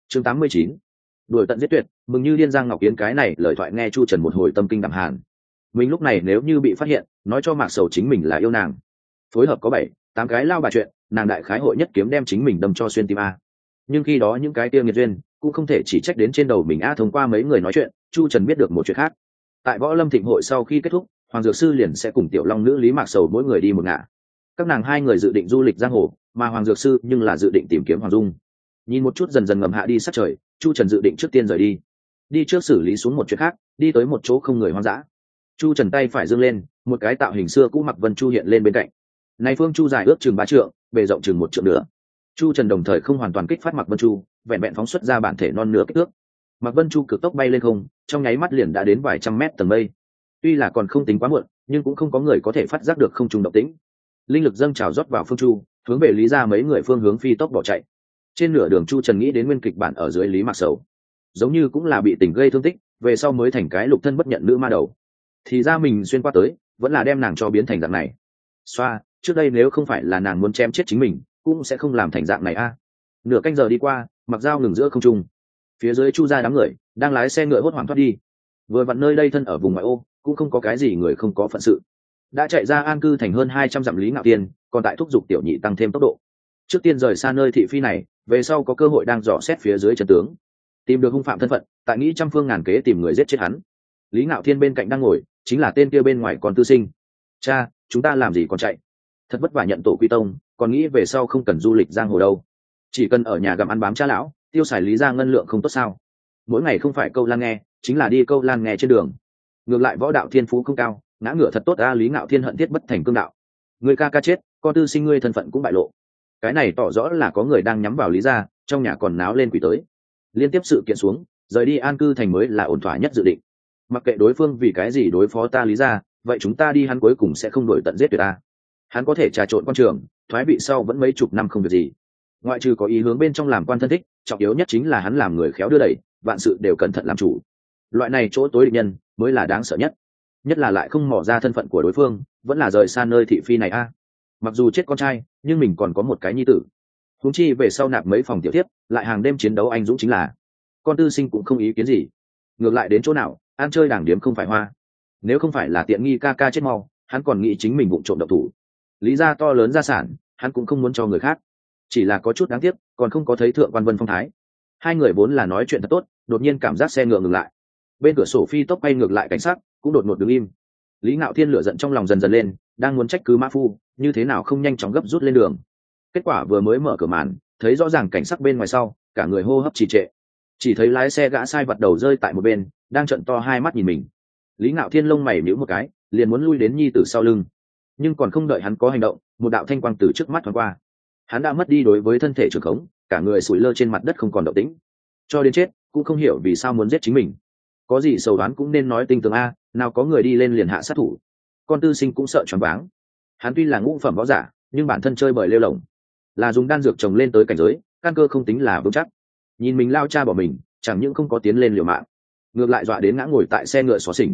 chương 89. Đuổi tận giết tuyệt, mừng như điên. Giang Ngọc Yến cái này lời thoại nghe Chu Trần một hồi tâm kinh đẳng hàn. Mình lúc này nếu như bị phát hiện, nói cho Mạc Sầu chính mình là yêu nàng, phối hợp có 7-8 cái lao bà chuyện, nàng đại khái hội nhất kiếm đem chính mình đâm cho xuyên tim a. Nhưng khi đó những cái tiêu nghiệt duyên cũng không thể chỉ trách đến trên đầu mình a. Thông qua mấy người nói chuyện, Chu Trần biết được một chuyện khác. Tại Võ Lâm Thịnh hội sau khi kết thúc, Hoàng Dược Sư liền sẽ cùng Tiểu Long nữ Lý Mạc Sầu mỗi người đi một ngả. Các nàng hai người dự định du lịch giang hồ, mà Hoàng Dược Sư nhưng là dự định tìm kiếm Hoàng Dung. Nhìn một chút dần dần ngầm hạ đi sát trời, Chu Trần dự định trước tiên rời đi trước xử lý xuống một chuyện khác, đi tới một chỗ không người hoang dã. Chu Trần tay phải giương lên, một cái tạo hình xưa cũ Mặc Vân Chu hiện lên bên cạnh. Này phương chu dài ước chừng 3 trượng, bề rộng chừng 1 trượng nữa. Chu Trần đồng thời không hoàn toàn kích phát Mặc Vân Chu, vẹn vẹn phóng xuất ra bản thể non nửa kích thước. Mặc Vân Chu cực tốc bay lên không, trong nháy mắt liền đã đến vài trăm mét tầng mây. Tuy là còn không tính quá muộn, nhưng cũng không có người có thể phát giác được không trung động tĩnh. Linh lực dâng trào rót vào phương chu, hướng về Lý gia mấy người phương hướng phi tốc bỏ chạy. Trên nửa đường Chu Trần nghĩ đến nguyên kịch bản ở dưới Lý Mạc Sầu, giống như cũng là bị tình gây thương tích, về sau mới thành cái lục thân bất nhận nữ ma đầu. Thì ra mình xuyên qua tới, vẫn là đem nàng cho biến thành dạng này. Xoa, trước đây nếu không phải là nàng muốn chém chết chính mình, cũng sẽ không làm thành dạng này a. Nửa canh giờ đi qua, Mặc Dao ngừng giữa không trung. Phía dưới Chu gia đám người đang lái xe ngựa hốt hoảng thoát đi. Vừa vặn nơi đây thân ở vùng ngoại ô, cũng không có cái gì người không có phận sự. Đã chạy ra an cư thành hơn 200 dặm Lý Ngạo Tiên, còn tại thúc giục tiểu nhị tăng thêm tốc độ. Trước tiên rời xa nơi thị phi này, về sau có cơ hội đang dò xét phía dưới trận tướng, tìm được hung phạm thân phận, tại nghĩ trăm phương ngàn kế tìm người giết chết hắn. Lý Ngạo Thiên bên cạnh đang ngồi, chính là tên kia bên ngoài còn tư sinh. Cha, chúng ta làm gì còn chạy? Thật vất vả nhận tổ quy tông, còn nghĩ về sau không cần du lịch giang hồ đâu, chỉ cần ở nhà gặm ăn bám cha lão, tiêu xài Lý gia ngân lượng không tốt sao? Mỗi ngày không phải câu lan nghe, chính là đi câu lan nghe trên đường. Ngược lại võ đạo thiên phú không cao, ngã ngựa thật tốt a. Lý Ngạo Thiên hận thiết bất thành cương đạo. Người ca ca chết, con tư sinh ngươi thân phận cũng bại lộ. Cái này tỏ rõ là có người đang nhắm vào Lý gia, trong nhà còn náo lên quỷ tới. Liên tiếp sự kiện xuống, rời đi an cư thành mới là ổn thỏa nhất dự định. Mặc kệ đối phương vì cái gì đối phó ta Lý gia, vậy chúng ta đi hắn cuối cùng sẽ không đổi tận giết tuyệt ta. Hắn có thể trà trộn quan trường, thoái vị sau vẫn mấy chục năm không việc gì. Ngoại trừ có ý hướng bên trong làm quan thân thích, trọng yếu nhất chính là hắn làm người khéo đưa đẩy, vạn sự đều cẩn thận làm chủ. Loại này chỗ tối địch nhân mới là đáng sợ nhất là lại không mò ra thân phận của đối phương, vẫn là rời xa nơi thị phi này a. Mặc dù chết con trai, nhưng mình còn có một cái nhi tử. Huống chi về sau nạp mấy phòng tiểu tiếp, lại hàng đêm chiến đấu anh dũng chính là. Con tư sinh cũng không ý kiến gì. Ngược lại đến chỗ nào, ăn chơi đảng điếm không phải hoa. Nếu không phải là tiện nghi ca ca chết mau, hắn còn nghĩ chính mình vụng trộm độc thủ. Lý gia to lớn gia sản, hắn cũng không muốn cho người khác. Chỉ là có chút đáng tiếc, còn không có thấy thượng quan Vân phong thái. Hai người vốn là nói chuyện thật tốt, đột nhiên cảm giác xe ngựa ngừng lại. Bên cửa sổ phi tốc quay ngược lại cảnh sát, cũng đột ngột đứng im. Lý Ngạo Thiên lửa giận trong lòng dần dần lên, đang muốn trách cứ mã phu, như thế nào không nhanh chóng gấp rút lên đường. Kết quả vừa mới mở cửa màn, thấy rõ ràng cảnh sắc bên ngoài sau, cả người hô hấp trì trệ. Chỉ thấy lái xe gã sai vặt đầu rơi tại một bên, đang trợn to hai mắt nhìn mình. Lý Ngạo Thiên lông mày nhíu một cái, liền muốn lui đến nhi tử sau lưng. Nhưng còn không đợi hắn có hành động, một đạo thanh quang từ trước mắt thoáng qua. Hắn đã mất đi đối với thân thể trường khống, cả người sủi lơ trên mặt đất không còn động tĩnh. Cho đến chết, cũng không hiểu vì sao muốn giết chính mình. Có gì sầu đoán cũng nên nói tinh tường a, nào có người đi lên liền hạ sát thủ. Con tư sinh cũng sợ choáng váng. Hắn tuy là ngũ phẩm võ giả, nhưng bản thân chơi bời lêu lổng, là dùng đan dược trồng lên tới cảnh giới, căn cơ không tính là vững chắc. Nhìn mình lao cha bỏ mình, chẳng những không có tiến lên liều mạng, ngược lại dọa đến ngã ngồi tại xe ngựa xó xỉnh.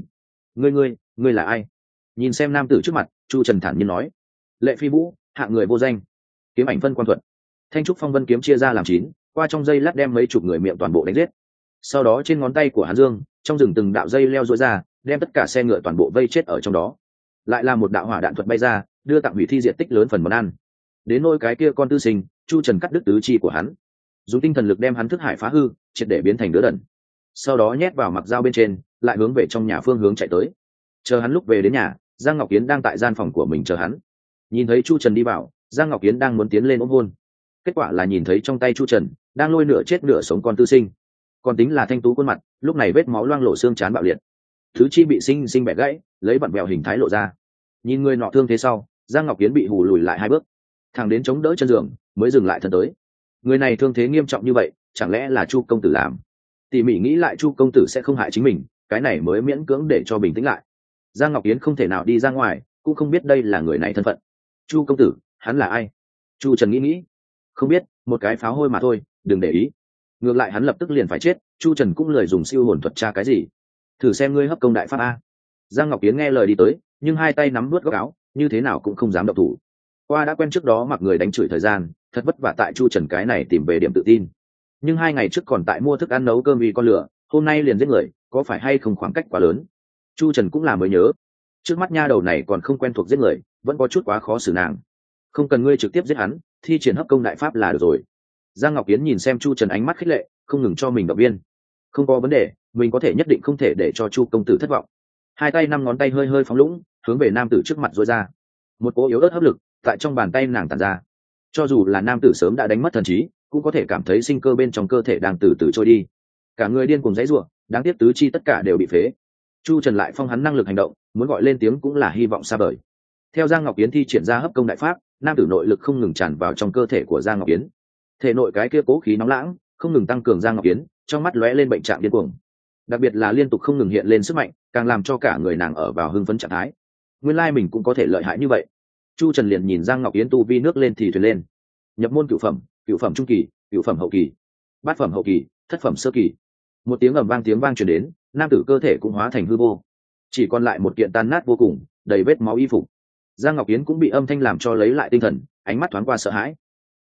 Ngươi là ai? Nhìn xem nam tử trước mặt, Chu Trần thản nhiên nói: Lệ Phi Vũ, hạng người vô danh, kiếm ảnh phân quan thuật. Thanh trúc phong vân kiếm chia ra làm 9, qua trong dây lát đem mấy chục người miệng toàn bộ đánh giết. Sau đó trên ngón tay của hắn dương, trong rừng từng đạo dây leo rối ra, đem tất cả xe ngựa toàn bộ vây chết ở trong đó. Lại là một đạo hỏa đạn thuật bay ra, đưa tặng hủy thi diện tích lớn phần món ăn. Đến nôi cái kia con tư sinh, Chu Trần cắt đứt tứ chi của hắn, dùng tinh thần lực đem hắn thức hải phá hư, triệt để biến thành đứa đần. Sau đó nhét vào Mặc Dao bên trên, lại hướng về trong nhà phương hướng chạy tới. Chờ hắn lúc về đến nhà, Giang Ngọc Yến đang tại gian phòng của mình chờ hắn. Nhìn thấy Chu Trần đi vào, Giang Ngọc Yến đang muốn tiến lên ôm hôn. Kết quả là nhìn thấy trong tay Chu Trần đang lôi nửa chết nửa sống con tư sinh. Còn tính là thanh tú khuôn mặt, lúc này vết máu loang lổ xương trán bạo liệt, thứ chi bị sinh bẻ gãy, lấy vặn vẹo hình thái lộ ra. Nhìn người nọ thương thế sau, Giang Ngọc Yến bị hù lùi lại 2 bước, thẳng đến chống đỡ chân giường mới dừng lại thân tới. Người này thương thế nghiêm trọng như vậy, chẳng lẽ là Chu công tử làm? Tỉ mỉ nghĩ lại Chu công tử sẽ không hại chính mình, cái này mới miễn cưỡng để cho bình tĩnh lại. Giang Ngọc Yến không thể nào đi ra ngoài, cũng không biết đây là người này thân phận. Chu công tử, hắn là ai? Chu Trần nghĩ, không biết, một cái pháo hôi mà thôi, đừng để ý. Ngược lại hắn lập tức liền phải chết, Chu Trần cũng lời dùng siêu hồn thuật tra cái gì. Thử xem ngươi hấp công đại pháp a. Giang Ngọc Yến nghe lời đi tới, nhưng hai tay nắm nuốt góc áo, như thế nào cũng không dám động thủ. Qua đã quen trước đó mặc người đánh chửi thời gian, thật vất vả tại Chu Trần cái này tìm về điểm tự tin. nhưng 2 ngày trước còn tại mua thức ăn nấu cơm vì con lửa, hôm nay liền giết người, có phải hay không khoảng cách quá lớn? Chu Trần cũng là mới nhớ, trước mắt nha đầu này còn không quen thuộc giết người, vẫn có chút quá khó xử nàng. Không cần ngươi trực tiếp giết hắn, thi triển hấp công đại pháp là được rồi. Giang Ngọc Yến nhìn xem Chu Trần ánh mắt khích lệ, không ngừng cho mình động viên. Không có vấn đề, mình có thể nhất định không thể để cho Chu công tử thất vọng. Hai tay 5 ngón tay hơi hơi phóng lũng, hướng về nam tử trước mặt duỗi ra. Một cỗ yếu ớt hấp lực tại trong bàn tay nàng tản ra. Cho dù là nam tử sớm đã đánh mất thần trí, cũng có thể cảm thấy sinh cơ bên trong cơ thể đang từ từ trôi đi. Cả người điên cuồng giãy giụa, đáng tiếc tứ chi tất cả đều bị phế. Chu Trần lại phong hắn năng lực hành động, muốn gọi lên tiếng cũng là hy vọng xa vời. Theo Giang Ngọc Yến thi triển ra hấp công đại pháp, nam tử nội lực không ngừng tràn vào trong cơ thể của Giang Ngọc Yến. Thể nội cái kia cố khí nóng lãng không ngừng tăng cường Giang Ngọc Yến, trong mắt lóe lên bệnh trạng điên cuồng. Đặc biệt là liên tục không ngừng hiện lên sức mạnh, càng làm cho cả người nàng ở vào hưng phấn trạng thái. Nguyên lai mình cũng có thể lợi hại như vậy. Chu Trần liền nhìn Giang Ngọc Yến tu vi nước lên thì thuyền lên. Nhập môn cửu phẩm trung kỳ, cửu phẩm hậu kỳ, bát phẩm hậu kỳ, thất phẩm sơ kỳ. Một tiếng ầm vang truyền đến, nam tử cơ thể cũng hóa thành hư vô, chỉ còn lại một kiện tan nát vô cùng, đầy vết máu y phục. Giang Ngọc Yến cũng bị âm thanh làm cho lấy lại tinh thần, ánh mắt thoáng qua sợ hãi.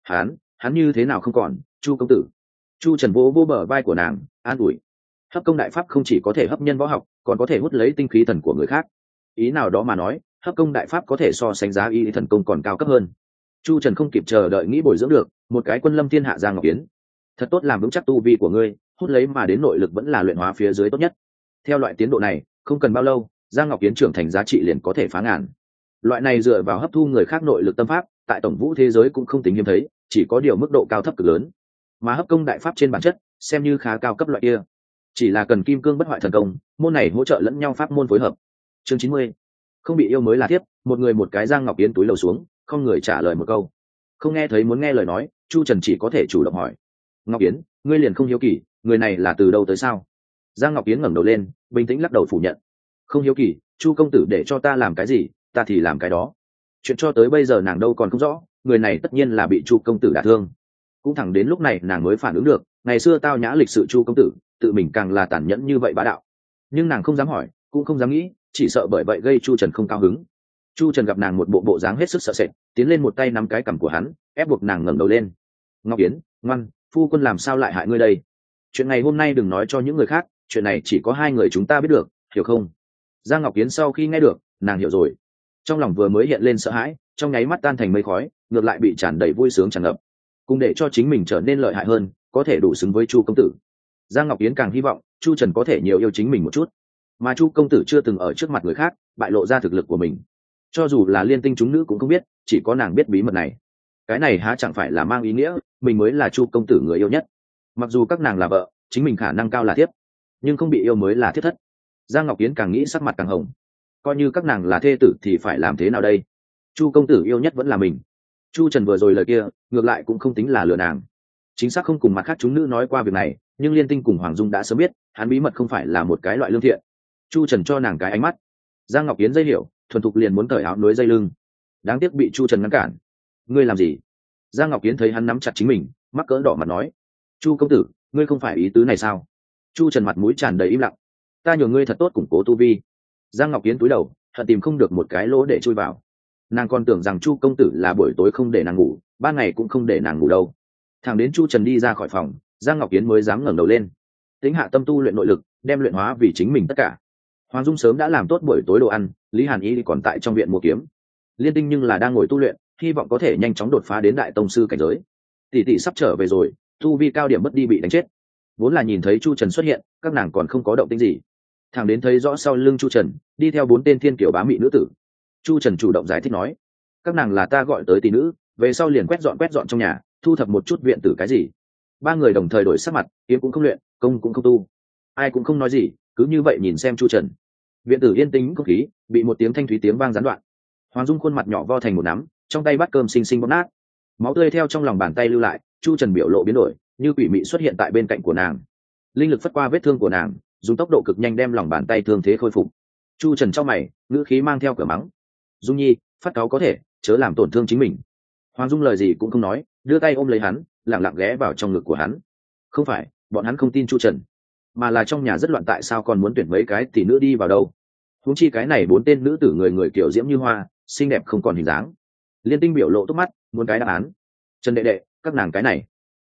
Hắn như thế nào không còn, Chu công tử. Chu Trần vỗ vỗ bờ vai của nàng, an ủi. Hấp công đại pháp không chỉ có thể hấp nhân võ học, còn có thể hút lấy tinh khí thần của người khác. Ý nào đó mà nói, hấp công đại pháp có thể so sánh giá y thần công còn cao cấp hơn. Chu Trần không kịp chờ đợi nghĩ bồi dưỡng được một cái quân lâm thiên hạ Giang Ngọc Yến. Thật tốt làm vững chắc tu vi của ngươi, hút lấy mà đến nội lực vẫn là luyện hóa phía dưới tốt nhất. Theo loại tiến độ này, không cần bao lâu, Giang Ngọc Yến trưởng thành giá trị liền có thể phá ngàn. Loại này dựa vào hấp thu người khác nội lực tâm pháp, tại tổng vũ thế giới cũng không tính hiếm thấy, chỉ có điều mức độ cao thấp cực lớn. Mà hấp công đại pháp trên bản chất, xem như khá cao cấp loại kia. Chỉ là cần kim cương bất hoại thần công, môn này hỗ trợ lẫn nhau pháp môn phối hợp. Chương 90. Không bị yêu mới là tiếp, một người một cái. Giang Ngọc Yến túi lầu xuống, không người trả lời một câu. Không nghe thấy muốn nghe lời nói, Chu Trần chỉ có thể chủ động hỏi. Ngọc Yến, ngươi liền không hiếu kỳ, người này là từ đâu tới sao? Giang Ngọc Yến ngẩng đầu lên, bình tĩnh lắc đầu phủ nhận. Không hiếu kỳ, Chu công tử để cho ta làm cái gì, ta thì làm cái đó. Chuyện cho tới bây giờ nàng đâu còn không rõ, người này tất nhiên là bị Chu công tử đả thương. Cũng thẳng đến lúc này nàng mới phản ứng được, ngày xưa tao nhã lịch sự Chu công tử, tự mình càng là tàn nhẫn như vậy bá đạo. Nhưng nàng không dám hỏi, cũng không dám nghĩ, chỉ sợ bởi vậy gây Chu Trần không cao hứng. Chu Trần gặp nàng một bộ dáng hết sức sợ sệt, tiến lên một tay nắm cái cằm của hắn, ép buộc nàng ngẩng đầu lên. Ngọc Yến, ngoan, phu quân làm sao lại hại ngươi đây? Chuyện ngày hôm nay đừng nói cho những người khác, chuyện này chỉ có hai người chúng ta biết được, hiểu không? Giang Ngọc Yến sau khi nghe được, nàng hiểu rồi. Trong lòng vừa mới hiện lên sợ hãi, trong nháy mắt tan thành mây khói, ngược lại bị tràn đầy vui sướng tràn ngập. Cùng để cho chính mình trở nên lợi hại hơn, có thể đủ xứng với Chu công tử. Giang Ngọc Yến càng hy vọng Chu Trần có thể nhiều yêu chính mình một chút, mà Chu công tử chưa từng ở trước mặt người khác bại lộ ra thực lực của mình. Cho dù là liên tinh chúng nữ cũng không biết, chỉ có nàng biết bí mật này. Cái này há chẳng phải là mang ý nghĩa mình mới là Chu công tử người yêu nhất? Mặc dù các nàng là vợ, chính mình khả năng cao là thiếp, nhưng không bị yêu mới là thiết thất. Giang Ngọc Yến càng nghĩ sắc mặt càng hồng. Coi như các nàng là thê tử thì phải làm thế nào đây? Chu công tử yêu nhất vẫn là mình. Chu Trần vừa rồi lời kia ngược lại cũng không tính là lừa nàng. Chính xác không cùng mặt khác chúng nữ nói qua việc này, nhưng liên tinh cùng Hoàng Dung đã sớm biết hắn bí mật không phải là một cái loại lương thiện. Chu Trần cho nàng cái ánh mắt. Giang Ngọc Yến dây hiểu, thuần thục liền muốn cởi áo núi dây lưng. Đáng tiếc bị Chu Trần ngăn cản. Ngươi làm gì? Giang Ngọc Yến thấy hắn nắm chặt chính mình, mắc cỡ đỏ mặt nói. Chu công tử, ngươi không phải ý tứ này sao? Chu Trần mặt mũi tràn đầy im lặng. Ta nhường ngươi thật tốt củng cố tu vi. Giang Ngọc Yến cúi đầu, hận tìm không được một cái lỗ để chui vào. Nàng còn tưởng rằng Chu công tử là buổi tối không để nàng ngủ, ban ngày cũng không để nàng ngủ đâu. Thẳng đến Chu Trần đi ra khỏi phòng, Giang Ngọc Yến mới dám ngẩng đầu lên. Tính hạ tâm tu luyện nội lực, đem luyện hóa vì chính mình tất cả. Hoàng Dung sớm đã làm tốt buổi tối đồ ăn, Lý Hàn Y còn tại trong viện mua kiếm. Liên Tinh nhưng là đang ngồi tu luyện, hy vọng có thể nhanh chóng đột phá đến đại tông sư cảnh giới. Tỷ tỷ sắp trở về rồi, tu vi cao điểm mất đi bị đánh chết. Vốn là nhìn thấy Chu Trần xuất hiện, các nàng còn không có động tĩnh gì. Thẳng đến thấy rõ sau lưng Chu Trần, đi theo 4 tên thiên kiều bá mị nữ tử. Chu Trần chủ động giải thích nói, các nàng là ta gọi tới tỷ nữ, về sau liền quét dọn trong nhà, thu thập một chút viện tử cái gì. 3 người đồng thời đổi sắc mặt, kiếm cũng không luyện, công cũng không tu, ai cũng không nói gì, cứ như vậy nhìn xem Chu Trần. Viện tử yên tĩnh không khí, bị một tiếng thanh thúy tiếng vang gián đoạn. Hoàng Dung khuôn mặt nhỏ vo thành một nắm, trong tay bắt cơm xinh xinh bóp nát, máu tươi theo trong lòng bàn tay lưu lại. Chu Trần biểu lộ biến đổi, như quỷ mị xuất hiện tại bên cạnh của nàng, linh lực phất qua vết thương của nàng, dùng tốc độ cực nhanh đem lòng bàn tay thương thế khôi phục. Chu Trần trong mày, ngữ khí mang theo cửa mắng. Dung Nhi, phát cáo có thể, chớ làm tổn thương chính mình. Hoàng Dung lời gì cũng không nói, đưa tay ôm lấy hắn, lặng lặng ghé vào trong ngực của hắn. Không phải bọn hắn không tin Chu Trần, mà là trong nhà rất loạn, tại sao còn muốn tuyển mấy cái tỷ nữ đi vào đâu? Huống chi cái này 4 tên nữ tử người người kiểu diễm như hoa, xinh đẹp không còn hình dáng. Liên Tinh biểu lộ tốt mắt, muốn cái đáp án. Trần đệ đệ, các nàng cái này.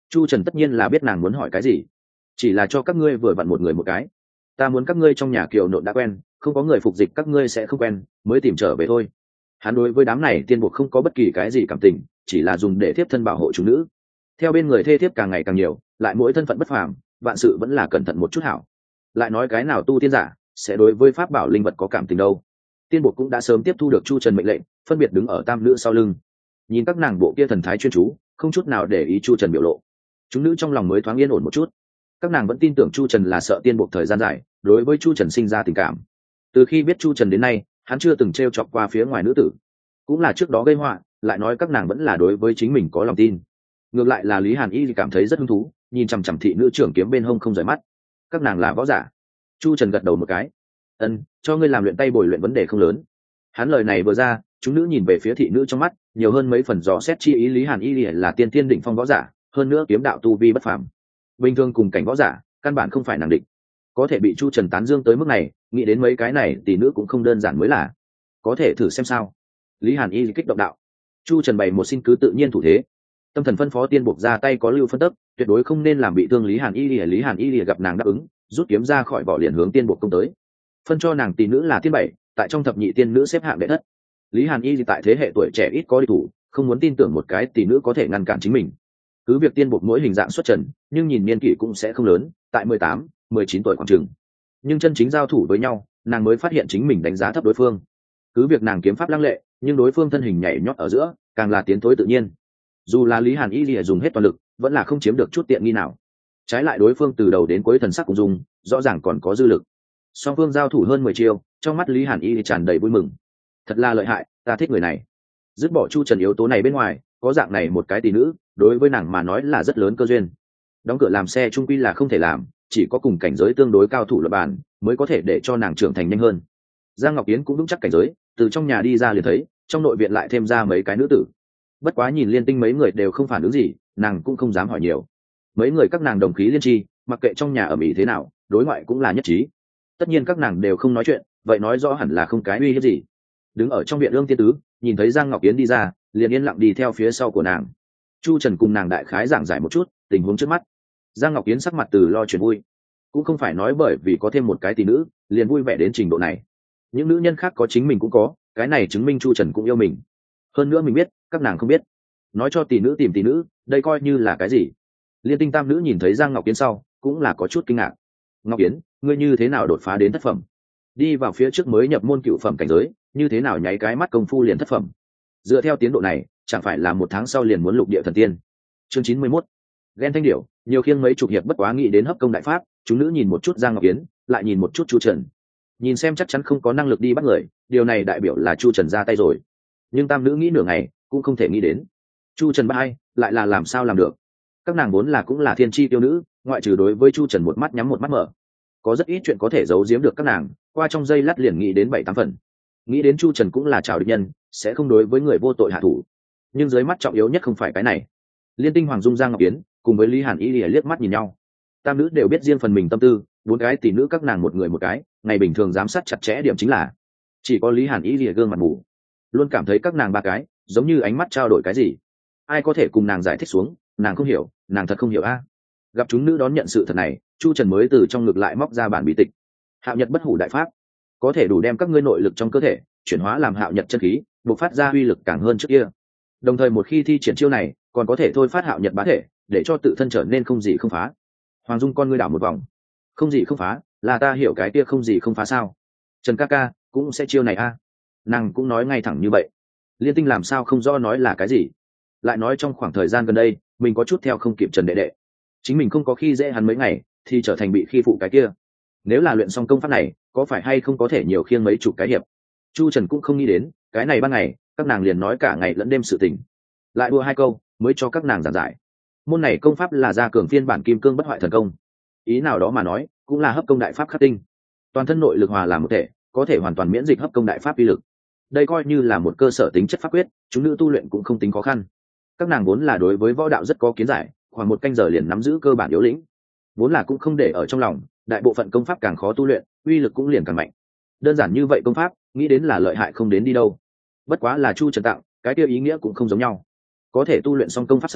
Chu Trần tất nhiên là biết nàng muốn hỏi cái gì, chỉ là cho các ngươi vừa vặn một người một cái. Ta muốn các ngươi trong nhà kiều nộn đã quen, không có người phục dịch các ngươi sẽ không quen, mới tìm trở về thôi. Hắn đối với đám này tiên buộc không có bất kỳ cái gì cảm tình, chỉ là dùng để tiếp thân bảo hộ chúng nữ. Theo bên người thê thiếp càng ngày càng nhiều, lại mỗi thân phận bất phàm, vạn sự vẫn là cẩn thận một chút hảo. Lại nói cái nào tu tiên giả sẽ đối với pháp bảo linh vật có cảm tình đâu. Tiên buộc cũng đã sớm tiếp thu được Chu Trần mệnh lệnh, phân biệt đứng ở tam nữ sau lưng, nhìn các nàng bộ kia thần thái chuyên chú, không chút nào để ý Chu Trần biểu lộ. Chúng nữ trong lòng mới thoáng yên ổn một chút. Các nàng vẫn tin tưởng Chu Trần là sợ tiên buộc thời gian dài, đối với Chu Trần sinh ra tình cảm. Từ khi biết Chu Trần đến nay, hắn chưa từng trêu chọc qua phía ngoài nữ tử, cũng là trước đó gây họa, lại nói các nàng vẫn là đối với chính mình có lòng tin. Ngược lại là Lý Hàn Y cảm thấy rất hứng thú, nhìn chằm chằm thị nữ trưởng kiếm bên hông không rời mắt. Các nàng là võ giả. Chu Trần gật đầu một cái. Ân, cho ngươi làm luyện tay bồi luyện vấn đề không lớn. Hắn lời này vừa ra, chúng nữ nhìn về phía thị nữ trong mắt nhiều hơn mấy phần dò xét chi ý. Lý Hàn Y là tiên tiên đỉnh phong võ giả, hơn nữa kiếm đạo tu vi bất phàm, bình thường cùng cảnh võ giả căn bản không phải nàng địch. Có thể bị Chu Trần tán dương tới mức này, nghĩ đến mấy cái này tỷ nữ cũng không đơn giản mới là. Có thể thử xem sao. Lý Hàn Y kích động đạo. Chu Trần bày một xin cứ tự nhiên thủ thế, tâm thần phân phó tiên buộc ra tay có lưu phân tức, tuyệt đối không nên làm bị thương Lý Hàn Y. Lý Hàn Y gặp nàng đáp ứng, rút kiếm ra khỏi vỏ liền hướng tiên buộc công tới. Phân cho nàng tỷ nữ là tiên bảy, tại trong thập nhị tiên nữ xếp hạng đệ thất. Lý Hàn Y tại thế hệ tuổi trẻ ít có đi thủ, không muốn tin tưởng một cái tỷ nữ có thể ngăn cản chính mình. Cứ việc tiên buộc mỗi hình dạng xuất trần, nhưng nhìn niên kỷ cũng sẽ không lớn, tại 18, 19 tuổi khoảng chừng. Nhưng chân chính giao thủ với nhau, nàng mới phát hiện chính mình đánh giá thấp đối phương. Cứ việc nàng kiếm pháp lăng lệ, nhưng đối phương thân hình nhảy nhót ở giữa, càng là tiến thối tự nhiên. Dù là Lý Hàn Y lìa dùng hết toàn lực, vẫn là không chiếm được chút tiện nghi nào. Trái lại đối phương từ đầu đến cuối thần sắc cùng dùng, rõ ràng còn có dư lực. Song phương giao thủ hơn 10 chiêu, trong mắt Lý Hàn Y tràn đầy vui mừng. Thật là lợi hại, ta thích người này. Dứt bỏ Chu Trần yếu tố này bên ngoài, có dạng này một cái tỷ nữ, đối với nàng mà nói là rất lớn cơ duyên. Đóng cửa làm xe trung quy là không thể làm, chỉ có cùng cảnh giới tương đối cao thủ lập bàn mới có thể để cho nàng trưởng thành nhanh hơn. Giang Ngọc Yến cũng vững chắc cảnh giới, từ trong nhà đi ra liền thấy trong nội viện lại thêm ra mấy cái nữ tử. Bất quá nhìn Liên Tinh mấy người đều không phản ứng gì, nàng cũng không dám hỏi nhiều. Mấy người các nàng đồng khí liên tri, mặc kệ trong nhà ở mỹ thế nào, đối ngoại cũng là nhất trí. Tất nhiên các nàng đều không nói chuyện, vậy nói rõ hẳn là không cái uy hiếp gì. Đứng ở trong viện ương tiên tứ, nhìn thấy Giang Ngọc Yến đi ra, liền yên lặng đi theo phía sau của nàng. Chu Trần cùng nàng đại khái giảng giải một chút tình huống trước mắt. Giang Ngọc Yến sắc mặt từ lo chuyển vui, cũng không phải nói bởi vì có thêm một cái tỷ nữ liền vui vẻ đến trình độ này. Những nữ nhân khác có chính mình cũng có, cái này chứng minh Chu Trần cũng yêu mình. Hơn nữa mình biết, các nàng không biết. Nói cho tỷ nữ tìm tỷ nữ, đây coi như là cái gì? Liên Tinh tam nữ nhìn thấy Giang Ngọc Yến sau, cũng là có chút kinh ngạc. Ngọc Yến, ngươi như thế nào đột phá đến thất phẩm? Đi vào phía trước mới nhập môn cựu phẩm cảnh giới, như thế nào nháy cái mắt công phu liền thất phẩm? Dựa theo tiến độ này, chẳng phải là 1 tháng sau liền muốn lục địa thần tiên? Chương 91. Ghen thanh điểu, nhiều khiêng mấy chục hiệp bất quá nghĩ đến hấp công đại pháp. Chúng nữ nhìn một chút Giang Ngọc Yến, lại nhìn một chút Chu Trần. Nhìn xem chắc chắn không có năng lực đi bắt người, điều này đại biểu là Chu Trần ra tay rồi. Nhưng tam nữ nghĩ nửa ngày, cũng không thể nghĩ đến Chu Trần ba lại là làm sao làm được. Các nàng vốn là cũng là thiên chi tiêu nữ, ngoại trừ đối với Chu Trần một mắt nhắm một mắt mở, có rất ít chuyện có thể giấu giếm được các nàng. Qua trong giây lát liền nghĩ đến 7-8 phần, nghĩ đến Chu Trần cũng là trào địch nhân, sẽ không đối với người vô tội hạ thủ. Nhưng dưới mắt trọng yếu nhất không phải cái này. Liên Tinh Hoàng Dung Giang Ngọc Yến cùng với Lý Hàn Y liếc mắt nhìn nhau. Tam nữ đều biết riêng phần mình tâm tư, 4 cái tỷ nữ các nàng một người một cái, ngày bình thường giám sát chặt chẽ điểm chính là. Chỉ có Lý Hàn Y gương mặt mù, luôn cảm thấy các nàng 3 cái giống như ánh mắt trao đổi cái gì. Ai có thể cùng nàng giải thích xuống, nàng không hiểu, nàng thật không hiểu a. Gặp chúng nữ đón nhận sự thật này, Chu Trần mới từ trong ngực lại móc ra bản bí tịch. Hạo Nhật Bất Hủ Đại Pháp, có thể đủ đem các ngươi nội lực trong cơ thể chuyển hóa làm Hạo Nhật chân khí, bộc phát ra uy lực càng hơn trước kia. Đồng thời một khi thi triển chiêu này, còn có thể thôi phát Hạo Nhật bá thể, để cho tự thân trở nên không gì không phá. Hoàng Dung con ngươi đảo một vòng. Không gì không phá, là ta hiểu cái kia không gì không phá sao? Trần ca ca cũng sẽ chiêu này a. Nàng cũng nói ngay thẳng như vậy. Liên Tinh làm sao không rõ nói là cái gì? Lại nói trong khoảng thời gian gần đây, mình có chút theo không kịp Trần đệ đệ. Chính mình không có khi dễ hắn mấy ngày, thì trở thành bị khi phụ cái kia. Nếu là luyện xong công pháp này, có phải hay không có thể nhiều khiêng mấy chục cái hiệp? Chu Trần cũng không nghĩ đến, cái này ban ngày, các nàng liền nói cả ngày lẫn đêm sự tình. Lại đua 2 câu, mới cho các nàng giảng giải. Môn này công pháp là gia cường phiên bản Kim Cương Bất Hoại Thần Công. Ý nào đó mà nói, cũng là hấp công đại pháp khắc tinh. Toàn thân nội lực hòa làm một thể, có thể hoàn toàn miễn dịch hấp công đại pháp uy lực. Đây coi như là một cơ sở tính chất pháp quyết, chúng nữ tu luyện cũng không tính khó khăn. Các nàng vốn là đối với võ đạo rất có kiến giải, khoảng 1 canh giờ liền nắm giữ cơ bản yếu lĩnh, vốn là cũng không để ở trong lòng. Đại bộ phận công pháp càng khó tu luyện, uy lực cũng liền càng mạnh. Đơn giản như vậy công pháp, nghĩ đến là lợi hại không đến đi đâu. Bất quá là Chu Trần tặng, cái kia ý nghĩa cũng không giống nhau. Có thể tu luyện xong công pháp sau,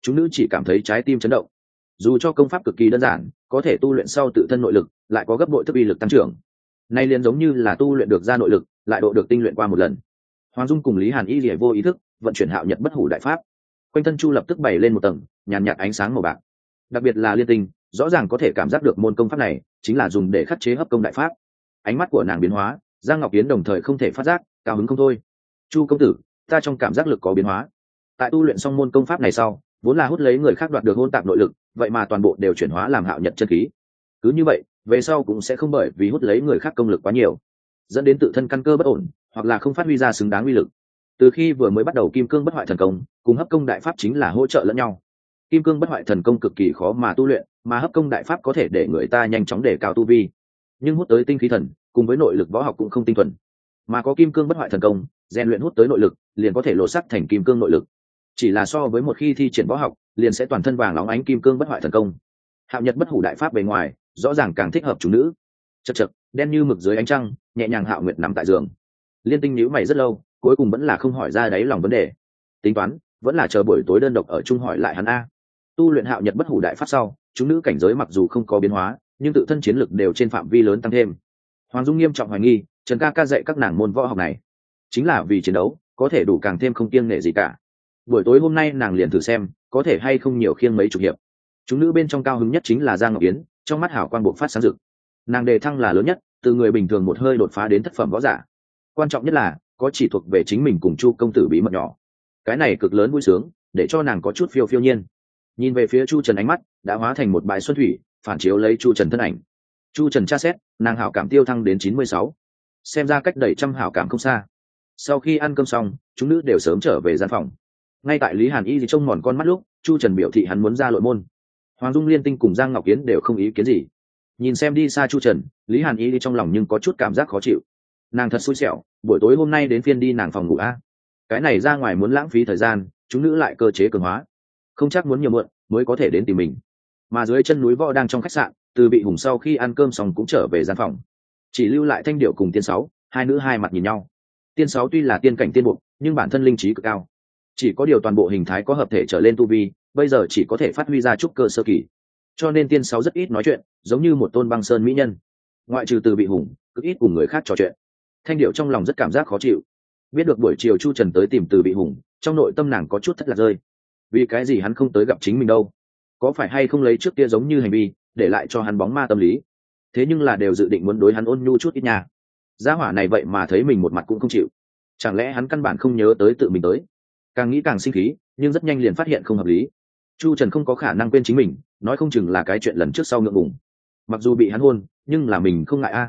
chúng nữ chỉ cảm thấy trái tim chấn động. Dù cho công pháp cực kỳ đơn giản, có thể tu luyện sau tự thân nội lực lại có gấp bội thức uy lực tăng trưởng. Nay liền giống như là tu luyện được ra nội lực lại độ được tinh luyện qua một lần. Hoàng Dung cùng Lý Hàn Y lìa vô ý thức vận chuyển Hạo Nhật Bất Hủ đại pháp, quanh thân chu lập tức bày lên một tầng nhàn nhạt ánh sáng màu bạc. Đặc biệt là Liên Tinh rõ ràng có thể cảm giác được môn công pháp này chính là dùng để khắc chế hấp công đại pháp. Ánh mắt của nàng biến hóa, Giang Ngọc Yến đồng thời không thể phát giác, cao hứng không thôi. Chu công tử, ta trong cảm giác lực có biến hóa. Tại tu luyện xong môn công pháp này sau, vốn là hút lấy người khác đoạt được hôn tạp nội lực, vậy mà toàn bộ đều chuyển hóa làm Hạo Nhật chân khí. Cứ như vậy, về sau cũng sẽ không bởi vì hút lấy người khác công lực quá nhiều, dẫn đến tự thân căn cơ bất ổn, hoặc là không phát huy ra xứng đáng uy lực. Từ khi vừa mới bắt đầu Kim Cương Bất Hoại Thần Công cùng hấp công đại pháp chính là hỗ trợ lẫn nhau. Kim Cương Bất Hoại Thần Công cực kỳ khó mà tu luyện, mà hấp công đại pháp có thể để người ta nhanh chóng đề cao tu vi. Nhưng hút tới tinh khí thần cùng với nội lực võ học cũng không tinh thuần, mà có Kim Cương Bất Hoại Thần Công rèn luyện hút tới nội lực liền có thể lột sắc thành kim cương nội lực. Chỉ là so với một khi thi triển võ học liền sẽ toàn thân vàng óng ánh Kim Cương Bất Hoại Thần Công. Hạo Nhật Bất Hủ đại pháp bề ngoài rõ ràng càng thích hợp chủ nữ. Chậc chậc, đen như mực dưới ánh trăng, nhẹ nhàng Hạo Nguyệt nằm tại giường. Liên Tinh nhíu mày rất lâu, cuối cùng vẫn là không hỏi ra đáy lòng vấn đề. Tính toán vẫn là chờ buổi tối đơn độc ở chung hỏi lại hắn a. Tu luyện Hạo Nhật Bất Hủ đại pháp sau, chúng nữ cảnh giới mặc dù không có biến hóa, nhưng tự thân chiến lực đều trên phạm vi lớn tăng thêm. Hoàng Dung nghiêm trọng hoài nghi, Trần ca ca dạy các nàng môn võ học này chính là vì chiến đấu, có thể đủ càng thêm không kiêng nể gì cả. Buổi tối hôm nay nàng liền thử xem có thể hay không nhiều khiêng mấy chục hiệp. Chúng nữ bên trong cao hứng nhất chính là Giang Ngọc Yến, trong mắt hào quang bộc phát sáng rực. Nàng đề thăng là lớn nhất, từ người bình thường một hơi đột phá đến thất phẩm võ giả. Quan trọng nhất là có chỉ thuộc về chính mình cùng Chu công tử bí mật nhỏ. Cái này cực lớn vui sướng, để cho nàng có chút phiêu phiêu nhiên. Nhìn về phía Chu Trần, ánh mắt đã hóa thành một bãi xuân thủy, phản chiếu lấy Chu Trần thân ảnh. Chu Trần tra xét, nàng hảo cảm tiêu thăng đến 96. Xem ra cách đẩy trăm hảo cảm không xa. Sau khi ăn cơm xong, chúng nữ đều sớm trở về gian phòng. Ngay tại Lý Hàn Y trông mòn con mắt lúc, Chu Trần biểu thị hắn muốn ra nội môn. Hoàng Dung, Liên Tinh cùng Giang Ngọc Yến đều không ý kiến gì. Nhìn xem đi xa Chu Trần, Lý Hàn Y trong lòng nhưng có chút cảm giác khó chịu. Nàng thật xui xẻo, buổi tối hôm nay đến phiên đi nàng phòng ngủ a. Cái này ra ngoài muốn lãng phí thời gian, chúng nữ lại cơ chế cường hóa, không chắc muốn nhiều mượn mới có thể đến tìm mình. Mà dưới chân núi Võ đang trong khách sạn, Từ Bị Hùng sau khi ăn cơm xong cũng trở về gian phòng, chỉ lưu lại Thanh Điệu cùng Tiên Sáu, hai nữ hai mặt nhìn nhau. Tiên Sáu tuy là tiên cảnh tiên buộc, nhưng bản thân linh trí cực cao, chỉ có điều toàn bộ hình thái có hợp thể trở lên tu vi, bây giờ chỉ có thể phát huy ra trúc cơ sơ kỳ, cho nên Tiên Sáu rất ít nói chuyện, giống như một tôn băng sơn mỹ nhân. Ngoại trừ Từ Bị Hùng, cực ít cùng người khác trò chuyện. Thanh Điệu trong lòng rất cảm giác khó chịu, biết được buổi chiều Chu Trần tới tìm Từ Bị Hùng, trong nội tâm nàng có chút thất lạc rơi. Vì cái gì hắn không tới gặp chính mình đâu? Có phải hay không lấy trước kia giống như hành vi để lại cho hắn bóng ma tâm lý? Thế nhưng là đều dự định muốn đối hắn ôn nhu chút ít nha. Gia hỏa này vậy mà thấy mình một mặt cũng không chịu, chẳng lẽ hắn căn bản không nhớ tới tự mình tới? Càng nghĩ càng sinh khí, nhưng rất nhanh liền phát hiện không hợp lý. Chu Trần không có khả năng quên chính mình, nói không chừng là cái chuyện lần trước sau ngượng ngùng. Mặc dù bị hắn hôn, nhưng là mình không ngại a.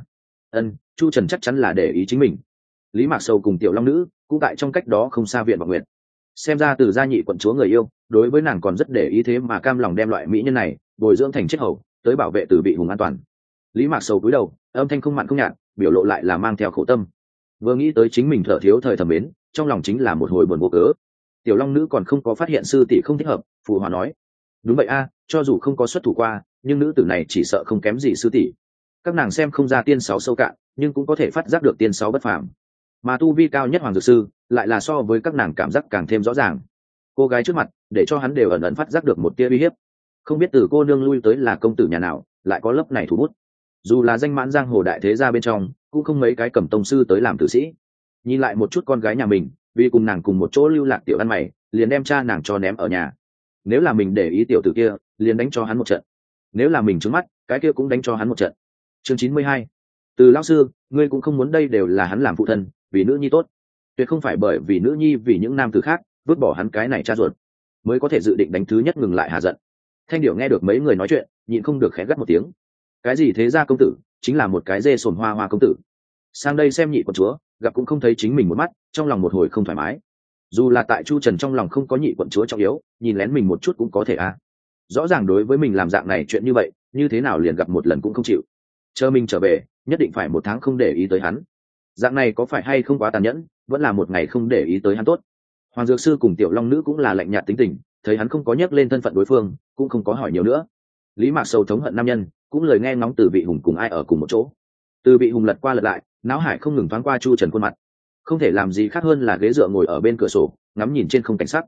Chu Trần chắc chắn là để ý chính mình. Lý Mạc Sầu cùng Tiểu Long Nữ cũng tại trong cách đó không xa viện Vọng Nguyệt. Xem ra Từ gia nhị quận chúa người yêu đối với nàng còn rất để ý, thế mà cam lòng đem loại mỹ nhân này bồi dưỡng thành chiết hầu, tới bảo vệ Từ Bị Hùng an toàn. Lý Mạc Sầu cúi đầu, âm thanh không mặn không nhạt, biểu lộ lại là mang theo khổ tâm. Vừa nghĩ tới chính mình thở thiếu thời thầm mến, trong lòng chính là một hồi buồn vô cớ. Tiểu Long Nữ còn không có phát hiện sư tỷ không thích hợp, phụ hòa nói: đúng vậy a, cho dù không có xuất thủ qua, nhưng nữ tử này chỉ sợ không kém gì sư tỷ. Các nàng xem không ra Tiên Sáu sâu cạn, nhưng cũng có thể phát giác được Tiên Sáu bất phàm. Mà tu vi cao nhất Hoàng Dược Sư lại là so với các nàng cảm giác càng thêm rõ ràng. Cô gái trước mặt để cho hắn đều ẩn ẩn phát giác được một tia uy hiếp. Không biết từ cô nương lui tới là công tử nhà nào lại có lớp này thủ bút. Dù là danh mãn giang hồ đại thế gia bên trong, cũng không mấy cái cầm tông sư tới làm tử sĩ. Nhìn lại một chút con gái nhà mình, vì cùng nàng cùng một chỗ lưu lạc tiểu ăn mày, liền đem cha nàng cho ném ở nhà. Nếu là mình để ý tiểu tử kia, liền đánh cho hắn một trận. Nếu là mình trướng mắt, cái kia cũng đánh cho hắn một trận. Chương 92. Từ lão sư, ngươi cũng không muốn đây đều là hắn làm phụ thân, vì nữ nhi tốt, tuyệt không phải bởi vì nữ nhi vì những nam tử khác vứt bỏ hắn cái này cha ruột mới có thể dự định đánh thứ nhất ngừng lại hạ giận. Thanh Điểu nghe được mấy người nói chuyện, nhịn không được khẽ gắt một tiếng. Cái gì thế gia công tử, chính là một cái dê sồn hoa hoa công tử. Sang đây xem nhị quận chúa, gặp cũng không thấy chính mình một mắt, trong lòng một hồi không thoải mái. Dù là tại Chu Trần trong lòng không có nhị quận chúa trọng yếu, nhìn lén mình một chút cũng có thể a. Rõ ràng đối với mình làm dạng này chuyện như vậy, như thế nào liền gặp một lần cũng không chịu. Chờ mình trở về, nhất định phải một tháng không để ý tới hắn. Dạng này có phải hay không quá tàn nhẫn, vẫn là một ngày không để ý tới hắn tốt. Hoàng Dược Sư cùng Tiểu Long Nữ cũng là lạnh nhạt tính tình, thấy hắn không có nhắc lên thân phận đối phương, cũng không có hỏi nhiều nữa. Lý Mạc Sầu thống hận nam nhân, cũng lời nghe ngóng Từ Bị Hùng cùng ai ở cùng một chỗ. Từ Bị Hùng lật qua lật lại, náo hải không ngừng thoáng qua Chu Trần khuôn mặt, không thể làm gì khác hơn là ghế dựa ngồi ở bên cửa sổ, ngắm nhìn trên không cảnh sắc.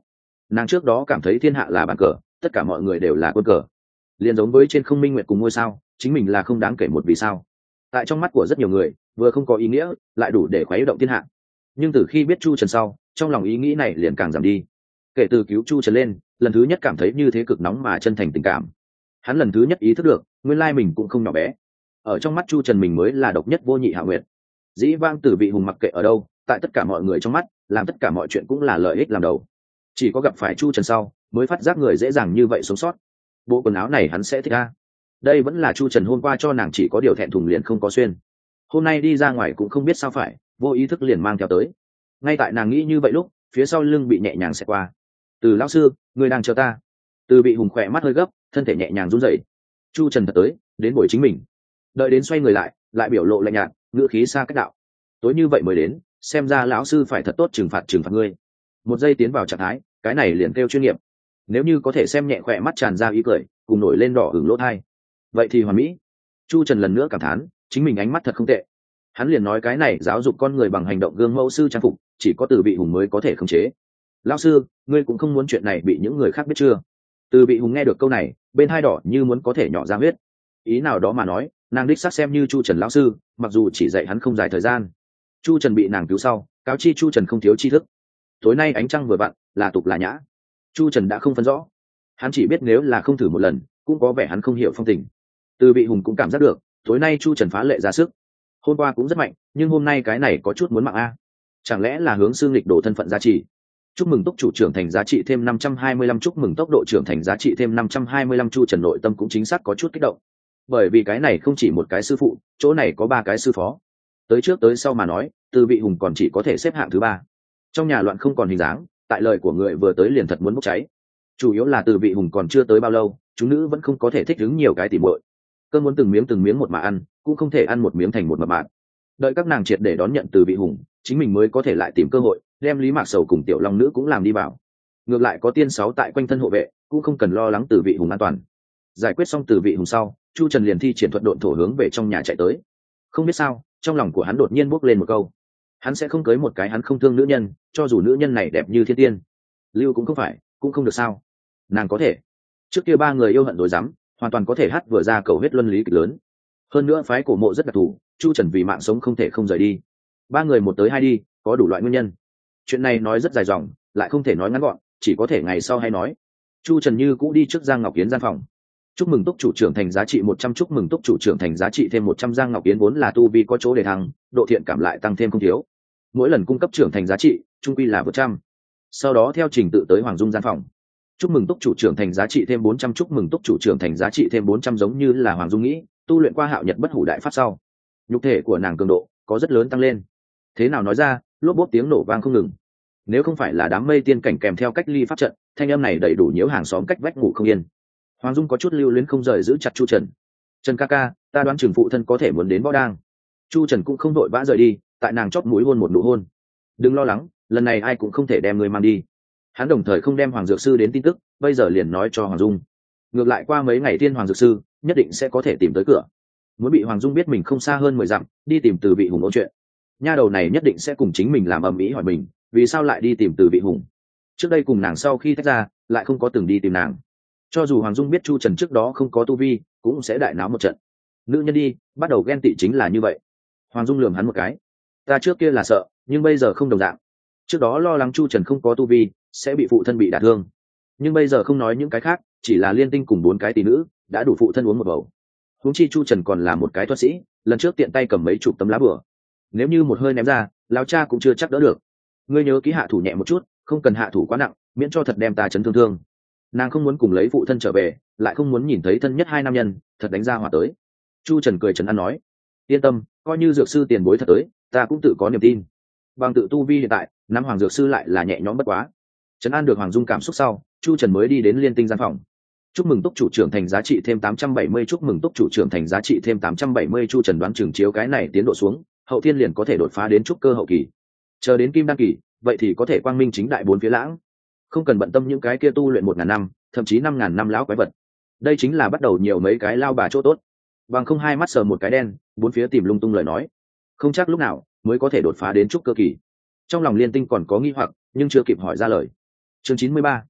Nàng trước đó cảm thấy thiên hạ là bàn cờ, tất cả mọi người đều là quân cờ, liền giống với trên không minh nguyệt cùng ngôi sao, chính mình là không đáng kể một vì sao. Tại trong mắt của rất nhiều người, vừa không có ý nghĩa, lại đủ để khuấy động thiên hạ. Nhưng từ khi biết Chu Trần sau, trong lòng ý nghĩ này liền càng giảm đi. Kể từ cứu Chu Trần lên, lần thứ nhất cảm thấy như thế cực nóng mà chân thành tình cảm. Hắn lần thứ nhất ý thức được, nguyên lai mình cũng không nhỏ bé. Ở trong mắt Chu Trần mình mới là độc nhất vô nhị Hạ Nguyệt. Dĩ vãng Từ Vị Hùng mặc kệ ở đâu, tại tất cả mọi người trong mắt, làm tất cả mọi chuyện cũng là lợi ích làm đầu. Chỉ có gặp phải Chu Trần sau, mới phát giác người dễ dàng như vậy sống sót. Bộ quần áo này hắn sẽ thích a. Đây vẫn là Chu Trần hôm qua cho nàng chỉ có điều thẹn thùng liền không có xuyên. Hôm nay đi ra ngoài cũng không biết sao phải, vô ý thức liền mang theo tới. Ngay tại nàng nghĩ như vậy lúc, phía sau lưng bị nhẹ nhàng xẹt qua. Từ lão sư, người đang chờ ta. Từ Bị Hùng khỏe mắt hơi gấp, thân thể nhẹ nhàng run rẩy. Chu Trần thật tới, đến buổi chính mình. Đợi đến xoay người lại biểu lộ lạnh nhạt, ngữ khí xa cách đạo. Tối như vậy mới đến, xem ra lão sư phải thật tốt trừng phạt ngươi. Một giây tiến vào trạng thái, cái này liền kêu chuyên nghiệp. Nếu như có thể xem nhẹ khỏe mắt tràn ra ý cười, cùng nổi lên đỏ ửng lỗ tai, vậy thì hoàn mỹ. Chu Trần lần nữa cảm thán, chính mình ánh mắt thật không tệ. Hắn liền nói cái này giáo dục con người bằng hành động gương mẫu sư trang phục, chỉ có Từ Bị Hùng mới có thể khống chế. Lão sư, ngươi cũng không muốn chuyện này bị những người khác biết chưa? Từ Bị Hùng nghe được câu này, bên hai đỏ như muốn có thể nhỏ ra huyết. Ý nào đó mà nói, nàng đích xác xem như Chu Trần lão sư, mặc dù chỉ dạy hắn không dài thời gian. Chu Trần bị nàng cứu sau, cáo chi Chu Trần không thiếu tri thức. Tối nay ánh trăng vừa vặn, là tục là nhã. Chu Trần đã không phân rõ, hắn chỉ biết nếu là không thử một lần, cũng có vẻ hắn không hiểu phong tình. Từ Bị Hùng cũng cảm giác được, tối nay Chu Trần phá lệ ra sức. Hôm qua cũng rất mạnh, nhưng hôm nay cái này có chút muốn mạng a. Chẳng lẽ là hướng xương lịch đổ thân phận giá trị? Chúc mừng túc chủ trưởng thành giá trị thêm 525, chúc mừng tốc độ trưởng thành giá trị thêm 525. Chu Trần nội tâm cũng chính xác có chút kích động. Bởi vì cái này không chỉ một cái sư phụ, chỗ này có 3 cái sư phó. Tới trước tới sau mà nói, Từ Bị Hùng còn chỉ có thể xếp hạng thứ 3. Trong nhà loạn không còn hình dáng, tại lời của người vừa tới liền thật muốn bốc cháy. Chủ yếu là Từ Vị Hùng còn chưa tới bao lâu, chúng nữ vẫn không có thể thích ứng nhiều cái tỉ muội. Cơm muốn từng miếng một mà ăn, cũng không thể ăn một miếng thành một mập mạp. Đợi các nàng triệt để đón nhận Từ Vị Hùng, chính mình mới có thể lại tìm cơ hội đem Lý Mạc Sầu cùng Tiểu Long nữ cũng làm đi vào. Ngược lại có tiên 6 tại quanh thân hộ vệ, cũng không cần lo lắng Từ Vị Hùng an toàn. Giải quyết xong Từ Vị Hùng sau, Chu Trần liền thi triển thuật độn thổ hướng về trong nhà chạy tới. Không biết sao, trong lòng của hắn đột nhiên bốc lên một câu: hắn sẽ không cưới một cái hắn không thương nữ nhân, cho dù nữ nhân này đẹp như thiên tiên. Lưu cũng không phải, cũng không được sao? Nàng có thể. Trước kia 3 người yêu hận đối rắm, hoàn toàn có thể hát vừa ra cầu huyết luân lý kịch lớn. Hơn nữa phái cổ mộ rất đặc thù, Chu Trần vì mạng sống không thể không rời đi. 3 người một tới hai đi, có đủ loại nguyên nhân. Chuyện này nói rất dài dòng, lại không thể nói ngắn gọn, chỉ có thể ngày sau hay nói. Chu Trần như cũ đi trước Giang Ngọc Yến gian phòng. Chúc mừng túc chủ trưởng thành giá trị 100, chúc mừng túc chủ trưởng thành giá trị thêm 100. Giang Ngọc Yến vốn là tu vi có chỗ để thăng, độ thiện cảm lại tăng thêm không thiếu. Mỗi lần cung cấp trưởng thành giá trị, trung quy là vượt trăm. Sau đó theo trình tự tới Hoàng Dung gian phòng. Chúc mừng túc chủ trưởng thành giá trị thêm 400, chúc mừng túc chủ trưởng thành giá trị thêm 400. Giống như là Hoàng Dung nghĩ, tu luyện qua Hạo Nhật Bất Hủ Đại Pháp sau, nhục thể của nàng cường độ có rất lớn tăng lên. Thế nào nói ra, lốp bốp tiếng nổ vang không ngừng. Nếu không phải là đám mây tiên cảnh kèm theo cách ly pháp trận, thanh âm này đầy đủ nhiễu hàng xóm cách vách ngủ không yên. Hoàng Dung có chút lưu luyến không rời giữ chặt Chu Trần. Trần ca ca, ta đoán trường phụ thân có thể muốn đến võ đang. Chu Trần cũng không đội vã rời đi, tại nàng chót mũi hôn một nụ hôn. Đừng lo lắng, lần này ai cũng không thể đem ngươi mang đi. Hắn đồng thời không đem Hoàng Dược Sư đến tin tức, bây giờ liền nói cho Hoàng Dung. Ngược lại qua mấy ngày Tiên Hoàng Dược Sư nhất định sẽ có thể tìm tới cửa. Muốn bị Hoàng Dung biết mình không xa hơn 10 dặm, đi tìm Từ Vị Hùng ôn chuyện. Nha đầu này nhất định sẽ cùng chính mình làm ầm ĩ hỏi mình, vì sao lại đi tìm Từ Vị Hùng? Trước đây cùng nàng sau khi tách ra, lại không có từng đi tìm nàng. Cho dù Hoàng Dung biết Chu Trần trước đó không có tu vi, cũng sẽ đại náo một trận. Nữ nhân đi, bắt đầu ghen tị chính là như vậy. Hoàng Dung lườm hắn một cái. Ta trước kia là sợ, nhưng bây giờ không đồng dạng. Trước đó lo lắng Chu Trần không có tu vi, sẽ bị phụ thân bị đả thương. Nhưng bây giờ không nói những cái khác, chỉ là liên tinh cùng 4 cái tỷ nữ, đã đủ phụ thân uống một bầu. Huống chi Chu Trần còn là một cái thuật sĩ, lần trước tiện tay cầm mấy chục tấm lá bùa. Nếu như một hơi ném ra, lão cha cũng chưa chắc đỡ được. Ngươi nhớ ký hạ thủ nhẹ một chút, không cần hạ thủ quá nặng, miễn cho thật đem ta chấn thương thương. Nàng không muốn cùng lấy phụ thân trở về, lại không muốn nhìn thấy thân nhất 2 nam nhân, thật đánh ra hỏa tới. Chu Trần cười trấn an nói: yên tâm, coi như dược sư tiền bối thật tới, ta cũng tự có niềm tin. Bằng tự tu vi hiện tại, năm Hoàng Dược Sư lại là nhẹ nhõm bất quá. Trấn an được Hoàng Dung cảm xúc sau, Chu Trần mới đi đến liên tinh gian phòng. Chúc mừng túc chủ trưởng thành giá trị thêm 870, chúc mừng túc chủ trưởng thành giá trị thêm 870. Chu Trần đoán chừng chiếu cái này tiến độ xuống, hậu thiên liền có thể đột phá đến trúc cơ hậu kỳ. Chờ đến kim đan kỳ, vậy thì có thể quang minh chính đại 4 phía lãng. Không cần bận tâm những cái kia tu luyện 1000 năm, thậm chí 5000 năm lão quái vật. Đây chính là bắt đầu nhiều mấy cái lao bà chỗ tốt. Bằng không hai mắt sờ một cái đen, 4 phía tìm lung tung lời nói, không chắc lúc nào mới có thể đột phá đến trúc cơ kỳ. Trong lòng liên tinh còn có nghi hoặc, nhưng chưa kịp hỏi ra lời. Chương 93,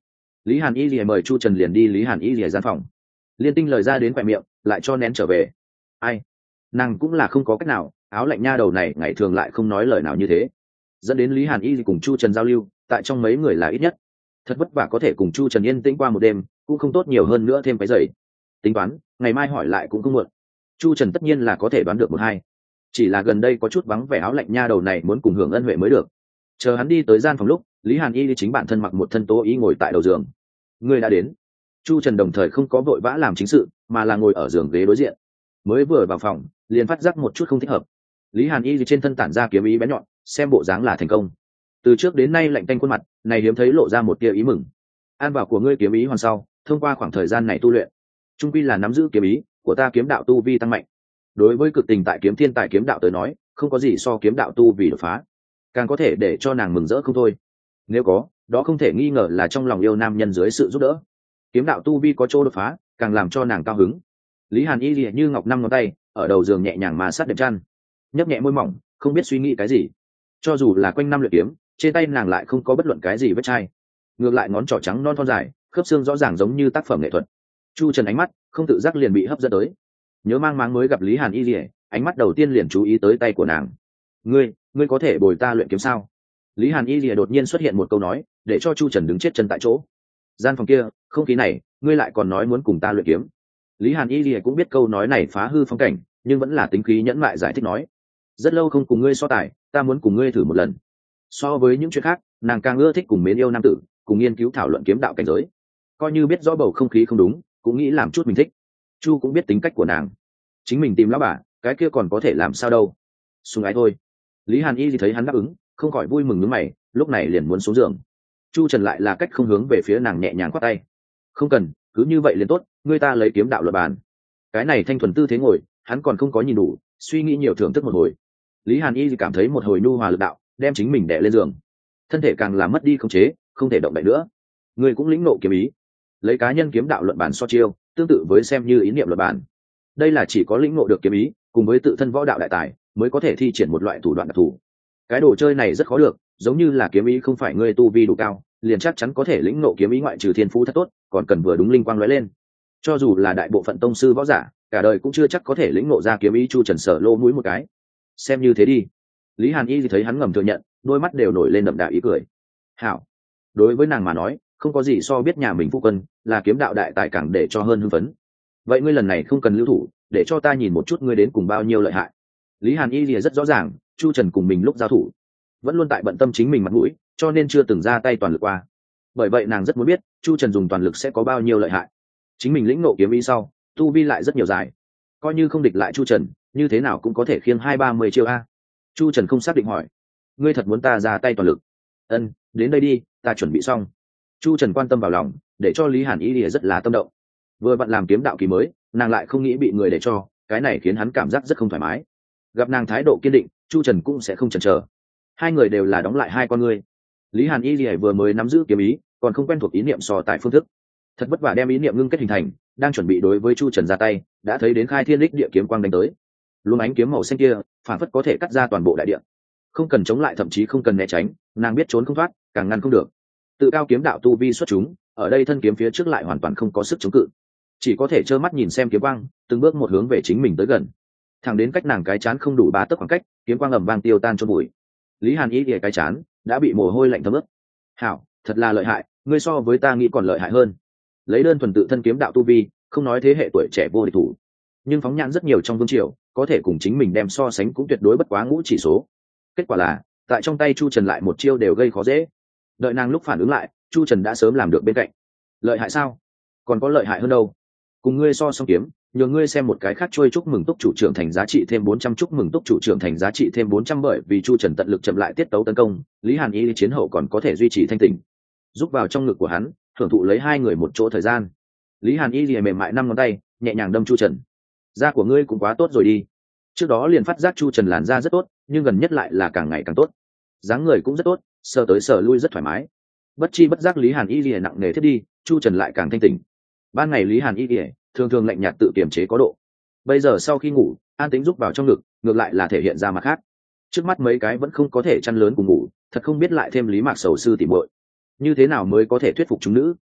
Lý Hàn Y lìa mời Chu Trần liền đi Lý Hàn Y lìa gian phòng. Liên Tinh lời ra đến khoe miệng lại cho nén trở về. Ai, nàng cũng là không có cách nào, áo lạnh nha đầu này ngày thường lại không nói lời nào như thế, dẫn đến Lý Hàn Y cùng Chu Trần giao lưu tại trong mấy người là ít nhất. Thật vất vả có thể cùng Chu Trần yên tĩnh qua một đêm, cũng không tốt nhiều hơn nữa thêm cái giày. Tính toán ngày mai hỏi lại cũng không muộn. Chu Trần tất nhiên là có thể đoán được một hai, chỉ là gần đây có chút vắng vẻ áo lạnh nha đầu này muốn cùng hưởng ân huệ mới được. Chờ hắn đi tới gian phòng lúc, Lý Hàn Y chính bản thân mặc một thân tố ý ngồi tại đầu giường. Người đã đến. Chu Trần đồng thời không có vội vã làm chính sự, mà là ngồi ở giường ghế đối diện. Mới vừa vào phòng liền phát giác một chút không thích hợp. Lý Hàn Y trên thân tản ra kiếm ý bén nhọn, xem bộ dáng là thành công. Từ trước đến nay lạnh tanh khuôn mặt này hiếm thấy lộ ra một tia ý mừng. An bảo của ngươi kiếm ý hoàn sau, thông qua khoảng thời gian này tu luyện, trung quy là nắm giữ kiếm ý của ta, kiếm đạo tu vi tăng mạnh. Đối với cực tình tại kiếm thiên tài kiếm đạo tới nói, không có gì so kiếm đạo tu vì đột phá càng có thể để cho nàng mừng rỡ không thôi. Nếu có, đó không thể nghi ngờ là trong lòng yêu nam nhân dưới sự giúp đỡ. Kiếm đạo tu vi có chỗ đột phá, càng làm cho nàng cao hứng. Lý Hàn Y lìa như ngọc năm ngón tay ở đầu giường nhẹ nhàng mà sát đệm chăn, nhấp nhẹ môi mỏng, không biết suy nghĩ cái gì. Cho dù là quanh năm luyện kiếm, trên tay nàng lại không có bất luận cái gì vết chai, ngược lại ngón trỏ trắng non thon dài, khớp xương rõ ràng giống như tác phẩm nghệ thuật. Chu Trần ánh mắt không tự giác liền bị hấp dẫn tới. Nhớ mang máng mới gặp Lý Hàn Y lìa, ánh mắt đầu tiên liền chú ý tới tay của nàng. Ngươi có thể bồi ta luyện kiếm sao? Lý Hàn Y lìa đột nhiên xuất hiện một câu nói, để cho Chu Trần đứng chết chân tại chỗ. Gian phòng kia không khí này, ngươi lại còn nói muốn cùng ta luyện kiếm. Lý Hàn Y lìa cũng biết câu nói này phá hư phong cảnh, nhưng vẫn là tính khí nhẫn mại giải thích nói. Rất lâu không cùng ngươi so tài, ta muốn cùng ngươi thử một lần. So với những chuyện khác, nàng càng ưa thích cùng mến yêu nam tử, cùng nghiên cứu thảo luận kiếm đạo cảnh giới. Coi như biết rõ bầu không khí không đúng, cũng nghĩ làm chút mình thích. Chu cũng biết tính cách của nàng, chính mình tìm lão bà, cái kia còn có thể làm sao đâu. Sùng ái thôi. Lý Hàn Y thì thấy hắn đáp ứng, không khỏi vui mừng nhướng mày, lúc này liền muốn xuống giường. Chu Trần lại là cách không hướng về phía nàng nhẹ nhàng quát tay. Không cần, cứ như vậy liền tốt, ngươi ta lấy kiếm đạo luật bàn. Cái này thanh thuần tư thế ngồi, hắn còn không có nhìn đủ, suy nghĩ nhiều thưởng thức một hồi. Lý Hàn Y thì cảm thấy một hồi nhu hòa lực đạo, đem chính mình đè lên giường. Thân thể càng làm mất đi khống chế, không thể động đậy nữa. Ngươi cũng lĩnh ngộ kiếm ý, lấy cá nhân kiếm đạo luận bàn so chiêu, tương tự với xem như ý niệm luận bàn. Đây là chỉ có lĩnh ngộ được kiếm ý, cùng với tự thân võ đạo đại tài, mới có thể thi triển một loại thủ đoạn đặc thù. Cái đồ chơi này rất khó được, giống như là kiếm ý không phải ngươi tu vi đủ cao, liền chắc chắn có thể lĩnh ngộ kiếm ý, ngoại trừ thiên phú thật tốt, còn cần vừa đúng linh quang lóe lên. Cho dù là đại bộ phận tông sư võ giả, cả đời cũng chưa chắc có thể lĩnh ngộ ra kiếm ý. Chu Trần sở lô mũi một cái. Xem như thế đi. Lý Hàn Y thì thấy hắn ngầm thừa nhận, đôi mắt đều nổi lên đậm đà ý cười. Hảo. Đối với nàng mà nói, không có gì so biết nhà mình phu quân là kiếm đạo đại tài càng để cho hơn hưng phấn. Vậy ngươi lần này không cần lưu thủ, để cho ta nhìn một chút ngươi đến cùng bao nhiêu lợi hại. Lý Hàn Y lìa rất rõ ràng, Chu Trần cùng mình lúc giao thủ vẫn luôn tại bận tâm chính mình mặt mũi, cho nên chưa từng ra tay toàn lực qua. Bởi vậy nàng rất muốn biết Chu Trần dùng toàn lực sẽ có bao nhiêu lợi hại. Chính mình lĩnh ngộ kiếm ý sau, tu vi lại rất nhiều dài, coi như không địch lại Chu Trần, như thế nào cũng có thể khiêng 20-30 chiêu a. Chu Trần không xác định hỏi, ngươi thật muốn ta ra tay toàn lực? Ân, đến đây đi, ta chuẩn bị xong. Chu Trần quan tâm vào lòng, để cho Lý Hàn Y lìa rất là tâm động. Vừa vặn làm kiếm đạo kỳ mới, nàng lại không nghĩ bị người để cho, cái này khiến hắn cảm giác rất không thoải mái. Gặp nàng thái độ kiên định, Chu Trần cũng sẽ không chần chờ. Hai người đều là đóng lại hai con ngươi. Lý Hàn Y lìa vừa mới nắm giữ kiếm ý, còn không quen thuộc ý niệm so tại phương thức, thật vất vả đem ý niệm ngưng kết hình thành, đang chuẩn bị đối với Chu Trần ra tay, đã thấy đến khai thiên đích địa kiếm quang đánh tới. Luồng ánh kiếm màu xanh kia phản phất có thể cắt ra toàn bộ đại địa, không cần chống lại, thậm chí không cần né tránh, nàng biết trốn không thoát, càng ngăn không được. Tự cao kiếm đạo tu vi xuất chúng, ở đây thân kiếm phía trước lại hoàn toàn không có sức chống cự, chỉ có thể trơ mắt nhìn xem kiếm quang từng bước một hướng về chính mình tới gần, thẳng đến cách nàng cái chán không đủ 3 tấc khoảng cách, kiếm quang ầm vang tiêu tan trong bụi. Lý Hàn Y lìa cái chán đã bị mồ hôi lạnh thấm ướt. Hảo, thật là lợi hại, ngươi so với ta nghĩ còn lợi hại hơn. Lấy đơn thuần tự thân kiếm đạo tu vi, không nói thế hệ tuổi trẻ vô địch thủ, nhưng phóng nhãn rất nhiều trong vương triều, có thể cùng chính mình đem so sánh cũng tuyệt đối bất quá ngũ chỉ số. Kết quả là, tại trong tay Chu Trần lại một chiêu đều gây khó dễ. Đợi nàng lúc phản ứng lại, Chu Trần đã sớm làm được bên cạnh. Lợi hại sao? Còn có lợi hại hơn đâu. Cùng ngươi so song kiếm, nhờ ngươi xem một cái khác trôi. Chúc mừng túc chủ trưởng thành giá trị thêm 400. Chúc mừng túc chủ trưởng thành giá trị thêm 400. Bởi vì Chu Trần tận lực chậm lại tiết tấu tấn công, Lý Hàn Y chiến hậu còn có thể duy trì thanh tỉnh, giúp vào trong ngực của hắn, thưởng thụ lấy hai người một chỗ thời gian. Lý Hàn Y lìa mềm mại 5 ngón tay, nhẹ nhàng đâm Chu Trần. Da của ngươi cũng quá tốt rồi đi. Trước đó liền phát giác Chu Trần làn da rất tốt, nhưng gần nhất lại là càng ngày càng tốt. Dáng người cũng rất tốt, sờ tới sờ lui rất thoải mái. Bất chi bất giác Lý Hàn Y lìa nặng nề thiết đi, Chu Trần lại càng thanh tỉnh. Ban ngày Lý Hàn Y lìa thường thường lạnh nhạt tự kiềm chế có độ, bây giờ sau khi ngủ, an tĩnh rúc vào trong ngực, ngược lại là thể hiện ra mặt khác. Trước mắt mấy cái vẫn không có thể chăn lớn cùng ngủ, thật không biết lại thêm Lý Mạc Sầu sư tỉ muội, như thế nào mới có thể thuyết phục chúng nữ.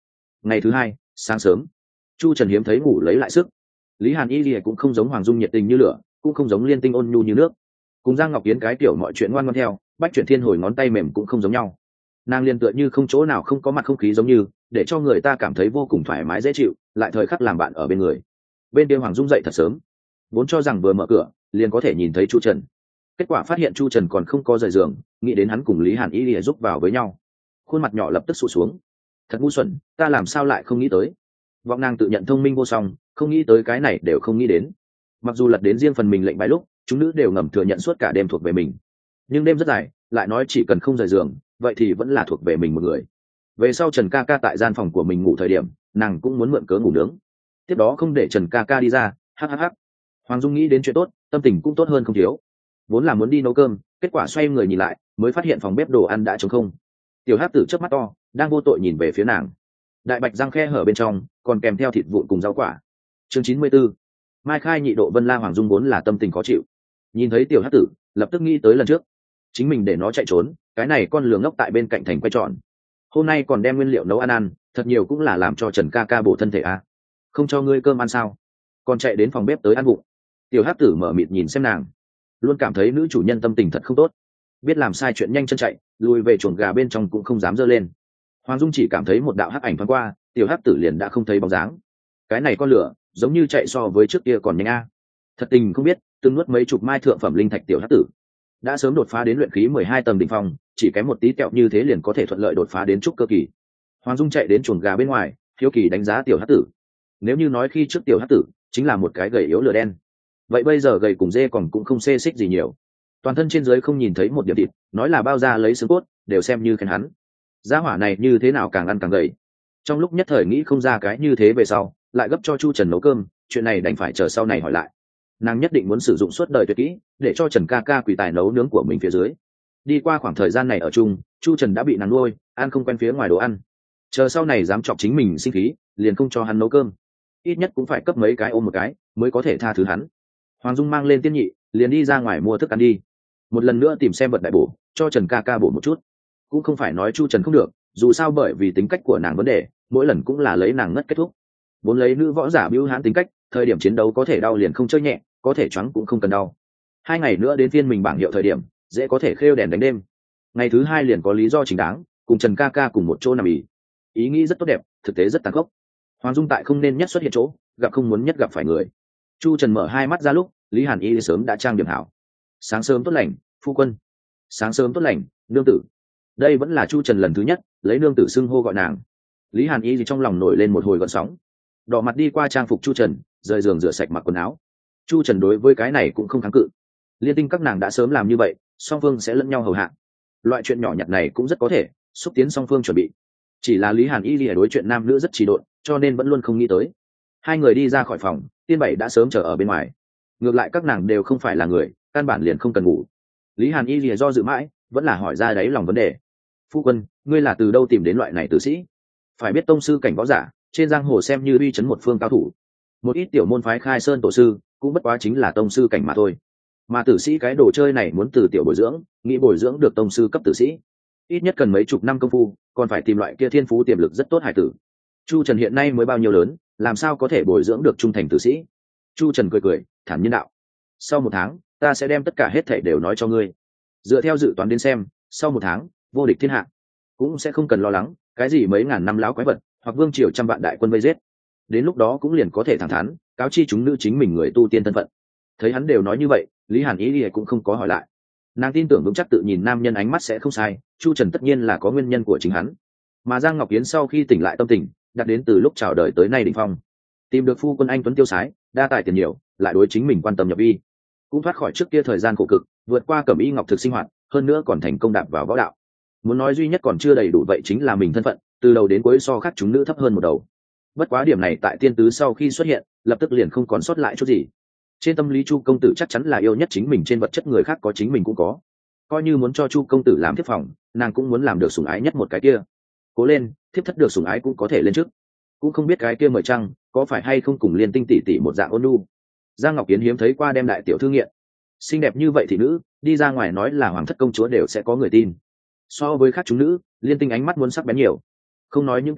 Ngày thứ hai sáng sớm, chu trần hiếm thấy ngủ lấy lại sức. Lý Hàn Y Lìa cũng không giống Hoàng Dung nhiệt tình như lửa, cũng không giống Liên Tinh ôn nhu như nước. Cùng Giang Ngọc Yến cái tiểu mọi chuyện ngoan ngoãn theo, Bách Chuyển Thiên hồi ngón tay mềm cũng không giống nhau. Nàng liên tựa như không chỗ nào không có mặt không khí giống như, để cho người ta cảm thấy vô cùng thoải mái dễ chịu, lại thời khắc làm bạn ở bên người. Bên kia Hoàng Dung dậy thật sớm, vốn cho rằng vừa mở cửa liền có thể nhìn thấy chu trần, kết quả phát hiện chu trần còn không có rời giường, nghĩ đến hắn cùng Lý Hàn Y Lìa giúp vào với nhau, khuôn mặt nhỏ lập tức sụt xuống. Thật ngu xuẩn, ta làm sao lại không nghĩ tới. Vọng nàng tự nhận thông minh vô song, không nghĩ tới cái này đều không nghĩ đến. Mặc dù lật đến riêng phần mình lệnh bài lúc chúng nữ đều ngầm thừa nhận suốt cả đêm thuộc về mình, nhưng đêm rất dài, lại nói chỉ cần không rời giường vậy thì vẫn là thuộc về mình một người. Về sau Trần ca ca tại gian phòng của mình ngủ thời điểm, nàng cũng muốn mượn cớ ngủ nướng, tiếp đó không để Trần ca ca đi ra. Hắc. Hoàng Dung nghĩ đến chuyện tốt, tâm tình cũng tốt hơn không thiếu. Vốn là muốn đi nấu cơm, kết quả xoay người nhìn lại mới phát hiện phòng bếp đồ ăn đã trống không. Tiểu Hắc Tử chớp mắt to đang vô tội nhìn về phía nàng, đại bạch răng khe hở bên trong còn kèm theo thịt vụn cùng rau quả. Chương 94. Mai khai nhị độ vân la. Hoàng Dung vốn là tâm tình khó chịu, nhìn thấy Tiểu Hắc Tử lập tức nghĩ tới lần trước chính mình để nó chạy trốn, cái này con lường ngốc tại bên cạnh thành quay tròn, hôm nay còn đem nguyên liệu nấu ăn, thật nhiều cũng là làm cho Trần ca ca bổ thân thể à. Không cho ngươi cơm ăn sao, còn chạy đến phòng bếp tới ăn bụng. Tiểu Hắc Tử mở mịt nhìn xem nàng, luôn cảm thấy nữ chủ nhân tâm tình thật không tốt, biết làm sai chuyện nhanh chân chạy, lùi về chuồng gà bên trong cũng không dám dơ lên. Hoàng Dung chỉ cảm thấy một đạo hắc ảnh thoáng qua, Tiểu Hắc Tử liền đã không thấy bóng dáng. Cái này con lửa giống như chạy so với trước kia còn nhanh a. Thật tình không biết, từng nuốt mấy chục mai thượng phẩm linh thạch Tiểu Hắc Tử đã sớm đột phá đến luyện khí 12 tầng đỉnh phong, chỉ kém một tí tẹo như thế liền có thể thuận lợi đột phá đến trúc cơ kỳ. Hoàng Dung chạy đến chuồng gà bên ngoài, hiếu kỳ đánh giá Tiểu Hắc Tử. Nếu như nói khi trước Tiểu Hắc Tử chính là một cái gầy yếu lửa đen, vậy bây giờ gầy cùng dê còn cũng không xê xích gì nhiều. Toàn thân trên dưới không nhìn thấy một điểm thịt, nói là bao ra lấy xương cốt đều xem như khen hắn. Gia hỏa này như thế nào càng ăn càng gầy. Trong lúc nhất thời nghĩ không ra cái như thế về sau, lại gấp cho chu trần nấu cơm, chuyện này đành phải chờ sau này hỏi lại. Nàng nhất định muốn sử dụng suốt đời tuyệt kỹ để cho Trần ca ca quỳ tài nấu nướng của mình phía dưới. Đi qua khoảng thời gian này ở chung, chu trần đã bị nàng nuôi ăn không quen phía ngoài đồ ăn, chờ sau này dám chọc chính mình sinh khí liền không cho hắn nấu cơm, ít nhất cũng phải cấp mấy cái ôm một cái mới có thể tha thứ hắn. Hoàng Dung mang lên tiên nhị liền đi ra ngoài mua thức ăn đi, một lần nữa tìm xem vật đại bổ cho Trần ca ca bổ một chút. Cũng không phải nói chu trần không được, dù sao bởi vì tính cách của nàng vấn đề, mỗi lần cũng là lấy nàng ngất kết thúc. Vốn lấy nữ võ giả bưu hãn tính cách, thời điểm chiến đấu có thể đau liền không chơi nhẹ, có thể choáng cũng không cần đau. 2 ngày nữa đến phiên mình bảng hiệu thời điểm, dễ có thể khêu đèn đánh đêm. Ngày thứ 2 liền có lý do chính đáng cùng Trần ca ca cùng một chỗ nằm ý nghĩ rất tốt đẹp, thực tế rất tàn khốc. Hoàng Dung tại không nên nhất xuất hiện chỗ, gặp không muốn nhất gặp phải người. Chu Trần mở 2 mắt ra lúc, Lý Hàn Y sớm đã trang điểm hảo. Sáng sớm tốt lành, phu quân. Sáng sớm tốt lành, nương tử. Đây vẫn là chu trần lần thứ nhất lấy nương tử xưng hô gọi nàng. Lý Hàn Y trong lòng nổi lên một hồi gợn sóng, đỏ mặt đi qua trang phục chu trần, rời giường rửa sạch mặc quần áo. Chu trần đối với cái này cũng không kháng cự, Liên Tinh các nàng đã sớm làm như vậy, song phương sẽ lẫn nhau hầu hạ. Loại chuyện nhỏ nhặt này cũng rất có thể xúc tiến song phương chuẩn bị. Chỉ là Lý Hàn Y lìa đối chuyện nam nữ rất trì độn, cho nên vẫn luôn không nghĩ tới. 2 người đi ra khỏi phòng, Tiên Bảy đã sớm chờ ở bên ngoài. Ngược lại các nàng đều không phải là người, căn bản liền không cần ngủ. Lý Hàn Y lìa do dự mãi, vẫn là hỏi ra đáy lòng vấn đề. Phu quân, ngươi là từ đâu tìm đến loại này tử sĩ? Phải biết tông sư cảnh võ giả trên giang hồ xem như uy chấn một phương cao thủ, một ít tiểu môn phái khai sơn tổ sư cũng bất quá chính là tông sư cảnh mà thôi. Mà tử sĩ cái đồ chơi này muốn từ tiểu bồi dưỡng, nghĩ bồi dưỡng được tông sư cấp tử sĩ ít nhất cần mấy chục năm công phu, còn phải tìm loại kia thiên phú tiềm lực rất tốt hải tử. Chu Trần hiện nay mới bao nhiêu lớn, làm sao có thể bồi dưỡng được trung thành tử sĩ? Chu Trần cười thản nhiên đạo: sau 1 tháng ta sẽ đem tất cả hết thảy đều nói cho ngươi. Dựa theo dự toán đến xem, sau 1 tháng vô địch thiên hạ, cũng sẽ không cần lo lắng cái gì mấy ngàn năm láo quái vật hoặc vương triều trăm vạn đại quân vây giết. Đến lúc đó cũng liền có thể thẳng thắn cáo chi chúng nữ chính mình người tu tiên thân phận. Thấy hắn đều nói như vậy, Lý Hàn Ý cũng không có hỏi lại. Nàng tin tưởng vững chắc tự nhìn nam nhân ánh mắt sẽ không sai, Chu Trần tất nhiên là có nguyên nhân của chính hắn. Mà Giang Ngọc Yến sau khi tỉnh lại tâm tình đạt đến từ lúc chào đời tới nay đỉnh phong, tìm được phu quân anh tuấn tiêu sái, đa tài tiền nhiều, lại đối chính mình quan tâm nhập vi, cũng thoát khỏi trước kia thời gian khổ cực, vượt qua cẩm y ngọc thực sinh hoạt, hơn nữa còn thành công đạp vào võ đạo. Muốn nói duy nhất còn chưa đầy đủ vậy chính là mình thân phận, từ đầu đến cuối so khác chúng nữ thấp hơn một đầu. Bất quá điểm này tại tiên tứ sau khi xuất hiện, lập tức liền không còn sót lại chút gì. Trên tâm lý Chu công tử chắc chắn là yêu nhất chính mình, trên vật chất người khác có chính mình cũng có. Coi như muốn cho Chu công tử làm thiếp phòng, nàng cũng muốn làm được sủng ái nhất một cái kia. Cố lên, thiếp thất được sủng ái cũng có thể lên trước. Cũng không biết cái kia mời chăng có phải hay không cùng Liên Tinh tỷ tỷ một dạng ôn nhu. Giang Ngọc Yến hiếm thấy qua đem đại tiểu thư nghiện, xinh đẹp như vậy thì nữ đi ra ngoài nói là hoàng thất công chúa đều sẽ có người tin. So với khác chúng nữ, Liên Tinh ánh mắt muốn sắc bén nhiều. Không nói những cái khác,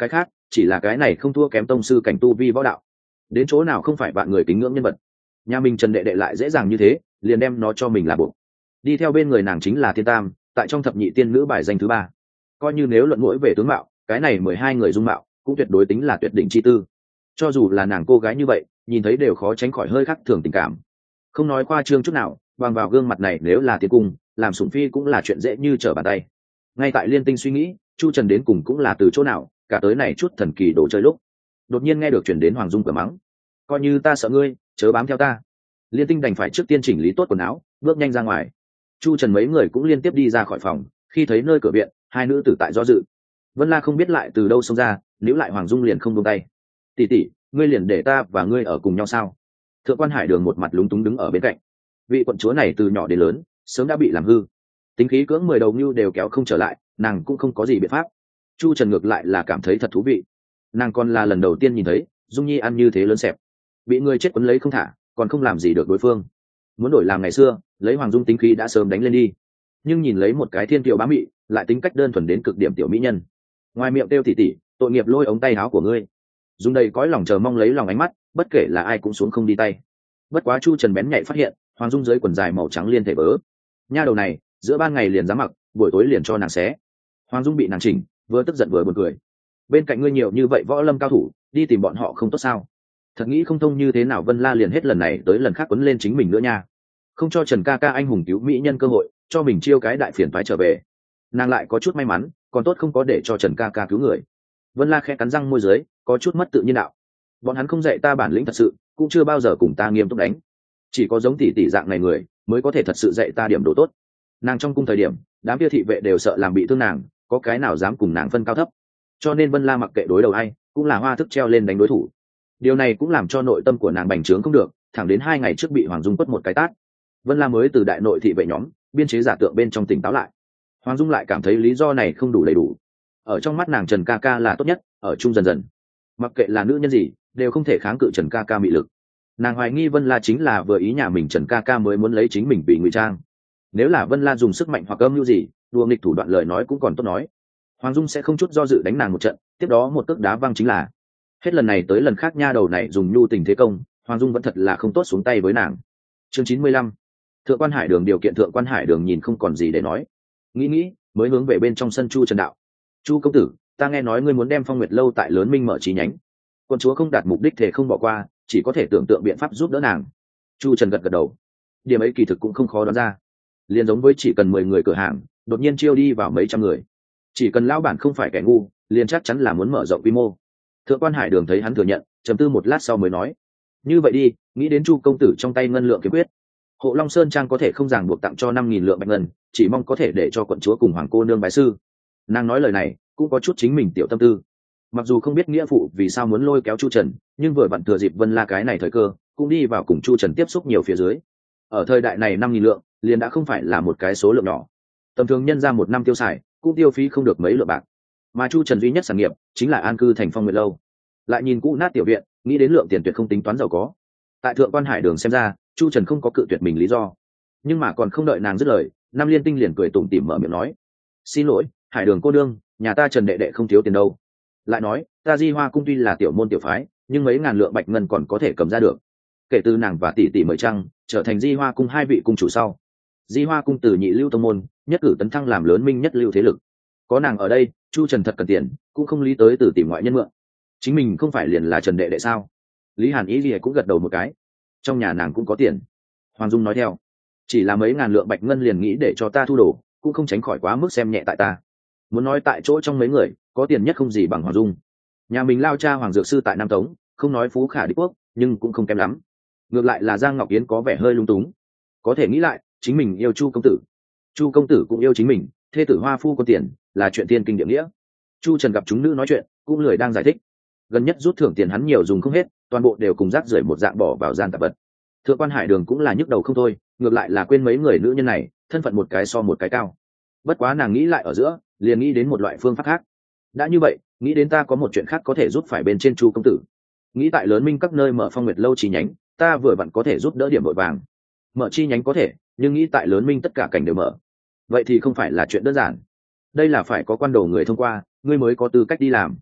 chỉ là cái này không thua kém tông sư cảnh tu vi võ đạo, đến chỗ nào không phải bạn người kính ngưỡng nhân vật. Nhà mình Trần đệ đệ lại dễ dàng như thế liền đem nó cho mình là buộc. Đi theo bên người nàng chính là Thiên Tam, tại trong thập nhị tiên nữ bài danh thứ 3. Coi như nếu luận mũi về tướng mạo, cái này 12 người dung mạo cũng tuyệt đối tính là tuyệt đỉnh chi tư. Cho dù là nàng cô gái như vậy, nhìn thấy đều khó tránh khỏi hơi khác thường tình cảm. Không nói khoa trương chút nào, bằng vào gương mặt này nếu là tiến cung, làm sủng phi cũng là chuyện dễ như trở bàn tay. Ngay tại liên tinh suy nghĩ Chu Trần đến cùng cũng là từ chỗ nào cả tới này chút thần kỳ đồ chơi lúc, đột nhiên nghe được chuyển đến Hoàng Dung cửa mắng: coi như ta sợ ngươi, chớ bám theo ta. Liên tinh đành phải trước tiên chỉnh lý tốt quần áo, bước nhanh ra ngoài. Chu Trần mấy người cũng liên tiếp đi ra khỏi phòng, khi thấy nơi cửa viện hai nữ tử tại do dự. Vân La không biết lại từ đâu xông ra, níu lại Hoàng Dung liền không buông tay. Tỷ tỷ, ngươi liền để ta và ngươi ở cùng nhau sao? Thượng quan Hải Đường một mặt lúng túng đứng ở bên cạnh. Vị quận chúa này từ nhỏ đến lớn sớm đã bị làm hư, tính khí cưỡng 10 đầu như đều kéo không trở lại, nàng cũng không có gì biện pháp. Chu Trần ngược lại là cảm thấy thật thú vị, nàng còn là lần đầu tiên nhìn thấy Dung Nhi ăn như thế lớn xẹp, bị người chết quấn lấy không thả, còn không làm gì được đối phương. Muốn đổi làm ngày xưa, lấy Hoàng Dung tính khí đã sớm đánh lên đi, nhưng nhìn lấy một cái thiên kiều bá mị, lại tính cách đơn thuần đến cực điểm tiểu mỹ nhân, ngoài miệng kêu tỉ tỉ, tội nghiệp lôi ống tay áo của ngươi. Dung đầy cõi lòng chờ mong lấy lòng ánh mắt, bất kể là ai cũng xuống không đi tay. Bất quá Chu Trần bén nhạy phát hiện Hoàng Dung dưới quần dài màu trắng liên thể vớ, nha đầu này giữa ban ngày liền dám mặc, buổi tối liền cho nàng xé. Hoàng Dung bị nàng chỉnh, vừa tức giận vừa buồn cười. Bên cạnh ngươi nhiều như vậy võ lâm cao thủ, đi tìm bọn họ không tốt sao? Thật nghĩ không thông như thế nào Vân La liền hết lần này tới lần khác quấn lên chính mình nữa nha. Không cho Trần ca ca anh hùng cứu mỹ nhân cơ hội, cho mình chiêu cái đại phiền toái trở về. Nàng lại có chút may mắn, còn tốt không có để cho Trần ca ca cứu người. Vân La khẽ cắn răng môi dưới, có chút mất tự nhiên đạo: bọn hắn không dạy ta bản lĩnh thật sự, cũng chưa bao giờ cùng ta nghiêm túc đánh. Chỉ có giống tỷ tỷ dạng này người mới có thể thật sự dạy ta điểm đồ tốt. Nàng trong cung thời điểm, đám kia thị vệ đều sợ làm bị thương nàng, có cái nào dám cùng nàng phân cao thấp. Cho nên Vân La mặc kệ đối đầu ai, cũng là hoa thức treo lên đánh đối thủ. Điều này cũng làm cho nội tâm của nàng bành trướng không được, thẳng đến 2 ngày trước bị Hoàng Dung quất một cái tát, Vân La mới từ đại nội thị vệ nhóm biên chế giả tượng bên trong tỉnh táo lại. Hoàng Dung lại cảm thấy lý do này không đủ đầy đủ. Ở trong mắt nàng Trần ca ca là tốt nhất, ở chung dần dần, mặc kệ là nữ nhân gì đều không thể kháng cự Trần ca ca mị lực. Nàng hoài nghi Vân La chính là vừa ý nhà mình Trần ca ca mới muốn lấy chính mình bị ngụy trang. Nếu là Vân La dùng sức mạnh hoặc âm mưu gì đùa nghịch thủ đoạn lời nói cũng còn tốt nói, Hoàng Dung sẽ không chút do dự đánh nàng một trận, tiếp đó một cước đá văng chính là. Hết lần này tới lần khác nha đầu này dùng nhu tình thế công, Hoàng Dung vẫn thật là không tốt xuống tay với nàng. Chương 95. Thượng quan Hải Đường điều kiện. Thượng quan Hải Đường nhìn không còn gì để nói, nghĩ mới hướng về bên trong sân Chu Trần đạo: Chu công tử, ta nghe nói ngươi muốn đem Phong Nguyệt lâu tại Lớn Minh mở chi nhánh, quân chúa không đạt mục đích thể không bỏ qua, chỉ có thể tưởng tượng biện pháp giúp đỡ nàng. Chu Trần gật gật đầu, điểm ấy kỳ thực cũng không khó đoán ra, liền giống với chỉ cần 10 người cửa hàng đột nhiên chiêu đi vào mấy trăm người, chỉ cần lão bản không phải kẻ ngu liền chắc chắn là muốn mở rộng quy mô. Thượng quan Hải Đường thấy hắn thừa nhận, trầm tư một lát sau mới nói: như vậy đi, nghĩ đến Chu công tử trong tay ngân lượng kiếm quyết, Hộ Long Sơn Trang có thể không ràng buộc tặng cho 5.000 lượng bạch ngân, chỉ mong có thể để cho quận chúa cùng hoàng cô nương bái sư. Nàng nói lời này cũng có chút chính mình tiểu tâm tư, mặc dù không biết nghĩa phụ vì sao muốn lôi kéo Chu Trần, nhưng vừa vặn thừa dịp Vân La cái này thời cơ, cũng đi vào cùng Chu Trần tiếp xúc nhiều phía dưới. Ở thời đại này 5.000 lượng liền đã không phải là một cái số lượng nhỏ, tầm thường nhân ra một năm tiêu xài cũng tiêu phí không được mấy lượng bạc. Mà Chu Trần duy nhất sản nghiệp chính là an cư thành Phong Nguyệt lâu, lại nhìn cũ nát tiểu viện, nghĩ đến lượng tiền tuyệt không tính toán giàu có. Tại Thượng quan Hải Đường xem ra, Chu Trần không có cự tuyệt mình lý do, nhưng mà còn không đợi nàng dứt lời, Nam Liên Tinh liền cười tủm tỉm mở miệng nói: xin lỗi Hải Đường cô đương, nhà ta Trần đệ đệ không thiếu tiền đâu. Lại nói ta Di Hoa cung tuy là tiểu môn tiểu phái, nhưng mấy ngàn lượng bạch ngân còn có thể cầm ra được. Kể từ nàng và tỷ tỷ mời trăng trở thành Di Hoa cung 2 vị cung chủ sau, Di Hoa cung từ nhị lưu tông môn nhất cử tấn thăng làm lớn minh nhất lưu thế lực. Có nàng ở đây, Chu Trần thật cần tiền cũng không lý tới từ tìm ngoại nhân mượn. Chính mình không phải liền là Trần đệ đệ sao? Lý Hàn Ý gì cũng gật đầu một cái. Trong nhà nàng cũng có tiền. Hoàng Dung nói theo: chỉ là mấy ngàn lượng bạch ngân liền nghĩ để cho ta thu đồ, cũng không tránh khỏi quá mức xem nhẹ tại ta. Muốn nói tại chỗ trong mấy người có tiền nhất không gì bằng Hoàng Dung. Nhà mình lao cha Hoàng Dược Sư tại Nam Tống, không nói phú khả địch quốc, nhưng cũng không kém lắm. Ngược lại là Giang Ngọc Yến có vẻ hơi lung túng. Có thể nghĩ lại, chính mình yêu Chu công tử, Chu công tử cũng yêu chính mình, thê tử hoa phu có tiền là chuyện tiên kinh địa nghĩa. Chu Trần gặp chúng nữ nói chuyện cũng lười đang giải thích, gần nhất rút thưởng tiền hắn nhiều dùng không hết, toàn bộ đều cùng rác rưởi một dạng bỏ vào gian tạp vật. Thượng quan Hải Đường cũng là nhức đầu không thôi, ngược lại là quên mấy người nữ nhân này thân phận một cái so một cái cao. Bất quá nàng nghĩ lại ở giữa, liền nghĩ đến một loại phương pháp khác. Đã như vậy, nghĩ đến ta có một chuyện khác có thể giúp phải bên trên Chu công tử. Nghĩ tại Lớn Minh các nơi mở Phong Nguyệt lâu chi nhánh, ta vừa vặn có thể giúp đỡ điểm vội vàng. Mở chi nhánh có thể, nhưng nghĩ tại Lớn Minh tất cả cảnh đều mở, vậy thì không phải là chuyện đơn giản. Đây là phải có quan đồ người thông qua, ngươi mới có tư cách đi làm.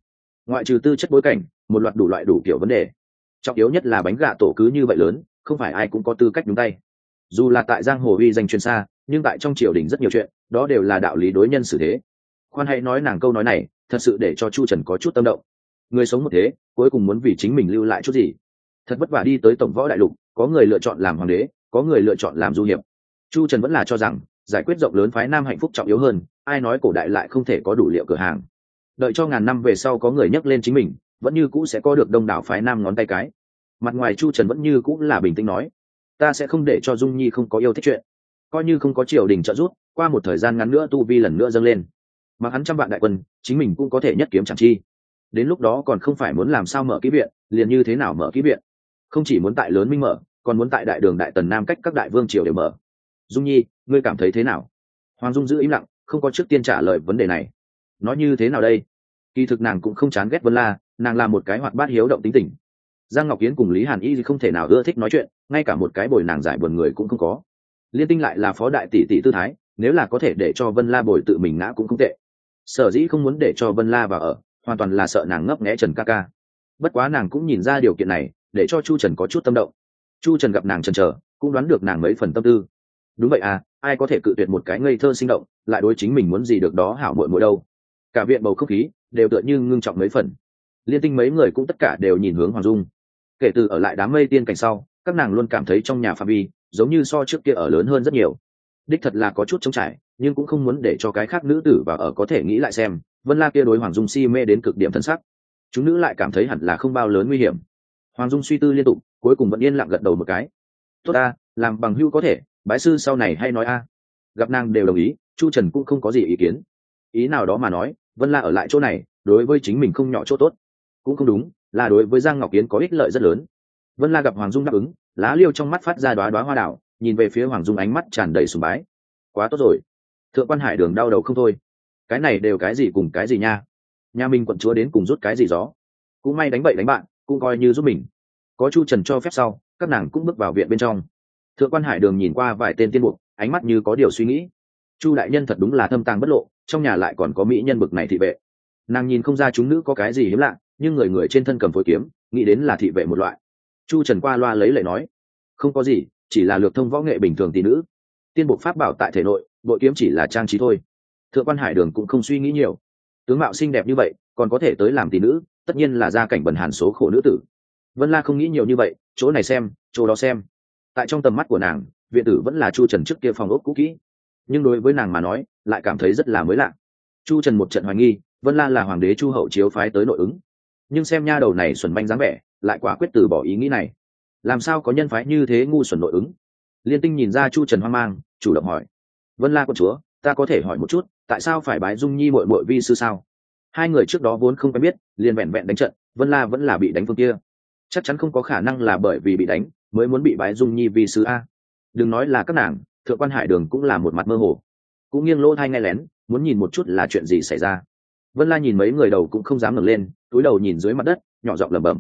ngoại trừ tư chất bối cảnh, một loạt đủ loại đủ kiểu vấn đề. Trọng yếu nhất là bánh gà tổ cứ như vậy lớn, không phải ai cũng có tư cách nhúng tay. Dù là tại giang hồ uy danh truyền xa, nhưng tại trong triều đình rất nhiều chuyện, đó đều là đạo lý đối nhân xử thế. Khoan hãy nói nàng câu nói này, thật sự để cho Chu Trần có chút tâm động. Người sống một thế, cuối cùng muốn vì chính mình lưu lại chút gì. Thật vất vả đi tới tổng võ đại lục, có người lựa chọn làm hoàng đế, có người lựa chọn làm du hiệp. Chu Trần vẫn là cho rằng giải quyết rộng lớn phái nam hạnh phúc trọng yếu hơn, ai nói cổ đại lại không thể có đủ liệu cửa hàng. Đợi cho ngàn năm về sau có người nhắc lên chính mình, vẫn như cũ sẽ có được đông đảo phái nam ngón tay cái. Mặt ngoài Chu Trần vẫn như cũ là bình tĩnh nói, ta sẽ không để cho Dung Nhi không có yêu thích chuyện, coi như không có triều đình trợ giúp, qua một thời gian ngắn nữa tu vi lần nữa dâng lên, mặc hắn trăm vạn đại quân, chính mình cũng có thể nhất kiếm chẳng chi. Đến lúc đó còn không phải muốn làm sao mở ký viện, liền như thế nào mở ký viện, không chỉ muốn tại lớn minh mở, còn muốn tại đại đường đại tần nam cách các đại vương triều đều mở. Dung Nhi, ngươi cảm thấy thế nào? Hoàng Dung giữ im lặng, không có trước tiên trả lời vấn đề này. Nói như thế nào đây? Kỳ thực nàng cũng không chán ghét Vân La, nàng là một cái hoạt bát hiếu động tính tình. Giang Ngọc Yến cùng Lý Hàn Y không thể nào ưa thích nói chuyện, ngay cả một cái bồi nàng giải buồn người cũng không có. Liên Tinh lại là phó đại tỷ tỷ tư thái, nếu là có thể để cho Vân La bồi tự mình ngã cũng không tệ. Sở dĩ không muốn để cho Vân La vào ở, hoàn toàn là sợ nàng ngấp nghé Trần ca ca. Bất quá nàng cũng nhìn ra điều kiện này, để cho Chu Trần có chút tâm động. Chu Trần gặp nàng chần chờ, cũng đoán được nàng mấy phần tâm tư. Đúng vậy à, ai có thể cự tuyệt một cái ngây thơ sinh động, lại đối chính mình muốn gì được đó hảo muội muội đâu. Cả viện bầu không khí đều tựa như ngưng trọng mấy phần. Liên Tinh mấy người cũng tất cả đều nhìn hướng Hoàng Dung. Kể từ ở lại đám mây tiên cảnh sau, các nàng luôn cảm thấy trong nhà phạm vi giống như so trước kia ở lớn hơn rất nhiều. Đích thật là có chút trống trải, nhưng cũng không muốn để cho cái khác nữ tử vào ở có thể nghĩ lại xem, Vân La kia đối Hoàng Dung si mê đến cực điểm thân sắc. Chúng nữ lại cảm thấy hẳn là không bao lớn nguy hiểm. Hoàng Dung suy tư liên tục, cuối cùng vẫn yên lặng gật đầu một cái. Tốt a, làm bằng hữu có thể, bái sư sau này hay nói a. Gặp nàng đều đồng ý, Chu Trần cũng không có gì ý kiến. Ý nào đó mà nói, Vân La ở lại chỗ này, đối với chính mình không nhỏ chỗ tốt. Cũng không đúng, là đối với Giang Ngọc Yến có ích lợi rất lớn. Vân La gặp Hoàng Dung đáp ứng, lá liêu trong mắt phát ra đóa đóa hoa đảo, nhìn về phía Hoàng Dung ánh mắt tràn đầy sùng bái. Quá tốt rồi. Thượng quan Hải Đường đau đầu không thôi. Cái này đều cái gì cùng cái gì nha? Nhà mình quận chúa đến cùng rút cái gì gió? Cũng may đánh bậy đánh bạn, cũng coi như giúp mình. Có Chu Trần cho phép sau, các nàng cũng bước vào viện bên trong. Thượng quan Hải Đường nhìn qua vài tên tiên buộc, ánh mắt như có điều suy nghĩ. Chu đại nhân thật đúng là thâm tàng bất lộ, trong nhà lại còn có mỹ nhân bực này thị vệ. Nàng nhìn không ra chúng nữ có cái gì hiếm lạ, nhưng người người trên thân cầm phối kiếm, nghĩ đến là thị vệ một loại. Chu Trần qua loa lấy lời nói, không có gì, chỉ là lược thông võ nghệ bình thường tỷ nữ. Tiên buộc pháp bảo tại thể nội, bội kiếm chỉ là trang trí thôi. Thượng quan Hải Đường cũng không suy nghĩ nhiều. Tướng mạo xinh đẹp như vậy, còn có thể tới làm tỷ nữ, tất nhiên là gia cảnh bần hàn số khổ nữ tử. Vân La không nghĩ nhiều như vậy, chỗ này xem, chỗ đó xem. Tại trong tầm mắt của nàng, viện tử vẫn là Chu Trần trước kia phòng ốc cũ kỹ, nhưng đối với nàng mà nói, lại cảm thấy rất là mới lạ. Chu Trần một trận hoài nghi, Vân La là hoàng đế Chu hậu chiếu phái tới nội ứng, nhưng xem nha đầu này xuẩn manh dáng vẻ, lại quả quyết từ bỏ ý nghĩ này. Làm sao có nhân phái như thế ngu xuẩn nội ứng? Liên Tinh nhìn ra Chu Trần hoang mang, chủ động hỏi, Vân La quân chúa, ta có thể hỏi một chút, tại sao phải bái Dung Nhi muội muội vi sư sao? Hai người trước đó vốn không quen biết, liền vẹn vẹn đánh trận, Vân La vẫn là bị đánh phương kia, chắc chắn không có khả năng là bởi vì bị đánh mới muốn bị bái Dung Nhi vi sư a. Đừng nói là các nàng, Thượng quan Hải Đường cũng là một mặt mơ hồ, cũng nghiêng lỗ tai nghe lén, muốn nhìn một chút là chuyện gì xảy ra. Vân La nhìn mấy người đầu cũng không dám ngẩng lên, cúi đầu nhìn dưới mặt đất, nhỏ giọng lẩm bẩm,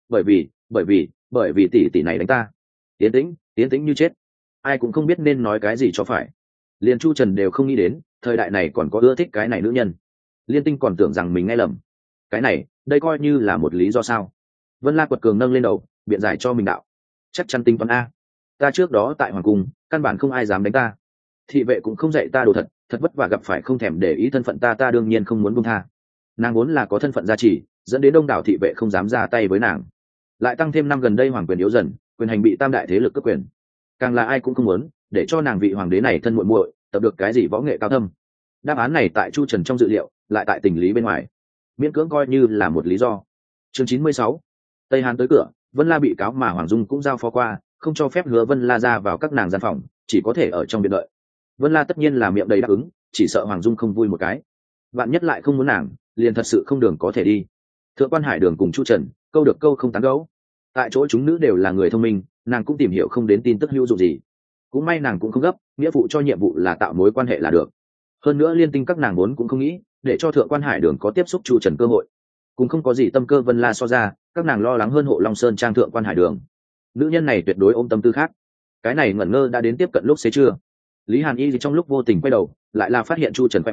bởi vì tỷ này đánh ta. Tiến tĩnh như chết, ai cũng không biết nên nói cái gì cho phải. Liền Chu Trần đều không nghĩ đến, thời đại này còn có ưa thích cái này nữ nhân. Liên Tinh còn tưởng rằng mình nghe lầm. Cái này, đây coi như là một lý do sao? Vân La quật cường nâng lên đầu, biện giải cho mình đạo, chắc chắn tính toán a. Ta trước đó tại hoàng cung, căn bản không ai dám đánh ta. Thị vệ cũng không dạy ta đồ thật, thật vất vả gặp phải không thèm để ý thân phận ta đương nhiên không muốn buông tha. Nàng vốn là có thân phận gia trì, dẫn đến đông đảo thị vệ không dám ra tay với nàng. Lại tăng thêm năm gần đây hoàng quyền yếu dần, quyền hành bị tam đại thế lực cướp quyền. Càng là ai cũng không muốn để cho nàng vị hoàng đế này thân muội muội tập được cái gì võ nghệ cao thâm. Đáp án này tại Chu Trần trong dự liệu, lại tại tình lý bên ngoài, miễn cưỡng coi như là một lý do. Chương 96, Tây Hán tới cửa, Vân La bị cáo mà Hoàng Dung cũng giao phó qua, không cho phép Hứa Vân La ra vào các nàng gian phòng, chỉ có thể ở trong biệt đợi. Vân La tất nhiên là miệng đầy đáp ứng, chỉ sợ Hoàng Dung không vui một cái, bạn nhất lại không muốn nàng, liền thật sự không đường có thể đi. Thượng quan Hải Đường cùng Chu Trần, câu được câu không tán gẫu. Tại chỗ chúng nữ đều là người thông minh, nàng cũng tìm hiểu không đến tin tức hữu dụng gì. Cũng may nàng cũng không gấp, nghĩa vụ cho nhiệm vụ là tạo mối quan hệ là được. Hơn nữa Liên Tinh các nàng vốn cũng không nghĩ để cho Thượng quan Hải Đường có tiếp xúc Chu Trần cơ hội, cũng không có gì tâm cơ Vân La so ra, các nàng lo lắng hơn hộ Long Sơn trang Thượng quan Hải Đường. Nữ nhân này tuyệt đối ôm tâm tư khác. Cái này ngẩn ngơ đã đến tiếp cận lúc xế trưa. Lý Hàn Y trong lúc vô tình quay đầu, lại là phát hiện Chu Trần khoe miệng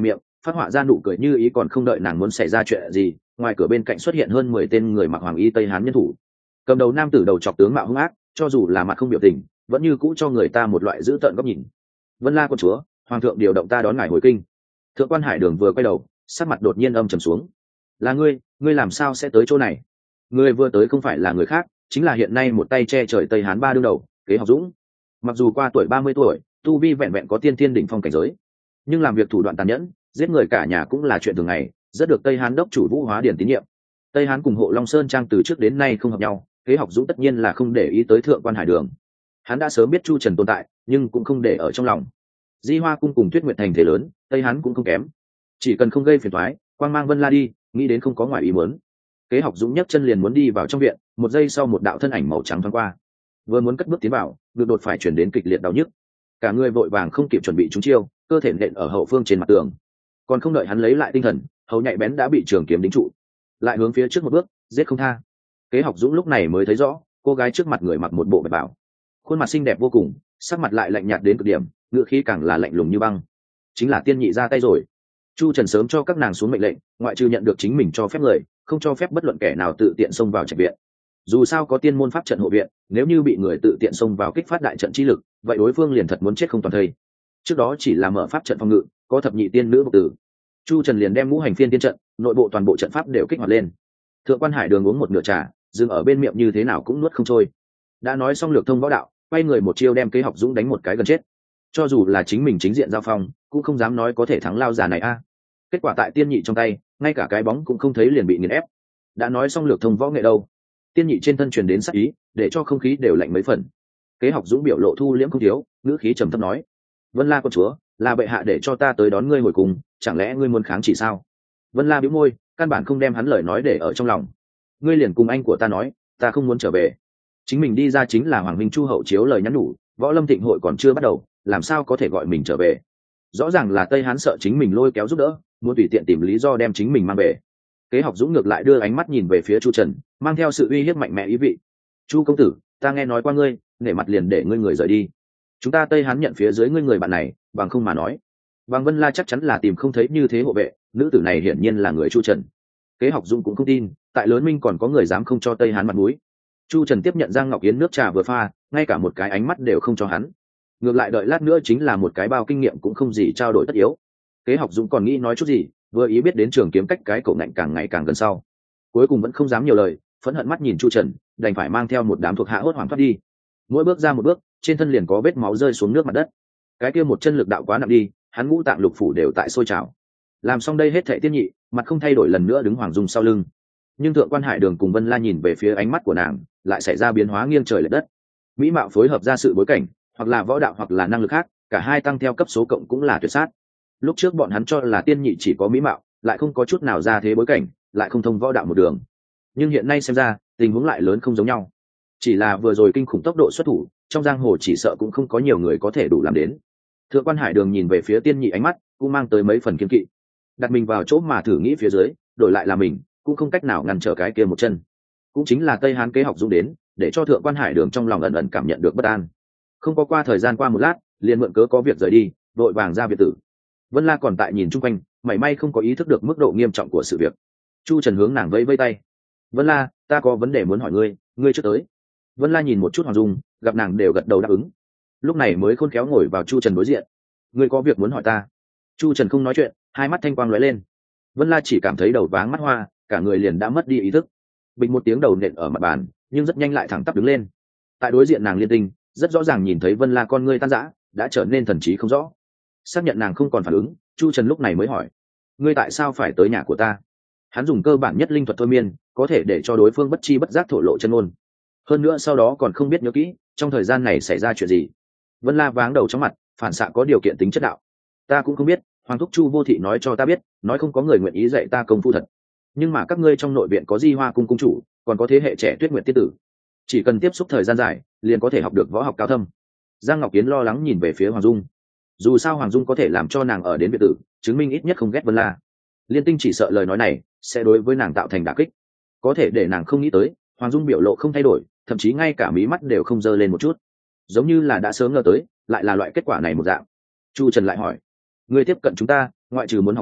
phát họa ra nụ cười như ý, còn không đợi nàng muốn xảy ra chuyện gì, ngoài cửa bên cạnh xuất hiện hơn 10 tên người mặc hoàng y tây hán nhân thủ. Cầm đầu nam tử đầu chọc tướng mạo hung ác, cho dù là mặt không biểu tình vẫn như cũ cho người ta một loại dữ tợn góc nhìn. Vân La quân chúa, hoàng thượng điều động ta đón ngài hồi kinh. Thượng quan Hải Đường vừa quay đầu, sắc mặt đột nhiên âm trầm xuống. Là ngươi làm sao sẽ tới chỗ này? Ngươi vừa tới không phải là người khác, chính là hiện nay một tay che trời tây hán ba đương đầu Kế Học Dũng. Mặc dù qua tuổi 30 tuổi, tu vi vẹn vẹn có tiên thiên đỉnh phong cảnh giới, nhưng làm việc thủ đoạn tàn nhẫn, giết người cả nhà cũng là chuyện thường ngày, rất được tây hán đốc chủ Vũ Hóa Điển tín nhiệm. Tây hán cùng Hộ Long Sơn trang từ trước đến nay không hợp nhau, Kế Học Dũng tất nhiên là không để ý tới Thượng quan Hải Đường. Hắn đã sớm biết Chu Trần tồn tại, nhưng cũng không để ở trong lòng. Di Hoa cung cùng Tuyết Nguyệt thành thế lớn, tây hán cũng không kém, chỉ cần không gây phiền toái, quang mang Vân La đi, nghĩ đến không có ngoài ý muốn. Kế Học Dũng nhấc chân liền muốn đi vào trong viện, một giây sau một đạo thân ảnh màu trắng thoáng qua, vừa muốn cất bước tiến vào, ngực đột phải chuyển đến kịch liệt đau nhức, cả người vội vàng không kịp chuẩn bị trúng chiêu, cơ thể nện ở hậu phương trên mặt tường, còn không đợi hắn lấy lại tinh thần, hầu nhạy bén đã bị trường kiếm đính trụ, lại hướng phía trước một bước, giết không tha. Kế Học Dũng lúc này mới thấy rõ, cô gái trước mặt người mặc một bộ bạch bào, khuôn mặt xinh đẹp vô cùng, sắc mặt lại lạnh nhạt đến cực điểm, ngựa khí càng là lạnh lùng như băng. Chính là tiên nhị ra tay rồi. Chu Trần sớm cho các nàng xuống mệnh lệnh, ngoại trừ nhận được chính mình cho phép người, không cho phép bất luận kẻ nào tự tiện xông vào trạch viện. Dù sao có tiên môn pháp trận hộ viện, nếu như bị người tự tiện xông vào kích phát đại trận chi lực, vậy đối phương liền thật muốn chết không toàn thây. Trước đó chỉ là mở pháp trận phòng ngự, có thập nhị tiên nữ bộc tử. Chu Trần liền đem ngũ hành phiên tiên trận, nội bộ toàn bộ trận pháp đều kích hoạt lên. Thượng quan Hải Đường uống một nửa trà, dừng ở bên miệng như thế nào cũng nuốt không trôi. Đã nói xong lược thông võ đạo, quay người một chiêu đem Kế Học Dũng đánh một cái gần chết. Cho dù là chính mình chính diện giao phong, cũng không dám nói có thể thắng lao già này a. Kết quả tại tiên nhị trong tay, ngay cả cái bóng cũng không thấy liền bị nghiền ép. Đã nói xong lược thông võ nghệ đâu? Tiên nhị trên thân truyền đến sát ý, để cho không khí đều lạnh mấy phần. Kế Học Dũng biểu lộ thu liễm không thiếu, ngữ khí trầm thấp nói: Vân La công chúa, là bệ hạ để cho ta tới đón ngươi hồi cùng, chẳng lẽ ngươi muốn kháng chỉ sao? Vân La bĩu môi, căn bản không đem hắn lời nói để ở trong lòng. Ngươi liền cùng anh của ta nói, ta không muốn trở về. Chính mình đi ra chính là Hoàng Minh Chu hậu chiếu lời nhắn nhủ, Võ Lâm Thịnh hội còn chưa bắt đầu, làm sao có thể gọi mình trở về? Rõ ràng là Tây Hán sợ chính mình lôi kéo giúp đỡ, muốn tùy tiện tìm lý do đem chính mình mang về. Kế Học Dũng ngược lại đưa ánh mắt nhìn về phía Chu Trần, mang theo sự uy hiếp mạnh mẽ ý vị. Chu công tử, ta nghe nói qua ngươi, nể mặt liền để ngươi người rời đi. Chúng ta Tây Hán nhận phía dưới ngươi người bạn này, bằng không mà nói, bằng Vân La chắc chắn là tìm không thấy như thế hộ vệ, nữ tử này hiển nhiên là người Chu Trần. Kế Học Dũng cũng không tin, tại Lớn Minh còn có người dám không cho Tây Hán mặt mũi. Chu Trần tiếp nhận Giang Ngọc Yến nước trà vừa pha, ngay cả một cái ánh mắt đều không cho hắn. Ngược lại đợi lát nữa chính là một cái bao kinh nghiệm cũng không gì trao đổi tất yếu. Kế Học Dũng còn nghĩ nói chút gì, vừa ý biết đến trường kiếm cách cái cổ ngạnh càng ngày càng gần sau, cuối cùng vẫn không dám nhiều lời, phẫn hận mắt nhìn Chu Trần, đành phải mang theo một đám thuộc hạ hốt hoảng thoát đi. Mỗi bước ra một bước, trên thân liền có vết máu rơi xuống nước mặt đất. Cái kia một chân lực đạo quá nặng đi, hắn ngũ tạng lục phủ đều tại sôi trào. Làm xong đây hết thảy tiên nhị, mặt không thay đổi lần nữa đứng Hoàng Dung sau lưng. Nhưng Thượng quan Hải Đường cùng Vân La nhìn về phía ánh mắt của nàng, lại xảy ra biến hóa nghiêng trời lệch đất. Mỹ mạo phối hợp ra sự bối cảnh, hoặc là võ đạo hoặc là năng lực khác, cả hai tăng theo cấp số cộng cũng là tuyệt sát. Lúc trước bọn hắn cho là tiên nhị chỉ có mỹ mạo, lại không có chút nào ra thế bối cảnh, lại không thông võ đạo một đường. Nhưng hiện nay xem ra, tình huống lại lớn không giống nhau. Chỉ là vừa rồi kinh khủng tốc độ xuất thủ, trong giang hồ chỉ sợ cũng không có nhiều người có thể đủ làm đến. Thượng quan Hải Đường nhìn về phía tiên nhị ánh mắt cũng mang tới mấy phần kiên kỵ. Đặt mình vào chỗ mà thử nghĩ phía dưới, đổi lại là mình, cũng không cách nào ngăn trở cái kia một chân. Cũng chính là Tây Hán Kế Học Dũng đến, để cho Thượng quan Hải Đường trong lòng ẩn ẩn cảm nhận được bất an. Không có qua thời gian qua một lát, liền mượn cớ có việc rời đi, vội vàng ra biệt tử. Vân La còn tại nhìn chung quanh, mảy may không có ý thức được mức độ nghiêm trọng của sự việc. Chu Trần hướng nàng vẫy vẫy tay: Vân La, ta có vấn đề muốn hỏi ngươi, ngươi trước tới. Vân La nhìn một chút Hoàng Dung, gặp nàng đều gật đầu đáp ứng, lúc này mới khôn khéo ngồi vào Chu Trần đối diện. Ngươi có việc muốn hỏi ta? Chu Trần không nói chuyện, hai mắt thanh quang lóe lên. Vân La chỉ cảm thấy đầu váng mắt hoa, cả người liền đã mất đi ý thức. Bình một tiếng đầu nện ở mặt bàn, nhưng rất nhanh lại thẳng tắp đứng lên. Tại đối diện nàng Liên Tinh, rất rõ ràng nhìn thấy Vân La con ngươi tan rã, đã trở nên thần trí không rõ. Xác nhận nàng không còn phản ứng, Chu Trần lúc này mới hỏi: ngươi tại sao phải tới nhà của ta? Hắn dùng cơ bản nhất linh thuật thôi miên, có thể để cho đối phương bất chi bất giác thổ lộ chân ngôn. Hơn nữa sau đó còn không biết nhớ kỹ trong thời gian này xảy ra chuyện gì. Vân La váng đầu trong mặt, phản xạ có điều kiện tính chất đạo: ta cũng không biết, Hoàng thúc Chu vô thị nói cho ta biết, nói không có người nguyện ý dạy ta công phu thật. Nhưng mà các ngươi trong nội viện có Di Hoa cung cung chủ, còn có thế hệ trẻ Tuyết Nguyệt tiên tử, chỉ cần tiếp xúc thời gian dài, liền có thể học được võ học cao thâm. Giang Ngọc Kiến lo lắng nhìn về phía Hoàng Dung. Dù sao Hoàng Dung có thể làm cho nàng ở đến biệt tử, chứng minh ít nhất không ghét Vân La. Liên Tinh chỉ sợ lời nói này sẽ đối với nàng tạo thành đả kích, có thể để nàng không nghĩ tới Hoàng Dung biểu lộ không thay đổi, thậm chí ngay cả mí mắt đều không dơ lên một chút, giống như là đã sớm ngờ tới lại là loại kết quả này một dạng. Chu Trần lại hỏi: ngươi tiếp cận chúng ta, ngoại trừ muốn học võ,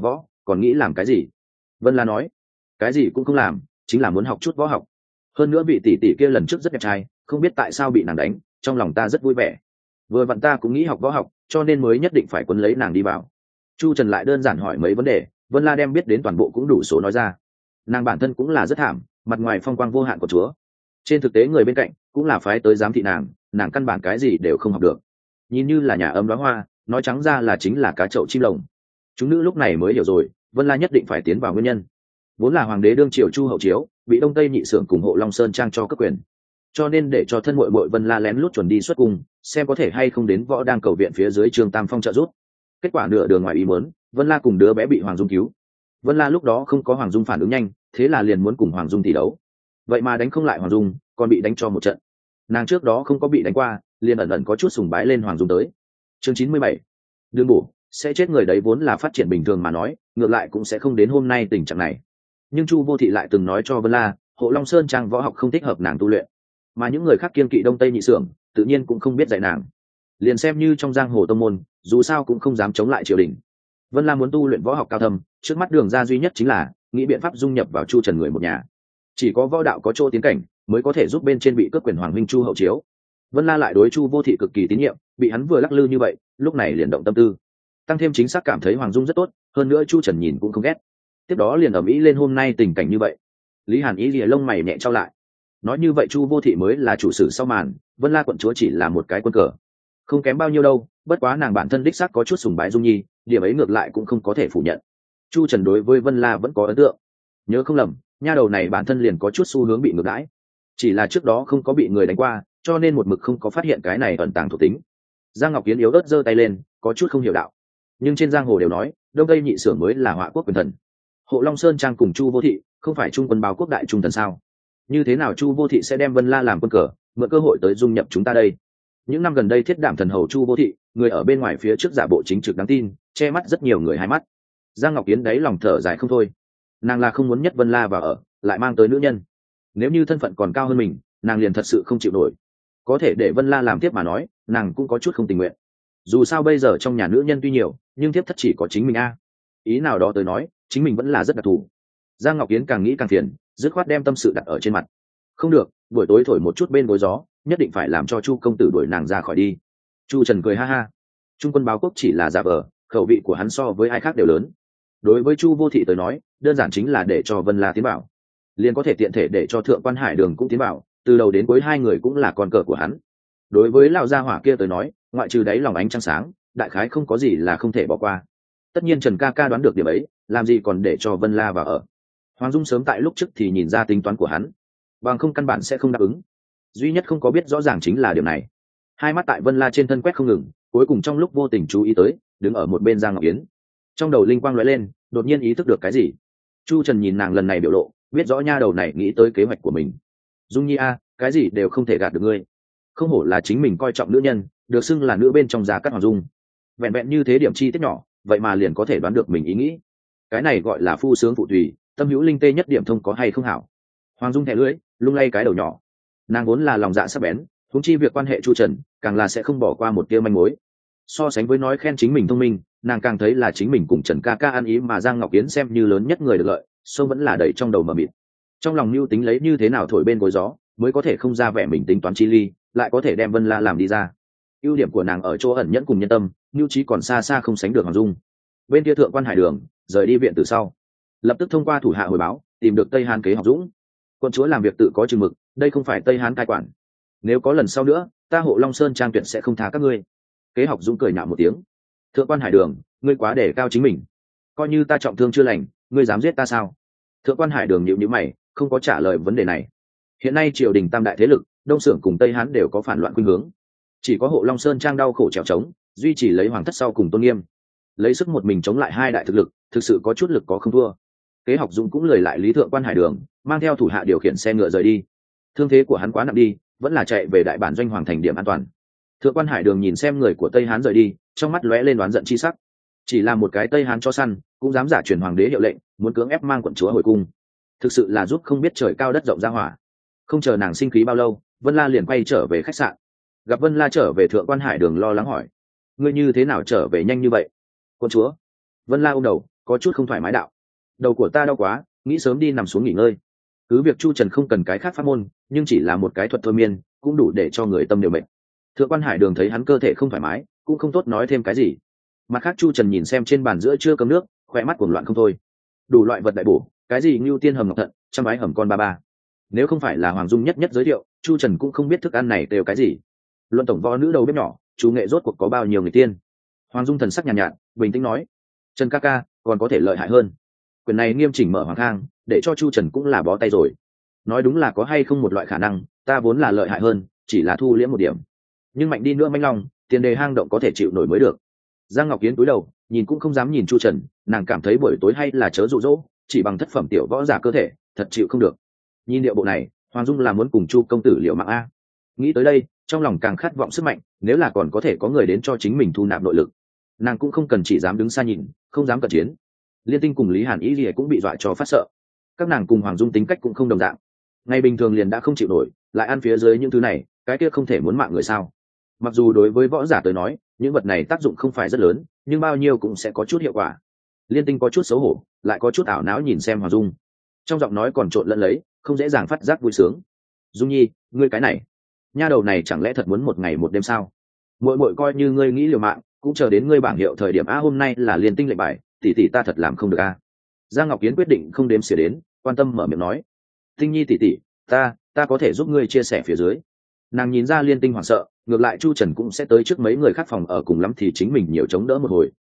còn nghĩ làm cái gì? Vân La nói, cái gì cũng không làm, chính là muốn học chút võ học. Hơn nữa vị tỷ tỷ kia lần trước rất đẹp trai, không biết tại sao bị nàng đánh, trong lòng ta rất vui vẻ. Vừa vặn ta cũng nghĩ học võ học, cho nên mới nhất định phải quấn lấy nàng đi vào. Chu Trần lại đơn giản hỏi mấy vấn đề, Vân La đem biết đến toàn bộ cũng đủ số nói ra. Nàng bản thân cũng là rất thảm, mặt ngoài phong quang vô hạn của chúa, trên thực tế người bên cạnh cũng là phái tới giám thị nàng căn bản cái gì đều không học được, nhìn như là nhà ấm đóa hoa, nói trắng ra là chính là cá chậu chim lồng. Chúng nữ lúc này mới hiểu rồi Vân La nhất định phải tiến vào nguyên nhân. Vốn là hoàng đế đương triều Chu Hậu Chiếu bị Đông Tây Nhị Xưởng cùng Hộ Long Sơn Trang cho cấp quyền, cho nên để cho thân muội muội Vân La lén lút chuẩn đi xuất cung, xem có thể hay không đến võ đang cầu viện phía dưới Trương Tam Phong trợ giúp. Kết quả nửa đường ngoài ý muốn, Vân La cùng đứa bé bị Hoàng Dung cứu. Vân La lúc đó không có Hoàng Dung phản ứng nhanh, thế là liền muốn cùng Hoàng Dung tỷ đấu. Vậy mà đánh không lại Hoàng Dung, còn bị đánh cho một trận. Nàng trước đó không có bị đánh qua, liền ẩn ẩn có chút sùng bái lên Hoàng Dung tới. Chương 97. Đương bổ, sẽ chết người đấy vốn là phát triển bình thường mà nói, ngược lại cũng sẽ không đến hôm nay tình trạng này. Nhưng Chu Vô Thị lại từng nói cho Vân La, Hộ Long Sơn Trang võ học không thích hợp nàng tu luyện, mà những người khác kiên kỵ Đông Tây Nhị Xưởng, tự nhiên cũng không biết dạy nàng. Liền xem như trong giang hồ tông môn, dù sao cũng không dám chống lại triều đình. Vân La muốn tu luyện võ học cao thâm, trước mắt đường ra duy nhất chính là nghĩ biện pháp dung nhập vào Chu Trần người một nhà. Chỉ có võ đạo có chỗ tiến cảnh, mới có thể giúp bên trên bị cướp quyền hoàng minh Chu Hậu Chiếu. Vân La lại đối Chu Vô Thị cực kỳ tín nhiệm, bị hắn vừa lắc lư như vậy, lúc này liền động tâm tư. Tăng thêm chính xác cảm thấy Hoàng Dung rất tốt, hơn nữa Chu Trần nhìn cũng không ghét. Tiếp đó liền ầm ĩ lên hôm nay tình cảnh như vậy. Lý Hàn ý lìa lông mày nhẹ trao lại. Nói như vậy Chu Vô Thị mới là chủ sử sau màn, Vân La quận chúa chỉ là một cái quân cờ. Không kém bao nhiêu đâu, bất quá nàng bản thân đích xác có chút sùng bái Dung Nhi, điểm ấy ngược lại cũng không có thể phủ nhận. Chu Trần đối với Vân La vẫn có ấn tượng. Nhớ không lầm, nha đầu này bản thân liền có chút xu hướng bị ngược đãi. Chỉ là trước đó không có bị người đánh qua, cho nên một mực không có phát hiện cái này ẩn tàng thuộc tính. Giang Ngọc Kiến yếu ớt giơ tay lên, có chút không hiểu đạo. Nhưng trên giang hồ đều nói, Đông Tây Nhị Xưởng mới là họa quốc quyền thần. Hộ Long Sơn Trang cùng Chu Vô Thị, không phải trung quân báo quốc đại trung thần sao? Như thế nào Chu Vô Thị sẽ đem Vân La làm quân cờ, mượn cơ hội tới dung nhập chúng ta đây? Những năm gần đây thiết đảm thần hầu Chu Vô Thị, người ở bên ngoài phía trước giả bộ chính trực đáng tin, che mắt rất nhiều người hai mắt. Giang Ngọc Kiến đáy lòng thở dài không thôi. Nàng là không muốn nhất Vân La vào ở, lại mang tới nữ nhân. Nếu như thân phận còn cao hơn mình, nàng liền thật sự không chịu nổi. Có thể để Vân La làm tiếp mà nói, nàng cũng có chút không tình nguyện. Dù sao bây giờ trong nhà nữ nhân tuy nhiều, nhưng tiếp thất chỉ có chính mình a. Ý nào đó tới nói, chính mình vẫn là rất đặc thù. Giang Ngọc Kiến càng nghĩ càng phiền, dứt khoát đem tâm sự đặt ở trên mặt. Không được, buổi tối thổi một chút bên gối gió, nhất định phải làm cho Chu công tử đuổi nàng ra khỏi đi. Chu Trần cười ha ha. Trung quân báo quốc chỉ là giả vờ, khẩu vị của hắn so với ai khác đều lớn. Đối với Chu Vô Thị tới nói, đơn giản chính là để cho Vân La tiến vào, liền có thể tiện thể để cho Thượng quan Hải Đường cũng tiến vào, từ đầu đến cuối hai người cũng là con cờ của hắn. Đối với lão gia hỏa kia tới nói, ngoại trừ đáy lòng ánh trăng sáng, đại khái không có gì là không thể bỏ qua. Tất nhiên Trần ca ca đoán được điểm ấy, làm gì còn để cho Vân La vào ở. Hoàng Dung sớm tại lúc trước thì nhìn ra tính toán của hắn, bằng không căn bản sẽ không đáp ứng. Duy nhất không có biết rõ ràng chính là điều này. Hai mắt tại Vân La trên thân quét không ngừng, cuối cùng trong lúc vô tình chú ý tới, đứng ở một bên Giang Ngọc Yến. Trong đầu linh quang lóe lên, đột nhiên ý thức được cái gì. Chu Trần nhìn nàng lần này biểu lộ, biết rõ nha đầu này nghĩ tới kế hoạch của mình. Dung Nhi a, cái gì đều không thể gạt được ngươi. Không hổ là chính mình coi trọng nữ nhân, được xưng là nữ bên trong gia cát Hoàng Dung. Vẹn vẹn như thế điểm chi tiết nhỏ, vậy mà liền có thể đoán được mình ý nghĩ. Cái này gọi là phu sướng phụ tùy, tâm hữu linh tê nhất điểm thông có hay không hảo. Hoàng Dung thẻ lưỡi, lung lay cái đầu nhỏ. Nàng vốn là lòng dạ sắc bén, huống chi việc quan hệ Chu Trần, càng là sẽ không bỏ qua một tia manh mối. So sánh với nói khen chính mình thông minh, nàng càng thấy là chính mình cùng Trần ca ca ăn ý, mà Giang Ngọc Yến xem như lớn nhất người được lợi, sông vẫn là đầy trong đầu mờ mịt. Trong lòng mưu tính lấy như thế nào thổi bên gối gió, mới có thể không ra vẻ mình tính toán chi ly, lại có thể đem Vân La làm đi ra. Ưu điểm của nàng ở chỗ ẩn nhẫn cùng nhân tâm, mưu trí còn xa xa không sánh được Hoàng Dung. Bên kia Thượng quan Hải Đường rời đi viện từ sau, lập tức thông qua thủ hạ hồi báo, tìm được Tây Hán Kế Học Dũng. Quân chúa làm việc tự có chừng mực, đây không phải Tây Hán cai quản. Nếu có lần sau nữa, ta Hộ Long Sơn Trang tuyệt sẽ không tha các ngươi. Kế Học Dũng cười nhạo một tiếng. Thượng quan Hải Đường, ngươi quá để cao chính mình. Coi như ta trọng thương chưa lành, ngươi dám giết ta sao? Thượng quan Hải Đường nhíu nhíu mày, không có trả lời vấn đề này. Hiện nay triều đình tam đại thế lực, Đông Xưởng cùng Tây Hán đều có phản loạn khuynh hướng. Chỉ có Hộ Long Sơn Trang đau khổ trèo trống, duy trì lấy hoàng thất sau cùng tôn nghiêm. Lấy sức một mình chống lại hai đại thực lực, thực sự có chút lực có không thua. Kế Học Dũng cũng lời lại lý Thượng quan Hải Đường, mang theo thủ hạ điều khiển xe ngựa rời đi. Thương thế của hắn quá nặng đi, vẫn là chạy về đại bản doanh hoàng thành điểm an toàn. Thượng quan Hải Đường nhìn xem người của Tây Hán rời đi, trong mắt lóe lên đoán giận chi sắc. Chỉ là một cái Tây Hán cho săn, cũng dám giả truyền hoàng đế hiệu lệnh, muốn cưỡng ép mang quận chúa hồi cung. Thực sự là giúp không biết trời cao đất rộng ra hỏa. Không chờ nàng sinh khí bao lâu, Vân La liền quay trở về khách sạn. Gặp Vân La trở về, Thượng quan Hải Đường lo lắng hỏi: ngươi như thế nào trở về nhanh như vậy? Quận chúa. Vân La ôm đầu, có chút không thoải mái đạo: đầu của ta đau quá, nghĩ sớm đi nằm xuống nghỉ ngơi. Cứ việc Chu Trần không cần cái khác pháp môn, nhưng chỉ là một cái thuật thôi miên cũng đủ để cho người tâm đều mệt. Thượng quan Hải Đường thấy hắn cơ thể không thoải mái, cũng không tốt nói thêm cái gì. Mặt khác Chu Trần nhìn xem trên bàn giữa chưa cơm nước, khỏe mắt cuồng loạn không thôi. Đủ loại vật đại bổ, cái gì ngưu tiên hầm ngọc thận, trăm bái hầm con ba ba. Nếu không phải là Hoàng Dung nhất nhất giới thiệu, Chu Trần cũng không biết thức ăn này đều cái gì. Luận tổng võ nữ đầu bếp nhỏ, chú nghệ rốt cuộc có bao nhiêu người tiên. Hoàng Dung thần sắc nhàn nhạt, bình tĩnh nói: Trần ca ca còn có thể lợi hại hơn. Quyền này nghiêm chỉnh mở hoàng khang, để cho Chu Trần cũng là bó tay rồi. Nói đúng là có hay không một loại khả năng, ta vốn là lợi hại hơn, chỉ là thu liễm một điểm. Nhưng mạnh đi nữa manh long, tiền đề hang động có thể chịu nổi mới được. Giang Ngọc Kiến cúi đầu, nhìn cũng không dám nhìn Chu Trần, nàng cảm thấy buổi tối hay là chớ dụ dỗ, chỉ bằng thất phẩm tiểu võ giả cơ thể, thật chịu không được. Nhìn điệu bộ này, Hoàng Dung là muốn cùng Chu công tử liều mạng a. Nghĩ tới đây, trong lòng càng khát vọng sức mạnh, nếu là còn có thể có người đến cho chính mình thu nạp nội lực, nàng cũng không cần chỉ dám đứng xa nhìn, không dám cận chiến. Liên Tinh cùng Lý Hàn Ý gì cũng bị dọa cho phát sợ. Các nàng cùng Hoàng Dung tính cách cũng không đồng dạng. Ngày bình thường liền đã không chịu nổi, lại ăn phía dưới những thứ này, cái kia không thể muốn mạng người sao? Mặc dù đối với võ giả tới nói, những vật này tác dụng không phải rất lớn, nhưng bao nhiêu cũng sẽ có chút hiệu quả. Liên Tinh có chút xấu hổ, lại có chút ảo não nhìn xem Hoàng Dung, trong giọng nói còn trộn lẫn lấy, không dễ dàng phát giác vui sướng. Dung Nhi, ngươi cái này, nha đầu này chẳng lẽ thật muốn một ngày một đêm sao? Muội muội coi như ngươi nghĩ liều mạng, cũng chờ đến ngươi bảng hiệu thời điểm a. Hôm nay là Liên Tinh lệnh bài, tỷ tỷ ta thật làm không được a. Giang Ngọc Kiến quyết định không đếm xỉa đến, quan tâm mở miệng nói: Tinh Nhi tỷ tỷ, ta có thể giúp ngươi chia sẻ phía dưới. Nàng nhìn ra Liên Tinh hoảng sợ, ngược lại Chu Trần cũng sẽ tới trước mấy người khác phòng ở, cùng lắm thì chính mình nhiều chống đỡ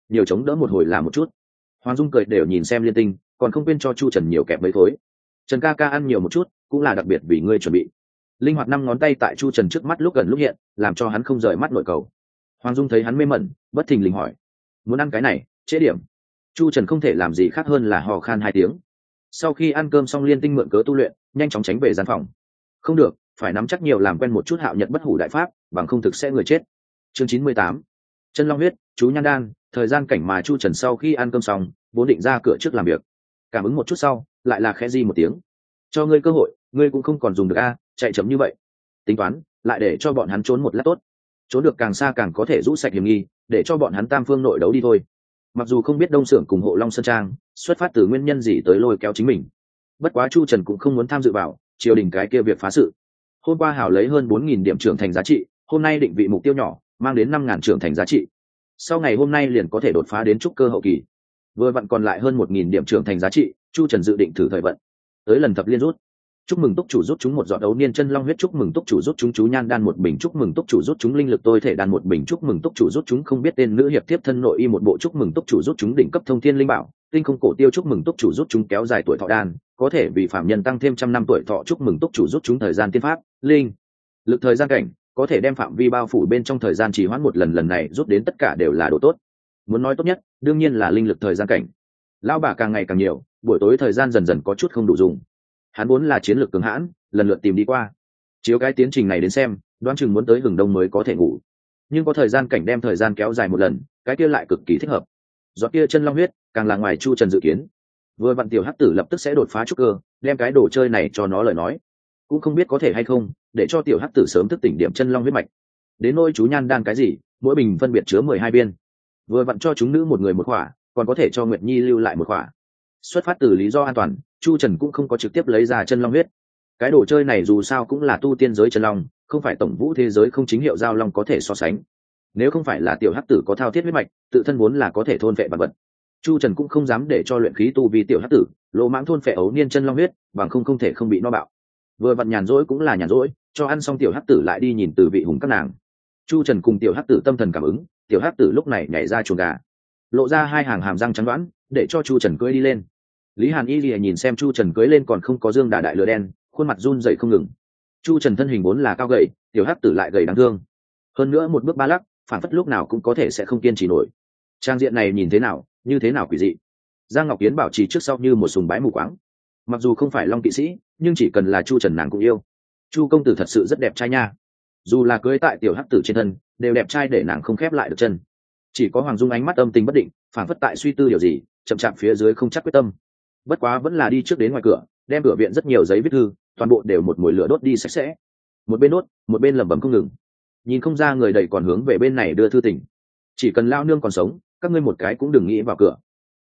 một hồi là một chút. Hoàng Dung cười đều nhìn xem Liên Tinh, còn không quên cho Chu Trần nhiều kẹp mấy thối. Trần ca ca ăn nhiều một chút, cũng là đặc biệt vì ngươi chuẩn bị. Linh hoạt năm ngón tay tại Chu Trần trước mắt lúc gần lúc hiện, làm cho hắn không rời mắt nội cầu. Hoàng Dung thấy hắn mê mẩn, bất thình lình hỏi: muốn ăn cái này, trễ điểm. Chu Trần không thể làm gì khác hơn là hò khan 2 tiếng. Sau khi ăn cơm xong, Liên Tinh mượn cớ tu luyện, nhanh chóng tránh về gian phòng. Không được, phải nắm chắc nhiều làm quen một chút Hạo Nhật bất hủ đại pháp, bằng không thực sẽ người chết. Chương 98. Chân long huyết, chú nhan đan. Thời gian cảnh mà Chu Trần sau khi ăn cơm xong, vốn định ra cửa trước làm việc. Cảm ứng một chút sau, lại là khẽ di một tiếng: cho ngươi cơ hội, ngươi cũng không còn dùng được a, chạy chậm như vậy. Tính toán, lại để cho bọn hắn trốn một lát tốt. Trốn được càng xa càng có thể rũ sạch hiểm nghi, để cho bọn hắn tam phương nội đấu đi thôi. Mặc dù không biết Đông Sưởng cùng Hộ Long Sơn Trang xuất phát từ nguyên nhân gì tới lôi kéo chính mình, bất quá Chu Trần cũng không muốn tham dự vào triều đình cái kia việc phá sự. Hôm qua hảo lấy hơn 4.000 điểm trưởng thành giá trị, hôm nay định vị mục tiêu nhỏ, mang đến 5.000 trưởng thành giá trị. Sau ngày hôm nay liền có thể đột phá đến trúc cơ hậu kỳ. Vừa vặn còn lại hơn 1.000 điểm trưởng thành giá trị, Chu Trần dự định thử thời vận. Tới lần thập liên rút. Chúc mừng túc chủ rút chúng một giọt đấu niên chân long huyết, chúc mừng túc chủ rút chúng chú nhan đan một bình, chúc mừng túc chủ rút chúng linh lực tôi thể đan một bình, chúc mừng túc chủ rút chúng không biết tên nữ hiệp tiếp thân nội y một bộ, chúc mừng túc chủ rút chúng đỉnh cấp thông thiên linh bảo tinh không cổ tiêu, chúc mừng túc chủ rút chúng kéo dài tuổi thọ đan, có thể vì phạm nhân tăng thêm 100 năm tuổi thọ, chúc mừng túc chủ rút chúng thời gian tiên pháp linh lực thời gian cảnh, có thể đem phạm vi bao phủ bên trong thời gian trì hoãn một lần, lần này rút đến tất cả đều là đồ tốt. Muốn nói tốt nhất đương nhiên là linh lực thời gian cảnh. Lão bà càng ngày càng nhiều, buổi tối thời gian dần dần có chút không đủ dùng. Hắn vốn là chiến lược cường hãn, lần lượt tìm đi qua. Chiếu cái tiến trình này đến xem, đoán chừng muốn tới hừng đông mới có thể ngủ. Nhưng có thời gian cảnh đem thời gian kéo dài một lần, cái kia lại cực kỳ thích hợp. Giọt kia chân long huyết, càng là ngoài Chu Trần dự kiến. Vừa vặn tiểu hắc tử lập tức sẽ đột phá trúc cơ, đem cái đồ chơi này cho nó lời nói, cũng không biết có thể hay không, để cho tiểu hắc tử sớm thức tỉnh điểm chân long huyết mạch. Đến nôi chú nhan đan cái gì, mỗi bình phân biệt chứa 12 viên. Vừa vặn cho chúng nữ một người một khỏa, còn có thể cho Nguyệt Nhi lưu lại một khỏa. Xuất phát từ lý do an toàn, Chu Trần cũng không có trực tiếp lấy ra chân long huyết. Cái đồ chơi này dù sao cũng là tu tiên giới chân long, không phải tổng vũ thế giới không chính hiệu giao long có thể so sánh. Nếu không phải là tiểu hắc tử có thao thiết huyết mạch, tự thân vốn là có thể thôn phệ vật vật. Chu Trần cũng không dám để cho luyện khí tu vi tiểu hắc tử lỗ mãng thôn phệ ấu niên chân long huyết, bằng không thể không bị no bạo. Vừa vặn nhàn rỗi cũng là nhàn rỗi, cho ăn xong tiểu hắc tử lại đi nhìn từ vị hùng các nàng. Chu Trần cùng tiểu hắc tử tâm thần cảm ứng, tiểu hắc tử lúc này nhảy ra chuồng gà, lộ ra 2 hàng hàm răng trắng đoán, để cho Chu Trần cưỡi đi lên. Lý Hàn Y lìa nhìn xem Chu Trần cưỡi lên còn không có dương đà đại lửa đen, khuôn mặt run rẩy không ngừng. Chu Trần thân hình vốn là cao gầy, tiểu hắc tử lại gầy đáng thương, hơn nữa một bước ba lắc, phản phất lúc nào cũng có thể sẽ không kiên trì nổi. Trang diện này nhìn thế nào, như thế nào quỷ dị. Giang Ngọc Kiến bảo trì trước sau như một sùng bái mù quáng. Mặc dù không phải long kỵ sĩ, nhưng chỉ cần là Chu Trần nàng cũng yêu. Chu công tử thật sự rất đẹp trai nha. Dù là cưỡi tại tiểu hắc tử trên thân, đều đẹp trai để nàng không khép lại được chân. Chỉ có Hoàng Dung ánh mắt âm tình bất định, phản phất tại suy tư điều gì, chậm chạp phía dưới không chắc quyết tâm. Bất quá vẫn là đi trước đến ngoài cửa, đem cửa viện rất nhiều giấy viết thư, toàn bộ đều một mùi lửa đốt đi sạch sẽ. Một bên đốt, một bên lẩm bẩm không ngừng. Nhìn không ra người đầy còn hướng về bên này đưa thư tình. Chỉ cần lao nương còn sống, các ngươi một cái cũng đừng nghĩ vào cửa.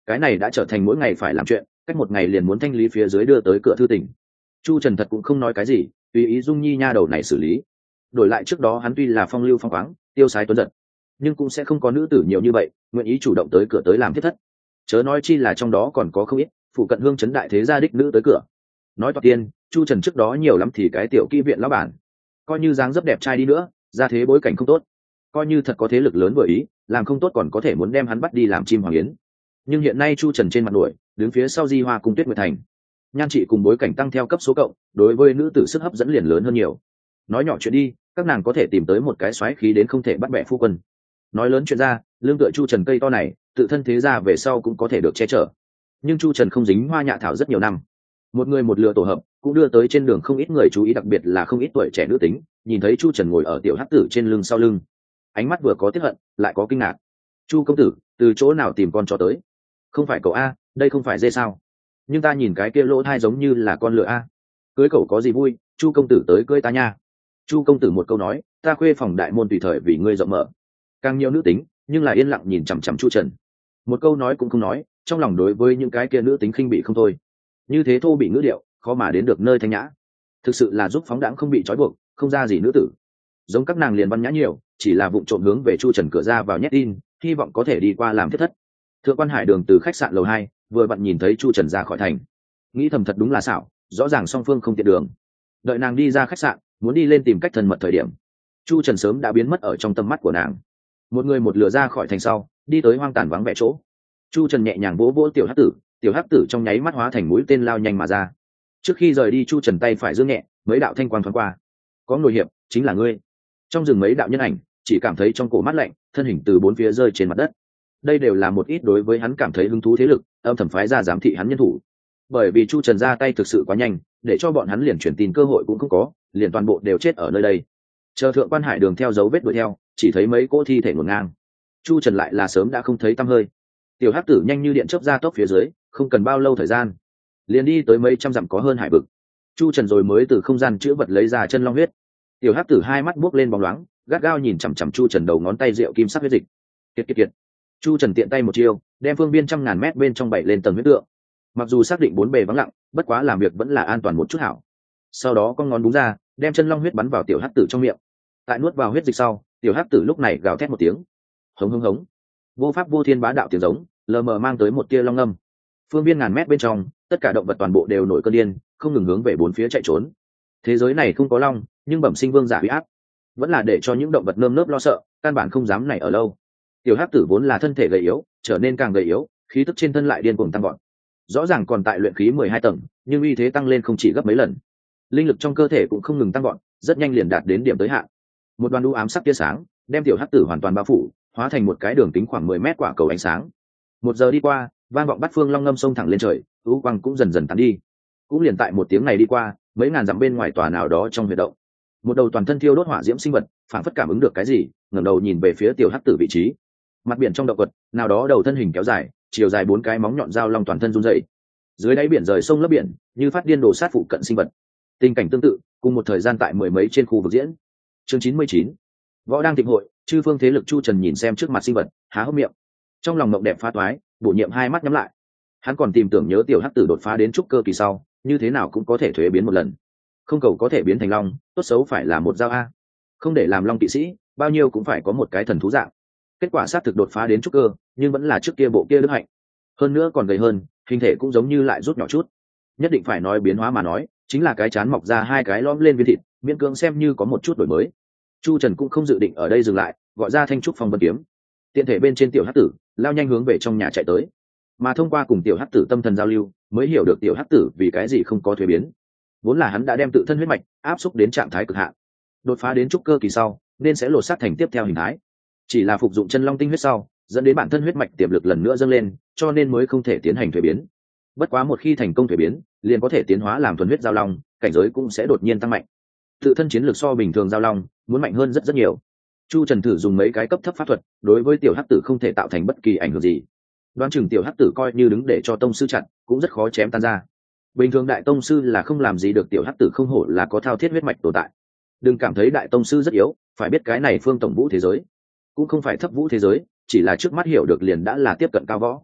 cái này đã trở thành mỗi ngày phải làm chuyện, cách một ngày liền muốn thanh lý phía dưới đưa tới cửa thư tỉnh. Chu Trần thật cũng không nói cái gì, tùy ý Dung Nhi nha đầu này xử lý. Đổi lại trước đó hắn tuy là phong lưu phong khoáng, tiêu sái tuấn giật, nhưng cũng sẽ không có nữ tử nhiều như vậy nguyện ý chủ động tới cửa tới làm thiết thất. Chớ nói chi là trong đó còn có không ít phụ cận hương chấn đại thế gia đích nữ tới cửa. Nói toạc tiên, Chu Trần trước đó nhiều lắm thì cái tiểu kỹ viện lão bản, coi như dáng dấp đẹp trai đi nữa, ra thế bối cảnh không tốt, coi như thật có thế lực lớn vừa ý, làm không tốt còn có thể muốn đem hắn bắt đi làm chim hoàng yến. Nhưng hiện nay Chu Trần trên mặt nổi, đứng phía sau Di Hoa cung Tuyết Nguyệt Thành, nhan trị cùng bối cảnh tăng theo cấp số cộng, đối với nữ tử sức hấp dẫn liền lớn hơn nhiều. Nói nhỏ chuyện đi, các nàng có thể tìm tới một cái xoáy khí đến không thể bắt bẻ phu quân. Nói lớn chuyện ra, lương tựa Chu Trần cây to này, tự thân thế ra về sau cũng có thể được che chở. Nhưng Chu Trần không dính hoa nhạ thảo rất nhiều năm, một người một lừa tổ hợp cũng đưa tới trên đường không ít người chú ý, đặc biệt là không ít tuổi trẻ nữ tính nhìn thấy Chu Trần ngồi ở tiểu hắc tử trên lưng sau lưng, ánh mắt vừa có tiếc hận lại có kinh ngạc. Chu công tử từ chỗ nào tìm con chó tới? Không phải cậu a, đây không phải dê sao? Nhưng ta nhìn cái kia lỗ thai giống như là con lừa a. Cưới cậu có gì vui, Chu công tử tới cưới ta nha. Chu công tử một câu nói, ta khuê phòng đại môn tùy thời vì ngươi rộng mở. Càng nhiều nữ tính nhưng là yên lặng nhìn chằm chằm Chu Trần, một câu nói cũng không nói, trong lòng đối với những cái kia nữ tính khinh bị không thôi. Như thế thô bị ngữ điệu, khó mà đến được nơi thanh nhã. Thực sự là giúp phóng đãng không bị trói buộc, không ra gì nữ tử. Giống các nàng liền văn nhã nhiều, chỉ là vụng trộm hướng về Chu Trần cửa ra vào nhét tin, hy vọng có thể đi qua làm thiết thất. Thượng Quan Hải Đường từ khách sạn lầu 2 vừa vặn nhìn thấy Chu Trần ra khỏi thành, nghĩ thầm thật đúng là xảo, rõ ràng song phương không tiện đường. Đợi nàng đi ra khách sạn, muốn đi lên tìm cách thân mật thời điểm, Chu Trần sớm đã biến mất ở trong tầm mắt của nàng. Một người một lừa ra khỏi thành sau, đi tới hoang tàn vắng vẻ chỗ. Chu Trần nhẹ nhàng vỗ vỗ tiểu hắc tử, tiểu hắc tử trong nháy mắt hóa thành mũi tên lao nhanh mà ra. Trước khi rời đi, Chu Trần tay phải giương nhẹ, mấy đạo thanh quang thoáng qua. Có nội hiệp, chính là ngươi. Trong rừng mấy đạo nhân ảnh, chỉ cảm thấy trong cổ mát lạnh, thân hình từ bốn phía rơi trên mặt đất. Đây đều là một ít đối với hắn cảm thấy hứng thú thế lực, âm thầm phái ra giám thị hắn nhân thủ. Bởi vì Chu Trần ra tay thực sự quá nhanh, để cho bọn hắn liền truyền tin cơ hội cũng không có, liền toàn bộ đều chết ở nơi đây. Chờ Thượng Quan Hải Đường theo dấu vết đuổi theo, chỉ thấy mấy cỗ thi thể ngổn ngang. Chu Trần lại là sớm đã không thấy tăm hơi. Tiểu hắc tử nhanh như điện chớp ra tốc phía dưới, không cần bao lâu thời gian, liền đi tới mấy trăm dặm có hơn hải vực. Chu Trần rồi mới từ không gian chữ vật lấy ra chân long huyết. Tiểu hắc tử hai mắt buốc lên bóng loáng, gắt gao nhìn chằm chằm Chu Trần đầu ngón tay rượu kim sắc huyết dịch. Kiệt. Chu Trần tiện tay một chiêu, đem phương viên trăm ngàn mét bên trong bảy lên tầng huyết tượng. Mặc dù xác định bốn bề vắng lặng, bất quá làm việc vẫn là an toàn một chút hảo. Sau đó con ngón búng ra, đem chân long huyết bắn vào tiểu hắc tử trong miệng. Tại nuốt vào huyết dịch sau, tiểu hắc tử lúc này gào thét một tiếng, hống hống hống, vô pháp vô thiên bá đạo tiếng giống, lờ mờ mang tới một tia long âm. Phương viên ngàn mét bên trong, tất cả động vật toàn bộ đều nổi cơn điên, không ngừng hướng về bốn phía chạy trốn. Thế giới này không có long, nhưng bẩm sinh vương giả uy áp vẫn là để cho những động vật nơm nớp lo sợ, căn bản không dám này ở lâu. Tiểu hắc tử vốn là thân thể gầy yếu, trở nên càng gầy yếu, khí tức trên thân lại điên cuồng tăng vọt. Rõ ràng còn tại luyện khí 12 tầng, nhưng uy thế tăng lên không chỉ gấp mấy lần. Linh lực trong cơ thể cũng không ngừng tăng vọt, rất nhanh liền đạt đến điểm tới hạn. Một đoàn u ám sắc tia sáng đem tiểu hắc tử hoàn toàn bao phủ, hóa thành một cái đường kính khoảng 10 mét quả cầu ánh sáng. Một giờ đi qua, vang vọng bát phương long ngâm sông thẳng lên trời, u quang cũng dần dần tán đi. Cũng liền tại một tiếng này đi qua, mấy ngàn dặm bên ngoài tòa nào đó trong huyệt động, một đầu toàn thân thiêu đốt hỏa diễm sinh vật phản phất cảm ứng được cái gì, ngẩng đầu nhìn về phía tiểu hắc tử vị trí. Mặt biển trong động vật nào đó đầu thân hình kéo dài, chiều dài 4 cái móng nhọn dao long toàn thân run rẩy. Dưới đáy biển rời sông lấp biển, như phát điên đổ sát phụ cận sinh vật. Tình cảnh tương tự, cùng một thời gian tại mười mấy trên khu vực diễn. Chương 99. Võ đang thịnh hội, chư phương thế lực. Chu Trần nhìn xem trước mặt sinh vật, há hốc miệng. Trong lòng mộng đẹp phá toái, bổ nhiệm hai mắt nhắm lại. Hắn còn tìm tưởng nhớ tiểu hắc tử đột phá đến trúc cơ kỳ sau, như thế nào cũng có thể thuế biến một lần. Không cầu có thể biến thành long, tốt xấu phải là một dao a. Không để làm long kỵ sĩ, bao nhiêu cũng phải có một cái thần thú dạng. Kết quả xác thực đột phá đến trúc cơ, nhưng vẫn là trước kia bộ kia đức hạnh. Hơn nữa còn gầy hơn, hình thể cũng giống như lại rút nhỏ chút. Nhất định phải nói biến hóa mà nói, chính là cái chán mọc ra hai cái lõm lên viên thịt, miễn cưỡng xem như có một chút đổi mới. Chu Trần cũng không dự định ở đây dừng lại, gọi ra thanh trúc phong vân kiếm, tiện thể bên trên tiểu hắc tử lao nhanh hướng về trong nhà chạy tới. Mà thông qua cùng tiểu hắc tử tâm thần giao lưu, mới hiểu được tiểu hắc tử vì cái gì không có thuế biến. Vốn là hắn đã đem tự thân huyết mạch áp xúc đến trạng thái cực hạn, đột phá đến trúc cơ kỳ sau, nên sẽ lột xác thành tiếp theo hình thái. Chỉ là phục dụng chân long tinh huyết sau, dẫn đến bản thân huyết mạch tiềm lực lần nữa dâng lên, cho nên mới không thể tiến hành thuế biến. Bất quá một khi thành công thuế biến, liền có thể tiến hóa làm thuần huyết giao long, cảnh giới cũng sẽ đột nhiên tăng mạnh. Tự thân chiến lược so bình thường giao long muốn mạnh hơn rất nhiều. Chu Trần thử dùng mấy cái cấp thấp pháp thuật, đối với tiểu hắc tử không thể tạo thành bất kỳ ảnh hưởng gì. Đoán chừng tiểu hắc tử coi như đứng để cho tông sư chặn, cũng rất khó chém tan ra. Bình thường đại tông sư là không làm gì được tiểu hắc tử, không hổ là có thao thiết huyết mạch tồn tại. Đừng cảm thấy đại tông sư rất yếu, phải biết cái này phương tổng vũ thế giới cũng không phải thấp vũ thế giới, chỉ là trước mắt hiểu được liền đã là tiếp cận cao võ.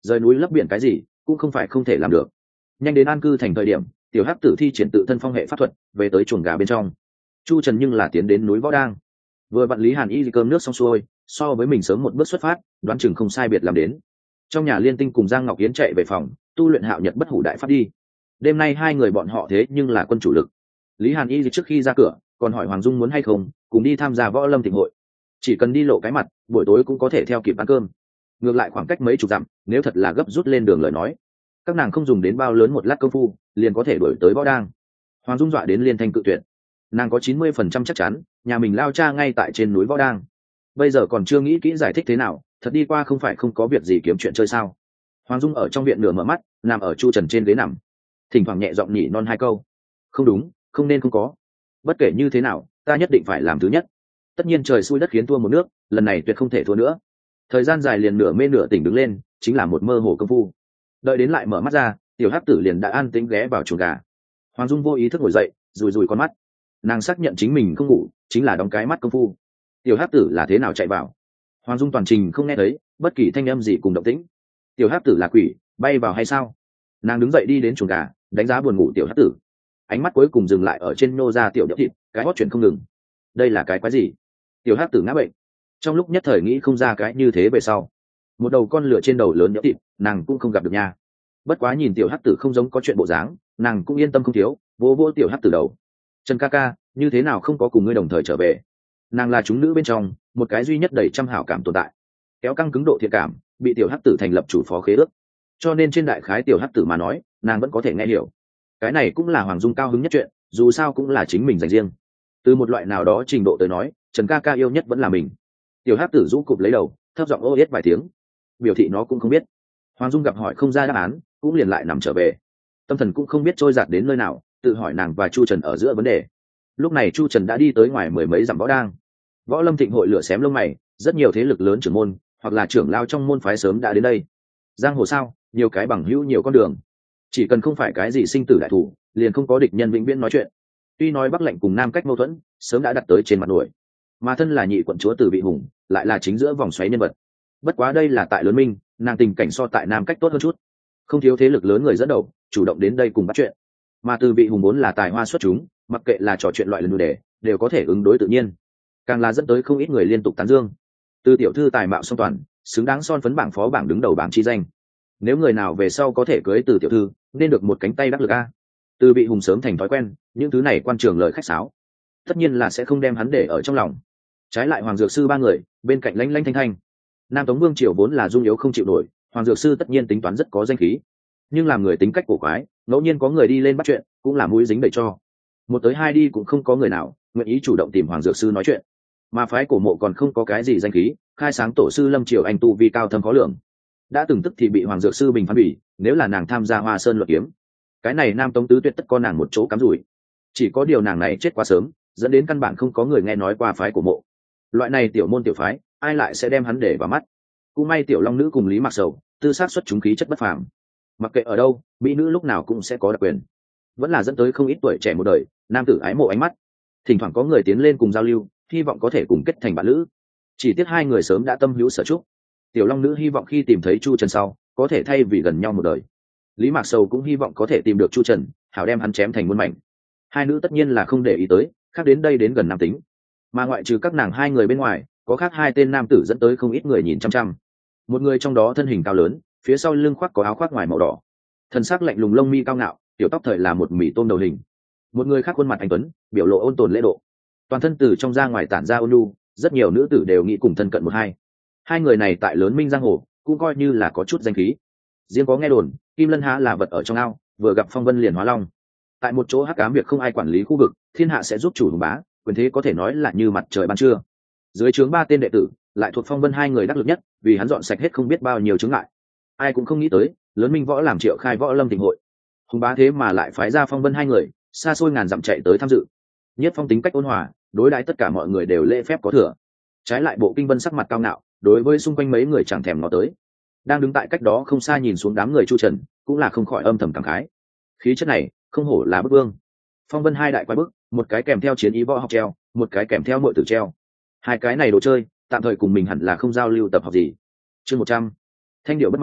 rời núi lấp biển cái gì cũng không phải không thể làm được. Nhanh đến an cư thành thời điểm, tiểu hắc tử thi triển tự thân phong hệ pháp thuật về tới chuồng gà bên trong. Chu Trần nhưng là tiến đến núi Võ Đang, vừa vặn Lý Hàn Y cơm nước xong xuôi, so với mình sớm một bước xuất phát, đoán chừng không sai biệt làm đến. Trong nhà Liên Tinh cùng Giang Ngọc Yến chạy về phòng tu luyện Hạo Nhật Bất Hủ Đại Pháp đi. Đêm nay hai người bọn họ thế nhưng là quân chủ lực. Lý Hàn Y trước khi ra cửa còn hỏi Hoàng Dung muốn hay không cùng đi tham gia Võ Lâm Thịnh hội, chỉ cần đi lộ cái mặt buổi tối cũng có thể theo kịp ăn cơm. Ngược lại khoảng cách mấy chục dặm, nếu thật là gấp rút lên đường lời nói, các nàng không dùng đến bao lớn một lát công phu liền có thể đuổi tới Võ Đang. Hoàng Dung dọa đến liên thanh cự tuyệt, nàng có 90% chắc chắn nhà mình lao cha ngay tại trên núi Võ Đang. Bây giờ còn chưa nghĩ kỹ giải thích thế nào, thật đi qua không phải không có việc gì kiếm chuyện chơi sao. Hoàng Dung ở trong viện nửa mở mắt, nằm ở Chu Trần trên ghế nằm, thỉnh thoảng nhẹ giọng nhỉ non hai câu. Không đúng, không nên không có. Bất kể như thế nào, ta nhất định phải làm thứ nhất. Tất nhiên trời xui đất khiến thua một nước, lần này tuyệt không thể thua nữa. Thời gian dài liền nửa mê nửa tỉnh đứng lên, chính là một mơ hồ công phu. Đợi đến lại mở mắt ra, tiểu hắc tử liền đã an tĩnh ghé vào chuồng gà. Hoàng Dung vô ý thức ngồi dậy, rùi rùi con mắt. Nàng xác nhận chính mình không ngủ, chính là đóng cái mắt công phu. Tiểu hắc tử là thế nào chạy vào? Hoàng Dung toàn trình không nghe thấy bất kỳ thanh âm gì cùng động tĩnh. Tiểu hắc tử là quỷ bay vào hay sao? Nàng đứng dậy đi đến chuồng gà, đánh giá buồn ngủ tiểu hắc tử. Ánh mắt cuối cùng dừng lại ở trên nô ra tiểu đĩa thịt, cái hót chuyển không ngừng. Đây là cái quái gì? Tiểu hắc tử ngã bệnh. Trong lúc nhất thời nghĩ không ra cái như thế về sau, một đầu con lửa trên đầu lớn đĩa thịt, nàng cũng không gặp được nha. Bất quá nhìn tiểu hắc tử không giống có chuyện bộ dáng, nàng cũng yên tâm không thiếu, vỗ vỗ tiểu hắc tử đầu. Trần ca ca, như thế nào không có cùng ngươi đồng thời trở về? Nàng là chúng nữ bên trong một cái duy nhất đầy trăm hảo cảm tồn tại, kéo căng cứng độ thiện cảm, bị tiểu hắc tử thành lập chủ phó khế ước, cho nên trên đại khái tiểu hắc tử mà nói nàng vẫn có thể nghe hiểu. Cái này cũng là Hoàng Dung cao hứng nhất chuyện, dù sao cũng là chính mình dành riêng. Từ một loại nào đó trình độ tới nói, Trần ca ca yêu nhất vẫn là mình. Tiểu hắc tử rũ cụp lấy đầu, thấp giọng ô yết vài tiếng, biểu thị nó cũng không biết. Hoàng Dung gặp hỏi không ra đáp án, cũng liền lại nằm trở về, tâm thần cũng không biết trôi giạt đến nơi nào, tự hỏi nàng và Chu Trần ở giữa vấn đề. Lúc này Chu Trần đã đi tới ngoài mười mấy dặm Võ Đang. Võ Lâm Thịnh hội lửa xém lông mày, rất nhiều thế lực lớn trưởng môn hoặc là trưởng lao trong môn phái sớm đã đến đây. Giang hồ sao, nhiều cái bằng hữu nhiều con đường, chỉ cần không phải cái gì sinh tử đại thủ, liền không có địch nhân vĩnh viễn nói chuyện. Tuy nói Bắc Lệnh cùng Nam Cách mâu thuẫn sớm đã đặt tới trên mặt nổi, mà thân là nhị quận chúa Từ Vị Hùng lại là chính giữa vòng xoáy nhân vật. Bất quá đây là tại Lớn Minh, nàng tình cảnh so tại Nam Cách tốt hơn chút, không thiếu thế lực lớn người dẫn đầu chủ động đến đây cùng bắt chuyện. Mà Từ Vị Hùng vốn là tài hoa xuất chúng, mặc kệ là trò chuyện loại lần đề đều có thể ứng đối tự nhiên, càng là dẫn tới không ít người liên tục tán dương. Từ tiểu thư tài mạo song toàn, xứng đáng son phấn bảng phó bảng đứng đầu bảng chi danh. Nếu người nào về sau có thể cưới Từ tiểu thư, nên được một cánh tay đắc lực a. Từ Vị Hùng sớm thành thói quen những thứ này quan trường lời khách sáo, tất nhiên là sẽ không đem hắn để ở trong lòng. Trái lại Hoàng Dược Sư ba người bên cạnh lanh lanh thanh thanh. Nam Tống Vương triều vốn là dung yếu không chịu nổi, Hoàng Dược Sư tất nhiên tính toán rất có danh khí, nhưng làm người tính cách cổ quái, ngẫu nhiên có người đi lên bắt chuyện cũng là mũi dính đầy cho. Một tới hai đi cũng không có người nào nguyện ý chủ động tìm Hoàng Dược Sư nói chuyện. Mà phái cổ mộ còn không có cái gì danh khí, khai sáng tổ sư Lâm Triều anh tu vi cao thâm khó lường, đã từng tức thì bị Hoàng Dược Sư bình phán bỉ, nếu là nàng tham gia Hoa Sơn luận kiếm, cái này Nam Tống tứ tuyệt tất có nàng một chỗ cắm rủi. Chỉ có điều nàng này chết quá sớm, dẫn đến căn bản không có người nghe nói qua phái cổ mộ. Loại này tiểu môn tiểu phái, ai lại sẽ đem hắn để vào mắt. Cũng may tiểu long nữ cùng Lý Mặc Sầu tư sát xuất chúng khí chất bất phàm, mặc kệ ở đâu mỹ nữ lúc nào cũng sẽ có đặc quyền, vẫn là dẫn tới không ít tuổi trẻ một đời nam tử ái mộ ánh mắt. Thỉnh thoảng có người tiến lên cùng giao lưu, hy vọng có thể cùng kết thành bạn lữ. Chỉ tiếc hai người sớm đã tâm hữu sở trúc. Tiểu long nữ hy vọng khi tìm thấy Chu Trần sau có thể thay vì gần nhau một đời. Lý Mạc Sầu cũng hy vọng có thể tìm được Chu Trần, hảo đem hắn chém thành muôn mảnh. Hai nữ tất nhiên là không để ý tới, khác đến đây đến gần nam tính. Mà ngoại trừ các nàng hai người bên ngoài, có khác hai tên nam tử dẫn tới không ít người nhìn chăm chăm. Một người trong đó thân hình cao lớn, phía sau lưng khoác có áo khoác ngoài màu đỏ, thân xác lạnh lùng, lông mi cao ngạo, tiểu tóc thời là một mỉ tôm đầu hình. Một người khác khuôn mặt anh tuấn, biểu lộ ôn tồn lễ độ, toàn thân từ trong ra ngoài tản ra ôn nhu, rất nhiều nữ tử đều nghĩ cùng thân cận một hai. Hai người này tại Lớn Minh giang hồ cũng coi như là có chút danh khí. Riêng có nghe đồn Kim Lân Há là vật ở trong ao, vừa gặp phong vân liền hóa long. Tại một chỗ hắc ám việc không ai quản lý khu vực, thiên hạ sẽ giúp chủ hùng bá, quyền thế có thể nói là như mặt trời ban trưa. Dưới trướng ba tên đệ tử lại thuộc phong vân hai người đắc lực nhất, vì hắn dọn sạch hết không biết bao nhiêu chướng ngại. Ai cũng không nghĩ tới Lớn Minh võ làm triệu khai Võ Lâm Thịnh hội, hùng bá thế mà lại phái ra phong vân hai người xa xôi ngàn dặm chạy tới tham dự. Nhất Phong tính cách ôn hòa, đối đãi tất cả mọi người đều lễ phép có thừa. Trái lại Bộ Kinh Vân sắc mặt cao ngạo, đối với xung quanh mấy người chẳng thèm ngó tới. Đang đứng tại cách đó không xa nhìn xuống đám người Chu Trần, cũng là không khỏi âm thầm cảm khái. Khí chất này không hổ là bức vương. Phong vân hai đại quái bức, một cái kèm theo chiến ý võ học treo, một cái kèm theo muội tử treo. Hai cái này đồ chơi tạm thời cùng mình hẳn là không giao lưu tập học gì. Chương 100. Thanh điệu bất mãn,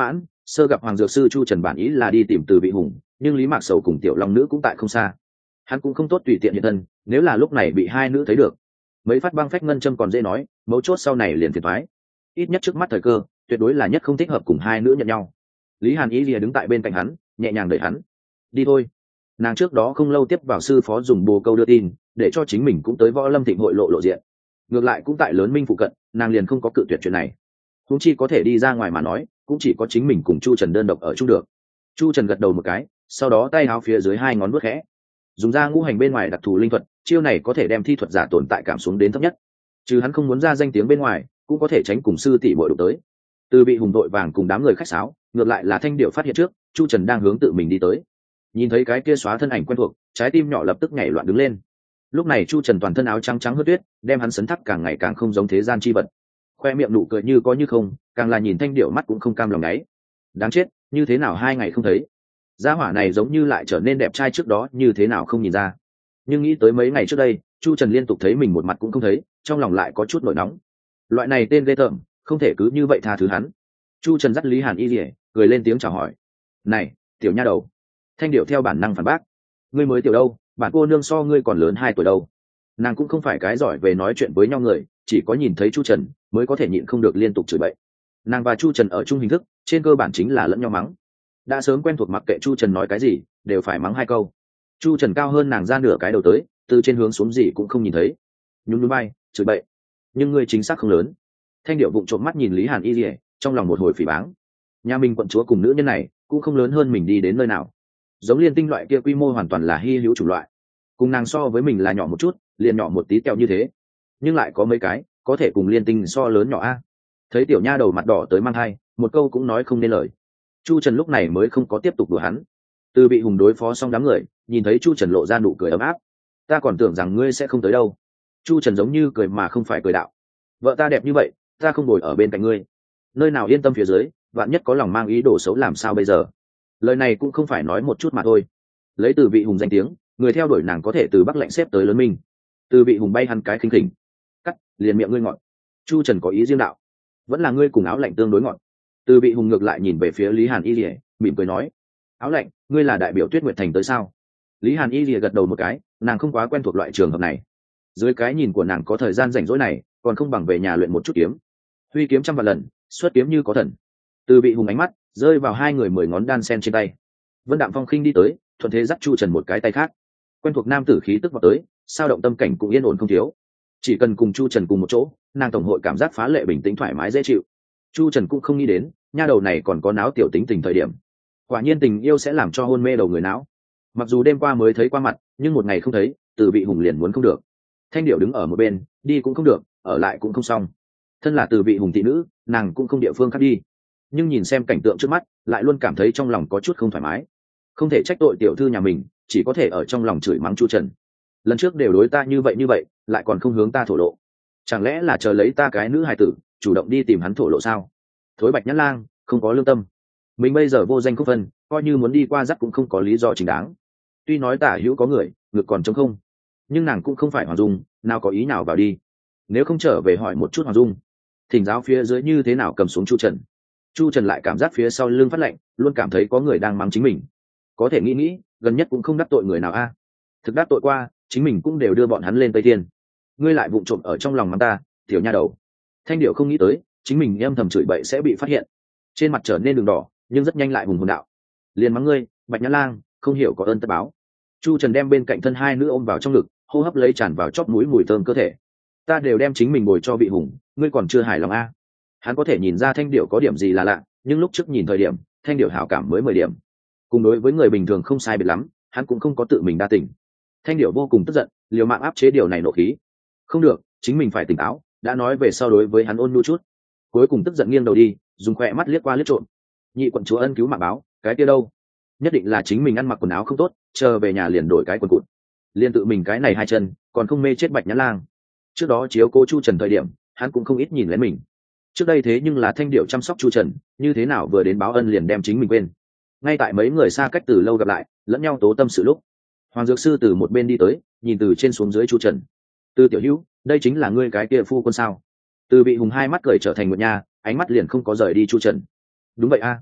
Sơ gặp Hoàng Dược Sư Chu Trần bản ý là đi tìm Từ Vị Hùng, nhưng Lý Mạc Sầu cùng Tiểu Long Nữ cũng tại không xa, hắn cũng không tốt tùy tiện hiện thân, nếu là lúc này bị hai nữ thấy được, mấy phát băng phách ngân châm còn dễ nói, mấu chốt sau này liền phiền thoái. Ít nhất trước mắt thời cơ tuyệt đối là nhất không thích hợp cùng hai nữ nhận nhau. Lý Hàn Ý lìa đứng tại bên cạnh hắn, nhẹ nhàng đẩy hắn đi thôi. Nàng trước đó không lâu tiếp vào sư phó dùng bồ câu đưa tin, để cho chính mình cũng tới Võ Lâm Thịnh hội lộ diện, ngược lại cũng tại Lớn Minh phụ cận, nàng liền không có cự tuyệt chuyện này. Huống chi có thể đi ra ngoài mà nói, cũng chỉ có chính mình cùng Chu Trần đơn độc ở chung được. Chu Trần gật đầu một cái, sau đó tay áo phía dưới hai ngón vuốt khẽ, dùng ra ngũ hành bên ngoài đặc thù linh thuật, chiêu này có thể đem thi thuật giả tồn tại cảm xuống đến thấp nhất. Trừ hắn không muốn ra danh tiếng bên ngoài, cũng có thể tránh cùng sư tỷ muội đụng tới. Từ Bị Hùng đội vàng cùng đám người khách sáo, ngược lại là Thanh Điệu phát hiện trước, Chu Trần đang hướng tự mình đi tới. Nhìn thấy cái kia xóa thân ảnh quen thuộc, trái tim nhỏ lập tức nhảy loạn đứng lên. Lúc này Chu Trần toàn thân áo trắng trắng hớt tuyết, đem hắn sấn thác càng ngày càng không giống thế gian chi vật. Khoe miệng nụ cười như có như không, càng là nhìn Thanh Điệu mắt cũng không cam lòng đáy. Đáng chết, như thế nào 2 ngày không thấy? Gia hỏa này giống như lại trở nên đẹp trai trước đó, như thế nào không nhìn ra. Nhưng nghĩ tới mấy ngày trước đây, Chu Trần liên tục thấy mình một mặt cũng không thấy, trong lòng lại có chút nổi nóng. Loại này tên ghê tởm, không thể cứ như vậy tha thứ hắn. Chu Trần dắt Lý Hàn Y lìa, cười lên tiếng chào hỏi. Này, tiểu nha đầu. Thanh Điệu theo bản năng phản bác. Ngươi mới tiểu đâu, bản cô nương so ngươi còn lớn 2 tuổi đâu. Nàng cũng không phải cái giỏi về nói chuyện với nhau người, chỉ có nhìn thấy Chu Trần mới có thể nhịn không được liên tục chửi bậy. Nàng và Chu Trần ở chung hình thức, trên cơ bản chính là lẫn nhau mắng. Đã sớm quen thuộc, mặc kệ Chu Trần nói cái gì, đều phải mắng 2 câu. Chu Trần cao hơn nàng ra nửa cái đầu tới, từ trên hướng xuống gì cũng không nhìn thấy. Nhún nhún vai, chửi bậy. Nhưng ngươi chính xác không lớn. Thanh Điệu vụng trộm mắt nhìn Lý Hàn Y lìa, trong lòng một hồi phỉ báng. Nhà mình quận chúa cùng nữ nhân này cũng không lớn hơn mình đi đến nơi nào. Giống Liên Tinh loại kia quy mô hoàn toàn là hy hữu chủng loại, cùng nàng so với mình là nhỏ một chút, liền nhỏ một tí tẹo như thế, nhưng lại có mấy cái có thể cùng Liên Tinh so lớn nhỏ a. Thấy tiểu nha đầu mặt đỏ tới mang hai, một câu cũng nói không nên lời. Chu Trần lúc này mới không có tiếp tục đùa hắn. Từ Bị Hùng đối phó xong đám người, nhìn thấy Chu Trần lộ ra nụ cười ấm áp. Ta còn tưởng rằng ngươi sẽ không tới đâu. Chu Trần giống như cười mà không phải cười đạo. Vợ ta đẹp như vậy, ta không ngồi ở bên cạnh ngươi, nơi nào yên tâm phía dưới, vạn nhất có lòng mang ý đồ xấu làm sao bây giờ. Lời này cũng không phải nói một chút mà thôi. Lấy Từ Bị Hùng danh tiếng, người theo đuổi nàng có thể từ Bắc Lạnh xếp tới Lớn Minh. Từ Bị Hùng bay hắn cái khinh khỉnh. Cắt, liền miệng ngươi ngọn. Chu Trần có ý riêng đạo. Vẫn là ngươi cùng Áo Lạnh tương đối ngọn. Từ Bị Hùng ngược lại nhìn về phía Lý Hàn Y lìa, mỉm cười nói. Áo Lạnh, ngươi là đại biểu Tuyết Nguyệt Thành tới sao? Lý Hàn Y lìa gật đầu một cái, nàng không quá quen thuộc loại trường hợp này. Dưới cái nhìn của nàng có thời gian rảnh rỗi này, còn không bằng về nhà luyện một chút kiếm. Huy kiếm trăm vạn lần, xuất kiếm như có thần. Từ Bị Hùng ánh mắt rơi vào hai người 10 ngón đan sen trên tay. Vân Đạm Phong khinh đi tới, thuận thế dắt Chu Trần một cái tay khác. Quen thuộc nam tử khí tức vào tới, sao động tâm cảnh cũng yên ổn không thiếu. Chỉ cần cùng Chu Trần cùng một chỗ, nàng tổng hội cảm giác phá lệ bình tĩnh thoải mái dễ chịu. Chu Trần cũng không nghĩ đến, nha đầu này còn có náo tiểu tính tình thời điểm. Quả nhiên tình yêu sẽ làm cho hôn mê đầu người não. Mặc dù đêm qua mới thấy qua mặt, nhưng một ngày không thấy, Từ Bị Hùng liền muốn không được. Thanh Điệu đứng ở một bên, đi cũng không được, ở lại cũng không xong. Thân là Từ Bị Hùng thị nữ, nàng cũng không địa phương khác đi. Nhưng nhìn xem cảnh tượng trước mắt, lại luôn cảm thấy trong lòng có chút không thoải mái. Không thể trách tội tiểu thư nhà mình, chỉ có thể ở trong lòng chửi mắng Chu Trần. Lần trước đều đối ta như vậy, lại còn không hướng ta thổ lộ. Chẳng lẽ là chờ lấy ta cái nữ hài tử, chủ động đi tìm hắn thổ lộ sao? Thối Bạch Nhã Lang, không có lương tâm. Mình bây giờ vô danh không phân, coi như muốn đi qua dắt cũng không có lý do chính đáng. Tuy nói tả hữu có người, ngược còn trống không, nhưng nàng cũng không phải Hoàng Dung, nào có ý nào vào đi. Nếu không trở về hỏi một chút Hoàng Dung, thỉnh giáo phía dưới như thế nào cầm xuống Chu Trần. Chu Trần lại cảm giác phía sau lưng phát lạnh, luôn cảm thấy có người đang mắng chính mình. Có thể nghĩ, gần nhất cũng không đắc tội người nào a. Thực đắc tội qua, chính mình cũng đều đưa bọn hắn lên Tây Thiên. Ngươi lại vụng trộm ở trong lòng mắng ta, tiểu nha đầu. Thanh Điệu không nghĩ tới, chính mình âm thầm chửi bậy sẽ bị phát hiện. Trên mặt trở nên đường đỏ, nhưng rất nhanh lại hùng hồn đạo. Liền mắng ngươi, Bạch Nhã Lang, không hiểu có ơn tất báo. Chu Trần đem bên cạnh thân hai nữ ôm vào trong ngực, hô hấp lấy tràn vào chóp mũi mùi thơm cơ thể. Ta đều đem chính mình bồi cho Bị Hùng, ngươi còn chưa hài lòng a? Hắn có thể nhìn ra Thanh Điệu có điểm gì là lạ, nhưng lúc trước nhìn thời điểm, Thanh Điệu hảo cảm mới 10 điểm. Cùng đối với người bình thường không sai biệt lắm, hắn cũng không có tự mình đa tình. Thanh Điệu vô cùng tức giận, liều mạng áp chế điều này nộ khí. Không được, chính mình phải tỉnh táo, đã nói về sau đối với hắn ôn nhu chút. Cuối cùng tức giận nghiêng đầu đi, dùng khỏe mắt liếc qua liếc trộm. Nhị quận chúa ân cứu mạng báo, cái kia đâu? Nhất định là chính mình ăn mặc quần áo không tốt, chờ về nhà liền đổi cái quần cụt. Liên tự mình cái này hai chân, còn không mê chết Bạch Nhã Lang. Trước đó chiếu cố Chu Trần thời điểm, hắn cũng không ít nhìn lén mình. Trước đây thế nhưng là Thanh Điệu chăm sóc Chu Trần, như thế nào vừa đến báo ân liền đem chính mình quên. Ngay tại mấy người xa cách từ lâu gặp lại, lẫn nhau tố tâm sự lúc, Hoàng Dược Sư từ một bên đi tới, nhìn từ trên xuống dưới Chu Trần. Từ tiểu hữu, đây chính là ngươi cái kia phu quân sao? Từ Bị Hùng hai mắt cười trở thành một nha, ánh mắt liền không có rời đi Chu Trần. Đúng vậy a.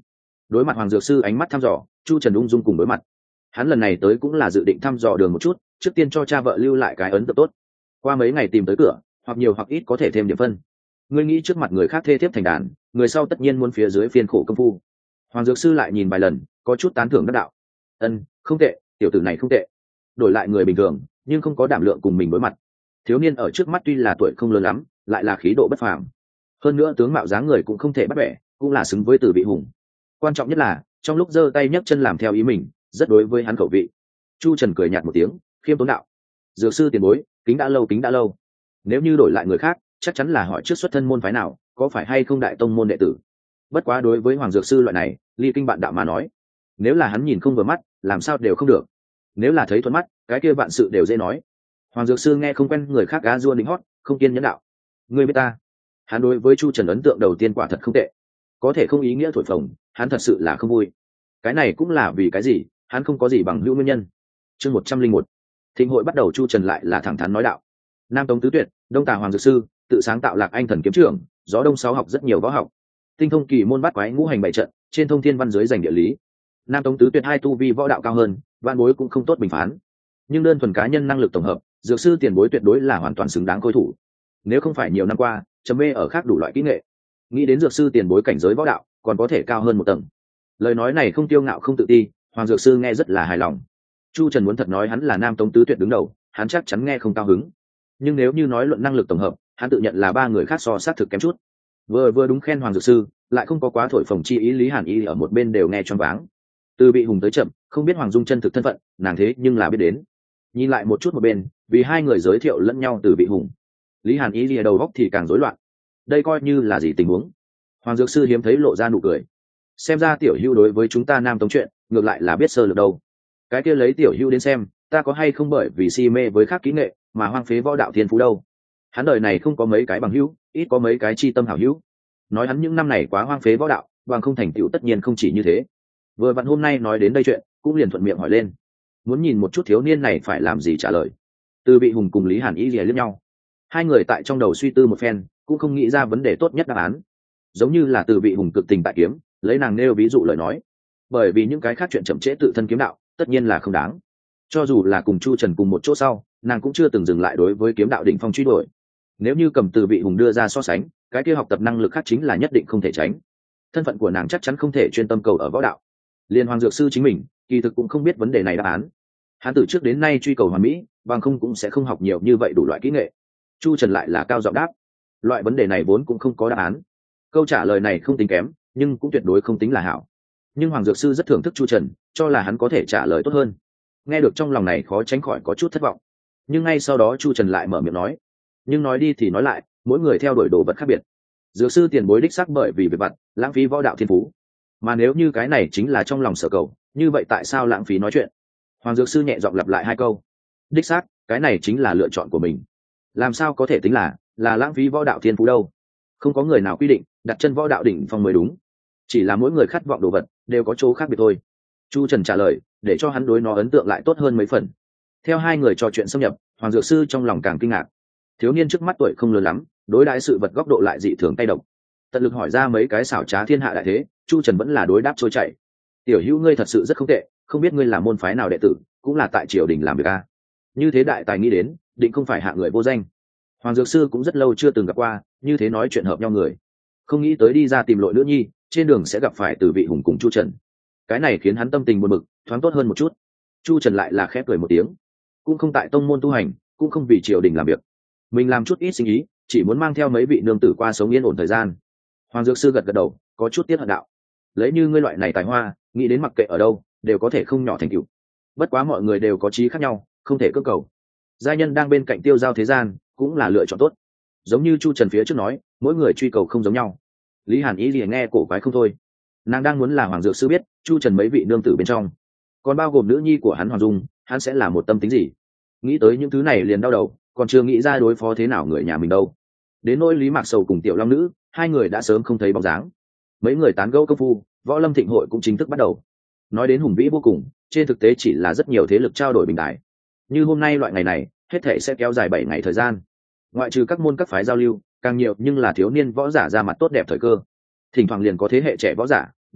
Đối mặt Hoàng Dược Sư ánh mắt thăm dò, Chu Trần ung dung cùng đối mặt. Hắn lần này tới cũng là dự định thăm dò đường một chút, trước tiên cho cha vợ lưu lại cái ấn tượng tốt. Qua mấy ngày tìm tới cửa, hoặc nhiều hoặc ít có thể thêm điểm phân. Ngươi nghĩ trước mặt người khác thê thiếp thành đàn, người sau tất nhiên muốn phía dưới phiên khổ công phu. Hoàng Dược Sư lại nhìn vài lần, có chút tán thưởng đắc đạo. Không tệ, tiểu tử này không tệ. Đổi lại người bình thường, nhưng không có đảm lượng cùng mình đối mặt. Thiếu niên ở trước mắt tuy là tuổi không lớn lắm, lại là khí độ bất phàm. Hơn nữa tướng mạo dáng người cũng không thể bắt bẻ, cũng là xứng với Từ Vị Hùng. Quan trọng nhất là, trong lúc giơ tay nhấc chân làm theo ý mình, rất đối với hắn khẩu vị. Chu Trần cười nhạt một tiếng, khiêm tốn đạo: Dược sư tiền bối, kính đã lâu. Nếu như đổi lại người khác, chắc chắn là hỏi trước xuất thân môn phái nào, có phải hay không đại tông môn đệ tử. Bất quá đối với Hoàng Dược Sư loại này, ly kinh bạn đạo mà nói, nếu là hắn nhìn không vừa mắt, làm sao đều không được. Nếu là thấy thuận mắt, cái kia vạn sự đều dễ nói. Hoàng Dược Sư nghe không quen người khác gá dua đính hót, không kiên nhẫn đạo: Ngươi biết ta. Hắn đối với Chu Trần ấn tượng đầu tiên quả thật không tệ, có thể không ý nghĩa thổi phồng, hắn thật sự là không vui. Cái này cũng là vì cái gì, hắn không có gì bằng hữu nguyên nhân. Chương 101. Thịnh hội bắt đầu. Chu Trần lại là thẳng thắn nói đạo: Nam Tống Tứ Tuyệt, Đông Tà Hoàng Dược Sư tự sáng tạo Lạc Anh Thần Kiếm Trưởng, gió đông sáu học rất nhiều võ học, tinh thông kỳ môn bát quái ngũ hành bảy trận, trên thông thiên văn giới giành địa lý. Nam Tống Tứ Tuyệt hai tu vi võ đạo cao hơn, văn bối cũng không tốt bình phán, nhưng đơn thuần cá nhân năng lực tổng hợp, Dược sư tiền bối tuyệt đối là hoàn toàn xứng đáng khôi thủ. Nếu không phải nhiều năm qua trầm mê ở khác đủ loại kỹ nghệ, nghĩ đến Dược sư tiền bối cảnh giới võ đạo còn có thể cao hơn một tầng. Lời nói này không tiêu ngạo không tự ti, Hoàng Dược Sư nghe rất là hài lòng. Chu Trần muốn thật nói hắn là Nam Tống Tứ Tuyệt đứng đầu, hắn chắc chắn nghe không cao hứng. Nhưng nếu như nói luận năng lực tổng hợp, hắn tự nhận là ba người khác so sát thực kém chút. Vừa đúng khen Hoàng Dược Sư, lại không có quá thổi phồng chi ý. Lý Hàn Y ở một bên đều nghe choáng váng. Từ Bị Hùng tới chậm, không biết Hoàng Dung chân thực thân phận, nàng thế nhưng là biết đến. Nhìn lại một chút một bên, vì hai người giới thiệu lẫn nhau Từ Bị Hùng. Lý Hàn Y ở đầu góc thì càng rối loạn. Đây coi như là gì tình huống? Hoàng Dược Sư hiếm thấy lộ ra nụ cười. Xem ra tiểu hữu đối với chúng ta Nam Tống chuyện ngược lại là biết sơ lược đâu. Cái kia lấy tiểu hữu đến xem, ta có hay không bởi vì si mê với khác kỹ nghệ mà hoang phế võ đạo thiên phú đâu. Hắn đời này không có mấy cái bằng hữu, ít có mấy cái chi tâm hảo hữu. Nói hắn những năm này quá hoang phế võ đạo, bằng không thành tựu tất nhiên không chỉ như thế. Vừa vặn hôm nay nói đến đây chuyện, cũng liền thuận miệng hỏi lên, muốn nhìn một chút thiếu niên này phải làm gì trả lời. Từ Bị Hùng cùng Lý Hàn Y lìa lướt nhau, hai người tại trong đầu suy tư một phen, cũng không nghĩ ra vấn đề tốt nhất đáp án. Giống như là Từ Bị Hùng cực tình tại kiếm, lấy nàng nêu ví dụ lời nói, bởi vì những cái khác chuyện chậm trễ tự thân kiếm đạo tất nhiên là không đáng. Cho dù là cùng Chu Trần cùng một chỗ sau, nàng cũng chưa từng dừng lại đối với kiếm đạo đỉnh phong truy đuổi. Nếu như cầm Từ Bị Hùng đưa ra so sánh, cái kia học tập năng lực khác chính là nhất định không thể tránh. Thân phận của nàng chắc chắn không thể chuyên tâm cầu ở võ đạo. Liên Hoàng Dược Sư chính mình kỳ thực cũng không biết vấn đề này đáp án. Hắn từ trước đến nay truy cầu hoàn mỹ, bằng không cũng sẽ không học nhiều như vậy đủ loại kỹ nghệ. Chu Trần lại là cao giọng đáp: loại vấn đề này vốn cũng không có đáp án. Câu trả lời này không tính kém, nhưng cũng tuyệt đối không tính là hảo. Nhưng Hoàng Dược Sư rất thưởng thức Chu Trần, cho là hắn có thể trả lời tốt hơn. Nghe được trong lòng này khó tránh khỏi có chút thất vọng. Nhưng ngay sau đó Chu Trần lại mở miệng nói: nhưng nói đi thì nói lại, mỗi người theo đuổi đồ vật khác biệt. Dược sư tiền bối đích xác bởi vì việc vặt lãng phí võ đạo thiên phú, mà nếu như cái này chính là trong lòng sở cầu, như vậy tại sao lãng phí nói chuyện? Hoàng Dược Sư nhẹ giọng lặp lại hai câu: đích xác, cái này chính là lựa chọn của mình. Làm sao có thể tính là lãng phí võ đạo thiên phú đâu? Không có người nào quy định đặt chân võ đạo đỉnh phong mới đúng, chỉ là mỗi người khát vọng đồ vật đều có chỗ khác biệt thôi. Chu Trần trả lời để cho hắn đối nó ấn tượng lại tốt hơn mấy phần. Theo hai người trò chuyện xâm nhập, Hoàng Dược Sư trong lòng càng kinh ngạc. Thiếu niên trước mắt tuổi không lớn lắm, đối đãi sự vật góc độ lại dị thường tay độc. Tận lực hỏi ra mấy cái xảo trá thiên hạ đại thế, Chu Trần vẫn là đối đáp trôi chảy. Tiểu hữu ngươi thật sự rất không tệ, không biết ngươi là môn phái nào đệ tử, cũng là tại triều đình làm việc a. Như thế đại tài nghĩ đến, định không phải hạ người vô danh. Hoàng Dược Sư cũng rất lâu chưa từng gặp qua, như thế nói chuyện hợp nhau người. Không nghĩ tới đi ra tìm lội nữ nhi, trên đường sẽ gặp phải Từ Vị Hùng cùng Chu Trần. Cái này khiến hắn tâm tình buồn bực, thoáng tốt hơn một chút. Chu Trần lại là khẽ cười một tiếng, cũng không tại tông môn tu hành, cũng không vì triều đình làm việc, mình làm chút ít sinh ý, chỉ muốn mang theo mấy vị nương tử qua sống yên ổn thời gian. Hoàng Dược Sư gật gật đầu, có chút tiếc hận đạo: lấy như ngươi loại này tài hoa, nghĩ đến mặc kệ ở đâu đều có thể không nhỏ thành tựu. Bất quá mọi người đều có chí khác nhau, không thể cưỡng cầu. Giai nhân đang bên cạnh tiêu giao thế gian, cũng là lựa chọn tốt. Giống như Chu Trần phía trước nói, mỗi người truy cầu không giống nhau. Lý Hàn Ý gì nghe cổ quái không thôi. Nàng đang muốn là Hoàng Dược Sư biết Chu Trần mấy vị nương tử bên trong, còn bao gồm nữ nhi của hắn Hoàng Dung, hắn sẽ là một tâm tính gì. Nghĩ tới những thứ này liền đau đầu, còn chưa nghĩ ra đối phó thế nào người nhà mình đâu. Đến nỗi Lý Mạc Sầu cùng Tiểu Long Nữ, hai người đã sớm không thấy bóng dáng. Mấy người tán gẫu công phu, Võ Lâm Thịnh hội cũng chính thức bắt đầu. Nói đến hùng vĩ vô cùng, trên thực tế chỉ là rất nhiều thế lực trao đổi bình đại. Như hôm nay loại ngày này, hết thể sẽ kéo dài 7 ngày thời gian. Ngoại trừ các môn các phái giao lưu, càng nhiều nhưng là thiếu niên võ giả ra mặt tốt đẹp thời cơ. Thỉnh thoảng liền có thế hệ trẻ võ giả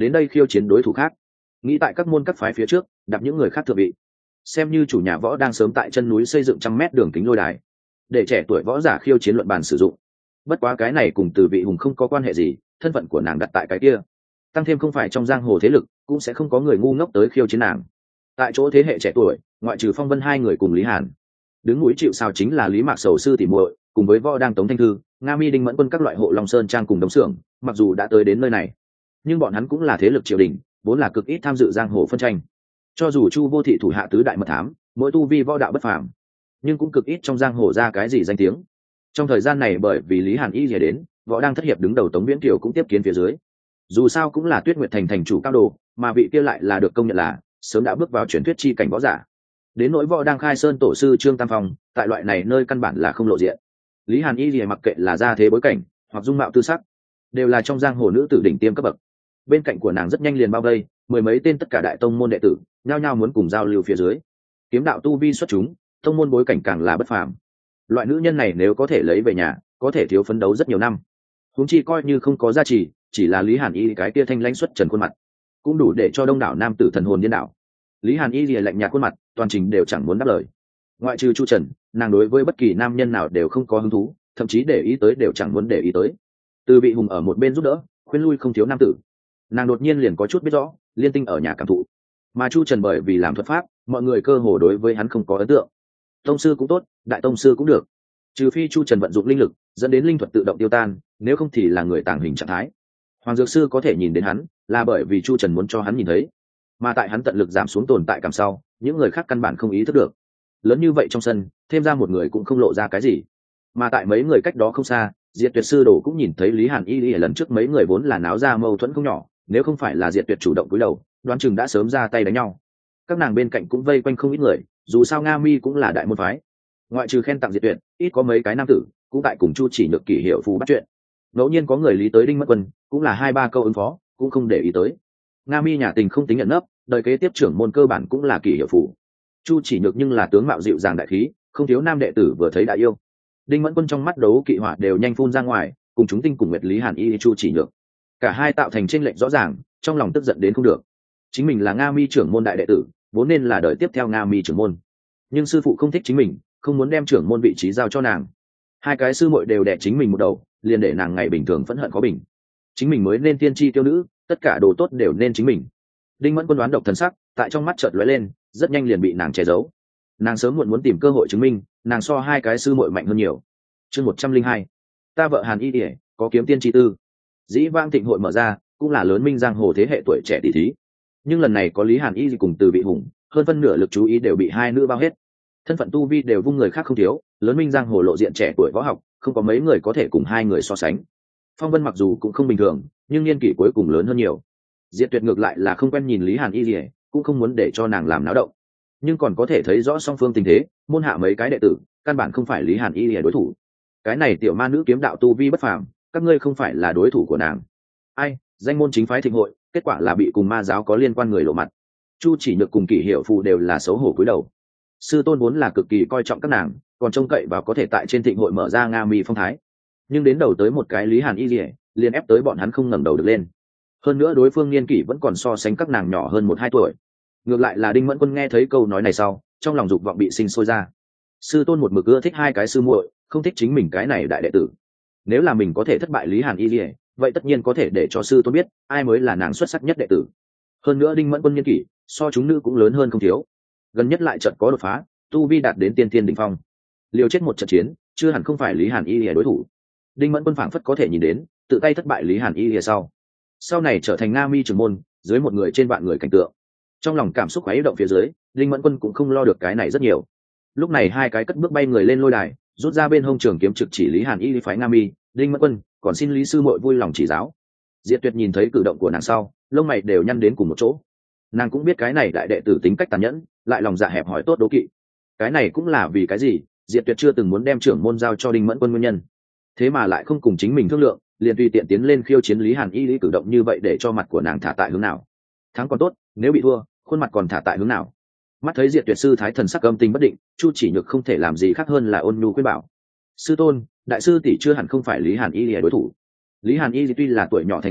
đến đây khiêu chiến đối thủ khác, nghĩ tại các môn các phái phía trước đạp những người khác thượng vị. Xem như chủ nhà võ đang sớm tại chân núi xây dựng 100 mét đường kính lôi đài để trẻ tuổi võ giả khiêu chiến luận bàn sử dụng. Bất quá cái này cùng Từ Vị Hùng không có quan hệ gì, thân phận của nàng đặt tại cái kia, tăng thêm không phải trong giang hồ thế lực, cũng sẽ không có người ngu ngốc tới khiêu chiến nàng. Tại chỗ thế hệ trẻ tuổi, ngoại trừ Phong Vân hai người cùng Lý Hàn, đứng núi chịu sào chính là Lý Mạc Sầu sư tỉ muội, cùng với võ đang Tống Thanh Thư, Nga Mi Đinh Mẫn Quân các loại hộ Long Sơn Trang cùng đống xưởng. Mặc dù đã tới đến nơi này, nhưng bọn hắn cũng là thế lực triều đình, vốn là cực ít tham dự giang hồ phân tranh. Cho dù Chu Vô Thị thủ hạ tứ đại mật thám, mỗi tu vi võ đạo bất phàm, nhưng cũng cực ít trong giang hồ ra cái gì danh tiếng. Trong thời gian này bởi vì Lý Hàn y rìa đến, võ đang thất hiệp đứng đầu Tống Viễn Kiều cũng tiếp kiến phía dưới. Dù sao cũng là Tuyết Nguyệt thành thành chủ cao đồ, mà vị kia lại là được công nhận là sớm đã bước vào truyền thuyết chi cảnh võ giả. Đến nỗi võ đang khai sơn tổ sư Trương Tam Phong, tại loại này nơi căn bản là không lộ diện. Lý Hàn y rìa mặc kệ là gia thế bối cảnh hoặc dung mạo tư sắc, đều là trong giang hồ nữ tử đỉnh tiêm cấp bậc. Bên cạnh của nàng rất nhanh liền bao vây mười mấy tên tất cả đại tông môn đệ tử, nhao nhao muốn cùng giao lưu phía dưới. Kiếm đạo tu vi xuất chúng, tông môn bối cảnh càng là bất phàm. Loại nữ nhân này nếu có thể lấy về nhà, có thể thiếu phấn đấu rất nhiều năm. Huống chi coi như không có giá trị, chỉ là Lý Hàn y cái kia thanh lãnh xuất trần khuôn mặt, cũng đủ để cho đông đảo nam tử thần hồn điên đảo. Lý Hàn y lìa lạnh nhạt khuôn mặt, toàn trình đều chẳng muốn đáp lời. Ngoại trừ Chu Trần, nàng đối với bất kỳ nam nhân nào đều không có hứng thú, thậm chí để ý tới đều chẳng muốn để ý tới. Từ Vị Hùng ở một bên giúp đỡ, khuyên lui không thiếu nam tử. Nàng đột nhiên liền có chút biết rõ, Liên Tinh ở nhà cảm thụ. Mà Chu Trần bởi vì làm thuật pháp, mọi người cơ hồ đối với hắn không có ấn tượng. Tông sư cũng tốt, đại tông sư cũng được, trừ phi Chu Trần vận dụng linh lực dẫn đến linh thuật tự động tiêu tan, nếu không thì là người tàng hình trạng thái. Hoàng Dược Sư có thể nhìn đến hắn, là bởi vì Chu Trần muốn cho hắn nhìn thấy, mà tại hắn tận lực giảm xuống tồn tại cảm sau, những người khác căn bản không ý thức được. Lớn như vậy trong sân, thêm ra một người cũng không lộ ra cái gì. Mà tại mấy người cách đó không xa, Diệt Tuyệt sư đồ cũng nhìn thấy Lý Hàn y lần trước mấy người vốn là náo ra mâu thuẫn không nhỏ, nếu không phải là Diệt Tuyệt chủ động cúi đầu, đoán chừng đã sớm ra tay đánh nhau. Các nàng bên cạnh cũng vây quanh không ít người, dù sao Nga Mi cũng là đại môn phái, ngoại trừ khen tặng Diệt Tuyệt, ít có mấy cái nam tử cũng tại cùng Chu Chỉ Nhược Kỷ hiệu phù bắt chuyện. Ngẫu nhiên có người lý tới Đinh Mất Quân, cũng là 2-3 câu ứng phó, cũng không để ý tới. Nga Mi nhà tình không tính nhận nấp, đời kế tiếp trưởng môn cơ bản cũng là Kỷ hiệu phù. Chu Chỉ Nhược nhưng là tướng mạo dịu dàng đại khí, không thiếu nam đệ tử vừa thấy đã yêu. Đinh Mẫn Quân trong mắt đấu kỵ hỏa đều nhanh phun ra ngoài, cùng chúng tinh cùng nguyệt Lý Hàn y Chu Chỉ Nhược, cả hai tạo thành chênh lệch rõ ràng, trong lòng tức giận đến không được. Chính mình là Nga Mi trưởng môn đại đệ tử, vốn nên là đời tiếp theo Nga Mi trưởng môn, nhưng sư phụ không thích chính mình, không muốn đem trưởng môn vị trí giao cho nàng. Hai cái sư muội đều đè chính mình một đầu, liền để nàng ngày bình thường phẫn hận khó bình. Chính mình mới nên tiên tri tiêu nữ, tất cả đồ tốt đều nên chính mình. Đinh Mẫn Quân đoán độc thần sắc, tại trong mắt chợt lóe lên, rất nhanh liền bị nàng che giấu. Nàng sớm muộn muốn tìm cơ hội chứng minh, nàng so hai cái sư muội mạnh hơn nhiều. Chương 102, ta vợ Hàn Y Điệp có kiếm tiên chi tư. Dĩ vãng thịnh hội mở ra, cũng là lớn minh giang hồ thế hệ tuổi trẻ tỷ thí, nhưng lần này có Lý Hàn Y cùng Từ Vị Hùng, hơn phân nửa lực chú ý đều bị hai nữ bao hết. Thân phận tu vi đều vung người khác không thiếu, lớn minh giang hồ lộ diện trẻ tuổi võ học, không có mấy người có thể cùng hai người so sánh. Phong Vân mặc dù cũng không bình thường, nhưng niên kỷ cuối cùng lớn hơn nhiều. Diệt Tuyệt ngược lại là không quen nhìn Lý Hàn Y gì, cũng không muốn để cho nàng làm náo động, nhưng còn có thể thấy rõ song phương tình thế, môn hạ mấy cái đệ tử, căn bản không phải Lý Hàn Y đối thủ. Cái này tiểu ma nữ kiếm đạo tu vi bất phàm, các ngươi không phải là đối thủ của nàng. Ai, danh môn chính phái thịnh hội, kết quả là bị cùng ma giáo có liên quan người lộ mặt. Chu Chỉ Nhược cùng Kỷ hiệu phù đều là xấu hổ cúi đầu. Sư tôn vốn là cực kỳ coi trọng các nàng, còn trông cậy vào có thể tại trên thịnh hội mở ra Nga Mi phong thái, nhưng đến đầu tới một cái Lý Hàn Y liền ép tới bọn hắn không ngẩng đầu được lên. Hơn nữa đối phương niên kỷ vẫn còn so sánh các nàng nhỏ hơn 1-2 tuổi. Ngược lại là Đinh Mẫn Quân nghe thấy câu nói này sau, trong lòng dục vọng bị sinh sôi ra. Sư tôn một mực ưa thích hai cái sư muội, không thích chính mình cái này đại đệ tử. Nếu là mình có thể thất bại Lý Hàn Y, vậy tất nhiên có thể để cho sư tôn biết ai mới là nàng xuất sắc nhất đệ tử. Hơn nữa Đinh Mẫn Quân niên kỷ so chúng nữ cũng lớn hơn không thiếu, gần nhất lại trận có đột phá, tu vi đạt đến tiên thiên đỉnh phong. Liều chết một trận chiến, chưa hẳn không phải Lý Hàn Y đối thủ. Đinh Mẫn Quân phảng phất có thể nhìn đến, tự tay thất bại Lý Hàn Y sau này trở thành Nga Mi trưởng môn, dưới một người trên vạn người cảnh tượng. Trong lòng cảm xúc khuấy động phía dưới, Đinh Mẫn Quân cũng không lo được cái này rất nhiều. Lúc này hai cái cất bước bay người lên lôi đài, rút ra bên hông trường kiếm trực chỉ Lý Hàn Y phái Nga Mi. Đinh Mẫn Quân, còn xin Lý sư muội vui lòng chỉ giáo. Diệt Tuyệt nhìn thấy cử động của nàng sau, lông mày đều nhăn đến cùng một chỗ. Nàng cũng biết cái này đại đệ tử tính cách tàn nhẫn, lại lòng dạ hẹp hòi tốt đố kỵ. Cái này cũng là vì cái gì Diệt Tuyệt chưa từng muốn đem trưởng môn giao cho Đinh Mẫn Quân nguyên nhân. Thế mà lại không cùng chính mình thương lượng, liền tùy tiện tiến lên khiêu chiến Lý Hàn Y cử động như vậy để cho mặt của nàng thả tại hướng nào. Thắng còn tốt, nếu bị thua, khuôn mặt còn thả tại hướng nào. Mắt thấy Diệt Tuyệt sư thái thần sắc âm tình bất định, Chu Chỉ Nhược không thể làm gì khác hơn là ôn nhu khuyên bảo. Sư tôn, đại sư tỷ chưa hẳn không phải Lý Hàn Y đối thủ. Lý Hàn Y tuy là tuổi nhỏ thành danh,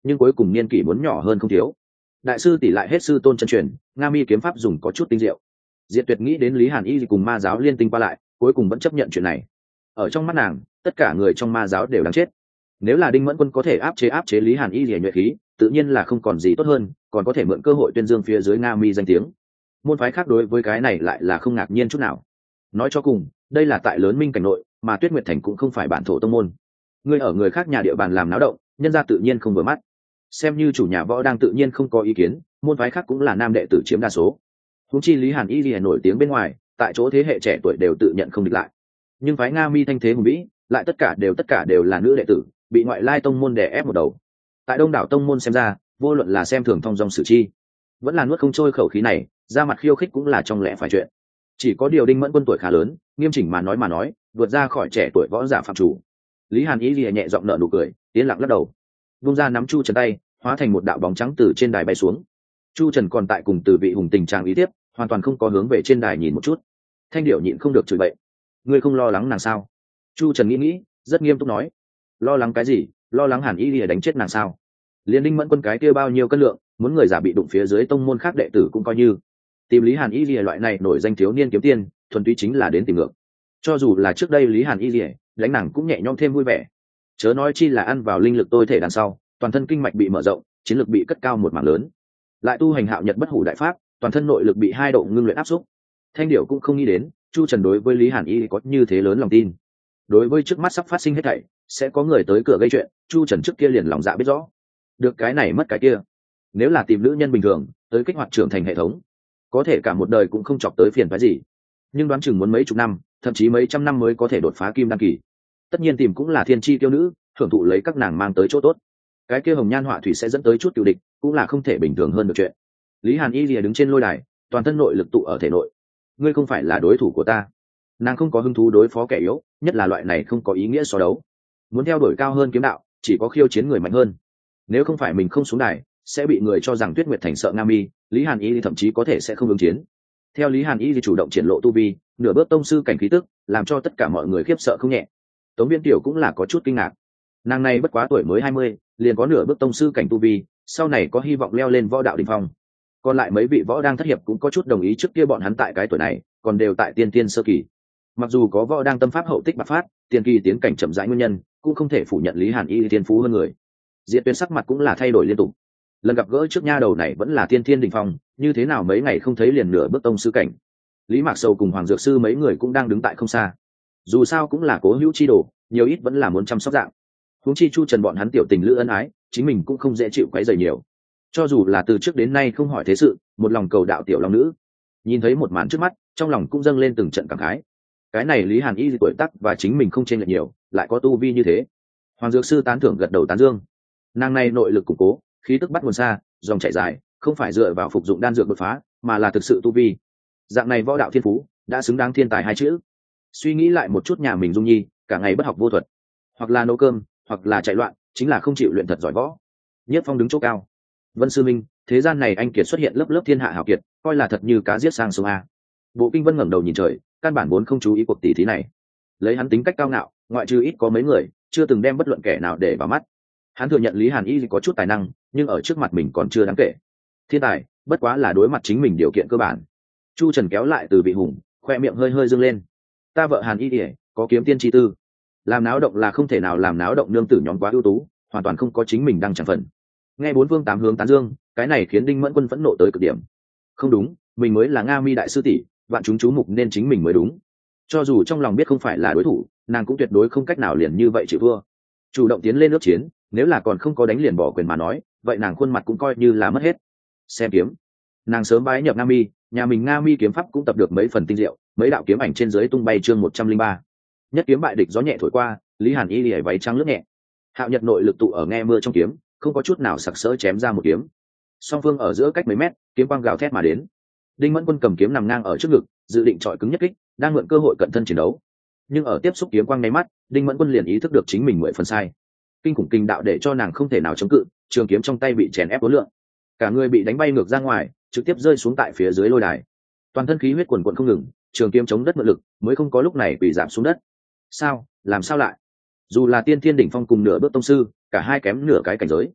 nhưng cuối cùng niên kỷ muốn nhỏ hơn không thiếu. Đại sư tỷ lại hết sư tôn chân truyền, nga mi kiếm pháp dùng có chút tinh diệu. Diệt Tuyệt nghĩ đến Lý Hàn Y cùng ma giáo liên tinh qua lại, cuối cùng vẫn chấp nhận chuyện này. Ở trong mắt nàng, tất cả người trong ma giáo đều đáng chết. Nếu là Đinh Mẫn Quân có thể áp chế Lý Hàn Y rỉa nhuệ khí, tự nhiên là không còn gì tốt hơn, còn có thể mượn cơ hội tuyên dương phía dưới nga mi danh tiếng. Môn phái khác đối với cái này lại là không ngạc nhiên chút nào. Nói cho cùng, đây là tại lớn minh cảnh nội, mà Tuyết Nguyệt Thành cũng không phải bản thổ tông môn. Người ở người khác nhà địa bàn làm náo động, nhân gia tự nhiên không vừa mắt. Xem như chủ nhà võ đang tự nhiên không có ý kiến, môn phái khác cũng là nam đệ tử chiếm đa số. Huống chi Lý Hàn Y rỉa nổi tiếng bên ngoài, tại chỗ thế hệ trẻ tuổi đều tự nhận không địch lại. Nhưng phái nga mi thanh thế hùng vĩ, lại tất cả đều là nữ đệ tử, bị ngoại lai tông môn đè ép một đầu. Tại đông đảo tông môn xem ra, vô luận là xem thường thông dong sử chi, vẫn là nuốt không trôi khẩu khí này, ra mặt khiêu khích cũng là trong lẽ phải chuyện. Chỉ có điều Đinh Mẫn Quân tuổi khá lớn, nghiêm chỉnh mà nói vượt ra khỏi trẻ tuổi võ giả phạm chủ. Lý Hàn Ý lìa nhẹ giọng nở nụ cười, yên lặng lắc đầu, vung ra nắm Chu Trần tay, hóa thành một đạo bóng trắng từ trên đài bay xuống. Chu Trần còn tại cùng Từ Vị Hùng tình trạng ý tiếp, hoàn toàn không có hướng về trên đài nhìn một chút. Thanh Điểu nhịn không được chửi bậy, ngươi không lo lắng nàng sao? Chu Trần nghĩ, rất nghiêm túc nói, lo lắng cái gì? Lo lắng Hàn Ý lìa đánh chết nàng sao? Liên Đinh Mẫn Quân cái kia bao nhiêu cân lượng, muốn người giả bị đụng phía dưới tông môn khác đệ tử cũng coi như. Tìm Lý Hàn Y Lìa loại này nổi danh thiếu niên kiếm tiên, thuần túy chính là đến tìm ngược. Cho dù là trước đây Lý Hàn Y Lìa đánh nàng cũng nhẹ nhõm thêm vui vẻ. Chớ nói chi là ăn vào linh lực tôi thể đằng sau, toàn thân kinh mạch bị mở rộng, chiến lực bị cất cao một mảng lớn. Lại tu hành Hạo Nhật Bất Hủ đại pháp, toàn thân nội lực bị 2 độ ngưng luyện áp xúc. Thanh Điểu cũng không nghĩ đến, Chu Trần đối với Lý Hàn Y có như thế lớn lòng tin. Đối với trước mắt sắp phát sinh hết thảy, sẽ có người tới cửa gây chuyện, Chu Trần trước kia liền lòng dạ biết rõ. Được cái này mất cái kia. Nếu là tìm nữ nhân bình thường, tới kích hoạt trưởng thành hệ thống, có thể cả một đời cũng không chọc tới phiền phái gì. Nhưng đoán chừng muốn mấy chục năm, thậm chí mấy trăm năm mới có thể đột phá kim đan kỳ. Tất nhiên tìm cũng là thiên chi tiêu nữ, thưởng thụ lấy các nàng mang tới chỗ tốt. Cái kia hồng nhan họa thủy sẽ dẫn tới chút tiêu địch, cũng là không thể bình thường hơn được chuyện. Lý Hàn Y lìa đứng trên lôi đài, toàn thân nội lực tụ ở thể nội. Ngươi không phải là đối thủ của ta. Nàng không có hứng thú đối phó kẻ yếu, nhất là loại này không có ý nghĩa so đấu. Muốn theo đuổi cao hơn kiếm đạo, chỉ có khiêu chiến người mạnh hơn. Nếu không phải mình không xuống đài, sẽ bị người cho rằng Tuyết Nguyệt Thành sợ Nga Mi, Lý Hàn Y thậm chí có thể sẽ không ứng chiến. Theo Lý Hàn Y chủ động triển lộ tu vi, nửa bước tông sư cảnh khí tức, làm cho tất cả mọi người khiếp sợ không nhẹ. Tống Viễn Tiểu cũng là có chút kinh ngạc. Nàng này bất quá tuổi mới 20, liền có nửa bước tông sư cảnh tu vi, sau này có hy vọng leo lên võ đạo đỉnh phong. Còn lại mấy vị võ đang thất hiệp cũng có chút đồng ý trước kia bọn hắn tại cái tuổi này, còn đều tại tiên tiên sơ kỳ. Mặc dù có võ đang tâm pháp hậu tích bạc phát, tiền kỳ tiến cảnh chậm rãi nguyên nhân, cũng không thể phủ nhận Lý Hàn Y thiên phú hơn người. Diệt Tuyệt sắc mặt cũng là thay đổi liên tục. Lần gặp gỡ trước nha đầu này vẫn là tiên thiên đỉnh phong, như thế nào mấy ngày không thấy liền nửa bước tông sư cảnh. Lý Mạc Sầu cùng Hoàng Dược Sư mấy người cũng đang đứng tại không xa. Dù sao cũng là cố hữu chi đồ, nhiều ít vẫn là muốn chăm sóc dạng. Huống chi Chu Trần bọn hắn tiểu tình lữ ân ái, chính mình cũng không dễ chịu quấy rầy nhiều. Cho dù là từ trước đến nay không hỏi thế sự, một lòng cầu đạo tiểu long nữ, nhìn thấy một màn trước mắt, trong lòng cũng dâng lên từng trận cảm khái. Cái này Lý Hàn Y tuổi tác và chính mình không chênh lệch nhiều, lại có tu vi như thế. Hoàng Dược Sư tán thưởng gật đầu tán dương. Nàng này nội lực củng cố, khí tức bắt nguồn xa, dòng chảy dài, không phải dựa vào phục dụng đan dược đột phá, mà là thực sự tu vi. Dạng này võ đạo thiên phú, đã xứng đáng thiên tài 2 chữ. Suy nghĩ lại một chút nhà mình Dung Nhi, cả ngày bất học vô thuật, hoặc là nấu cơm, hoặc là chạy loạn, chính là không chịu luyện thật giỏi võ. Nhất Phong đứng chỗ cao. Vân Sư Minh, thế gian này anh kiệt xuất hiện lớp lớp thiên hạ hảo kiệt, coi là thật như cá giết sang sông a. Bộ Kinh Vân ngẩng đầu nhìn trời, căn bản vốn không chú ý cuộc tỷ thí này. Lấy hắn tính cách cao ngạo, ngoại trừ ít có mấy người, chưa từng đem bất luận kẻ nào để vào mắt. Hắn thừa nhận Lý Hàn Y có chút tài năng, nhưng ở trước mặt mình còn chưa đáng kể. Thiên tài, bất quá là đối mặt chính mình điều kiện cơ bản. Chu Trần kéo lại Từ Vị Hùng, khoe miệng hơi hơi dương lên. Ta vợ Hàn Y có kiếm tiên chi tư, làm náo động là không thể nào làm náo động nương tử nhóm quá ưu tú, hoàn toàn không có chính mình đăng chẳng phần. Nghe 4 phương 8 hướng tán dương, cái này khiến Đinh Mẫn Quân phẫn nộ tới cực điểm. Không đúng, mình mới là Nga Mi đại sư tỷ, vạn chúng chú mục nên chính mình mới đúng. Cho dù trong lòng biết không phải là đối thủ, nàng cũng tuyệt đối không cách nào liền như vậy chịu thua. Chủ động tiến lên nước chiến, nếu là còn không có đánh liền bỏ quyền mà nói, vậy nàng khuôn mặt cũng coi như là mất hết. Xem kiếm, nàng sớm bái nhập Nga Mi, nhà mình Nga Mi kiếm pháp cũng tập được mấy phần tinh diệu, mấy đạo kiếm ảnh trên dưới tung bay chương 103. Nhất kiếm bại địch gió nhẹ thổi qua, Lý Hàn Y lìa váy trắng lướt nhẹ. Hạo Nhật nội lực tụ ở nghe mưa trong kiếm, không có chút nào sặc sỡ chém ra một kiếm. Song phương ở giữa cách mấy mét, kiếm quang gào thét mà đến. Đinh Mẫn Quân cầm kiếm nằm ngang ở trước ngực, dự định chọi cứng nhất kích, đang mượn cơ hội cận thân chiến đấu. Nhưng ở tiếp xúc kiếm quang nháy mắt, Đinh Mẫn Quân liền ý thức được chính mình 10 phần sai. Kinh khủng kinh đạo để cho nàng không thể nào chống cự, trường kiếm trong tay bị chèn ép uốn lượn, cả người bị đánh bay ngược ra ngoài, trực tiếp rơi xuống tại phía dưới lôi đài. Toàn thân khí huyết cuồn cuộn không ngừng, trường kiếm chống đất mượn lực, mới không có lúc này bị giảm xuống đất. Sao, làm sao lại? Dù là tiên thiên đỉnh phong cùng nửa bước tông sư, cả hai kém nửa cái cảnh giới.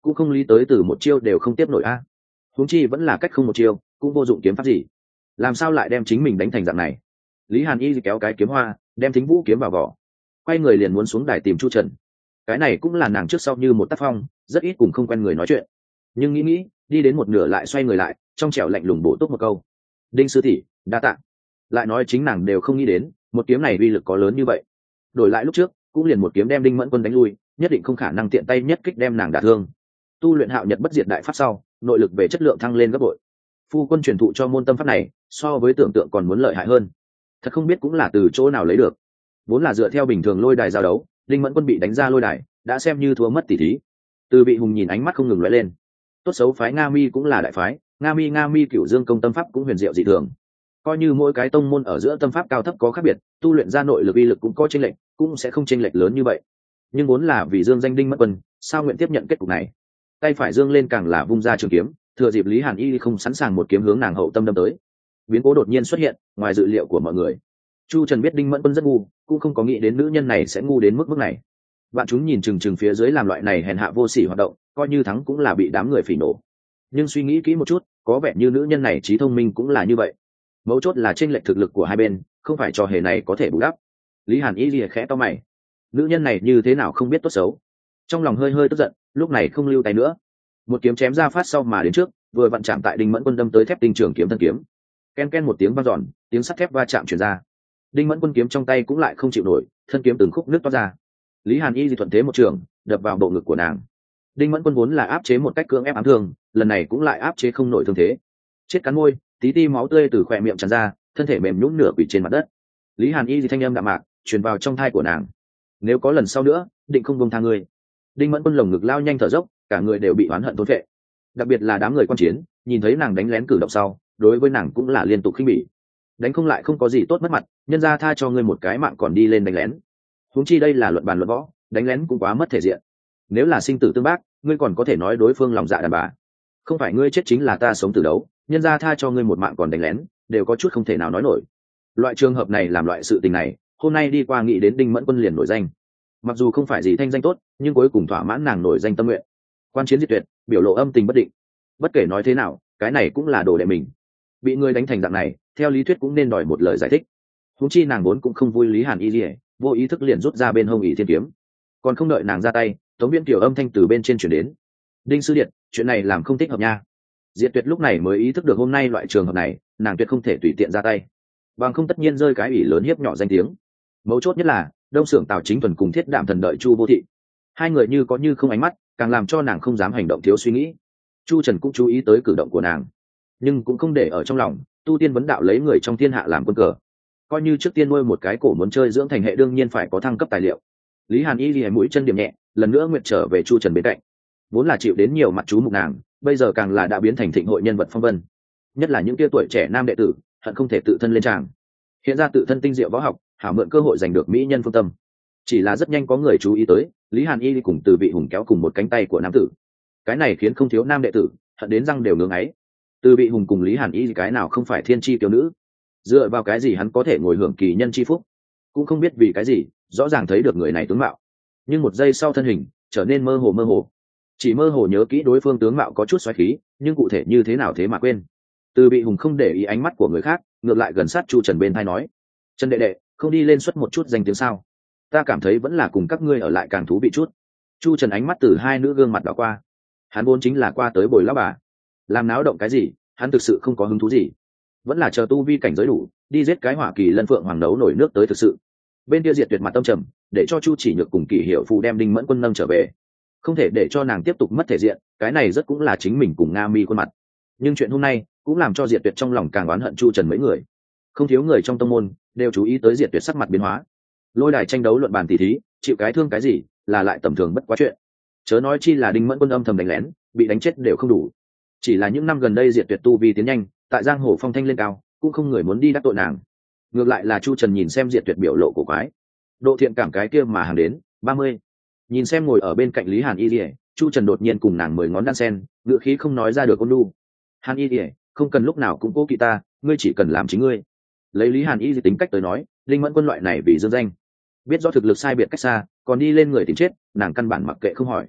cũng không lý tới từ một chiêu đều không tiếp nổi a. Huống chi vẫn là cách không một chiêu, cũng vô dụng kiếm pháp gì, làm sao lại đem chính mình đánh thành dạng này. Lý Hàn Y kéo cái kiếm hoa, đem Thính Vũ kiếm vào vỏ, quay người liền muốn xuống đài tìm Chu Trần. Cái này cũng là nàng trước sau như một tác phong, rất ít cùng không quen người nói chuyện, nhưng nghĩ đi đến một nửa lại xoay người lại, trong trẻo lạnh lùng bổ túc một câu: Đinh sư tỷ, đa tạ. Lại nói chính nàng đều không nghĩ đến một kiếm này uy lực có lớn như vậy, đổi lại lúc trước cũng liền một kiếm đem Đinh Mẫn Quân đánh lui, nhất định không khả năng tiện tay nhất kích đem nàng đả thương. Tu luyện Hạo Nhật Bất Diệt Đại Pháp sau, nội lực về chất lượng thăng lên gấp bội. Phu quân truyền thụ cho môn tâm pháp này so với tưởng tượng còn muốn lợi hại hơn, thật không biết cũng là từ chỗ nào lấy được. Vốn là dựa theo bình thường lôi đài giao đấu, Đinh Mẫn Quân bị đánh ra lôi đài đã xem như thua mất tỷ thí. Từ Vị Hùng nhìn ánh mắt không ngừng lóe lên. Tốt xấu phái Nga Mi cũng là đại phái, Nga Mi Cửu Dương công tâm pháp cũng huyền diệu dị thường. Coi như mỗi cái tông môn ở giữa tâm pháp cao thấp có khác biệt, tu luyện ra nội lực uy lực cũng có chênh lệch, cũng sẽ không chênh lệch lớn như vậy. Nhưng vốn là vì dương danh Đinh Mẫn Quân, sao nguyện tiếp nhận kết cục này. Tay phải dương lên càng là vung ra trường kiếm, thừa dịp Lý Hàn Y không sẵn sàng một kiếm hướng nàng hậu tâm đâm tới. Biến cố đột nhiên xuất hiện, ngoài dự liệu của mọi người. Chu Trần biết Đinh Mẫn Quân rất ngu, cũng không có nghĩ đến nữ nhân này sẽ ngu đến mức này. Bạn chúng nhìn chừng phía dưới làm loại này hèn hạ vô sỉ hoạt động, coi như thắng cũng là bị đám người phỉ nổ. Nhưng suy nghĩ kỹ một chút, có vẻ như nữ nhân này trí thông minh cũng là như vậy. Mấu chốt là chênh lệch thực lực của hai bên, không phải trò hề này có thể bù đắp. Lý Hàn Y lìa khẽ to mày, nữ nhân này như thế nào không biết tốt xấu. Trong lòng hơi tức giận, lúc này không lưu tay nữa, một kiếm chém ra phát sau mà đến trước, vừa vặn chạm tại Đinh Mẫn Quân đâm tới thép tinh trường kiếm thân kiếm. Ken một tiếng vang dọn, tiếng sắt thép va chạm truyền ra. Đinh Mẫn Quân kiếm trong tay cũng lại không chịu nổi, thân kiếm từng khúc nước toát ra. Lý Hàn Y thuận thế một trường đập vào bộ ngực của nàng. Đinh Mẫn Quân vốn là áp chế một cách cưỡng ép ám thương, lần này cũng lại áp chế không nổi thương thế, chết cắn môi, tí máu tươi từ khỏe miệng tràn ra, thân thể mềm nhũn nửa quỳ trên mặt đất. Lý Hàn Y thanh âm đạm mạc truyền vào trong tai của nàng: nếu có lần sau nữa, định không buông tha ngươi. Đinh Mẫn Quân lồng ngực lao nhanh thở dốc, cả người đều bị oán hận thôn phệ. Đặc biệt là đám người quan chiến, nhìn thấy nàng đánh lén cử động sau, đối với nàng cũng là liên tục khinh bỉ. Đánh không lại không có gì tốt mất mặt, nhân ra tha cho ngươi một cái mạng còn đi lên đánh lén. Huống chi đây là luận bàn luận võ, đánh lén cũng quá mất thể diện. Nếu là sinh tử tương bác, ngươi còn có thể nói đối phương lòng dạ đàn bà. Không phải ngươi chết chính là ta sống từ đấu, nhân ra tha cho ngươi một mạng còn đánh lén, đều có chút không thể nào nói nổi. Loại trường hợp này làm loại sự tình này, hôm nay đi qua nghĩ đến Đinh Mẫn Quân liền nổi danh. Mặc dù không phải gì thanh danh tốt, nhưng cuối cùng thỏa mãn nàng nổi danh tâm nguyện. Quan chiến diệt tuyệt, biểu lộ âm tình bất định. Bất kể nói thế nào, cái này cũng là đồ đệ mình. Bị người đánh thành dạng này, theo lý thuyết cũng nên đòi một lời giải thích. Huống chi nàng vốn cũng không vui Lý Hàn Y Lìa, vô ý thức liền rút ra bên hông ỷ thiên kiếm. Còn không đợi nàng ra tay, Tống Viễn Kiều âm thanh từ bên trên chuyển đến: Đinh sư điện, chuyện này làm không thích hợp nha. Diệt tuyệt lúc này mới ý thức được hôm nay loại trường hợp này, nàng tuyệt không thể tùy tiện ra tay, bằng không tất nhiên rơi cái ủy lớn hiếp nhỏ danh tiếng. Mấu chốt nhất là Đông Xưởng Tào Chính Thuần cùng Thiết Đạm Thần đợi Chu Vô Thị, hai người như có như không ánh mắt, càng làm cho nàng không dám hành động thiếu suy nghĩ. Chu Trần cũng chú ý tới cử động của nàng, nhưng cũng không để ở trong lòng. Tu tiên vấn đạo lấy người trong thiên hạ làm quân cờ, coi như trước tiên nuôi một cái cổ muốn chơi dưỡng thành hệ đương nhiên phải có thăng cấp tài liệu. Lý Hàn Y lìa mũi chân điểm nhẹ, lần nữa nguyện trở về Chu Trần bên cạnh. Vốn là chịu đến nhiều mặt chú mục nàng, bây giờ càng là đã biến thành thịnh hội nhân vật phong vân. Nhất là những kia tuổi trẻ nam đệ tử, hận không thể tự thân lên tràng, hiện ra tự thân tinh diệu võ học, hảo mượn cơ hội giành được mỹ nhân phương tâm. Chỉ là rất nhanh có người chú ý tới, Lý Hàn Y cùng Từ Vị Hùng kéo cùng một cánh tay của nam tử. Cái này khiến không thiếu nam đệ tử hận đến răng đều ngưỡng ấy. Từ Vị Hùng cùng Lý Hàn Y cái nào không phải thiên chi tiểu nữ, dựa vào cái gì hắn có thể ngồi hưởng kỳ nhân chi phúc? Cũng không biết vì cái gì, rõ ràng thấy được người này tướng mạo, nhưng một giây sau thân hình trở nên mơ hồ, chỉ mơ hồ nhớ kỹ đối phương tướng mạo có chút xoáy khí, nhưng cụ thể như thế nào thế mà quên. Từ Vị Hùng không để ý ánh mắt của người khác, ngược lại gần sát Chu Trần bên tai nói: Trần đệ đệ, không đi lên xuất một chút danh tiếng sao? Ta cảm thấy vẫn là cùng các ngươi ở lại càng thú vị chút. Chu Trần ánh mắt từ hai nữ gương mặt đảo qua, hắn vốn chính là qua tới bồi lão bà, làm náo động cái gì, hắn thực sự không có hứng thú gì, vẫn là chờ tu vi cảnh giới đủ, đi giết cái Hỏa Kỳ Lân Phượng Hoàng đấu nổi nước tới thực sự. Bên kia Diệt Tuyệt mặt tâm trầm, để cho Chu Chỉ Nhược cùng Kỷ Hiểu Phù đem Đinh Mẫn Quân nâng trở về, không thể để cho nàng tiếp tục mất thể diện, cái này rất cũng là chính mình cùng Nga Mi khuôn mặt. Nhưng chuyện hôm nay cũng làm cho Diệt Tuyệt trong lòng càng oán hận Chu Trần mấy người. Không thiếu người trong tông môn đều chú ý tới Diệt Tuyệt sắc mặt biến hóa. Lôi đài tranh đấu luận bàn tỷ thí, chịu cái thương cái gì là lại tầm thường bất quá chuyện, chớ nói chi là Đinh Mẫn Quân âm thầm đánh lén, bị đánh chết đều không đủ. Chỉ là những năm gần đây Diệt Tuyệt tu vi tiến nhanh, tại giang hồ phong thanh lên cao, cũng không người muốn đi đắc tội nàng. Ngược lại là Chu Trần nhìn xem Diệt Tuyệt biểu lộ của quái, độ thiện cảm cái kia mà hàng đến 30. Nhìn xem ngồi ở bên cạnh Lý Hàn Y Lìa, Chu Trần đột nhiên cùng nàng 10 ngón đan sen, ngựa khí không nói ra được ôn nhu. Hàn Y Lìa, không cần lúc nào cũng cố kỵ ta, ngươi chỉ cần làm chính ngươi. Lấy Lý Hàn Y tính cách tới nói, Linh Mẫn Quân loại này vì dương danh, biết rõ thực lực sai biệt cách xa, còn đi lên người tìm chết, nàng căn bản mặc kệ không hỏi.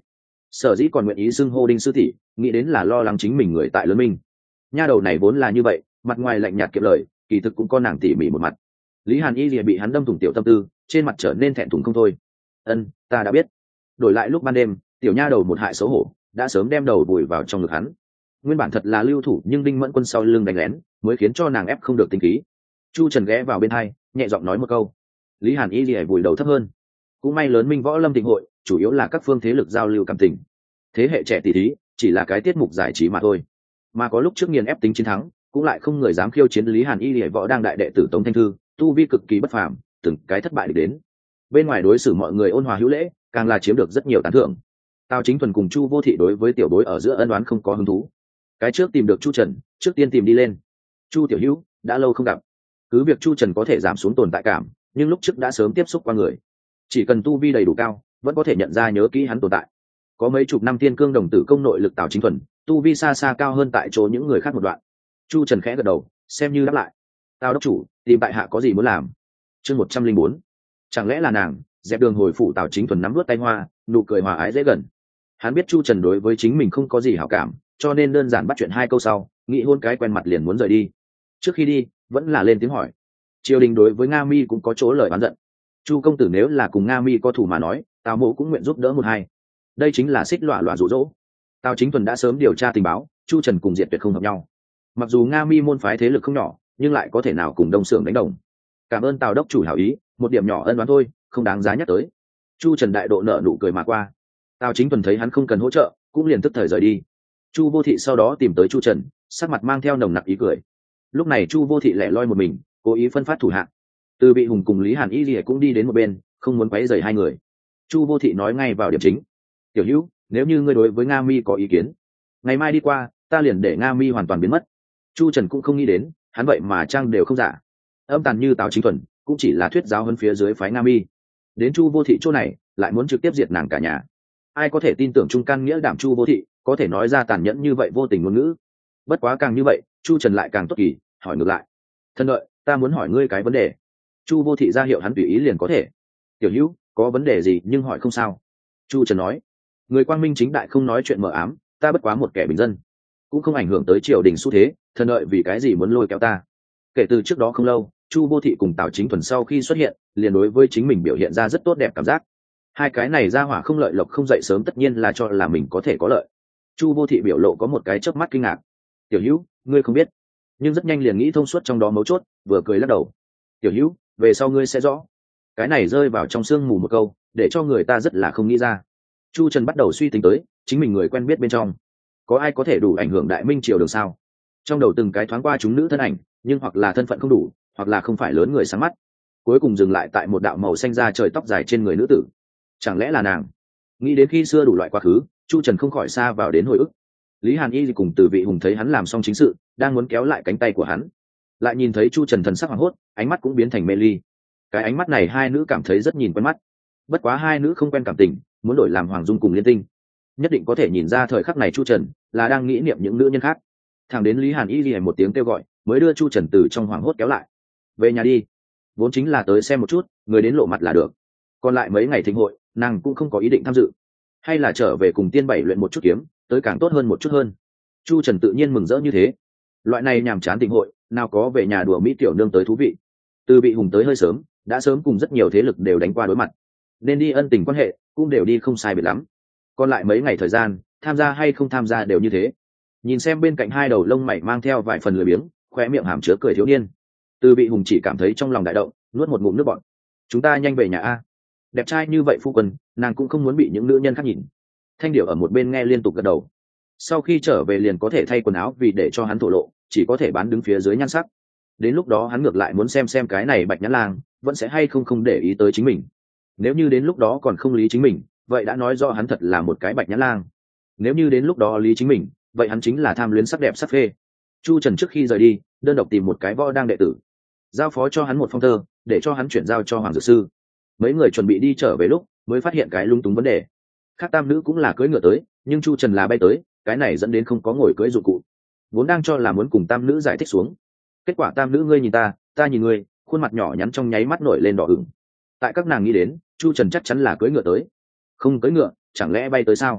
sở dĩ còn nguyện ý xưng hô đinh sư tỷ, nghĩ đến là lo lắng chính mình người tại lớn minh. Nha đầu này vốn là như vậy, mặt ngoài lạnh nhạt kiệm lời, kỳ thực cũng có nàng tỉ mỉ một mặt. Lý Hàn Y lìa bị hắn đâm thủng tiểu tâm tư, trên mặt trở nên thẹn thùng không thôi. Ân, ta đã biết. Đổi lại lúc ban đêm, tiểu nha đầu một hại xấu hổ, đã sớm đem đầu vùi vào trong ngực hắn. Nguyên bản thật là lưu thủ, nhưng đinh mẫn quân sau lưng đánh lén, mới khiến cho nàng ép không được tinh khí. Chu Trần ghé vào bên hai, nhẹ giọng nói một câu. Lý Hàn Y lìa vùi đầu thấp hơn. Cũng may lớn minh võ lâm thịnh hội, chủ yếu là các phương thế lực giao lưu cảm tình. Thế hệ trẻ tỷ thí chỉ là cái tiết mục giải trí mà thôi, mà có lúc trước nghiền ép tính chiến thắng, cũng lại không người dám khiêu chiến Lý Hàn Y lìa võ đang đại đệ tử Tống Thanh Thư, tu vi cực kỳ bất phàm, từng cái thất bại đến. Bên ngoài đối xử mọi người ôn hòa hữu lễ, càng là chiếm được rất nhiều tán thưởng. Tào Chính Thuần cùng Chu Vô Thị đối với tiểu bối ở giữa ân oán không có hứng thú. Cái trước tìm được Chu Trần, trước tiên tìm đi lên. Chu tiểu hữu, đã lâu không gặp. Cứ việc Chu Trần có thể giảm xuống tồn tại cảm, nhưng lúc trước đã sớm tiếp xúc qua người, chỉ cần tu vi đầy đủ cao, vẫn có thể nhận ra nhớ kỹ hắn tồn tại. Có mấy chục năm tiên cương đồng tử công nội lực Tào Chính Thuần, tu vi xa xa cao hơn tại chỗ những người khác một đoạn. Chu Trần khẽ gật đầu, xem như đáp lại. Tào đốc chủ, tìm tại hạ có gì muốn làm? Chương 104. Chẳng lẽ là nàng? Dẹp đường hồi phủ. Tào Chính Thuần nắm vớt tay hoa, nụ cười hòa ái dễ gần. Hắn biết Chu Trần đối với chính mình không có gì hảo cảm, cho nên đơn giản bắt chuyện hai câu sau, nghĩ hôn cái quen mặt liền muốn rời đi. Trước khi đi, vẫn là lên tiếng hỏi. Triều đình đối với Nga Mi cũng có chỗ lời oán giận. Chu công tử nếu là cùng Nga Mi có thủ mà nói, Tào mộ cũng nguyện giúp đỡ một hai. Đây chính là xích lọa lọa dụ dỗ. Tào Chính Thuần đã sớm điều tra tình báo, Chu Trần cùng Diệt Tuyệt không hợp nhau. Mặc dù Nga Mi môn phái thế lực không nhỏ, nhưng lại có thể nào cùng Đông Sưởng đánh đồng. Cảm ơn Tào đốc chủ hảo ý, một điểm nhỏ ân oán thôi, không đáng giá nhắc tới. Chu Trần đại độ nợ nụ cười mà qua. Tào Chính Thuần thấy hắn không cần hỗ trợ, cũng liền tức thời rời đi. Chu Vô Thị sau đó tìm tới Chu Trần, sắc mặt mang theo nồng nặc ý cười. Lúc này Chu Vô Thị lẻ loi một mình, cố ý phân phát thủ hạ. Từ Bị Hùng cùng Lý Hàn Y Lìa cũng đi đến một bên, không muốn quấy rầy hai người. Chu Vô Thị nói ngay vào điểm chính. Tiểu Hữu, nếu như ngươi đối với Nga Mi có ý kiến, ngày mai đi qua, ta liền để Nga Mi hoàn toàn biến mất. Chu Trần cũng không nghĩ đến, hắn vậy mà trang đều không giả. Âm tàn như Tào Chính Thuần, cũng chỉ là thuyết giáo hơn phía dưới phái Nga Mi. Đến Chu Vô Thị chỗ này, lại muốn trực tiếp diệt nàng cả nhà. Ai có thể tin tưởng trung can nghĩa đảm Chu Vô Thị có thể nói ra tàn nhẫn như vậy vô tình ngôn ngữ. Bất quá càng như vậy, Chu Trần lại càng tốt kỳ, hỏi ngược lại. Thân đợi, ta muốn hỏi ngươi cái vấn đề. Chu Vô Thị ra hiệu hắn tùy ý liền có thể. Tiểu Hữu, có vấn đề gì nhưng hỏi không sao. Chu Trần nói. Người quang minh chính đại không nói chuyện mờ ám, ta bất quá một kẻ bình dân, cũng không ảnh hưởng tới triều đình xu thế, thân đợi vì cái gì muốn lôi kéo ta? Kể từ trước đó không lâu, Chu Vô Thị cùng Tào Chính Thuần sau khi xuất hiện, liền đối với chính mình biểu hiện ra rất tốt đẹp cảm giác. Hai cái này ra hỏa không lợi lộc không dậy sớm, tất nhiên là cho là mình có thể có lợi. Chu Vô Thị biểu lộ có một cái chớp mắt kinh ngạc. Tiểu Hữu, ngươi không biết, nhưng rất nhanh liền nghĩ thông suốt trong đó mấu chốt, vừa cười lắc đầu. Tiểu Hữu, về sau ngươi sẽ rõ. Cái này rơi vào trong sương mù một câu, để cho người ta rất là không nghĩ ra. Chu Trần bắt đầu suy tính tới, chính mình người quen biết bên trong, có ai có thể đủ ảnh hưởng đại minh triều đường sao? Trong đầu từng cái thoáng qua chúng nữ thân ảnh, nhưng hoặc là thân phận không đủ, hoặc là không phải lớn người sáng mắt. Cuối cùng dừng lại tại một đạo màu xanh da trời tóc dài trên người nữ tử. Chẳng lẽ là nàng? Nghĩ đến khi xưa đủ loại quá khứ, Chu Trần không khỏi xa vào đến hồi ức. Lý Hàn Y cùng Từ Vị Hùng thấy hắn làm xong chính sự, đang muốn kéo lại cánh tay của hắn, lại nhìn thấy Chu Trần thần sắc hoảng hốt, ánh mắt cũng biến thành mê ly. Cái ánh mắt này hai nữ cảm thấy rất nhìn quen mắt. Bất quá hai nữ không quen cảm tình, muốn đổi làm Hoàng Dung cùng Liên Tinh, nhất định có thể nhìn ra thời khắc này Chu Trần là đang nghĩ niệm những nữ nhân khác. Thẳng đến Lý Hàn Y lìa một tiếng kêu gọi, mới đưa Chu Trần từ trong hoảng hốt kéo lại. Về nhà đi, vốn chính là tới xem một chút, người đến lộ mặt là được. Còn lại mấy ngày thịnh hội, nàng cũng không có ý định tham dự, hay là trở về cùng Tiên Bảy luyện một chút kiếm, tới càng tốt hơn một chút hơn. Chu Trần tự nhiên mừng rỡ như thế. Loại này nhàm chán thịnh hội, nào có về nhà đùa mỹ tiểu nương tới thú vị. Từ Bị Hùng tới hơi sớm, đã sớm cùng rất nhiều thế lực đều đánh qua đối mặt, nên đi ân tình quan hệ cũng đều đi không sai biệt lắm. Còn lại mấy ngày thời gian, tham gia hay không tham gia đều như thế. Nhìn xem bên cạnh hai đầu lông mày mang theo vài phần lười biếng, khoe miệng hàm chứa cười thiếu niên, Từ Bị Hùng chỉ cảm thấy trong lòng đại động, nuốt một ngụm nước bọt. Chúng ta nhanh về nhà a. Đẹp trai như vậy phu quân, nàng cũng không muốn bị những nữ nhân khác nhìn. Thanh Điểu ở một bên nghe liên tục gật đầu. Sau khi trở về liền có thể thay quần áo, vì để cho hắn thổ lộ, chỉ có thể bán đứng phía dưới nhan sắc. Đến lúc đó hắn ngược lại muốn xem cái này Bạch Nhãn Lang vẫn sẽ hay không để ý tới chính mình. Nếu như đến lúc đó còn không lý chính mình, vậy đã nói rõ hắn thật là một cái Bạch Nhãn Lang. Nếu như đến lúc đó lý chính mình, vậy hắn chính là tham luyến sắc đẹp sắc phê. Chu Trần trước khi rời đi, đơn độc tìm một cái võ đang đệ tử, giao phó cho hắn một phong thơ, để cho hắn chuyển giao cho Hoàng Dược Sư. Mấy người chuẩn bị đi trở về lúc, mới phát hiện cái lung túng vấn đề. Khác tam nữ cũng là cưỡi ngựa tới, nhưng Chu Trần là bay tới, cái này dẫn đến không có ngồi cưỡi dụng cụ. Vốn đang cho là muốn cùng tam nữ giải thích xuống, kết quả tam nữ ngươi nhìn ta nhìn ngươi, khuôn mặt nhỏ nhắn trong nháy mắt nổi lên đỏ ửng. Tại các nàng nghĩ đến, Chu Trần chắc chắn là cưỡi ngựa tới. Không cưỡi ngựa, chẳng lẽ bay tới sao?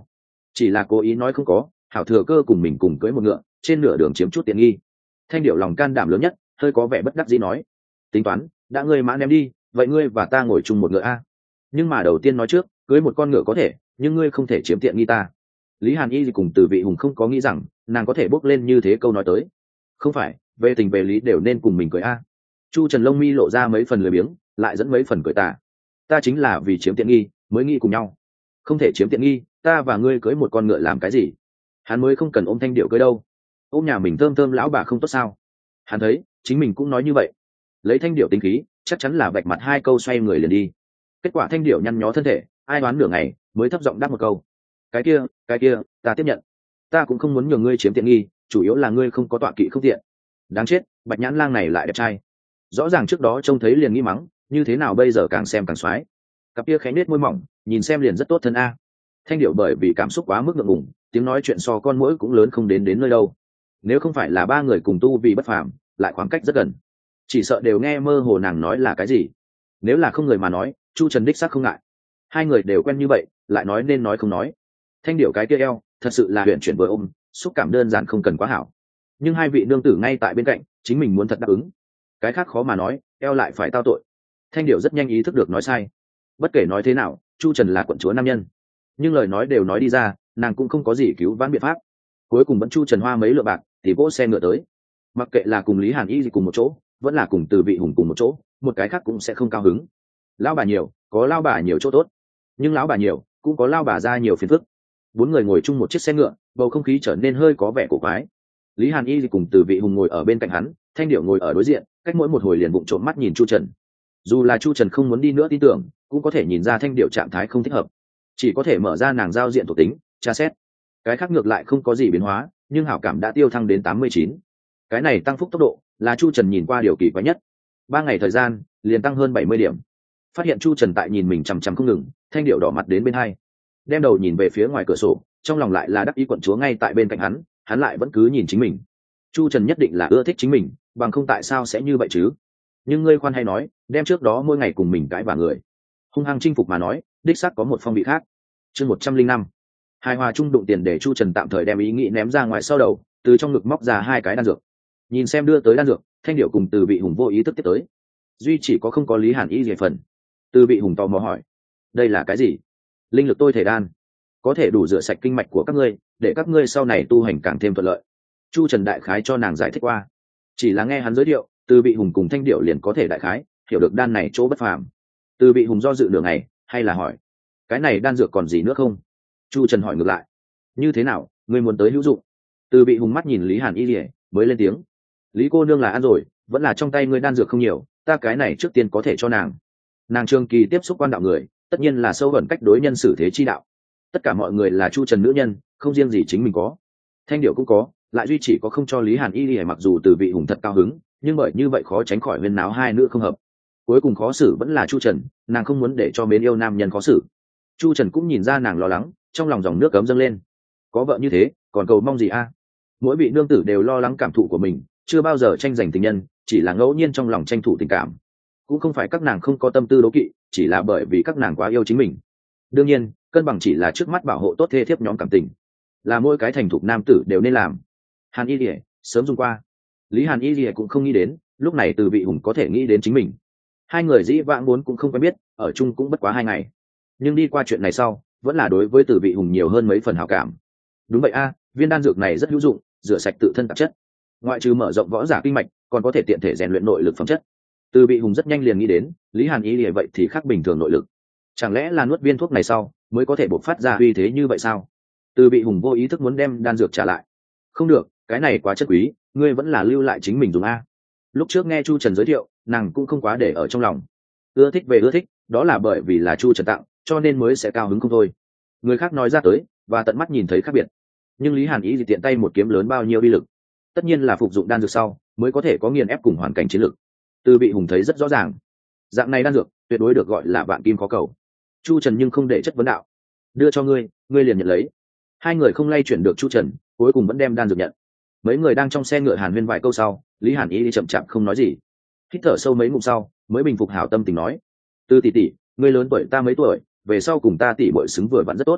chỉ là cố ý nói không có, hảo thừa cơ cùng mình cùng cưới một ngựa, trên nửa đường chiếm chút tiện nghi. Thanh điệu lòng can đảm lớn nhất, hơi có vẻ bất đắc dĩ nói, tính toán, đã ngươi mã ném đi, vậy ngươi và ta ngồi chung một ngựa a. Nhưng mà đầu tiên nói trước, cưới một con ngựa có thể, nhưng ngươi không thể chiếm tiện nghi ta. Lý Hàn Y cùng Từ Vị Hùng không có nghĩ rằng nàng có thể bốc lên như thế câu nói tới. Không phải, về tình về lý đều nên cùng mình cưới a. Chu Trần lông mi lộ ra mấy phần lười biếng, lại dẫn mấy phần cười tà. Ta chính là vì chiếm tiện nghi mới nghĩ cùng nhau, không thể chiếm tiện nghi, ta và ngươi cưới một con ngựa làm cái gì? Hắn mới không cần ôm Thanh điệu cưới đâu, ôm nhà mình thơm thơm lão bà không tốt sao? Hắn thấy chính mình cũng nói như vậy, lấy Thanh điệu tính khí chắc chắn là vạch mặt hai câu xoay người liền đi. Kết quả Thanh điệu nhăn nhó thân thể, ai đoán nửa ngày mới thấp giọng đáp một câu, cái kia ta tiếp nhận. Ta cũng không muốn nhường ngươi chiếm tiện nghi, chủ yếu là ngươi không có tọa kỵ không tiện. Đáng chết, Bạch Nhãn Lang này lại đẹp trai, rõ ràng trước đó trông thấy liền nghĩ mắng, như thế nào bây giờ càng xem càng xoái. Cặp kia khẽ nết môi mỏng, nhìn xem liền rất tốt thân a. Thanh điệu bởi vì cảm xúc quá mức ngượng ngùng, tiếng nói chuyện so con muỗi cũng lớn không đến nơi đâu. Nếu không phải là ba người cùng tu vì bất phàm, lại khoảng cách rất gần, chỉ sợ đều nghe mơ hồ nàng nói là cái gì. Nếu là không người mà nói, Chu Trần đích xác không ngại. Hai người đều quen như vậy, lại nói nên nói không nói. Thanh điệu cái kia eo, thật sự là huyền chuyển vừa ôm, xúc cảm đơn giản không cần quá hảo. Nhưng hai vị nương tử ngay tại bên cạnh, chính mình muốn thật đáp ứng. Cái khác khó mà nói, eo lại phải tao tội. Thanh điệu rất nhanh ý thức được nói sai. Bất kể nói thế nào, Chu Trần là quận chúa nam nhân, nhưng lời nói đều nói đi ra, nàng cũng không có gì cứu vãn biện pháp. Cuối cùng vẫn Chu Trần hoa mấy lượng bạc thì vỗ xe ngựa tới. Mặc kệ là cùng Lý Hàn Y gì cùng một chỗ, vẫn là cùng Từ Vị Hùng cùng một chỗ, một cái khác cũng sẽ không cao hứng. Lão bà nhiều có lão bà nhiều chỗ tốt, nhưng lão bà nhiều cũng có lão bà ra nhiều phiền phức. Bốn người ngồi chung một chiếc xe ngựa, bầu không khí trở nên hơi có vẻ cổ quái. Lý Hàn Y cùng Từ Vị Hùng ngồi ở bên cạnh hắn, Thanh điệu ngồi ở đối diện, cách mỗi một hồi liền bụng trộm mắt nhìn Chu Trần. Dù là Chu Trần không muốn đi nữa tin tưởng, cũng có thể nhìn ra Thanh điệu trạng thái không thích hợp, chỉ có thể mở ra nàng giao diện thuộc tính tra xét. Cái khác ngược lại không có gì biến hóa, nhưng hảo cảm đã tiêu thăng đến 89. Cái này tăng phúc tốc độ là Chu Trần nhìn qua điều kỳ quái nhất. 3 ngày thời gian liền tăng hơn 70 điểm. Phát hiện Chu Trần tại nhìn mình chằm chằm không ngừng, Thanh điệu đỏ mặt đến bên hai, đem đầu nhìn về phía ngoài cửa sổ, trong lòng lại là đắc ý quận chúa ngay tại bên cạnh hắn lại vẫn cứ nhìn chính mình. Chu Trần nhất định là ưa thích chính mình, bằng không tại sao sẽ như vậy chứ? Nhưng ngươi khoan hay nói, đem trước đó mỗi ngày cùng mình cãi vả người hung hăng chinh phục mà nói, đích xác có một phong vị khác. Chương 105. Hài hòa chung đụng tiền để Chu Trần tạm thời đem ý nghĩ ném ra ngoài sau đầu, từ trong ngực móc ra 2 cái đan dược. Nhìn xem đưa tới đan dược, Thanh điệu cùng Từ Vị Hùng vô ý thức tiếp tới. Duy chỉ có không có Lý Hàn Y gì phần. Từ Vị Hùng tò mò hỏi, đây là cái gì? Linh lực tôi thể đan, có thể đủ rửa sạch kinh mạch của các ngươi, để các ngươi sau này tu hành càng thêm thuận lợi. Chu Trần đại khái cho nàng giải thích qua. Chỉ là nghe hắn giới thiệu, Từ Vị Hùng cùng Thanh điệu liền có thể đại khái hiểu được đan này chỗ bất phàm. Từ Vị Hùng do dự nửa ngày, hay là hỏi, cái này đan dược còn gì nữa không? Chu Trần hỏi ngược lại, như thế nào, ngươi muốn tới hữu dụng? Từ Vị Hùng mắt nhìn Lý Hàn Y lìa, mới lên tiếng, Lý cô nương là ăn rồi, vẫn là trong tay ngươi đan dược không nhiều, ta cái này trước tiên có thể cho nàng. Nàng trường kỳ tiếp xúc quan đạo người, tất nhiên là sâu ẩn cách đối nhân xử thế chi đạo. Tất cả mọi người là Chu Trần nữ nhân, không riêng gì chính mình có, Thanh điệu cũng có, lại duy chỉ có không cho Lý Hàn Y lìa. Mặc dù Từ Vị Hùng thật cao hứng, nhưng bởi như vậy khó tránh khỏi huyên náo hai nữ không hợp. Cuối cùng khó xử vẫn là Chu Trần, nàng không muốn để cho mến yêu nam nhân khó xử. Chu Trần cũng nhìn ra nàng lo lắng, trong lòng dòng nước cấm dâng lên. Có vợ như thế, còn cầu mong gì a? Mỗi vị nương tử đều lo lắng cảm thụ của mình, chưa bao giờ tranh giành tình nhân, chỉ là ngẫu nhiên trong lòng tranh thủ tình cảm. Cũng không phải các nàng không có tâm tư đố kỵ, chỉ là bởi vì các nàng quá yêu chính mình. Đương nhiên, cân bằng chỉ là trước mắt bảo hộ tốt thê thiếp nhóm cảm tình, là mỗi cái thành thục nam tử đều nên làm. Hàn Y Lìa sớm dùng qua, Lý Hàn Y Lìa cũng không nghĩ đến, lúc này Từ Vị Hùng có thể nghĩ đến chính mình. Hai người dĩ vãng muốn cũng không quen biết, ở chung cũng bất quá 2 ngày, nhưng đi qua chuyện này sau, vẫn là đối với Từ Vị Hùng nhiều hơn mấy phần hảo cảm. Đúng vậy a, viên đan dược này rất hữu dụng, rửa sạch tự thân tạp chất, ngoại trừ mở rộng võ giả kinh mạch, còn có thể tiện thể rèn luyện nội lực phẩm chất. Từ Vị Hùng rất nhanh liền nghĩ đến, Lý Hàn Y lìa vậy thì khác bình thường nội lực, chẳng lẽ là nuốt viên thuốc này sau mới có thể bộc phát ra uy thế như vậy sao? Từ Vị Hùng vô ý thức muốn đem đan dược trả lại. Không được, cái này quá chất quý, ngươi vẫn là lưu lại chính mình dùng a. Lúc trước nghe Chu Trần giới thiệu, nàng cũng không quá để ở trong lòng. Ưa thích về ưa thích, đó là bởi vì là Chu Trần tặng, cho nên mới sẽ cao hứng không thôi. Người khác nói ra tới, và tận mắt nhìn thấy khác biệt. Nhưng Lý Hàn Ý thì tiện tay một kiếm lớn bao nhiêu uy lực, tất nhiên là phục dụng đan dược sau mới có thể có nghiền ép cùng hoàn cảnh chiến lược. Từ Vị Hùng thấy rất rõ ràng, dạng này đan dược tuyệt đối được gọi là vạn kim khó cầu. Chu Trần nhưng không để chất vấn đạo, đưa cho ngươi, ngươi liền nhận lấy. Hai người không lay chuyển được Chu Trần, cuối cùng vẫn đem đan dược nhận. Mấy người đang trong xe ngựa hàn huyên vài câu sau, Lý Hàn Ý đi chậm chạp không nói gì, hít thở sâu mấy ngụm sau mới bình phục hảo tâm tình nói, Từ tỷ tỷ, ngươi lớn tuổi ta mấy tuổi, về sau cùng ta tỷ bội xứng vừa vặn rất tốt.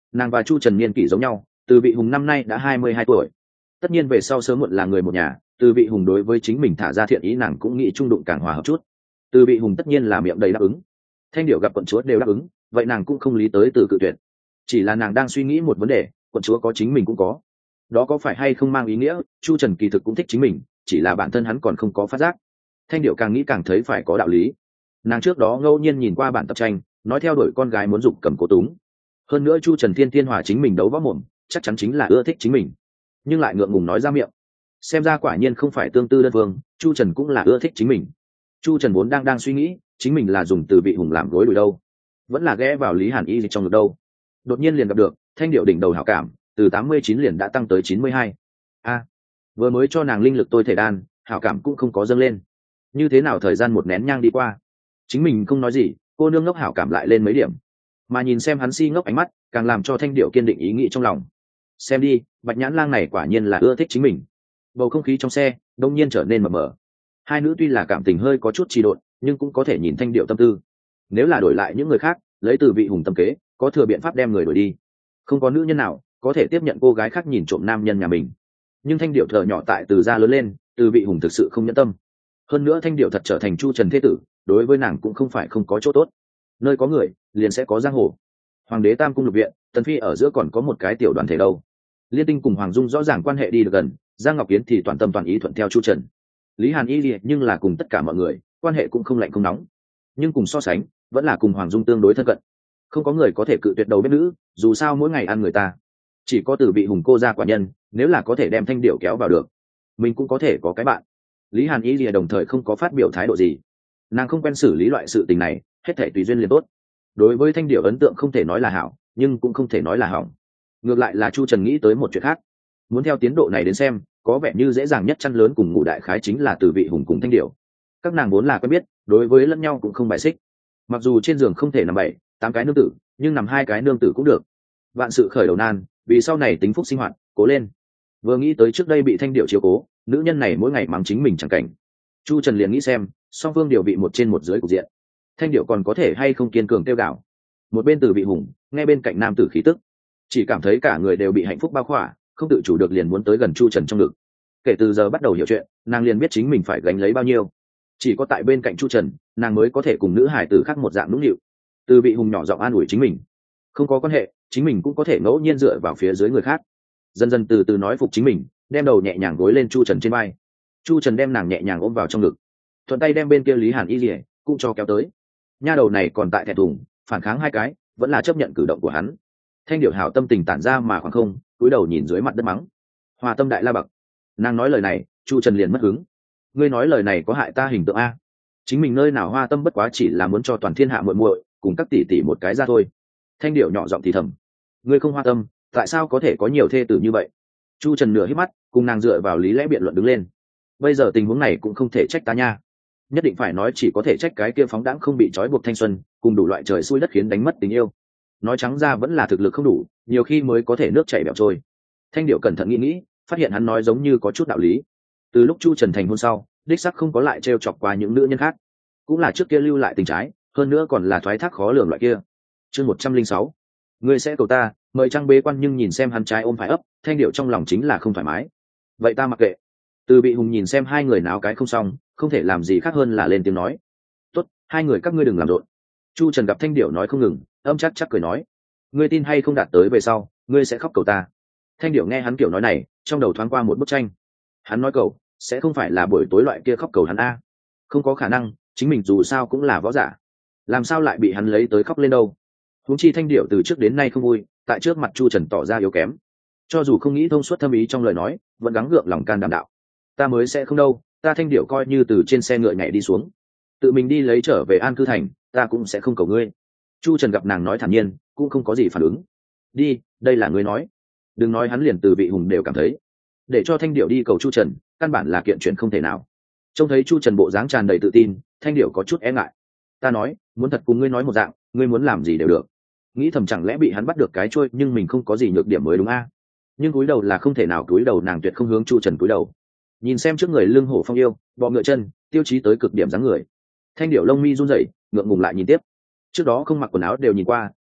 nàng và chu trần niên kỷ giống nhau, từ vị hùng năm nay đã 22 tuổi. Tất nhiên về sau sớm muộn là người một nhà, từ vị hùng đối với chính mình thả ra thiện ý nàng cũng nghĩ trung đụng càng hòa hợp chút. Từ vị hùng tất nhiên là miệng đầy đáp ứng. Thanh điệu gặp quận chúa đều đáp ứng, vậy nàng cũng không lý tới từ cự tuyệt. Chỉ là nàng đang suy nghĩ một vấn đề, quận chúa có chính mình cũng có, đó có phải hay không mang ý nghĩa chu trần kỳ thực cũng thích chính mình, chỉ là bản thân hắn còn không có phát giác. Thanh điệu càng nghĩ càng thấy phải có đạo lý. Nàng trước đó ngẫu nhiên nhìn qua bản tập tranh, nói theo đuổi con gái muốn dục cầm cố túng. Hơn nữa chu trần thiên hòa chính mình đấu võ mồm, chắc chắn chính là ưa thích chính mình, nhưng lại ngượng ngùng nói ra miệng. Xem ra quả nhiên không phải tương tư đơn phương, chu trần cũng là ưa thích chính mình. Chu trần vốn đang suy nghĩ chính mình là dùng từ vị hùng làm gối đùi đâu, vẫn là ghé vào Lý Hàn Y trong ngực đâu. Đột nhiên liền gặp được Thanh điệu đỉnh đầu hảo cảm từ 89 liền đã tăng tới 92. Vừa mới cho nàng linh lực tôi thể đan, hảo cảm cũng không có dâng lên. Như thế nào thời gian một nén nhang đi qua, chính mình không nói gì, cô nương ngốc hảo cảm lại lên mấy điểm. Mà nhìn xem hắn si ngốc ánh mắt, càng làm cho Thanh điệu kiên định ý nghĩ trong lòng. Xem đi, Bạch Nhãn Lang này quả nhiên là ưa thích chính mình. Bầu không khí trong xe đông nhiên trở nên mờ mờ. Hai nữ tuy là cảm tình hơi có chút trì độn, nhưng cũng có thể nhìn Thanh điệu tâm tư. Nếu là đổi lại những người khác, lấy từ vị hùng tâm kế, có thừa biện pháp đem người đuổi đi. Không có nữ nhân nào có thể tiếp nhận cô gái khác nhìn trộm nam nhân nhà mình. Nhưng Thanh điệu thở nhỏ tại từ gia lớn lên, từ vị hùng thực sự không nhẫn tâm. Hơn nữa Thanh điệu thật trở thành chu trần thế tử, đối với nàng cũng không phải không có chỗ tốt. Nơi có người liền sẽ có giang hồ. Hoàng đế Tam cung lục viện, Tần phi ở giữa còn có một cái tiểu đoàn thể đâu. Liên Tinh cùng Hoàng Dung rõ ràng quan hệ đi được gần, Giang Ngọc Yến thì toàn tâm toàn ý thuận theo chu trần. Lý Hàn Y nhưng là cùng tất cả mọi người quan hệ cũng không lạnh không nóng, nhưng cùng so sánh vẫn là cùng Hoàng Dung tương đối thân cận. Không có người có thể cự tuyệt đầu bếp nữ, dù sao mỗi ngày ăn người ta. Chỉ có từ vị hùng cô gia quả nhân, nếu là có thể đem Thanh điệu kéo vào được, mình cũng có thể có cái bạn. Lý Hàn Y đồng thời không có phát biểu thái độ gì. Nàng không quen xử lý loại sự tình này, hết thể tùy duyên liền tốt. Đối với Thanh điệu ấn tượng không thể nói là hảo, nhưng cũng không thể nói là hỏng. Ngược lại là chu trần nghĩ tới một chuyện khác. Muốn theo tiến độ này đến xem, có vẻ như dễ dàng nhất chăn lớn cùng ngủ đại khái chính là từ vị hùng cùng Thanh điệu. Các nàng vốn là quen biết, đối với lẫn nhau cũng không bài xích. Mặc dù trên giường không thể nằm 7-8 cái nương tử, nhưng nằm 2 cái nương tử cũng được. Vạn sự khởi đầu nan, vì sau này tính phúc sinh hoạt, cố lên. Vừa nghĩ tới trước đây bị Thanh điệu chiếu cố, nữ nhân này mỗi ngày mắng chính mình chẳng cảnh, chu trần liền nghĩ xem song phương điều vị một trên một dưới cục diện, Thanh điệu còn có thể hay không kiên cường tiêu gạo. Một bên từ vị hùng nghe bên cạnh nam tử khí tức, chỉ cảm thấy cả người đều bị hạnh phúc bao khỏa, không tự chủ được liền muốn tới gần chu trần trong ngực. Kể từ giờ bắt đầu hiểu chuyện, nàng liền biết chính mình phải gánh lấy bao nhiêu. Chỉ có tại bên cạnh chu trần, nàng mới có thể cùng nữ hải tử khác một dạng nũng nịu. Từ vị hùng nhỏ giọng an ủi chính mình, không có quan hệ, chính mình cũng có thể ngẫu nhiên dựa vào phía dưới người khác. Dần dần từ từ nói phục chính mình, đem đầu nhẹ nhàng gối lên chu trần trên vai. Chu trần đem nàng nhẹ nhàng ôm vào trong ngực, thuận tay đem bên kia Lý Hàn Y lìa cũng cho kéo tới. Nha đầu này còn tại thẹn thùng phản kháng 2 cái, vẫn là chấp nhận cử động của hắn. Thanh điệu hảo tâm tình tản ra mà khoảng không, cúi đầu nhìn dưới mặt đất mắng, hòa tâm đại la bậc. Nàng nói lời này, chu trần liền mất hứng. Ngươi nói lời này có hại ta hình tượng a? Chính mình nơi nào hoa tâm bất quá chỉ là muốn cho toàn thiên hạ muội muội cùng các tỷ tỷ một cái ra thôi. Thanh điệu nhỏ giọng thì thầm, ngươi không hoa tâm, tại sao có thể có nhiều thê tử như vậy? Chu trần nửa hít mắt, cùng nàng dựa vào lý lẽ biện luận đứng lên. Bây giờ tình huống này cũng không thể trách ta nha, nhất định phải nói chỉ có thể trách cái kia phóng đãng không bị trói buộc thanh xuân, cùng đủ loại trời xui đất khiến đánh mất tình yêu. Nói trắng ra vẫn là thực lực không đủ, nhiều khi mới có thể nước chảy bẹo trôi. Thanh điệu cẩn thận nghĩ, phát hiện hắn nói giống như có chút đạo lý. Từ lúc chu trần thành hôn sau, đích sắc không có lại trêu chọc qua những nữ nhân khác, cũng là trước kia lưu lại tình trái, hơn nữa còn là thoái thác khó lường loại kia. Chương 106, ngươi sẽ cầu ta, mời Trang bế quan. Nhưng nhìn xem hắn trái ôm phải ấp, Thanh điệu trong lòng chính là không thoải mái. Vậy ta mặc kệ. Từ bị hùng nhìn xem hai người náo cái không xong, không thể làm gì khác hơn là lên tiếng nói, tốt, 2 người các ngươi đừng làm rộn. Chu trần gặp Thanh điệu nói không ngừng, âm chắc cười nói, ngươi tin hay không đạt tới về sau ngươi sẽ khóc cầu ta. Thanh điệu nghe hắn kiểu nói này, trong đầu thoáng qua một bức tranh. Hắn nói cầu sẽ không phải là buổi tối loại kia khóc cầu hắn a, không có khả năng, chính mình dù sao cũng là võ giả, làm sao lại bị hắn lấy tới khóc lên đâu. Huống chi Thanh điệu từ trước đến nay không vui tại trước mặt chu trần tỏ ra yếu kém, cho dù không nghĩ thông suốt thâm ý trong lời nói, vẫn gắng gượng lòng can đảm đạo, ta mới sẽ không đâu, ta Thanh điệu coi như từ trên xe ngựa nhảy đi xuống, tự mình đi lấy trở về An Cư Thành, ta cũng sẽ không cầu ngươi. Chu trần gặp nàng nói thản nhiên, cũng không có gì phản ứng. Đi, đây là ngươi nói. Đừng nói hắn liền từ vị hùng đều cảm thấy, để cho Thanh điệu đi cầu chu trần căn bản là kiện chuyện không thể nào. Trông thấy chu trần bộ dáng tràn đầy tự tin, Thanh điệu có chút e ngại. Ta nói, muốn thật cùng ngươi nói một dạng, ngươi muốn làm gì đều được. Nghĩ thầm chẳng lẽ bị hắn bắt được cái trôi, nhưng mình không có gì nhược điểm mới đúng a. Nhưng cúi đầu là không thể nào cúi đầu, nàng tuyệt không hướng chu trần cúi đầu. Nhìn xem trước người lưng hổ phong yêu, bọ ngựa chân, tiêu chí tới cực điểm dáng người. Thanh điệu lông mi run rẩy, ngượng ngùng lại nhìn tiếp. Trước đó không mặc quần áo đều nhìn qua,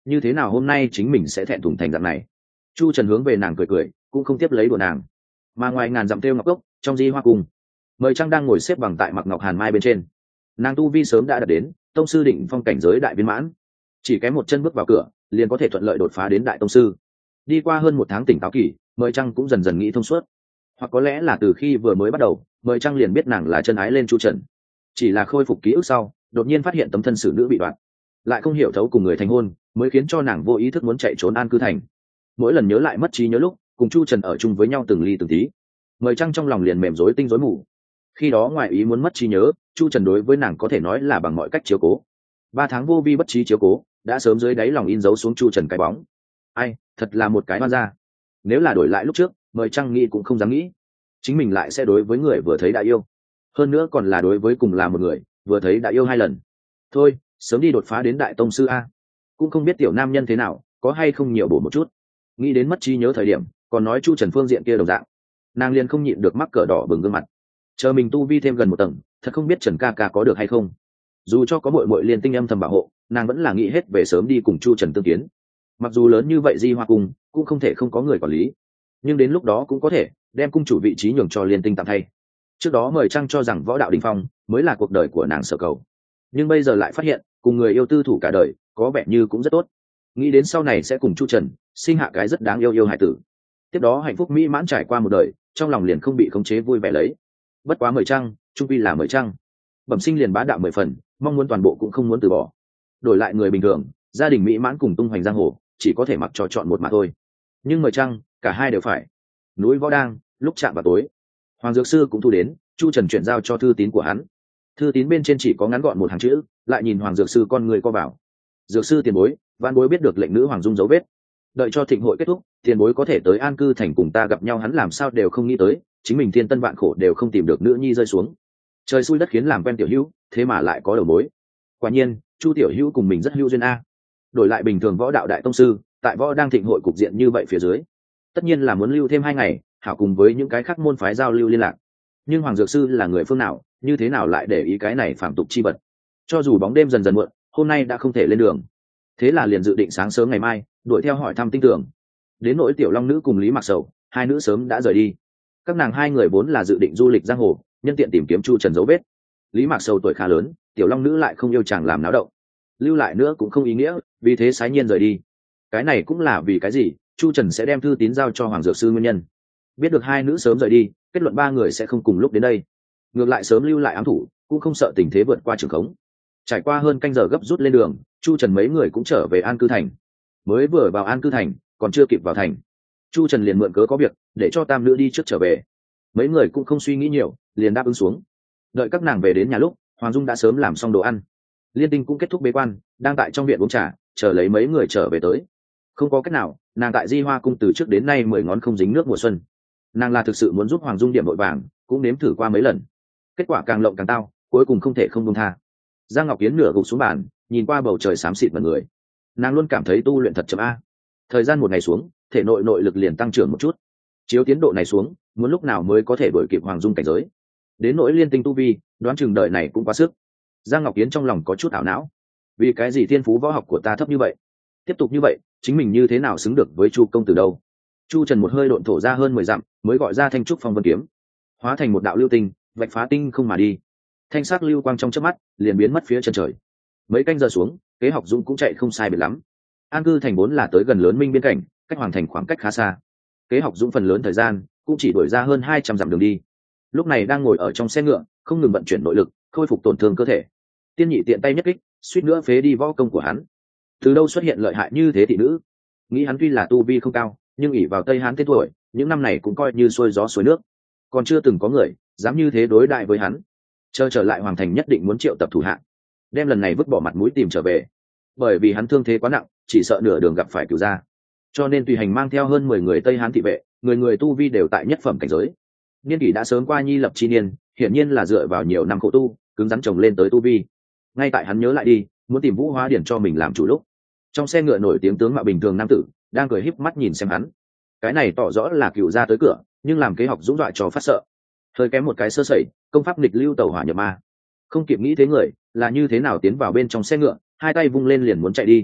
như thế nào hôm nay chính mình sẽ thẹn thùng thành dạng này. Chu Trần hướng về nàng cười cười, cũng không tiếp lấy đùa nàng. Mà ngoài ngàn dặm thêu ngọc cốc, trong di hoa cung, Mời Trăng đang ngồi xếp bằng tại mặc ngọc hàn mai bên trên. Nàng tu vi sớm đã đạt đến tông sư định phong cảnh giới đại viên mãn, chỉ kém một chân bước vào cửa liền có thể thuận lợi đột phá đến đại tông sư. Đi qua hơn một tháng tỉnh táo kỳ, Mời Trăng cũng dần dần nghĩ thông suốt. Hoặc có lẽ là từ khi vừa mới bắt đầu, Mời Trăng liền biết nàng là chân ái lên Chu Trần. Chỉ là khôi phục ký ức sau, đột nhiên phát hiện tấm thân xử nữ bị đoạn, lại không hiểu thấu cùng người thành hôn, mới khiến cho nàng vô ý thức muốn chạy trốn An Cư Thành. Mỗi lần nhớ lại mất trí nhớ lúc cùng Chu Trần ở chung với nhau từng ly từng tí, Mời Trăng trong lòng liền mềm rối tinh rối mù. Khi đó ngoài ý muốn mất trí nhớ, Chu Trần đối với nàng có thể nói là bằng mọi cách chiếu cố. 3 tháng vô vi bất trí chiếu cố đã sớm dưới đáy lòng in dấu xuống Chu Trần cái bóng. Ai, thật là một cái oan gia. Nếu là đổi lại lúc trước, Mời Trăng nghĩ cũng không dám nghĩ chính mình lại sẽ đối với người vừa thấy đã yêu, hơn nữa còn là đối với cùng là một người vừa thấy đã yêu 2 lần. Thôi, sớm đi đột phá đến đại tông sư a. Cũng không biết tiểu nam nhân thế nào, có hay không nhiều bổ một chút. Nghĩ đến mất trí nhớ thời điểm còn nói Chu Trần phương diện kia đồng dạng, nàng liền không nhịn được mắc cỡ đỏ bừng gương mặt. Chờ mình tu vi thêm gần một tầng, thật không biết Trần ca ca có được hay không. Dù cho có muội muội liên tinh âm thầm bảo hộ, nàng vẫn là nghĩ hết về sớm đi cùng Chu Trần tương kiến. Mặc dù lớn như vậy di hoa cung cũng không thể không có người quản lý, nhưng đến lúc đó cũng có thể đem cung chủ vị trí nhường cho liên tinh tạm thay. Trước đó Mời Trăng cho rằng võ đạo đỉnh phong mới là cuộc đời của nàng sở cầu, nhưng bây giờ lại phát hiện cùng người yêu tư thủ cả đời có vẻ như cũng rất tốt. Nghĩ đến sau này sẽ cùng Chu Trần sinh hạ cái rất đáng yêu hải tử, tiếp đó hạnh phúc mỹ mãn trải qua một đời, trong lòng liền không bị khống chế vui vẻ lấy. Bất quá Mời Trăng trung quy là Mời Trăng, bẩm sinh liền bá đạo 10 phần, mong muốn toàn bộ cũng không muốn từ bỏ. Đổi lại người bình thường, gia đình mỹ mãn cùng tung hoành giang hồ, chỉ có thể mặc cho chọn một mà thôi. Nhưng Mời Trăng cả hai đều phải. Núi Võ Đang, lúc chạm vào tối, Hoàng Dược Sư cũng thu đến, Chu Trần chuyển giao cho thư tín của hắn. Thư tín bên trên chỉ có ngắn gọn một hàng chữ, lại nhìn Hoàng Dược Sư con người co vào. Dược sư tiền bối, vạn bối biết được lệnh nữ Hoàng Dung dấu vết. Đợi cho thịnh hội kết thúc, tiền bối có thể tới An Cư Thành cùng ta gặp nhau, hắn làm sao đều không nghĩ tới, chính mình thiên tân vạn khổ đều không tìm được nữ nhi rơi xuống. Trời xui đất khiến làm quen tiểu hữu, thế mà lại có đầu mối. Quả nhiên, Chu tiểu hữu cùng mình rất hữu duyên a. Đổi lại bình thường võ đạo đại tông sư, tại võ đang thịnh hội cục diện như vậy phía dưới, tất nhiên là muốn lưu thêm 2 ngày, hảo cùng với những cái khác môn phái giao lưu liên lạc. Nhưng Hoàng Dược Sư là người phương nào, như thế nào lại để ý cái này phạm tục chi vật? Cho dù bóng đêm dần dần muộn, hôm nay đã không thể lên đường, thế là liền dự định sáng sớm ngày mai đuổi theo hỏi thăm tinh tưởng. Đến nỗi Tiểu Long nữ cùng Lý Mặc Sầu, 2 nữ sớm đã rời đi. Các nàng 2 người vốn là dự định du lịch giang hồ, nhân tiện tìm kiếm Chu Trần dấu vết. Lý Mặc Sầu tuổi khá lớn, Tiểu Long nữ lại không yêu chàng làm náo động, lưu lại nữa cũng không ý nghĩa, vì thế sái nhiên rời đi. Cái này cũng là vì cái gì Chu Trần sẽ đem thư tín giao cho Hoàng Dược Sư nguyên nhân. Biết được 2 nữ sớm rời đi, kết luận 3 người sẽ không cùng lúc đến đây, ngược lại sớm lưu lại ám thủ, cũng không sợ tình thế vượt qua trường khống. Trải qua hơn canh giờ gấp rút lên đường, Chu Trần mấy người cũng trở về An Cư Thành. Mới vừa vào An Cư Thành, còn chưa kịp vào thành, Chu Trần liền mượn cớ có việc để cho tam nữ đi trước trở về. Mấy người cũng không suy nghĩ nhiều, liền đáp ứng xuống. Đợi các nàng về đến nhà lúc, Hoàng Dung đã sớm làm xong đồ ăn. Liên Tinh cũng kết thúc bế quan, đang tại trong viện uống trà, chờ lấy mấy người trở về tới. Không có cách nào, nàng tại Di Hoa cung từ trước đến nay 10 ngón không dính nước mùa xuân. Nàng là thực sự muốn giúp Hoàng Dung điểm vội vàng, cũng nếm thử qua mấy lần, kết quả càng lộng càng tao, cuối cùng không thể không buông tha. Giang Ngọc Kiến nửa gục xuống bàn, nhìn qua bầu trời xám xịt mọi người, nàng luôn cảm thấy tu luyện thật chậm a. Thời gian một ngày xuống, thể nội nội lực liền tăng trưởng một chút. Chiếu tiến độ này xuống, muốn lúc nào mới có thể đuổi kịp Hoàng Dung cảnh giới? Đến nỗi Liên Tinh tu vi, đoán chừng đời này cũng quá sức. Giang Ngọc Kiến trong lòng có chút ảo não, vì cái gì thiên phú võ học của ta thấp như vậy? Tiếp tục như vậy, chính mình như thế nào xứng được với Chu công tử đâu? Chu Trần một hơi độn thổ ra hơn 10 dặm, mới gọi ra Thanh Trúc Phong Vân kiếm, hóa thành một đạo lưu tinh, vạch phá tinh không mà đi. Thanh sắc lưu quang trong chớp mắt, liền biến mất phía chân trời. Mấy canh giờ xuống, Kế Học Dũng cũng chạy không sai biệt lắm. An Cư Thành vốn là tới gần Lớn Minh biên cảnh, cách Hoàng Thành khoảng cách khá xa. Kế Học Dũng phần lớn thời gian cũng chỉ đuổi ra hơn 200 dặm đường đi. Lúc này đang ngồi ở trong xe ngựa, không ngừng vận chuyển nội lực, khôi phục tổn thương cơ thể. Tiên Nhị tiện tay nhất kích, suýt nữa phế đi võ công của hắn. Từ đâu xuất hiện lợi hại như thế thị nữ? Nghĩ hắn tuy là tu vi không cao, nhưng ỷ vào Tây Hán tên tuổi, những năm này cũng coi như xuôi gió xuôi nước, còn chưa từng có người dám như thế đối đại với hắn. Chờ trở lại Hoàng Thành nhất định muốn triệu tập thủ hạ, đem lần này vứt bỏ mặt mũi tìm trở về. Bởi vì hắn thương thế quá nặng, chỉ sợ nửa đường gặp phải cửu gia, cho nên tùy hành mang theo hơn 10 người Tây Hán thị vệ, người người tu vi đều tại nhất phẩm cảnh giới. Niên kỷ đã sớm qua nhi lập chi niên, hiển nhiên là dựa vào nhiều năm khổ tu, cứng rắn trồng lên tới tu vi. Ngay tại hắn nhớ lại đi, muốn tìm Vũ Hóa Điển cho mình làm chủ lúc, trong xe ngựa nổi tiếng tướng mạo bình thường nam tử đang cười híp mắt nhìn xem hắn. Cái này tỏ rõ là cửu gia tới cửa, nhưng làm Kế Học Dũng dọa cho phát sợ, hơi kém một cái sơ sẩy, công pháp nghịch lưu tẩu hỏa nhập ma. Không kịp nghĩ thế người là như thế nào tiến vào bên trong xe ngựa, hai tay vung lên liền muốn chạy đi.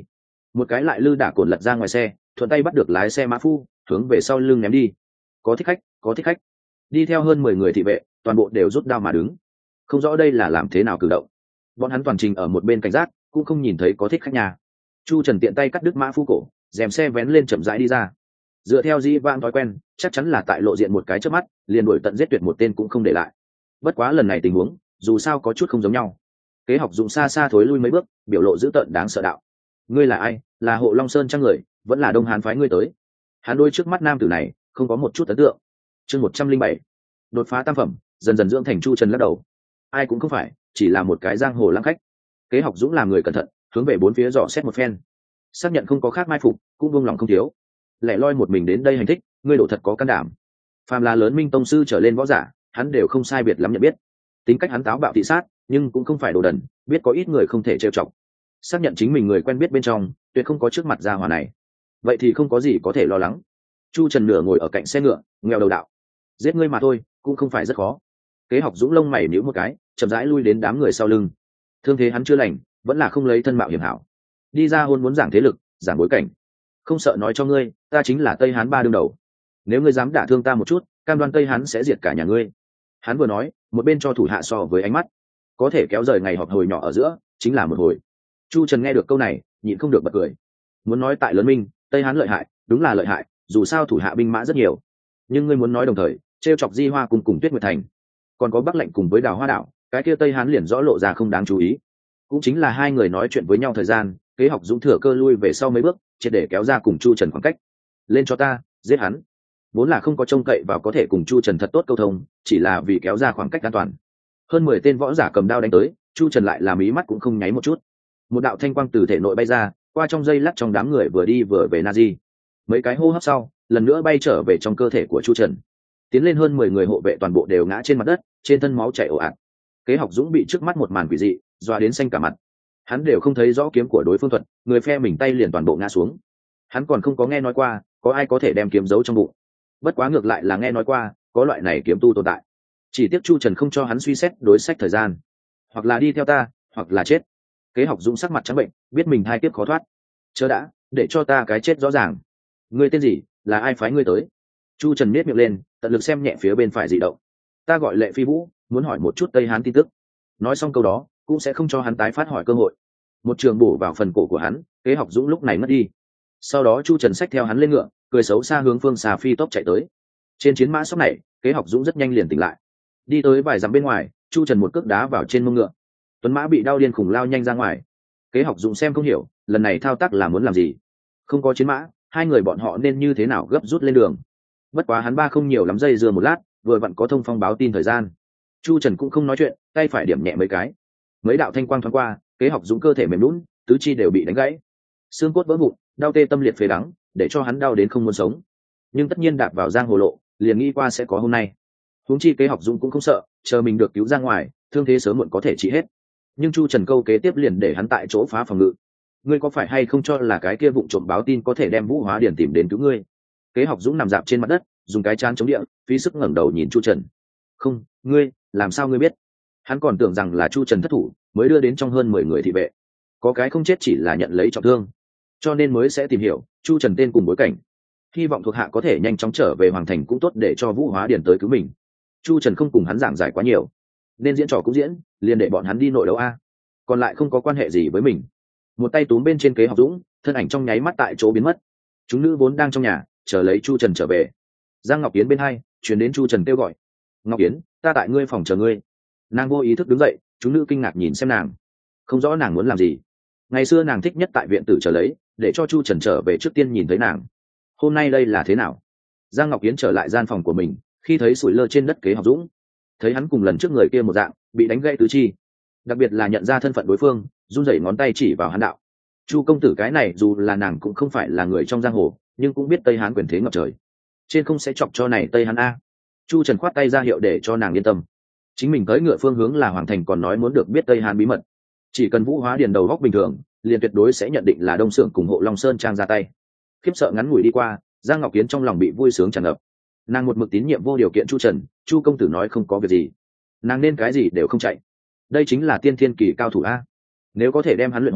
một cái lại lư đả cồn lật ra ngoài xe, thuận tay bắt được lái xe mã phu, hướng về sau lưng ném đi. Có thích khách, có thích khách. Đi theo hơn 10 người thị vệ, toàn bộ đều rút đao mà đứng. Không rõ đây là làm thế nào cử động. Bọn hắn toàn trình ở một bên cảnh giác, cũng không nhìn thấy có thích khách nhà. Chu Trần tiện tay cắt đứt mã phu cổ, rèm xe vén lên chậm rãi đi ra. Dựa theo dĩ vãng thói quen, chắc chắn là tại lộ diện một cái trước mắt, liền đuổi tận giết tuyệt một tên cũng không để lại. Bất quá lần này tình huống, dù sao có chút không giống nhau. Kế học Dũng xa xa thối lui mấy bước, biểu lộ dữ tợn đáng sợ đạo: ngươi là ai? Là Hộ Long Sơn trang người, vẫn là Đông Hán phái ngươi tới? Hắn đôi trước mắt nam tử này không có một chút ấn tượng. Chương 107, đột phá tam phẩm, dần dần dưỡng thành. Chu Trần lắc đầu: ai cũng không phải, chỉ là một cái giang hồ lãng khách. Kế học Dũng làm người cẩn thận, hướng về bốn phía dò xét một phen, xác nhận không có khác mai phục, cũng buông lòng không thiếu. Lẻ loi một mình đến đây hành thích, ngươi đổ thật có can đảm. Phàm là lớn minh tông sư trở lên võ giả, hắn đều không sai biệt lắm nhận biết. Tính cách hắn táo bạo thị sát, nhưng cũng không phải đồ đần, biết có ít người không thể trêu chọc. Xác nhận chính mình người quen biết bên trong, tuyệt không có trước mặt gia hỏa này. Vậy thì không có gì có thể lo lắng. Chu Trần nửa ngồi ở cạnh xe ngựa, nghèo đầu đạo: giết ngươi mà thôi, cũng không phải rất khó. Kế học Dũng lông mày nhíu một cái, chậm rãi lui đến đám người sau lưng. Thương thế hắn chưa lành, vẫn là không lấy thân mạo hiểm hảo. Đi ra hôn muốn giảng thế lực, giảng bối cảnh. Không sợ nói cho ngươi, ta chính là Tây Hán ba đương đầu. Nếu ngươi dám đả thương ta một chút, cam đoan Tây Hán sẽ diệt cả nhà ngươi. Hắn vừa nói, một bên cho thủ hạ so với ánh mắt. Có thể kéo rời ngày họp hồi nhỏ ở giữa, chính là một hồi. Chu Trần nghe được câu này, nhịn không được bật cười. Muốn nói tại lớn minh, Tây Hán lợi hại, đúng là lợi hại, dù sao thủ hạ binh mã rất nhiều. Nhưng ngươi muốn nói đồng thời, trêu chọc Di Hoa cùng Tuyết Nguyệt Thành, còn có Bắc Lệnh cùng với Đào Hoa đảo, cái kia Tây Hán liền rõ lộ ra không đáng chú ý. Cũng chính là hai người nói chuyện với nhau thời gian, Kế học Dũng thừa cơ lui về sau mấy bước, triệt để kéo ra cùng Chu Trần khoảng cách. Lên cho ta, giết hắn. Vốn là không có trông cậy vào có thể cùng Chu Trần thật tốt câu thông, chỉ là vì kéo ra khoảng cách an toàn. Hơn 10 tên võ giả cầm đao đánh tới, Chu Trần lại làm ý mắt cũng không nháy một chút. Một đạo thanh quang từ thể nội bay ra, qua trong dây lát trong đám người vừa đi vừa về Nazi. Mấy cái hô hấp sau, lần nữa bay trở về trong cơ thể của Chu Trần. Tiến lên hơn 10 người hộ vệ toàn bộ đều ngã trên mặt đất, trên thân máu chảy ồ ạt. Kế học Dũng bị trước mắt một màn quỷ dị dọa đến xanh cả mặt. Hắn đều không thấy rõ kiếm của đối phương thuật, người phe mình tay liền toàn bộ ngã xuống. Hắn còn không có nghe nói qua có ai có thể đem kiếm giấu trong bụng. Bất quá ngược lại là nghe nói qua có loại này kiếm tu tồn tại. Chỉ tiếc Chu Trần không cho hắn suy xét đối sách thời gian. Hoặc là đi theo ta, hoặc là chết. Kế học Dũng sắc mặt trắng bệnh, biết mình hai kiếp khó thoát. Chớ đã, để cho ta cái chết rõ ràng. Ngươi tên gì, là ai phái ngươi tới? Chu Trần nhếch miệng lên, tận lực xem nhẹ phía bên phải dị động. Ta gọi Lệ Phi Vũ, muốn hỏi một chút Tây Hán tin tức. Nói xong câu đó, cũng sẽ không cho hắn tái phát hỏi cơ hội. Một trường bổ vào phần cổ của hắn, Kế học Dũng lúc này mất đi. Sau đó Chu Trần xách theo hắn lên ngựa, cười xấu xa hướng phương xa phi tốc chạy tới. Trên chiến mã sóc này, Kế học Dũng rất nhanh liền tỉnh lại. Đi tới vài dặm bên ngoài, Chu Trần một cước đá vào trên mông ngựa. Tuấn mã bị đau điên khủng lao nhanh ra ngoài. Kế học Dũng xem không hiểu, lần này thao tác là muốn làm gì? Không có chiến mã, hai người bọn họ nên như thế nào gấp rút lên đường? Bất quá hắn ba không nhiều lắm dây dưa một lát, vừa vặn có thông phong báo tin thời gian. Chu Trần cũng không nói chuyện, tay phải điểm nhẹ mấy cái. Mấy đạo thanh quang thoáng qua, Kế học Dũng cơ thể mềm lún, tứ chi đều bị đánh gãy, xương cốt vỡ vụn, đau tê tâm liệt phế đắng, để cho hắn đau đến không muốn sống. Nhưng tất nhiên đạp vào giang hồ lộ, liền nghĩ qua sẽ có hôm nay. Huống chi Kế học Dũng cũng không sợ, chờ mình được cứu ra ngoài, thương thế sớm muộn có thể trị hết. Nhưng Chu Trần câu kế tiếp liền để hắn tại chỗ phá phòng ngự. Ngươi có phải hay không cho là cái kia vụng trộm báo tin có thể đem Vũ Hóa Điển tìm đến cứu ngươi? Kế học Dũng nằm dạp trên mặt đất, dùng cái trán chống địa, phí sức ngẩng đầu nhìn Chu Trần. Không, ngươi, làm sao ngươi biết? Hắn còn tưởng rằng là Chu Trần thất thủ, mới đưa đến trong hơn 10 người thị vệ. Có cái không chết chỉ là nhận lấy trọng thương, cho nên mới sẽ tìm hiểu Chu Trần tên cùng bối cảnh. Hy vọng thuộc hạ có thể nhanh chóng trở về hoàng thành cũng tốt, để cho Vũ Hóa Điển tới cứu mình. Chu Trần không cùng hắn giảng giải quá nhiều, nên diễn trò cũng diễn, liền để bọn hắn đi nội đấu a. Còn lại không có quan hệ gì với mình. Một tay túm bên trên Kế học Dũng, thân ảnh trong nháy mắt tại chỗ biến mất. Chúng nữ vốn đang trong nhà chờ lấy Chu Trần trở về. Giang Ngọc Yến bên hai truyền đến Chu Trần kêu gọi: Ngọc Yến, ta tại ngươi phòng chờ ngươi. Nàng vô ý thức đứng dậy, chúng nữ kinh ngạc nhìn xem nàng, không rõ nàng muốn làm gì. Ngày xưa nàng thích nhất tại viện tử chờ lấy, để cho Chu Trần trở về trước tiên nhìn thấy nàng. Hôm nay đây là thế nào? Giang Ngọc Yến trở lại gian phòng của mình, khi thấy sủi lơ trên đất Kế học Dũng, thấy hắn cùng lần trước người kia một dạng, bị đánh gãy tứ chi, đặc biệt là nhận ra thân phận đối phương, run rẩy ngón tay chỉ vào hắn đạo: Chu công tử, cái này dù là nàng cũng không phải là người trong giang hồ, nhưng cũng biết Tây Hán quyền thế ngập trời, trên không sẽ chọc cho này Tây Hán a. Chu Trần khoát tay ra hiệu để cho nàng yên tâm. Chính mình tới ngựa phương hướng là hoàng thành, còn nói muốn được biết Tây Hán bí mật. Chỉ cần Vũ Hóa Điền đầu góc bình thường, liền tuyệt đối sẽ nhận định là Đông Sưởng cùng Hộ Long Sơn trang ra tay. Khiếp sợ ngắn ngủi đi qua, Giang Ngọc Kiến trong lòng bị vui sướng tràn ngập. Nàng một mực tín nhiệm vô điều kiện Chu Trần, Chu công tử nói không có việc gì, nàng nên cái gì đều không chạy. Đây chính là tiên thiên kỳ cao thủ a. Nếu có thể đem hắn luyện hóa,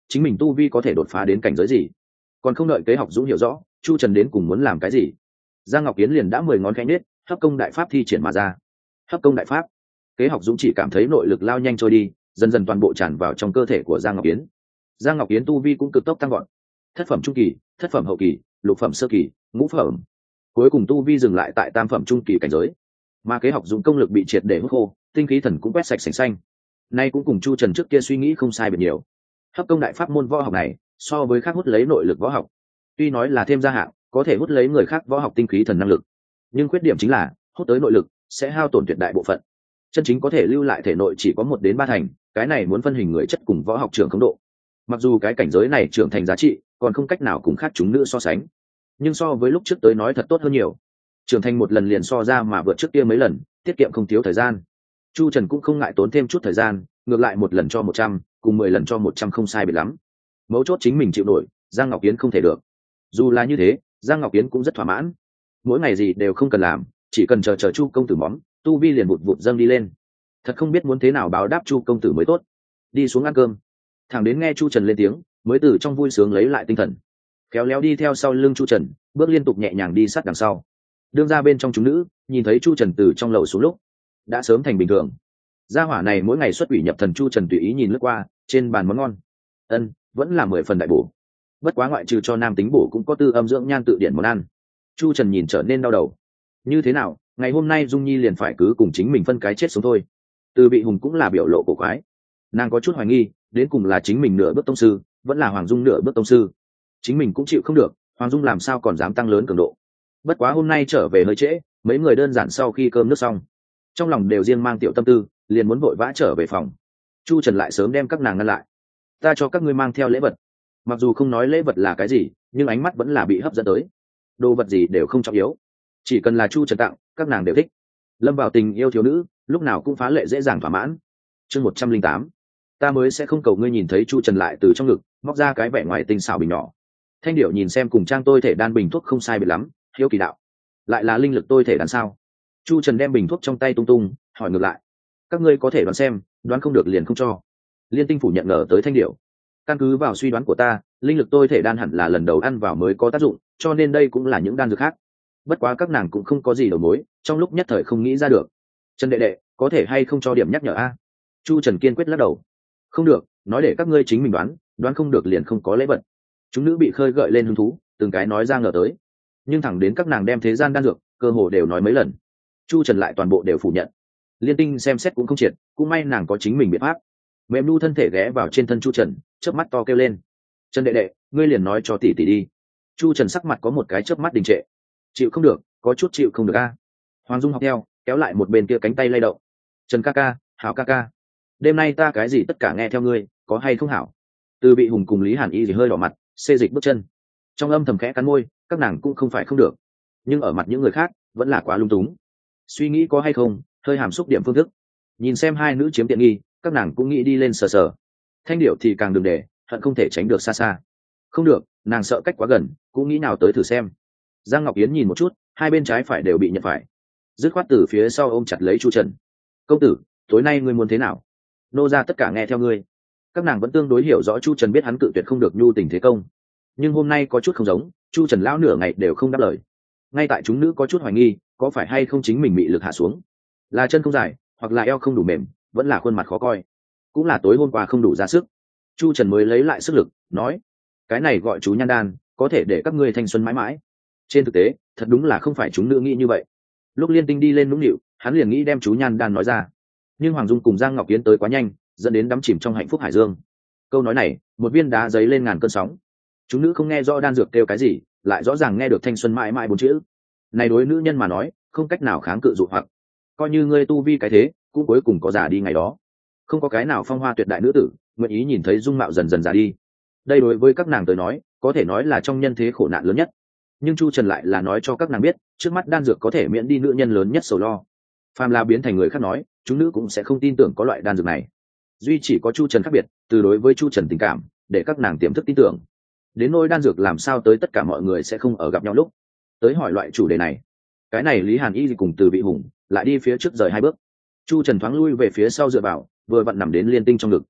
chính mình tu vi có thể đột phá đến cảnh giới gì. Còn không đợi Kế Học Dũng hiểu rõ Chu Trần đến cùng muốn làm cái gì, Giang Ngọc Kiến liền đã 10 ngón khẽ nết, hấp công đại pháp thi triển mà ra. Hấp công đại pháp, Kế Học Dũng chỉ cảm thấy nội lực lao nhanh trôi đi, dần dần toàn bộ tràn vào trong cơ thể của Giang Ngọc Kiến. Giang Ngọc Kiến tu vi cũng cực tốc tăng gọn, thất phẩm trung kỳ, thất phẩm hậu kỳ, lục phẩm sơ kỳ, ngũ phẩm, cuối cùng tu vi dừng lại tại tam phẩm trung kỳ cảnh giới. Mà Kế Học Dũng công lực bị triệt để hút khô, tinh khí thần cũng quét sạch sành xanh. Nay cũng cùng Chu Trần trước kia suy nghĩ không sai biệt nhiều. Hấp công đại pháp môn võ học này so với khác hút lấy nội lực võ học, tuy nói là thêm gia hạng, có thể hút lấy người khác võ học tinh khí thần năng lực, nhưng khuyết điểm chính là hút tới nội lực sẽ hao tổn tuyệt đại bộ phận, chân chính có thể lưu lại thể nội chỉ có 1 đến 3 thành. Cái này muốn phân hình người chất cùng võ học trưởng khống độ. Mặc dù cái cảnh giới này trưởng thành giá trị còn không cách nào cùng khác chúng nữ so sánh, nhưng so với lúc trước tới nói thật tốt hơn nhiều. Trưởng thành một lần liền so ra mà vượt trước kia mấy lần, tiết kiệm không thiếu thời gian. Chu Trần cũng không ngại tốn thêm chút thời gian, ngược lại 1 lần cho 100, cùng 10 lần cho 100 không sai biệt lắm. Mấu chốt chính mình chịu nổi, Giang Ngọc Yến không thể được. Dù là như thế, Giang Ngọc Yến cũng rất thỏa mãn. Mỗi ngày gì đều không cần làm, chỉ cần chờ Chu công tử móm, tu vi liền vụt vụt dâng đi lên. Thật không biết muốn thế nào báo đáp Chu công tử mới tốt. Đi xuống ăn cơm. Thẳng đến nghe Chu Trần lên tiếng, mới từ trong vui sướng lấy lại tinh thần. Khéo léo đi theo sau lưng Chu Trần, bước liên tục nhẹ nhàng đi sát đằng sau. Đương ra bên trong chúng nữ, nhìn thấy Chu Trần từ trong lầu xuống lúc, đã sớm thành bình thường. Gia hỏa này mỗi ngày xuất quỷ nhập thần. Chu Trần tùy ý nhìn lướt qua, trên bàn món ngon, vẫn là 10 phần đại bổ. Bất quá ngoại trừ cho nam tính bổ cũng có tư âm dưỡng nhan tự điển món ăn. Chu Trần nhìn trở nên đau đầu. Như thế nào, ngày hôm nay Dung Nhi liền phải cứ cùng chính mình phân cái chết sống thôi. Từ Bị Hùng cũng là biểu lộ cổ quái. Nàng có chút hoài nghi, đến cùng là chính mình nửa bước tông sư, vẫn là Hoàng Dung nửa bước tông sư. Chính mình cũng chịu không được, Hoàng Dung làm sao còn dám tăng lớn cường độ. Bất quá hôm nay trở về hơi trễ, mấy người đơn giản sau khi cơm nước xong, trong lòng đều riêng mang tiểu tâm tư, liền muốn vội vã trở về phòng. Chu Trần lại sớm đem các nàng ngăn lại. Ta cho các ngươi mang theo lễ vật. Mặc dù không nói lễ vật là cái gì, nhưng ánh mắt vẫn là bị hấp dẫn tới. Đồ vật gì đều không trọng yếu, chỉ cần là Chu Trần tặng, các nàng đều thích. Lâm vào tình yêu thiếu nữ, lúc nào cũng phá lệ dễ dàng thỏa mãn. Chương 108. Ta mới sẽ không cầu ngươi. Nhìn thấy Chu Trần lại từ trong ngực móc ra cái vẻ ngoài tinh xảo bình nhỏ. Thanh Điểu nhìn xem cùng trang tôi thể đan bình thuốc không sai biệt lắm, hiếu kỳ đạo: lại là linh lực tôi thể đan sao? Chu Trần đem bình thuốc trong tay tung tung, hỏi ngược lại: các ngươi có thể đoán xem, đoán không được liền không cho. Liên Tinh phủ nhận ngờ tới Thanh Điểu: căn cứ vào suy đoán của ta, linh lực tôi thể đan hẳn là lần đầu ăn vào mới có tác dụng, cho nên đây cũng là những đan dược khác. Bất quá các nàng cũng không có gì đầu mối, trong lúc nhất thời không nghĩ ra được. Trần đệ đệ, có thể hay không cho điểm nhắc nhở a? Chu Trần kiên quyết lắc đầu: không được, nói để các ngươi chính mình đoán, đoán không được liền không có lễ vật. Chúng nữ bị khơi gợi lên hứng thú, từng cái nói ra ngờ tới. Nhưng thẳng đến các nàng đem thế gian đan dược, cơ hồ đều nói mấy lần, Chu Trần lại toàn bộ đều phủ nhận. Liên Tinh xem xét cũng không triệt, cũng may nàng có chính mình biện pháp. Mềm nu thân thể ghé vào trên thân Chu Trần, chớp mắt to kêu lên: Trần đệ đệ, ngươi liền nói cho tỷ tỷ đi. Chu Trần sắc mặt có một cái chớp mắt đình trệ. Chịu không được, có chút chịu không được a. Hoàng Dung học theo, kéo lại một bên kia cánh tay lay động. Trần ca ca, Hảo ca ca, đêm nay ta cái gì tất cả nghe theo ngươi, có hay không hảo? Từ Bị Hùng cùng Lý Hàn Y thì hơi đỏ mặt, xê dịch bước chân. Trong âm thầm khẽ cắn môi, các nàng cũng không phải không được, nhưng ở mặt những người khác vẫn là quá lung túng. Suy nghĩ có hay không, hơi hàm xúc điểm phương thức. Nhìn xem hai nữ chiếm tiện nghi, các nàng cũng nghĩ đi lên sờ sờ. Thanh Điểu thì càng đừng để, hận không thể tránh được xa xa. Không được, nàng sợ cách quá gần, cũng nghĩ nào tới thử xem. Giang Ngọc Yến nhìn một chút, hai bên trái phải đều bị nhận phải, dứt khoát từ phía sau ôm chặt lấy Chu Trần. Công tử, tối nay ngươi muốn thế nào? Nô ra tất cả nghe theo ngươi. Các nàng vẫn tương đối hiểu rõ Chu Trần biết hắn cự tuyệt không được nhu tình thế công, nhưng hôm nay có chút không giống. Chu Trần lão nửa ngày đều không đáp lời. Ngay tại chúng nữ có chút hoài nghi, có phải hay không chính mình bị lực hạ xuống, là chân không dài, hoặc là eo không đủ mềm, vẫn là khuôn mặt khó coi, cũng là tối hôm qua không đủ ra sức. Chu Trần mới lấy lại sức lực, nói: cái này gọi chú nhan đan, có thể để các ngươi thanh xuân mãi mãi. Trên thực tế, thật đúng là không phải chúng nữ nghĩ như vậy. Lúc Liên Tinh đi lên nũng nịu, hắn liền nghĩ đem chú nhan đan nói ra, nhưng Hoàng Dung cùng Giang Ngọc Yến tới quá nhanh, dẫn đến đắm chìm trong hạnh phúc hải dương. Câu nói này, một viên đá giấy lên ngàn cơn sóng. Chúng nữ không nghe rõ đan dược kêu cái gì, lại rõ ràng nghe được thanh xuân mãi mãi 4 chữ. Này đối nữ nhân mà nói, không cách nào kháng cự dụ hoặc. Coi như ngươi tu vi cái thế, cũng cuối cùng có già đi ngày đó. Không có cái nào phong hoa tuyệt đại nữ tử nguyện ý nhìn thấy dung mạo dần dần già đi. Đây đối với các nàng tới nói, có thể nói là trong nhân thế khổ nạn lớn nhất. Nhưng Chu Trần lại là nói cho các nàng biết, trước mắt đan dược có thể miễn đi nữ nhân lớn nhất sầu lo. Phàm là biến thành người khác nói, chúng nữ cũng sẽ không tin tưởng có loại đan dược này. Duy chỉ có Chu Trần khác biệt, từ đối với Chu Trần tình cảm, để các nàng tiềm thức tin tưởng. Đến nỗi đan dược làm sao tới tất cả mọi người sẽ không ở gặp nhau lúc. Tới hỏi loại chủ đề này, cái này Lý Hàn Y cùng Từ Bị Hùng lại đi phía trước rời 2 bước. Chu Trần thoáng lui về phía sau dựa vào, vừa vặn nằm đến Liên Tinh trong ngực.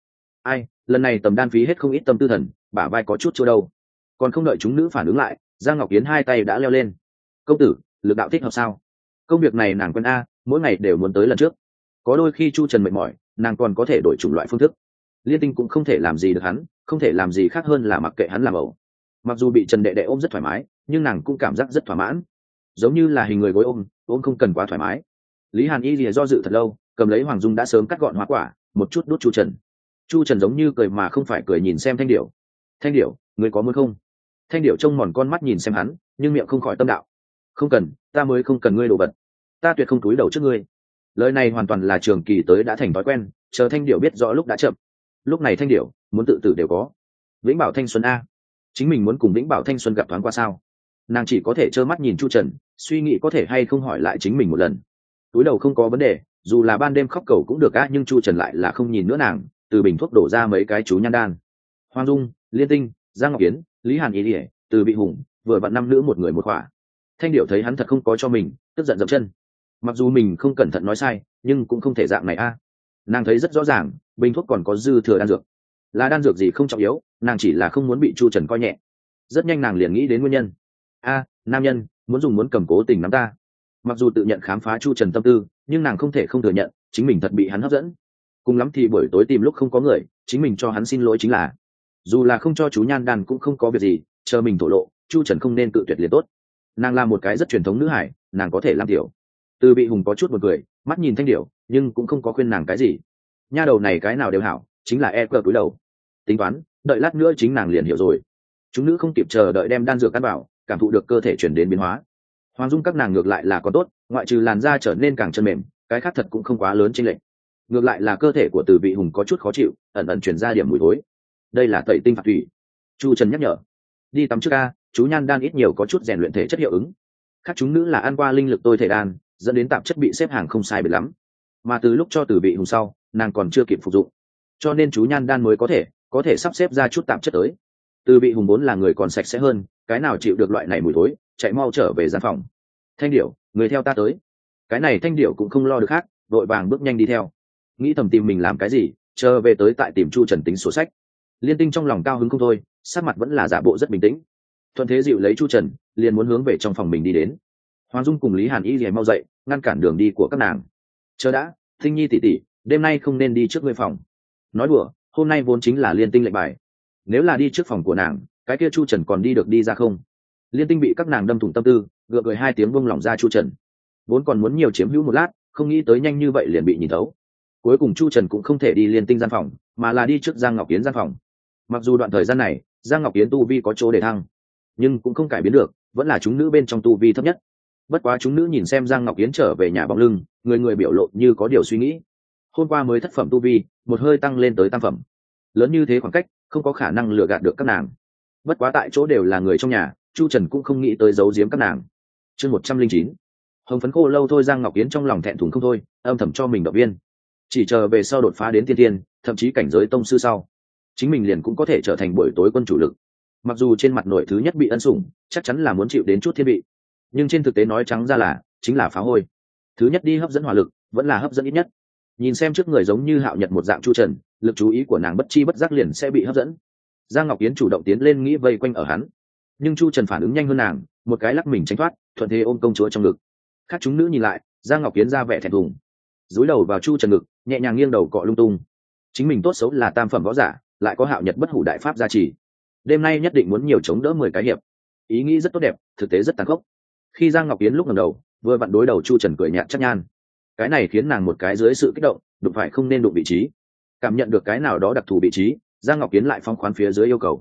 ai, lần này tầm đan phí hết không ít tâm tư thần, bả vai có chút chỗ đâu. Còn không đợi chúng nữ phản ứng lại, Giang Ngọc Yến hai tay đã leo lên. Công tử, lực đạo thích hợp sao? Công việc này nàng quen a, mỗi ngày đều muốn tới lần trước. Có đôi khi Chu Trần mệt mỏi, nàng còn có thể đổi chủng loại phương thức. Liên Tinh cũng không thể làm gì được hắn, không thể làm gì khác hơn là mặc kệ hắn làm ẩu. Mặc dù bị Trần đệ đệ ôm rất thoải mái, nhưng nàng cũng cảm giác rất thỏa mãn, giống như là hình người gối ôm không cần quá thoải mái. Lý Hàn Y lìa do dự thật lâu, cầm lấy Hoàng Dung đã sớm cắt gọn hoa quả, một chút đút Chu Trần. Chu Trần giống như cười mà không phải cười nhìn xem Thanh Điểu. Thanh Điểu, ngươi có muốn không? Thanh Điểu trông mòn con mắt nhìn xem hắn, nhưng miệng không khỏi tâm đạo. Không cần, ta mới không cần ngươi đồ vật. Ta tuyệt không cúi đầu trước ngươi. Lời này hoàn toàn là trường kỳ tới đã thành thói quen, chờ Thanh Điểu biết rõ lúc đã chậm. Lúc này Thanh Điểu muốn tự tử đều có. Vĩnh Bảo thanh xuân a, chính mình muốn cùng Vĩnh Bảo thanh xuân gặp thoáng qua sao? Nàng chỉ có thể trơ mắt nhìn Chu Trần, suy nghĩ có thể hay không hỏi lại chính mình một lần. Túi đầu không có vấn đề, dù là ban đêm khóc cầu cũng được á, nhưng Chu Trần lại là không nhìn nữa nàng, từ bình thuốc đổ ra mấy cái chú nhan đan. Hoàng Dung, Liên Tinh, Giang Ngọc Yến, Lý Hàn Y Lìa, Từ Bị Hùng, vừa vặn năm nữ một người một khỏa. Thanh Điểu thấy hắn thật không có cho mình, tức giận dậm chân. Mặc dù mình không cẩn thận nói sai, nhưng cũng không thể dạng này a. Nàng thấy rất rõ ràng, bình thuốc còn có dư thừa đan dược. Là đan dược gì không trọng yếu, nàng chỉ là không muốn bị Chu Trần coi nhẹ. Rất nhanh nàng liền nghĩ đến nguyên nhân. A, nam nhân muốn dùng muốn cầm cố tình nắm ta. Mặc dù tự nhận khám phá Chu Trần tâm tư, nhưng nàng không thể không thừa nhận chính mình thật bị hắn hấp dẫn. Cùng lắm thì buổi tối tìm lúc không có người, chính mình cho hắn xin lỗi chính là. Dù là không cho chú nhan đan cũng không có việc gì, chờ mình thổ lộ, Chu Trần không nên tự tuyệt liền tốt. Nàng là một cái rất truyền thống nữ hải, nàng có thể làm tiểu. Từ Bị Hùng có chút một cười, mắt nhìn Thanh Điểu, nhưng cũng không có khuyên nàng cái gì. Nha đầu này cái nào đều hảo, chính là e cờ cúi đầu. Tính toán, đợi lát nữa chính nàng liền hiểu rồi. Chúng nữ không kịp chờ đợi đem đan dược ăn vào, cảm thụ được cơ thể chuyển đến biến hóa. Hoàng Dung các nàng ngược lại là có tốt, ngoại trừ làn da trở nên càng chân mềm, cái khác thật cũng không quá lớn chênh lệch. Ngược lại là cơ thể của Từ Bị Hùng có chút khó chịu, ẩn ẩn truyền ra điểm mùi thối. Đây là tẩy tinh phạt thủy. Chu Trần nhắc nhở. Đi tắm trước a, chú nhan đan ít nhiều có chút rèn luyện thể chất hiệu ứng. Khác chúng nữ là ăn qua linh lực tôi thể đan, dẫn đến tạp chất bị xếp hàng không sai biệt lắm. Mà từ lúc cho Từ Bị Hùng sau, nàng còn chưa kịp phục dụng, cho nên chú nhan đan mới có thể sắp xếp ra chút tạp chất tới. Từ Bị Hùng vốn là người còn sạch sẽ hơn, cái nào chịu được loại này mùi thối, chạy mau trở về gian phòng. Thanh Điểu, người theo ta tới. Cái này Thanh Điểu cũng không lo được khác, vội vàng bước nhanh đi theo. Nghĩ thầm tìm mình làm cái gì, chờ về tới tại tìm Chu Trần tính sổ sách. Liên Tinh trong lòng cao hứng không thôi, sắc mặt vẫn là giả bộ rất bình tĩnh. Thuận thế dịu lấy Chu Trần, liền muốn hướng về trong phòng mình đi đến. Hoàng Dung cùng Lý Hàn Y liền mau dậy, ngăn cản đường đi của các nàng. Chờ đã, Tinh Nhi tỷ tỷ, đêm nay không nên đi trước ngươi phòng. Nói đùa, hôm nay vốn chính là Liên Tinh lệnh bài. Nếu là đi trước phòng của nàng, cái kia Chu Trần còn đi được đi ra không? Liên Tinh bị các nàng đâm thủng tâm tư, gượng cười hai tiếng buông lỏng ra Chu Trần. Vốn còn muốn nhiều chiếm hữu một lát, không nghĩ tới nhanh như vậy liền bị nhìn thấu. Cuối cùng Chu Trần cũng không thể đi Liên Tinh gian phòng, mà là đi trước Giang Ngọc Yến gian phòng. Mặc dù đoạn thời gian này, Giang Ngọc Yến tu vi có chỗ để thăng, nhưng cũng không cải biến được, vẫn là chúng nữ bên trong tu vi thấp nhất. Bất quá chúng nữ nhìn xem Giang Ngọc Yến trở về nhà bóng lưng, người người biểu lộ như có điều suy nghĩ. Hôm qua mới thất phẩm tu vi, một hơi tăng lên tới tam phẩm. Lớn như thế khoảng cách, không có khả năng lừa gạt được các nàng. Bất quá tại chỗ đều là người trong nhà, Chu Trần cũng không nghĩ tới giấu giếm các nàng. Chương 109. Hồng phấn khô lâu thôi, Giang Ngọc Yến trong lòng thẹn thùng không thôi, âm thầm cho mình động viên. Chỉ chờ về sau đột phá đến tiên tiên, thậm chí cảnh giới tông sư sau, chính mình liền cũng có thể trở thành buổi tối quân chủ lực. Mặc dù trên mặt nội thứ nhất bị ân sủng, chắc chắn là muốn chịu đến chút thiên vị, nhưng trên thực tế nói trắng ra là chính là phá hôi. Thứ nhất đi hấp dẫn hỏa lực, vẫn là hấp dẫn ít nhất. Nhìn xem trước người giống như Hạo Nhật một dạng Chu Trần, lực chú ý của nàng bất chi bất giác liền sẽ bị hấp dẫn. Giang Ngọc Yến chủ động tiến lên nghĩ vây quanh ở hắn, nhưng Chu Trần phản ứng nhanh hơn nàng, một cái lắc mình tránh thoát, thuận thế ôm công chúa trong ngực. Khác chúng nữ nhìn lại, Giang Ngọc Yến ra vẻ thẹn thùng, dúi đầu vào Chu Trần ngực, nhẹ nhàng nghiêng đầu cọ lung tung. Chính mình tốt xấu là tam phẩm võ giả, lại có Hạo Nhật bất hủ đại pháp gia trì, đêm nay nhất định muốn nhiều chống đỡ 10 cái hiệp. Ý nghĩ rất tốt đẹp, thực tế rất tàn khốc. Khi Giang Ngọc Yến lúc ngẩng đầu, vừa vặn đối đầu Chu Trần cười nhạt chắc nhan. Cái này khiến nàng một cái dưới sự kích động, đụng phải không nên đụng vị trí. Cảm nhận được cái nào đó đặc thù vị trí, Giang Ngọc Yến lại phong khoán phía dưới yêu cầu.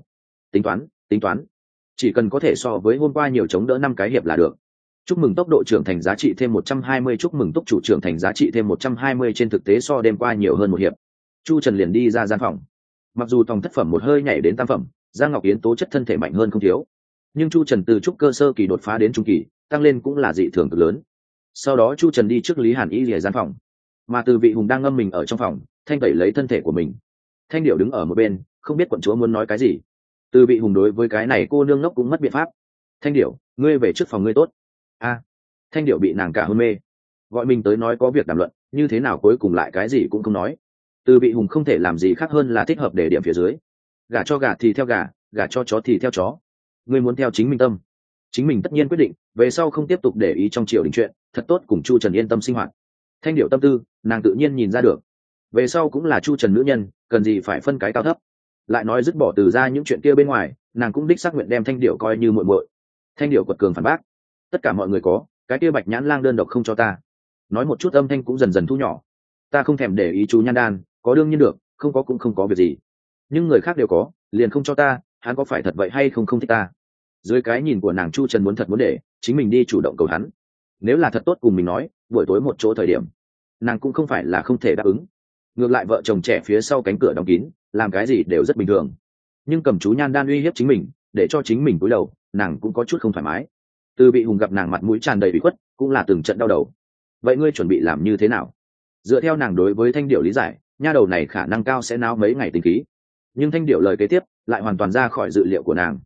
Tính toán, chỉ cần có thể so với hôm qua nhiều chống đỡ 5 cái hiệp là được. Chúc mừng tốc độ trưởng thành giá trị thêm 120, chúc mừng tốc chủ trưởng thành giá trị thêm 120, trên thực tế so đêm qua nhiều hơn một hiệp. Chu Trần liền đi ra gian phòng. Mặc dù tòng thất phẩm một hơi nhảy đến tam phẩm, Giang Ngọc Yến tố chất thân thể mạnh hơn không thiếu, nhưng Chu Trần từ trúc cơ sơ kỳ đột phá đến trung kỳ, tăng lên cũng là dị thường cực lớn. Sau đó Chu Trần đi trước Lý Hàn Y rìa gian phòng, mà Từ Vị Hùng đang ngâm mình ở trong phòng, thanh tẩy lấy thân thể của mình. Thanh Điểu đứng ở một bên, không biết quận chúa muốn nói cái gì. Từ Vị Hùng đối với cái này cô nương ngốc cũng mất biện pháp. Thanh Điểu, ngươi về trước phòng ngươi tốt. A, Thanh Điểu bị nàng cả hôn mê, gọi mình tới nói có việc đàm luận, như thế nào cuối cùng lại cái gì cũng không nói. Từ Vị Hùng không thể làm gì khác hơn là thích hợp để điểm phía dưới. Gả cho gà thì theo gà, gả cho chó thì theo chó. Ngươi muốn theo chính mình tâm, chính mình tất nhiên quyết định, về sau không tiếp tục để ý trong triều đình chuyện, thật tốt cùng Chu Trần yên tâm sinh hoạt. Thanh Điệu tâm tư nàng tự nhiên nhìn ra được, về sau cũng là Chu Trần nữ nhân, cần gì phải phân cái cao thấp. Lại nói dứt bỏ từ ra những chuyện kia bên ngoài, nàng cũng đích xác nguyện đem Thanh Điệu coi như muội muội. Thanh Điệu quật cường phản bác, tất cả mọi người có, cái kia Bạch Nhãn Lang đơn độc không cho ta. Nói một chút âm thanh cũng dần dần thu nhỏ. Ta không thèm để ý chú Nhan Đan, có đương nhiên được, không có cũng không có việc gì. Nhưng người khác đều có, liền không cho ta, hắn có phải thật vậy hay không không thích ta? Dưới cái nhìn của nàng, Chu Trần muốn thật muốn để chính mình đi chủ động cầu hắn. Nếu là thật tốt cùng mình nói, buổi tối một chỗ thời điểm, nàng cũng không phải là không thể đáp ứng. Ngược lại vợ chồng trẻ phía sau cánh cửa đóng kín, làm cái gì đều rất bình thường. Nhưng cầm chú Nhan Đan uy hiếp chính mình, để cho chính mình cúi đầu, nàng cũng có chút không thoải mái. Từ Vị Hùng gặp nàng mặt mũi tràn đầy ủy khuất, cũng là từng trận đau đầu. Vậy ngươi chuẩn bị làm như thế nào? Dựa theo nàng đối với Thanh Điệu lý giải, nha đầu này khả năng cao sẽ náo mấy ngày tính khí. Nhưng Thanh Điệu lời kế tiếp lại hoàn toàn ra khỏi dự liệu của nàng.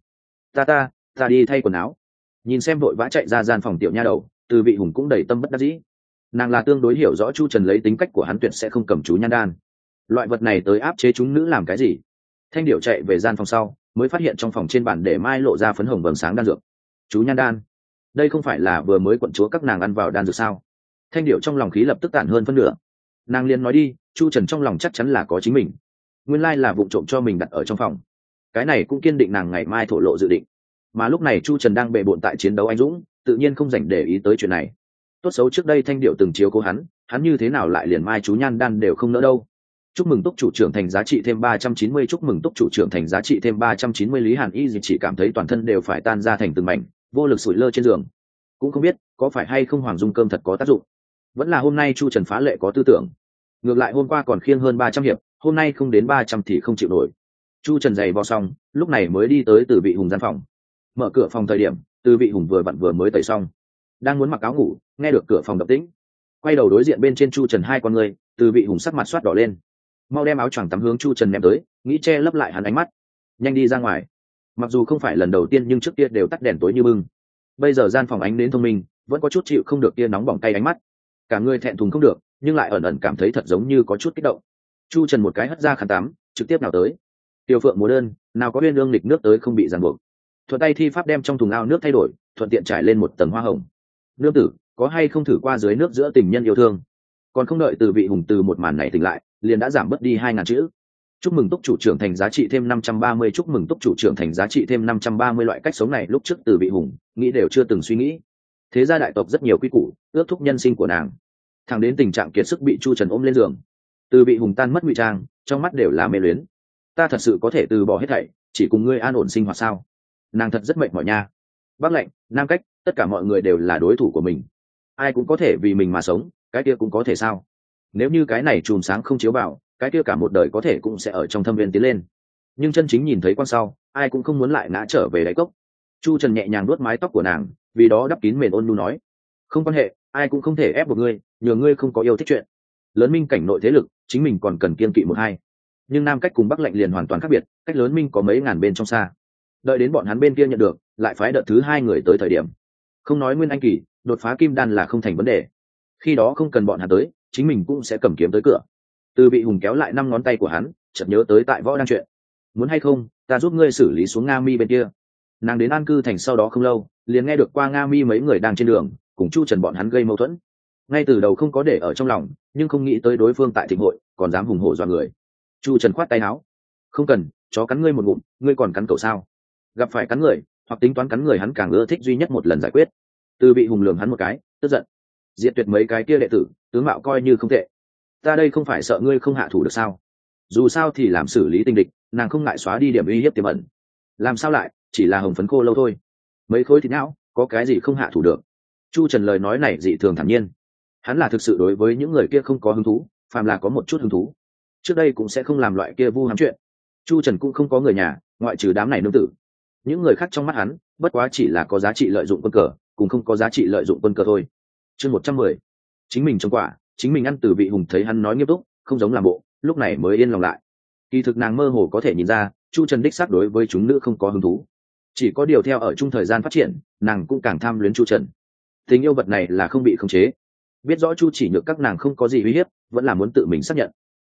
Ta đi thay quần áo. Nhìn xem vội vã chạy ra gian phòng tiểu nha đầu, Từ Vị Hùng cũng đầy tâm bất đắc dĩ. Nàng là tương đối hiểu rõ Chu Trần lấy tính cách của hắn tuyệt sẽ không cầm chú Nhan Đan. Loại vật này tới áp chế chúng nữ làm cái gì? Thanh Điệu chạy về gian phòng sau, mới phát hiện trong phòng trên bàn để mai lộ ra phấn hồng vầng sáng đan dược. Chú Nhan Đan, đây không phải là vừa mới quận chúa các nàng ăn vào đan dược sao? Thanh Điệu trong lòng khí lập tức tản hơn phân nửa. Nàng liền nói đi, Chu Trần trong lòng chắc chắn là có chính mình, nguyên lai là vụ trộm cho mình đặt ở trong phòng. Cái này cũng kiên định nàng ngày mai thổ lộ dự định. Mà lúc này Chu Trần đang bệ bội tại chiến đấu anh dũng, tự nhiên không dành để ý tới chuyện này. Tốt xấu trước đây Thanh Điệu từng chiếu cố hắn như thế nào lại liền mai chú Nhan Đan đều không nỡ đâu. Chúc mừng túc chủ trưởng thành giá trị thêm 390, chúc mừng túc chủ trưởng thành giá trị thêm 390. Lý Hàn Y chỉ cảm thấy toàn thân đều phải tan ra thành từng mảnh, vô lực sủi lơ trên giường. Cũng không biết có phải hay không Hoàng Dung cơm thật có tác dụng, vẫn là hôm nay Chu Trần phá lệ có tư tưởng. Ngược lại hôm qua còn khiêng hơn 300 hiệp, hôm nay không đến 300 thì không chịu nổi. Chu Trần giày vò xong, lúc này mới đi tới Từ Vị Hùng gian phòng. Mở cửa phòng thời điểm, Từ Vị Hùng vừa mới tẩy xong, đang muốn mặc áo ngủ, nghe được cửa phòng động tĩnh, quay đầu đối diện bên trên Chu Trần hai con người, Từ Vị Hùng sắc mặt xoát đỏ lên. Mau đem áo choàng tắm hướng Chu Trần ném tới, nghĩ che lấp lại hắn ánh mắt. Nhanh đi ra ngoài. Mặc dù không phải lần đầu tiên nhưng trước kia đều tắt đèn tối như bưng. Bây giờ gian phòng ánh đến thông minh, vẫn có chút chịu không được tia nóng bỏng tay ánh mắt. Cả người thẹn thùng không được, nhưng lại ẩn ẩn cảm thấy thật giống như có chút kích động. Chu Trần một cái hất ra khăn tắm, trực tiếp nào tới. Tiểu Phượng múa đơn, nào có uyên ương lịch nước tới không bị ràng buộc. Thuận tay thi pháp đem trong thùng ao nước thay đổi, thuận tiện trải lên một tầng hoa hồng. Nương tử, có hay không thử qua dưới nước giữa tình nhân yêu thương? Còn không đợi Từ Vị Hùng từ một màn này tỉnh lại, liền đã giảm bớt đi 2000 chữ. Chúc mừng túc chủ trưởng thành giá trị thêm 530, chúc mừng túc chủ trưởng thành giá trị thêm 530. Loại cách sống này lúc trước Từ Vị Hùng nghĩ đều chưa từng suy nghĩ. Thế gia đại tộc rất nhiều quy củ, ước thúc nhân sinh của nàng. Thẳng đến tình trạng kiệt sức bị Chu Trần ôm lên giường, Từ Vị Hùng tan mất ngụy trang, trong mắt đều là mê luyến. Ta thật sự có thể từ bỏ hết thảy, chỉ cùng ngươi an ổn sinh hoạt sao? Nàng thật rất mệt mỏi nha. Bắc Lệnh, Nam Cách, tất cả mọi người đều là đối thủ của mình. Ai cũng có thể vì mình mà sống, cái kia cũng có thể sao? Nếu như cái này chùm sáng không chiếu vào, cái kia cả một đời có thể cũng sẽ ở trong thâm viên tiến lên. Nhưng chân chính nhìn thấy quan sau, ai cũng không muốn lại ngã trở về đáy cốc. Chu Trần nhẹ nhàng nuốt mái tóc của nàng, vì đó đắp kín mền ôn nhu nói: không quan hệ, ai cũng không thể ép buộc ngươi, nhờ ngươi không có yêu thích chuyện. Lớn minh cảnh nội thế lực, chính mình còn cần kiên kỵ một hai. Nhưng Nam Cách cùng Bắc Lệnh liền hoàn toàn khác biệt, cách lớn minh có mấy ngàn bên trong xa. Đợi đến bọn hắn bên kia nhận được, lại phái đợt thứ 2 người tới thời điểm. Không nói nguyên anh kỳ, đột phá kim đan là không thành vấn đề. Khi đó không cần bọn hắn tới, chính mình cũng sẽ cầm kiếm tới cửa. Từ Vị Hùng kéo lại 5 ngón tay của hắn, chợt nhớ tới tại võ đang chuyện. Muốn hay không, ta giúp ngươi xử lý xuống Nga Mi bên kia. Nàng đến an cư thành sau đó không lâu, liền nghe được qua Nga Mi mấy người đang trên đường cùng Chu Trần bọn hắn gây mâu thuẫn. Ngay từ đầu không có để ở trong lòng, nhưng không nghĩ tới đối phương tại thịnh hội còn dám hùng hổ dọa người. Chu Trần khoát tay áo: không cần, chó cắn ngươi một ngụm, ngươi còn cắn cậu sao? Gặp phải cắn người hoặc tính toán cắn người, hắn càng ưa thích duy nhất một lần giải quyết. Từ Vị Hùng lườm hắn một cái, tức giận: diệt tuyệt mấy cái kia đệ tử, tướng mạo coi như không tệ. Ta đây không phải sợ ngươi không hạ thủ được sao? Dù sao thì làm xử lý tình địch, nàng không ngại xóa đi điểm uy hiếp tiềm ẩn. Làm sao lại, chỉ là hồng phấn khô lâu thôi. Mấy khối thịt não, có cái gì không hạ thủ được? Chu Trần lời nói này dị thường thản nhiên. Hắn là thực sự đối với những người kia không có hứng thú, phàm là có một chút hứng thú, trước đây cũng sẽ không làm loại kia vu hãm chuyện. Chu Trần cũng không có người nhà, ngoại trừ đám này nương tử. Những người khác trong mắt hắn, bất quá chỉ là có giá trị lợi dụng quân cờ, cùng không có giá trị lợi dụng quân cờ thôi. Chương 110. Chính mình trồng quả, chính mình ăn. Từ Vị Hùng thấy hắn nói nghiêm túc, không giống làm bộ, lúc này mới yên lòng lại. Kỳ thực nàng mơ hồ có thể nhìn ra, Chu Trần đích xác đối với chúng nữ không có hứng thú. Chỉ có điều theo ở chung thời gian phát triển, nàng cũng càng tham luyến Chu Trần. Tình yêu vật này là không bị khống chế. Biết rõ Chu chỉ nhược các nàng không có gì uy hiếp, vẫn là muốn tự mình xác nhận.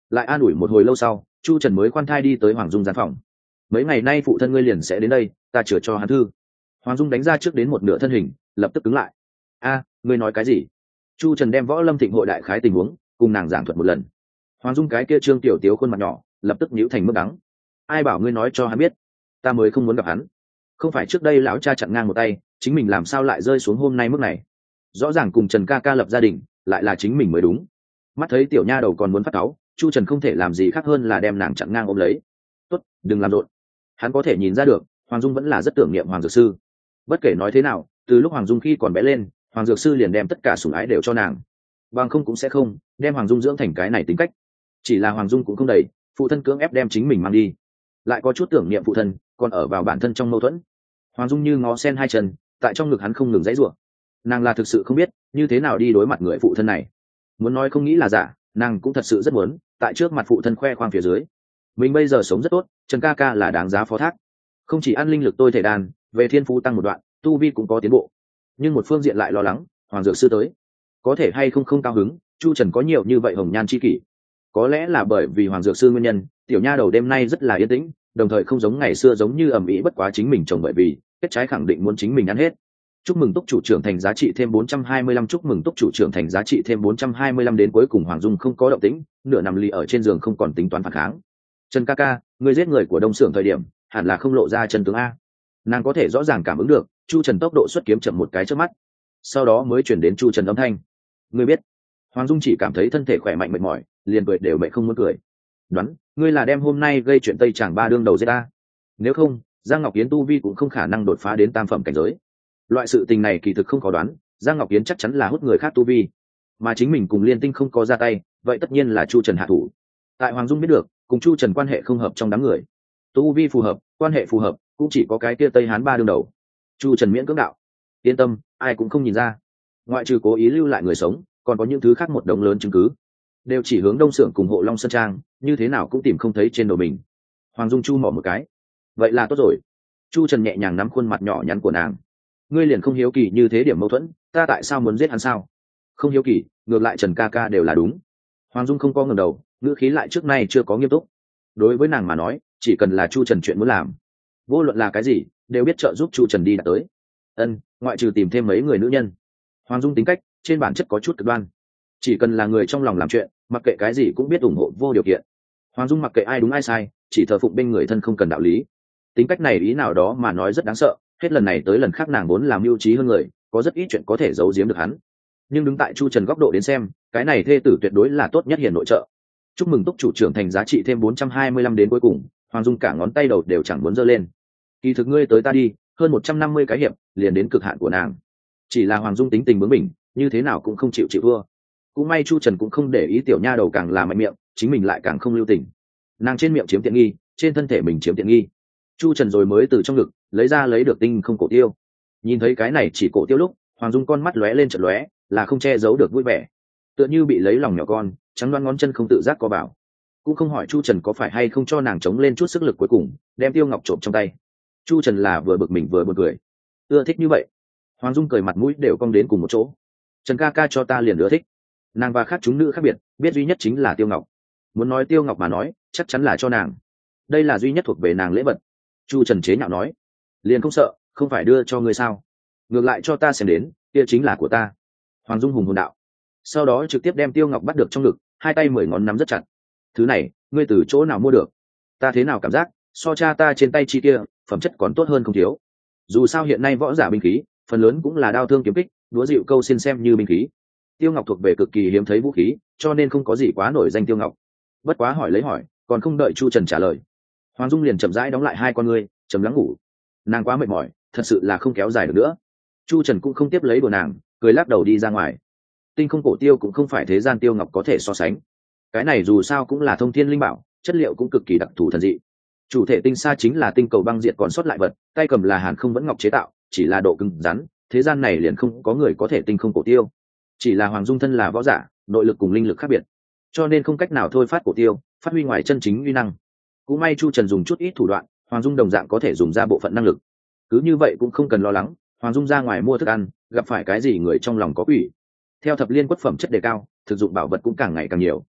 Lại an ủi một hồi lâu sau, chu trần mới khoan thai đi tới Hoàng Dung gian phòng. Mấy ngày nay phụ thân ngươi liền sẽ đến đây, ta chữa cho hắn thư. Hoàng Dung đánh ra trước đến một nửa thân hình, lập tức cứng lại. A, ngươi nói cái gì? Chu trần đem Võ Lâm Thịnh hội đại khái tình huống cùng nàng giảng thuật một lần. Hoàng Dung cái kia trương tiểu tiếu khuôn mặt nhỏ lập tức nhíu thành mức đắng. Ai bảo ngươi nói cho hắn biết? Ta mới không muốn gặp hắn. Không phải trước đây lão cha chặn ngang một tay, chính mình làm sao lại rơi xuống hôm nay mức này? Rõ ràng cùng Trần ca ca lập gia đình, lại là chính mình mới đúng. Mắt thấy tiểu nha đầu còn muốn phát cáu, chu trần không thể làm gì khác hơn là đem nàng chặn ngang ôm lấy. Tốt, đừng làm rộn. Hắn có thể nhìn ra được Hoàng Dung vẫn là rất tưởng niệm Hoàng Dược Sư. Bất kể nói thế nào, từ lúc Hoàng Dung khi còn bé lên, Hoàng Dược Sư liền đem tất cả sủng ái đều cho nàng, bằng không cũng sẽ không đem Hoàng Dung dưỡng thành cái này tính cách. Chỉ là Hoàng Dung cũng không đầy, phụ thân cưỡng ép đem chính mình mang đi, lại có chút tưởng niệm phụ thân, còn ở vào bản thân trong mâu thuẫn. Hoàng Dung như ngó sen hai chân, tại trong ngực hắn không ngừng dãy rủa. Nàng là thực sự không biết như thế nào đi đối mặt người phụ thân này. Muốn nói không nghĩ là giả, nàng cũng thật sự rất muốn tại trước mặt phụ thân khoe khoang phía dưới mình bây giờ sống rất tốt, Trần ca ca là đáng giá phó thác. Không chỉ ăn linh lực tôi thể đàn, về thiên phú tăng một đoạn, tu vi cũng có tiến bộ. Nhưng một phương diện lại lo lắng Hoàng Dược Sư tới có thể hay không không cao hứng. Chu Trần có nhiều như vậy hồng nhan chi kỷ, có lẽ là bởi vì Hoàng Dược Sư nguyên nhân, tiểu nha đầu đêm nay rất là yên tĩnh, đồng thời không giống ngày xưa giống như ầm ĩ bất quá chính mình chồng, bởi vì kết trái khẳng định muốn chính mình ăn hết. Chúc mừng túc chủ trưởng thành giá trị thêm 425, chúc mừng túc chủ trưởng thành giá trị thêm 425. Đến cuối cùng Hoàng Dung không có động tĩnh, nửa nằm lì ở trên giường không còn tính toán phản kháng. Trần ca ca, người giết người của Đông Xưởng thời điểm hẳn là không lộ ra chân tướng a. Nàng có thể rõ ràng cảm ứng được Chu Trần tốc độ xuất kiếm chậm một cái trước mắt, sau đó mới chuyển đến Chu Trần âm thanh. Ngươi biết? Hoàng Dung chỉ cảm thấy thân thể khỏe mạnh mệt mỏi, liền cười đều mệt không muốn cười. Đoán, ngươi là đem hôm nay gây chuyện Tây Tràng ba đương đầu giết ta. Nếu không, Giang Ngọc Yến tu vi cũng không khả năng đột phá đến tam phẩm cảnh giới. Loại sự tình này kỳ thực không khó đoán, Giang Ngọc Yến chắc chắn là hút người khác tu vi, mà chính mình cùng Liên Tinh không có ra tay, vậy tất nhiên là Chu Trần hạ thủ. Tại Hoàng Dung biết được, cùng Chu Trần quan hệ không hợp trong đám người, tu vi phù hợp, quan hệ phù hợp, cũng chỉ có cái kia Tây Hán ba đương đầu. Chu Trần miễn cưỡng đạo, yên tâm, ai cũng không nhìn ra, ngoại trừ cố ý lưu lại người sống, còn có những thứ khác một đống lớn chứng cứ, đều chỉ hướng Đông Xưởng cùng Hộ Long Sơn Trang, như thế nào cũng tìm không thấy trên đầu mình. Hoàng Dung chu mỏ một cái, vậy là tốt rồi. Chu Trần nhẹ nhàng nắm khuôn mặt nhỏ nhắn của nàng. Ngươi liền không hiếu kỳ như thế điểm mâu thuẫn, ta tại sao muốn giết hắn sao? Không hiếu kỳ, ngược lại Trần ca ca đều là đúng. Hoàng Dung không có ngẩng đầu, ngữ khí lại trước nay chưa có nghiêm túc. Đối với nàng mà nói, chỉ cần là Chu Trần chuyện muốn làm, vô luận là cái gì, đều biết trợ giúp Chu Trần đi đạt tới. Ngoại trừ tìm thêm mấy người nữ nhân. Hoàng Dung tính cách trên bản chất có chút cực đoan, chỉ cần là người trong lòng làm chuyện, mặc kệ cái gì cũng biết ủng hộ vô điều kiện. Hoàng Dung mặc kệ ai đúng ai sai, chỉ thờ phụng bên người thân không cần đạo lý. Tính cách này ý nào đó mà nói rất đáng sợ, hết lần này tới lần khác nàng vốn làm mưu trí hơn người, có rất ít chuyện có thể giấu giếm được hắn. Nhưng đứng tại Chu Trần góc độ đến xem, cái này thê tử tuyệt đối là tốt nhất hiền nội trợ. Chúc mừng túc chủ trưởng thành giá trị thêm 425. Đến cuối cùng Hoàng Dung cả ngón tay đầu đều chẳng muốn giơ lên. Kỳ thực ngươi tới ta đi, hơn 150 cái hiệp liền đến cực hạn của nàng. Chỉ là Hoàng Dung tính tình bướng bỉnh, như thế nào cũng không chịu thua. Cũng may Chu Trần cũng không để ý tiểu nha đầu càng là mạnh miệng, chính mình lại càng không lưu tình. Nàng trên miệng chiếm tiện nghi, trên thân thể mình chiếm tiện nghi. Chu Trần rồi mới từ trong ngực lấy được tinh không cổ tiêu. Nhìn thấy cái này chỉ cổ tiêu lúc, Hoàng Dung con mắt lóe lên chợt lóe, là không che giấu được vui vẻ. Tựa như bị lấy lòng nhỏ con, trắng đoán ngón chân không tự giác co bảo. Cũng không hỏi Chu Trần có phải hay không cho nàng chống lên chút sức lực cuối cùng, đem tiêu ngọc trộm trong tay. Chu Trần là vừa bực mình vừa buồn cười. Ưa thích như vậy. Hoàng Dung cười mặt mũi đều cong đến cùng một chỗ. Trần ca ca cho ta liền ưa thích. Nàng và khác chúng nữ khác biệt, biết duy nhất chính là tiêu ngọc. Muốn nói tiêu ngọc mà nói, chắc chắn là cho nàng. Đây là duy nhất thuộc về nàng lễ vật. Chu Trần chế nhạo nói, liền không sợ, không phải đưa cho ngươi sao? Ngược lại cho ta xem đến, kia chính là của ta. Hoàng Dung hùng hồn đạo. Sau đó trực tiếp đem tiêu ngọc bắt được trong ngực, hai tay 10 ngón nắm rất chặt. Thứ này, ngươi từ chỗ nào mua được? Ta thế nào cảm giác, so cha ta trên tay chi kia, phẩm chất còn tốt hơn không thiếu. Dù sao hiện nay võ giả binh khí, phần lớn cũng là đao thương kiếm kích, đúa dịu câu xin xem như binh khí. Tiêu ngọc thuộc về cực kỳ hiếm thấy vũ khí, cho nên không có gì quá nổi danh tiêu ngọc. Bất quá hỏi lấy hỏi, còn không đợi Chu Trần trả lời, Hoàng Dung liền chậm rãi đóng lại hai con ngươi, chấm lắng ngủ. Nàng quá mệt mỏi, thật sự là không kéo dài được nữa. Chu Trần cũng không tiếp lấy đùa nàng, cười lắc đầu đi ra ngoài. Tinh không cổ tiêu cũng không phải thế gian tiêu ngọc có thể so sánh. Cái này dù sao cũng là thông thiên linh bảo, chất liệu cũng cực kỳ đặc thù thần dị. Chủ thể tinh sa chính là tinh cầu băng diệt còn sót lại vật, tay cầm là hàn không vẫn ngọc chế tạo, chỉ là độ cứng rắn, thế gian này liền không có người có thể tinh không cổ tiêu. Chỉ là Hoàng Dung thân là võ giả, nội lực cùng linh lực khác biệt, cho nên không cách nào thôi phát cổ tiêu, phát huy ngoài chân chính uy năng. Cũng may Chu Trần dùng chút ít thủ đoạn, Hoàng Dung đồng dạng có thể dùng ra bộ phận năng lực. Cứ như vậy cũng không cần lo lắng, Hoàng Dung ra ngoài mua thức ăn, gặp phải cái gì người trong lòng có quỷ. Theo thập liên quất phẩm chất đề cao, thực dụng bảo vật cũng càng ngày càng nhiều.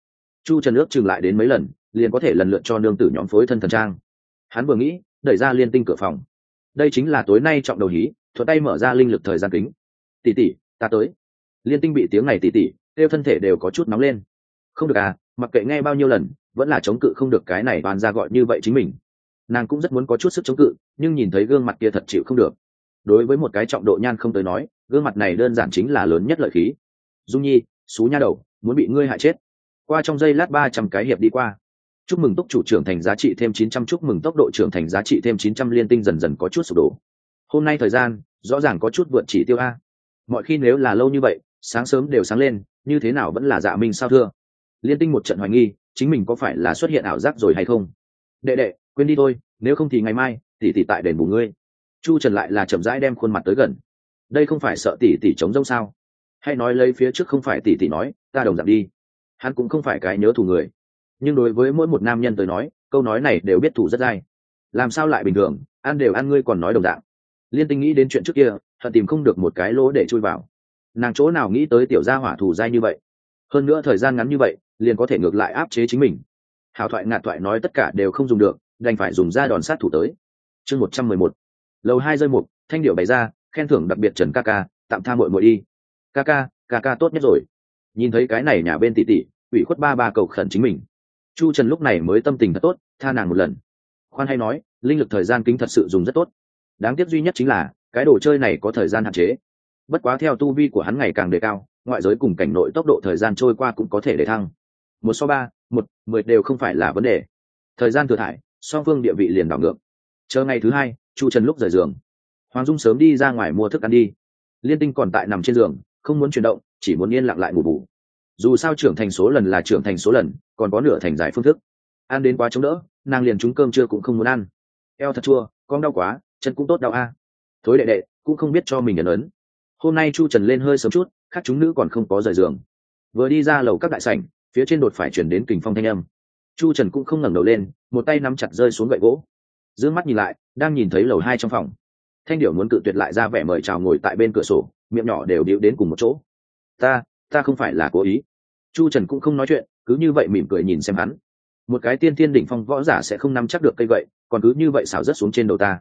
Chu Trần ước chừng lại đến mấy lần liền có thể lần lượt cho nương tử nhóm phối thân thần trang. Hắn vừa nghĩ đẩy ra Liên Tinh cửa phòng. Đây chính là tối nay trọng đầu hí, thuận tay mở ra linh lực thời gian kính. Tỷ tỷ, ta tới. Liên Tinh bị tiếng này tỷ tỷ kêu thân thể đều có chút nóng lên. Không được à, mặc kệ nghe bao nhiêu lần vẫn là chống cự không được cái này toàn ra gọi như vậy chính mình. Nàng cũng rất muốn có chút sức chống cự, nhưng nhìn thấy gương mặt kia thật chịu không được. Đối với một cái trọng độ nhan không tới nói, gương mặt này đơn giản chính là lớn nhất lợi khí. Dung Nhi, xú nha đầu, muốn bị ngươi hại chết. Qua trong giây lát 300 cái hiệp đi qua. Chúc mừng túc chủ trưởng thành giá trị thêm 900, chúc mừng tốc độ trưởng thành giá trị thêm 900. Liên Tinh dần dần có chút sụp đổ. Hôm nay thời gian rõ ràng có chút vượt chỉ tiêu a. Mọi khi nếu là lâu như vậy, sáng sớm đều sáng lên, như thế nào vẫn là Dạ Minh sao thưa. Liên Tinh một trận hoài nghi, chính mình có phải là xuất hiện ảo giác rồi hay không. Đệ đệ, quên đi thôi, nếu không thì ngày mai tỷ tỷ tại đền bù ngươi. Chu Trần lại là chậm rãi đem khuôn mặt tới gần. Đây không phải sợ tỷ tỷ chống rông sao? Hay nói lấy phía trước không phải tỷ tỷ nói, ta đồng dạng đi. Hắn cũng không phải cái nhớ thù người, nhưng đối với mỗi một nam nhân tới nói, câu nói này đều biết thủ rất dai. Làm sao lại bình thường, ăn đều ăn ngươi còn nói đồng dạng. Liên Tinh nghĩ đến chuyện trước kia, thật tìm không được một cái lỗ để chui vào. Nàng chỗ nào nghĩ tới tiểu gia hỏa thù dai như vậy. Hơn nữa thời gian ngắn như vậy, liền có thể ngược lại áp chế chính mình. Hào thoại ngạt thoại nói tất cả đều không dùng được, đành phải dùng ra đòn sát thủ tới. Chương 111. Lầu 2 rơi mục, thanh điệu bày ra, khen thưởng đặc biệt Trần ca ca, tạm tha muội muội đi. Ca ca tốt nhất rồi. Nhìn thấy cái này nhà bên tỷ tỷ, ủy khuất ba cầu khẩn chính mình. Chu Trần lúc này mới tâm tình thật tốt, tha nàng một lần. Khoan hay nói, linh lực thời gian kính thật sự dùng rất tốt. Đáng tiếc duy nhất chính là cái đồ chơi này có thời gian hạn chế. Bất quá theo tu vi của hắn ngày càng đề cao, ngoại giới cùng cảnh nội tốc độ thời gian trôi qua cũng có thể để thăng. 1:3, 1:10 đều không phải là vấn đề. Thời gian thừa thải, song phương địa vị liền đảo ngược. Chờ ngày thứ hai, Chu Trần lúc rời giường, Hoàng Dung sớm đi ra ngoài mua thức ăn đi. Liên Tinh còn tại nằm trên giường, không muốn chuyển động, chỉ muốn yên lặng lại ngủ bù. Dù sao trưởng thành số lần là trưởng thành số lần, còn có nửa thành giải phương thức. Ăn đến quá chống đỡ, nàng liền trúng cơm trưa cũng không muốn ăn. Eo thật chua, con đau quá, chân cũng tốt đau a. Thối đệ đệ cũng không biết cho mình ấn ấn. Hôm nay Chu Trần lên hơi sớm chút, khác chúng nữ còn không có rời giường. Vừa đi ra lầu các đại sảnh, phía trên đột phải chuyển đến kình phong thanh âm. Chu Trần cũng không ngẩng đầu lên, một tay nắm chặt rơi xuống gậy gỗ. Dương mắt nhìn lại, đang nhìn thấy lầu 2 trong phòng. Thanh Điểu muốn cự tuyệt lại ra vẻ mời chào ngồi tại bên cửa sổ, miệng nhỏ đều điệu đến cùng một chỗ. Ta không phải là cố ý. Chu Trần cũng không nói chuyện, cứ như vậy mỉm cười nhìn xem hắn. Một cái tiên thiên đỉnh phong võ giả sẽ không nắm chắc được cây gậy, còn cứ như vậy xảo rất xuống trên đầu ta.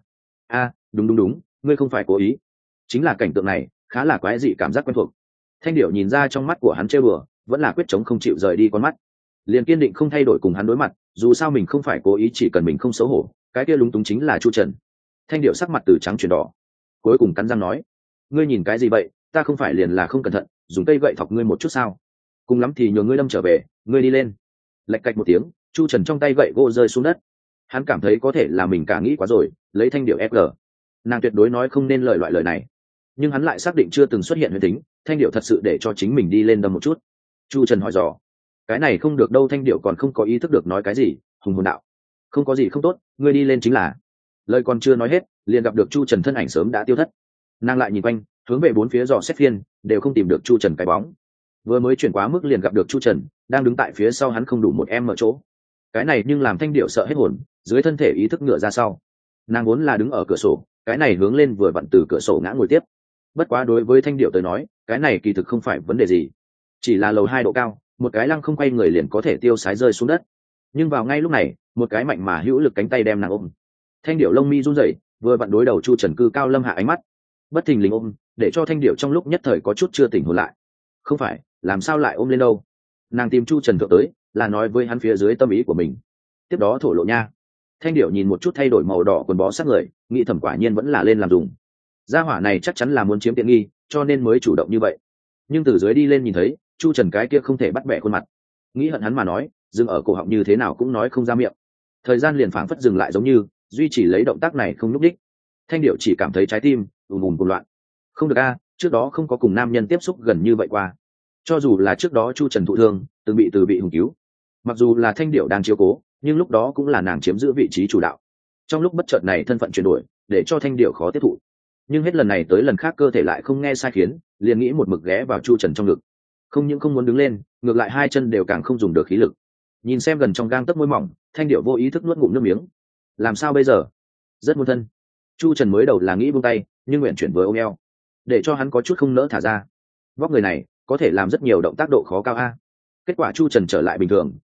Đúng, ngươi không phải cố ý. Chính là cảnh tượng này khá là quái dị, cảm giác quen thuộc. Thanh Điểu nhìn ra trong mắt của hắn trêu bừa, vẫn là quyết chống không chịu rời đi con mắt, liền kiên định không thay đổi cùng hắn đối mặt. Dù sao mình không phải cố ý, chỉ cần mình không xấu hổ, cái kia lúng túng chính là Chu Trần. Thanh Điểu sắc mặt từ trắng chuyển đỏ, cuối cùng cắn răng nói: ngươi nhìn cái gì vậy, ta không phải liền là không cẩn thận dùng cây gậy thọc ngươi một chút sao? Cùng lắm thì nhờ ngươi đâm trở về, ngươi đi lên. Lạch cạch một tiếng, Chu Trần trong tay gậy gỗ rơi xuống đất. Hắn cảm thấy có thể là mình cả nghĩ quá rồi, lấy Thanh Điểu FG, nàng tuyệt đối nói không nên loại lời này. Nhưng hắn lại xác định chưa từng xuất hiện huyền tính, Thanh Điểu thật sự để cho chính mình đi lên đâm một chút. Chu Trần hỏi dò: cái này không được đâu. Thanh Điểu còn không có ý thức được nói cái gì, hùng hồn đạo: không có gì không tốt, ngươi đi lên chính là. Lời còn chưa nói hết, liền gặp được Chu Trần thân ảnh sớm đã tiêu thất. Nàng lại nhìn quanh, hướng về bốn phía dò xét phiên, đều không tìm được Chu Trần cái bóng. Vừa mới chuyển quá mức liền gặp được Chu Trần đang đứng tại phía sau hắn không đủ một em ở chỗ. Cái này nhưng làm Thanh Điểu sợ hết hồn, dưới thân thể ý thức ngựa ra sau. Nàng vốn là đứng ở cửa sổ, cái này hướng lên vừa vặn từ cửa sổ ngã ngồi tiếp. Bất quá đối với Thanh Điểu tới nói, cái này kỳ thực không phải vấn đề gì, chỉ là lầu 2 độ cao, một cái lăng không quay người liền có thể tiêu sái rơi xuống đất. Nhưng vào ngay lúc này, một cái mạnh mà hữu lực cánh tay đem nàng ôm. Thanh Điểu lông mi run rẩy, vừa vặn đối đầu Chu Trần cư cao lâm hạ ánh mắt, bất thình lình ôm, để cho Thanh Điểu trong lúc nhất thời có chút chưa tỉnh hồn lại. Không phải, làm sao lại ôm lên đâu? Nàng tìm Chu Trần thượng tới, là nói với hắn phía dưới tâm ý của mình. Tiếp đó thổ lộ nha. Thanh Điểu nhìn một chút thay đổi màu đỏ quần bó sát người, nghĩ thầm quả nhiên vẫn là lên làm dùng. Gia hỏa này chắc chắn là muốn chiếm tiện nghi, cho nên mới chủ động như vậy. Nhưng từ dưới đi lên nhìn thấy, Chu Trần cái kia không thể bắt bẻ khuôn mặt. Nghĩ hận hắn mà nói, dừng ở cổ họng như thế nào cũng nói không ra miệng. Thời gian liền phảng phất dừng lại giống như, duy trì lấy động tác này không lúc đích. Thanh Điểu chỉ cảm thấy trái tim ùm ùm cuồng loạn. Không được a, trước đó không có cùng nam nhân tiếp xúc gần như vậy qua. Cho dù là trước đó Chu Trần thụ thương, từng bị hùng cứu, mặc dù là Thanh Điểu đang chiếu cố, nhưng lúc đó cũng là nàng chiếm giữ vị trí chủ đạo. Trong lúc bất chợt này thân phận chuyển đổi, để cho Thanh Điểu khó tiếp thụ. Nhưng hết lần này tới lần khác cơ thể lại không nghe sai khiến, liền nghĩ một mực ghé vào Chu Trần trong ngực. Không những không muốn đứng lên, ngược lại hai chân đều càng không dùng được khí lực. Nhìn xem gần trong gang tấc môi mỏng, Thanh Điểu vô ý thức nuốt ngụm nước miếng. Làm sao bây giờ? Rất muốn thân. Chu Trần mới đầu là nghĩ buông tay, nhưng nguyện chuyển với ôm eo, để cho hắn có chút không nỡ thả ra. Vóc người này có thể làm rất nhiều động tác độ khó cao a. Kết quả Chu Trần trở lại bình thường,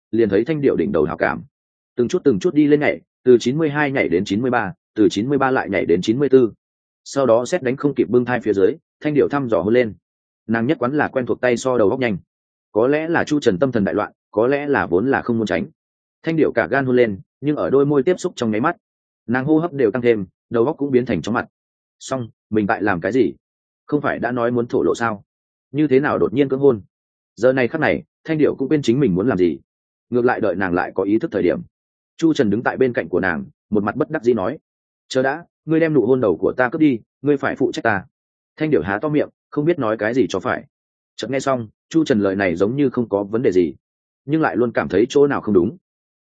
liền thấy thanh điệu đỉnh đầu hào cảm từng chút đi lên nhảy, từ 92 nhảy đến 93, từ 93 lại nhảy đến 94. Sau đó xét đánh không kịp bưng thai phía dưới, thanh điệu thăm dò hôn lên. Nàng nhất quán là quen thuộc tay so đầu góc nhanh, có lẽ là Chu Trần tâm thần đại loạn, có lẽ là vốn là không muốn tránh. Thanh điệu cả gan hôn lên, nhưng ở đôi môi tiếp xúc trong nháy mắt, nàng hô hấp đều tăng thêm, đầu óc cũng biến thành chóng mặt. Xong, mình tại làm cái gì? Không phải đã nói muốn thổ lộ sao? Như thế nào đột nhiên cưỡng hôn? Giờ này khắc này, thanh điệu cũng bên chính mình muốn làm gì, ngược lại đợi nàng lại có ý thức thời điểm. Chu Trần đứng tại bên cạnh của nàng, một mặt bất đắc dĩ nói: chờ đã, ngươi đem nụ hôn đầu của ta cướp đi, ngươi phải phụ trách ta. Thanh điệu há to miệng, không biết nói cái gì cho phải. Chợt nghe xong, Chu Trần lời này giống như không có vấn đề gì, nhưng lại luôn cảm thấy chỗ nào không đúng.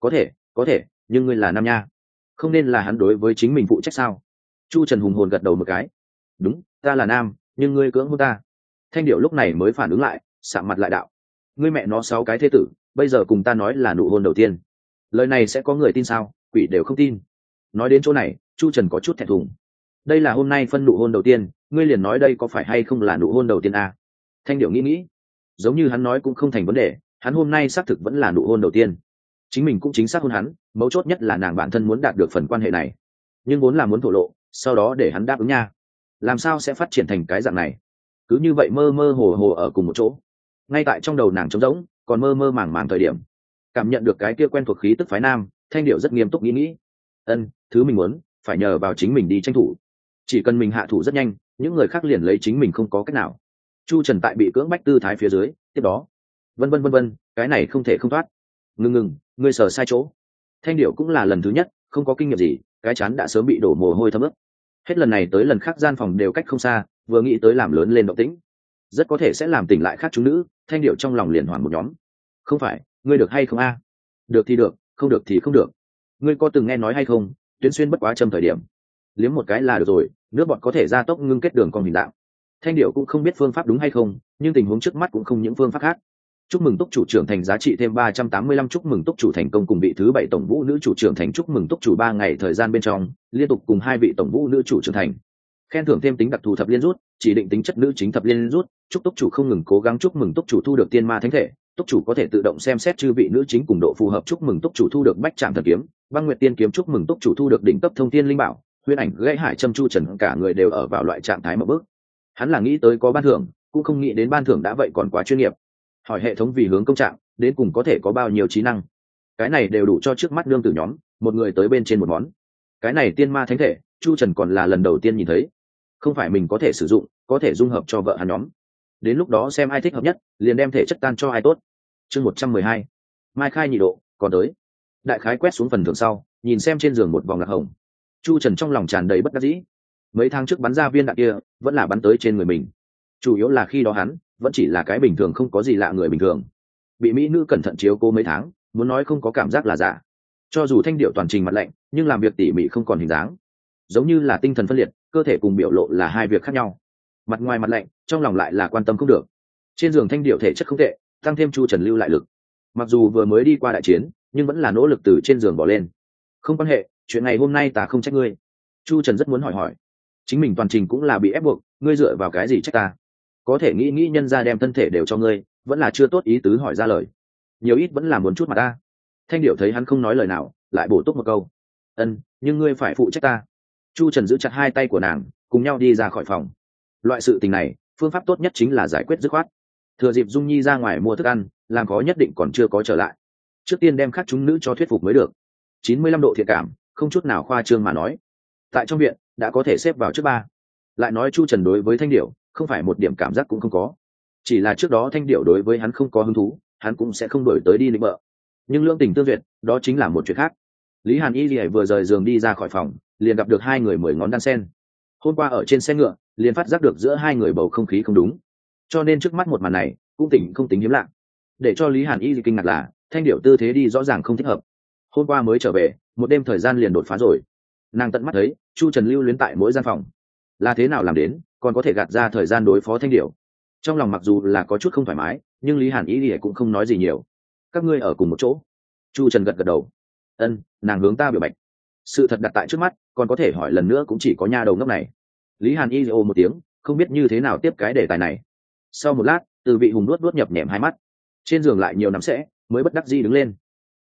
Có thể, nhưng ngươi là nam nha, không nên là hắn đối với chính mình phụ trách sao? Chu Trần hùng hồn gật đầu một cái: đúng, ta là nam, nhưng ngươi cưỡng hôn ta. Thanh điệu lúc này mới phản ứng lại, sạm mặt lại đạo: ngươi mẹ nó 6 cái thế tử, bây giờ cùng ta nói là nụ hôn đầu tiên, lời này sẽ có người tin sao? Quỷ đều không tin. Nói đến chỗ này, Chu Trần có chút thẹn thùng. Đây là hôm nay phân nụ hôn đầu tiên, ngươi liền nói đây có phải hay không là nụ hôn đầu tiên à? Thanh điệu nghĩ, giống như hắn nói cũng không thành vấn đề, hắn hôm nay xác thực vẫn là nụ hôn đầu tiên, chính mình cũng chính xác hôn hắn, mấu chốt nhất là nàng bản thân muốn đạt được phần quan hệ này, nhưng vốn là muốn thổ lộ, sau đó để hắn đáp ứng nha. Làm sao sẽ phát triển thành cái dạng này? Cứ như vậy mơ mơ hồ hồ ở cùng một chỗ, ngay tại trong đầu nàng trống rỗng, còn mơ mơ màng màng thời điểm, cảm nhận được cái kia quen thuộc khí tức phái nam. Thanh điệu rất nghiêm túc nghĩ, thứ mình muốn phải nhờ vào chính mình đi tranh thủ, chỉ cần mình hạ thủ rất nhanh, những người khác liền lấy chính mình không có cách nào. Chu Trần tại bị cưỡng bách tư thái phía dưới, tiếp đó vân, cái này không thể không thoát. Ngừng, ngươi sờ sai chỗ. Thanh điệu cũng là lần thứ nhất, không có kinh nghiệm gì, cái chán đã sớm bị đổ mồ hôi thấm ướt. Hết lần này tới lần khác gian phòng đều cách không xa, vừa nghĩ tới làm lớn lên động tĩnh, rất có thể sẽ làm tỉnh lại khác chúng nữ. Thanh điệu trong lòng liền hoảng một nhóm. Không phải, ngươi được hay không a? Được thì được, không được thì không được. Ngươi có từng nghe nói hay không, tuyến xuyên bất quá châm thời điểm, liếm một cái là được rồi, nước bọt có thể gia tốc ngưng kết đường cong hình dạng. Thanh điệu cũng không biết phương pháp đúng hay không, nhưng tình huống trước mắt cũng không những phương pháp khác. Chúc mừng túc chủ trưởng thành giá trị thêm 385, chúc mừng túc chủ thành công cùng vị thứ 7 tổng vũ nữ chủ trưởng thành, chúc mừng túc chủ 3 ngày thời gian bên trong liên tục cùng 2 vị tổng vũ nữ chủ trưởng thành. Khen thưởng thêm tính đặc thù thập liên rút, chỉ định tính chất nữ chính thập liên rút, chúc túc chủ không ngừng cố gắng, chúc mừng túc chủ thu được tiên ma thánh thể, túc chủ có thể tự động xem xét chư vị nữ chính cùng độ phù hợp, chúc mừng túc chủ thu được bách trạm thần kiếm, băng nguyệt tiên kiếm, chúc mừng túc chủ thu được đỉnh cấp thông tiên linh bảo, huyễn ảnh gãy hải châm. Chu Trần cả người đều ở vào loại trạng thái mở bước. Hắn là nghĩ tới có ban thưởng, cũng không nghĩ đến ban thưởng đã vậy còn quá chuyên nghiệp. Hỏi hệ thống vì hướng công trạng đến cùng có thể có bao nhiêu trí năng, cái này đều đủ cho trước mắt nương tử nhóm một người tới bên trên một món. Cái này tiên ma thánh thể, Chu Trần còn là lần đầu tiên nhìn thấy, không phải mình có thể sử dụng, có thể dung hợp cho vợ hắn nhóm. Đến lúc đó xem ai thích hợp nhất, liền đem thể chất tan cho ai tốt. Chương 112, mai khai nhị độ còn tới. Đại khái quét xuống phần thưởng sau, nhìn xem trên giường một vòng lạc hồng, Chu Trần trong lòng tràn đầy bất đắc dĩ. Mấy tháng trước bắn ra viên đạn kia vẫn là bắn tới trên người mình, chủ yếu là khi đó hắn vẫn chỉ là cái bình thường không có gì lạ người bình thường, bị mỹ nữ cẩn thận chiếu cố mấy tháng, muốn nói không có cảm giác là giả. Cho dù thanh điệu toàn trình mặt lạnh, nhưng làm việc tỉ mỉ không còn hình dáng, giống như là tinh thần phân liệt, cơ thể cùng biểu lộ là hai việc khác nhau. Mặt ngoài mặt lạnh, trong lòng lại là quan tâm không được. Trên giường thanh điệu thể chất không tệ, tăng thêm Chu Trần lưu lại lực, mặc dù vừa mới đi qua đại chiến, nhưng vẫn là nỗ lực từ trên giường bỏ lên. Không quan hệ, chuyện ngày hôm nay ta không trách ngươi. Chu Trần rất muốn hỏi, chính mình toàn trình cũng là bị ép buộc, ngươi dựa vào cái gì trách ta? Có thể nghĩ nhân ra đem thân thể đều cho ngươi, vẫn là chưa tốt ý tứ hỏi ra lời, nhiều ít vẫn là muốn chút mặt ta. Thanh điệu thấy hắn không nói lời nào, lại bổ túc một câu: nhưng ngươi phải phụ trách ta. Chu Trần giữ chặt hai tay của nàng, cùng nhau đi ra khỏi phòng. Loại sự tình này, phương pháp tốt nhất chính là giải quyết dứt khoát. Thừa dịp Dung Nhi ra ngoài mua thức ăn, làm khó nhất định còn chưa có trở lại, trước tiên đem khác chúng nữ cho thuyết phục mới được. 95 độ thiện cảm, không chút nào khoa trương mà nói, tại trong viện đã có thể xếp vào trước 3. Lại nói Chu Trần đối với thanh điệu không phải một điểm cảm giác cũng không có, chỉ là trước đó thanh điệu đối với hắn không có hứng thú, hắn cũng sẽ không đổi tới đi lĩnh bợ. Nhưng lương tình tương duyệt, đó chính là một chuyện khác. Lý Hàn Y Lì vừa rời giường đi ra khỏi phòng, liền gặp được hai người 10 ngón đan sen. Hôm qua ở trên xe ngựa, liền phát giác được giữa hai người bầu không khí không đúng, cho nên trước mắt một màn này cũng không tính hiếm lạ. Để cho Lý Hàn Y Lì kinh ngạc là thanh điệu tư thế đi rõ ràng không thích hợp. Hôm qua mới trở về, một đêm thời gian liền đột phá rồi. Nàng tận mắt thấy Chu Trần lưu luyến tại mỗi gian phòng, là thế nào làm đến còn có thể gạt ra thời gian đối phó thanh điệu. Trong lòng mặc dù là có chút không thoải mái, nhưng Lý Hàn Ý cũng không nói gì nhiều. Các ngươi ở cùng một chỗ? Chu Trần gật đầu. Nàng hướng ta biểu bạch. Sự thật đặt tại trước mắt, còn có thể hỏi lần nữa cũng chỉ có nha đầu ngốc này. Lý Hàn Y ồ một tiếng, không biết như thế nào tiếp cái đề tài này. Sau một lát, Từ Vị Hùng nuốt nhập nhèm hai mắt, trên giường lại nhiều nắm sẽ, mới bất đắc dĩ đứng lên.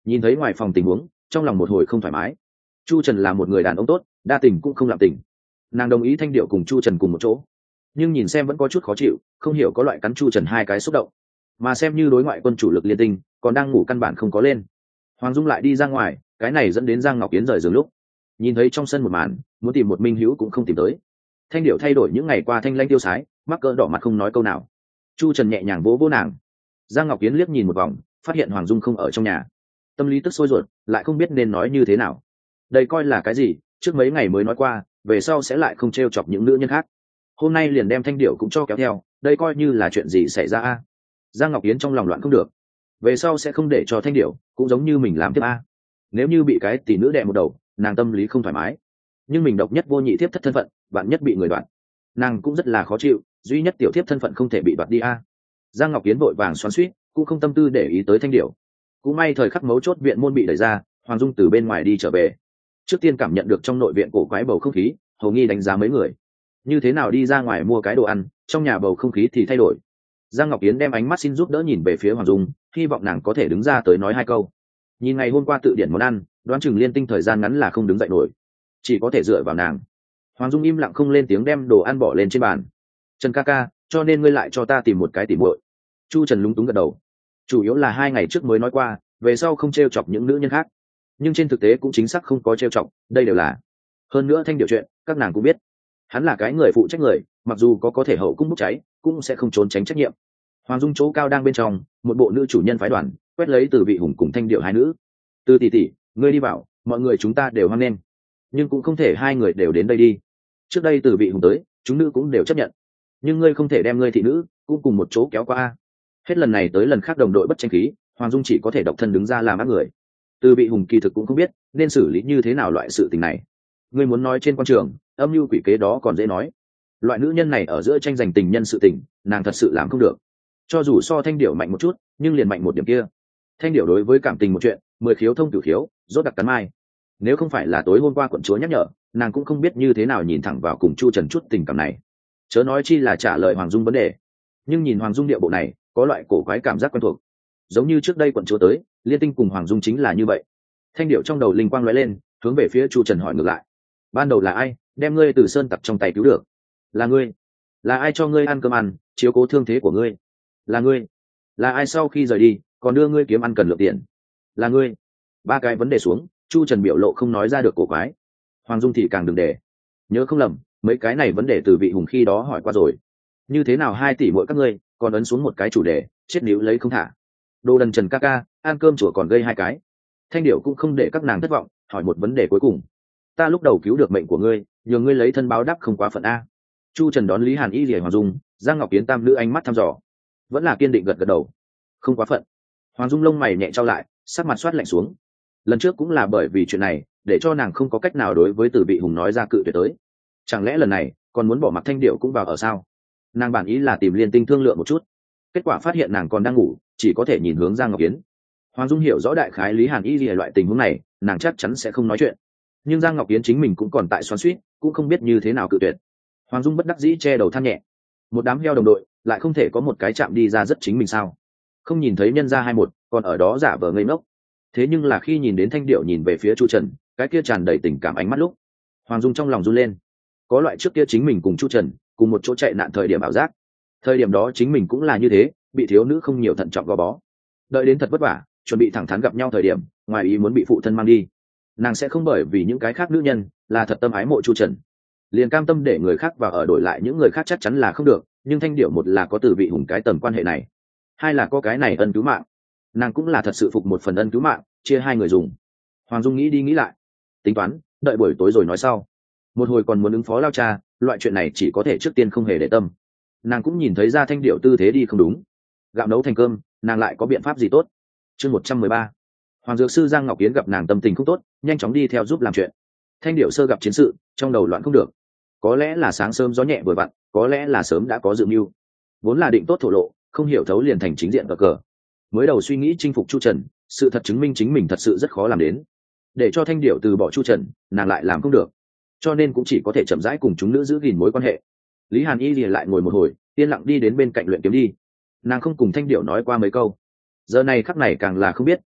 Nhìn thấy ngoài phòng tình huống, trong lòng một hồi không thoải mái. Chu Trần là một người đàn ông tốt, đa tình cũng không lạm tình. Nàng đồng ý Thanh Điệu cùng Chu Trần cùng một chỗ, nhưng nhìn xem vẫn có chút khó chịu, không hiểu có loại cắn Chu Trần hai cái xúc động. Mà xem như đối ngoại quân chủ lực liên tinh, còn đang ngủ căn bản không có lên. Hoàng Dung lại đi ra ngoài, cái này dẫn đến Giang Ngọc Yến rời giường lúc nhìn thấy trong sân một màn, muốn tìm một minh hữu cũng không tìm tới. Thanh Điệu thay đổi những ngày qua thanh lãnh tiêu sái, mắc cỡ đỏ mặt không nói câu nào. Chu Trần nhẹ nhàng vỗ vỗ nàng. Giang Ngọc Yến liếc nhìn một vòng, phát hiện Hoàng Dung không ở trong nhà, tâm lý tức sôi ruột, lại không biết nên nói như thế nào. Đây coi là cái gì, trước mấy ngày mới nói qua, về sau sẽ lại không trêu chọc những nữ nhân khác. Hôm nay liền đem Thanh Điệu cũng cho kéo theo, đây coi như là chuyện gì xảy ra a? Giang Ngọc Yến trong lòng loạn không được, về sau sẽ không để cho Thanh Điệu cũng giống như mình làm tiếp a. Nếu như bị cái tỷ nữ đè một đầu, nàng tâm lý không thoải mái, nhưng mình độc nhất vô nhị thiếp thất thân phận, bạn nhất bị người đoạt, nàng cũng rất là khó chịu, duy nhất tiểu thiếp thân phận không thể bị đoạt đi a. Giang Ngọc Yến vội vàng xoắn xuýt, cũng không tâm tư để ý tới Thanh Điệu. Cũng may thời khắc mấu chốt viện môn bị đẩy ra, Hoàng Dung từ bên ngoài đi trở về. Trước tiên cảm nhận được trong nội viện cổ quái bầu không khí, hầu nghi đánh giá mấy người như thế nào đi ra ngoài mua cái đồ ăn, trong nhà bầu không khí thì thay đổi. Giang Ngọc Yến đem ánh mắt xin giúp đỡ nhìn về phía Hoàng Dung, hy vọng nàng có thể đứng ra tới nói hai câu. Nhìn ngày hôm qua tự điển món ăn, đoán chừng liên tinh thời gian ngắn là không đứng dậy nổi, chỉ có thể dựa vào nàng. Hoàng Dung im lặng không lên tiếng đem đồ ăn bỏ lên trên bàn. Trần ca ca, cho nên ngươi lại cho ta tìm một cái tỉ muội. Chu Trần lúng túng gật đầu. Chủ yếu là 2 ngày trước mới nói qua, về sau không trêu chọc những nữ nhân khác, nhưng trên thực tế cũng chính xác không có trêu chọc, đây đều là. Hơn nữa Thanh Điệu chuyện, các nàng cũng biết, hắn là cái người phụ trách người, mặc dù có thể hậu cung bốc cháy, cũng sẽ không trốn tránh trách nhiệm. Hoàng Dung chỗ cao đang bên trong, một bộ nữ chủ nhân phái đoàn, quét lấy Từ Vị Hùng cùng Thanh Điệu hai nữ. Từ tỷ tỷ, ngươi đi vào, mọi người chúng ta đều hoan nghênh, nhưng cũng không thể hai người đều đến đây đi. Trước đây Từ Vị Hùng tới, chúng nữ cũng đều chấp nhận, nhưng ngươi không thể đem ngươi thị nữ cũng cùng một chỗ kéo qua. Hết lần này tới lần khác đồng đội bất tranh khí, Hoàng Dung chỉ có thể độc thân đứng ra làm ác người. Từ Vị Hùng kỳ thực cũng không biết nên xử lý như thế nào loại sự tình này. Ngươi muốn nói trên quan trường âm mưu quỷ kế đó còn dễ nói, loại nữ nhân này ở giữa tranh giành tình nhân sự tình, nàng thật sự làm không được. Cho dù so Thanh Điệu mạnh một chút, nhưng liền mạnh một điểm kia. Thanh Điệu đối với cảm tình một chuyện, 10 khiếu thông cửu khiếu, rốt đặc cắn mai. Nếu không phải là tối hôm qua quận chúa nhắc nhở, nàng cũng không biết như thế nào nhìn thẳng vào cùng Chu Trần chút tình cảm này, chớ nói chi là trả lời Hoàng Dung vấn đề. Nhưng nhìn Hoàng Dung điệu bộ này, có loại cổ quái cảm giác quen thuộc, giống như trước đây quận chúa tới, liên tinh cùng Hoàng Dung chính là như vậy. Thanh Điệu trong đầu linh quang lóe lên, hướng về phía Chu Trần hỏi ngược lại: ban đầu là ai đem ngươi từ sơn tặc trong tay cứu được? Là ngươi. Là ai cho ngươi ăn cơm ăn, chiếu cố thương thế của ngươi? Là ngươi. Là ai sau khi rời đi còn đưa ngươi kiếm ăn cần lượng tiền? Là ngươi. 3 cái vấn đề xuống, Chu Trần biểu lộ không nói ra được cổ quái. Hoàng Dung thì càng đừng để. Nhớ không lầm, mấy cái này vấn đề Từ Vị Hùng khi đó hỏi qua rồi. Như thế nào 2 tỷ mỗi các ngươi còn ấn xuống một cái chủ đề, chết níu lấy không thả. Đồ đần Trần ca ca, ăn cơm chùa còn gây 2 cái. Thanh Điệu cũng không để các nàng thất vọng, hỏi một vấn đề cuối cùng: ta lúc đầu cứu được mệnh của ngươi, nhờ ngươi lấy thân báo đáp không quá phận a. Chu Trần đón Lý Hàn Y rỉa Hoàng Dung, Giang Ngọc Yến tam nữ ánh mắt thăm dò, vẫn là kiên định gật gật đầu. Không quá phận. Hoàng Dung lông mày nhẹ trao lại, sắc mặt xoát lạnh xuống. Lần trước cũng là bởi vì chuyện này, để cho nàng không có cách nào đối với Từ Vị Hùng nói ra cự tuyệt tới. Chẳng lẽ lần này còn muốn bỏ mặc Thanh Điệu cũng vào ở sao? Nàng bản ý là tìm liên tinh thương lượng một chút, kết quả phát hiện nàng còn đang ngủ, chỉ có thể nhìn hướng Giang Ngọc Yến. Hoàng Dung hiểu rõ đại khái Lý Hàn Y rỉa loại tình huống này, nàng chắc chắn sẽ không nói chuyện. Nhưng Giang Ngọc Yến chính mình cũng còn tại xoắn xuýt, cũng không biết như thế nào cự tuyệt. Hoàng Dung bất đắc dĩ che đầu than nhẹ. Một đám heo đồng đội lại không thể có một cái chạm đi ra rất chính mình sao? Không nhìn thấy nhân ra 21, còn ở đó giả vờ ngây ngốc. Thế nhưng là khi nhìn đến Thanh Điệu nhìn về phía Chu Trần, cái kia tràn đầy tình cảm ánh mắt lúc, Hoàng Dung trong lòng run lên. Có loại trước kia chính mình cùng Chu Trần cùng một chỗ chạy nạn thời điểm ảo giác. Thời điểm đó chính mình cũng là như thế, bị thiếu nữ không nhiều thận trọng gò bó. Đợi đến thật vất vả, chuẩn bị thẳng thắn gặp nhau thời điểm, ngoài ý muốn bị phụ thân mang đi. Nàng sẽ không bởi vì những cái khác nữ nhân là thật tâm ái mộ Chu Trần, liền cam tâm để người khác vào ở đổi lại những người khác, chắc chắn là không được. Nhưng Thanh Điệu một là có Từ Vị Hùng cái tầm quan hệ này, 2 là có cái này ân cứu mạng, nàng cũng là thật sự phục một phần ân cứu mạng, chia 2 người dùng. Hoàng Dung nghĩ đi nghĩ lại, tính toán đợi buổi tối rồi nói sau. Một hồi còn muốn ứng phó lao cha, loại chuyện này chỉ có thể trước tiên không hề để tâm. Nàng cũng nhìn thấy ra Thanh Điệu tư thế đi không đúng, gạo nấu thành cơm, nàng lại có biện pháp gì tốt. Chương 113. Hoàng Dược Sư Giang Ngọc Yến gặp nàng tâm tình không tốt, nhanh chóng đi theo giúp làm chuyện. Thanh Điệu sơ gặp chiến sự, trong đầu loạn không được, có lẽ là sáng sớm gió nhẹ vừa vặn, có lẽ là sớm đã có dự mưu, vốn là định tốt thổ lộ, không hiểu thấu liền thành chính diện cờ cờ. Mới đầu suy nghĩ chinh phục Chu Trần, sự thật chứng minh chính mình thật sự rất khó làm đến. Để cho Thanh Điệu từ bỏ Chu Trần, nàng lại làm không được, cho nên cũng chỉ có thể chậm rãi cùng chúng nữ giữ gìn mối quan hệ. Lý Hàn Y lại ngồi một hồi, yên lặng đi đến bên cạnh luyện kiếm đi. Nàng không cùng Thanh Điệu nói qua mấy câu, giờ này khắc này càng là không biết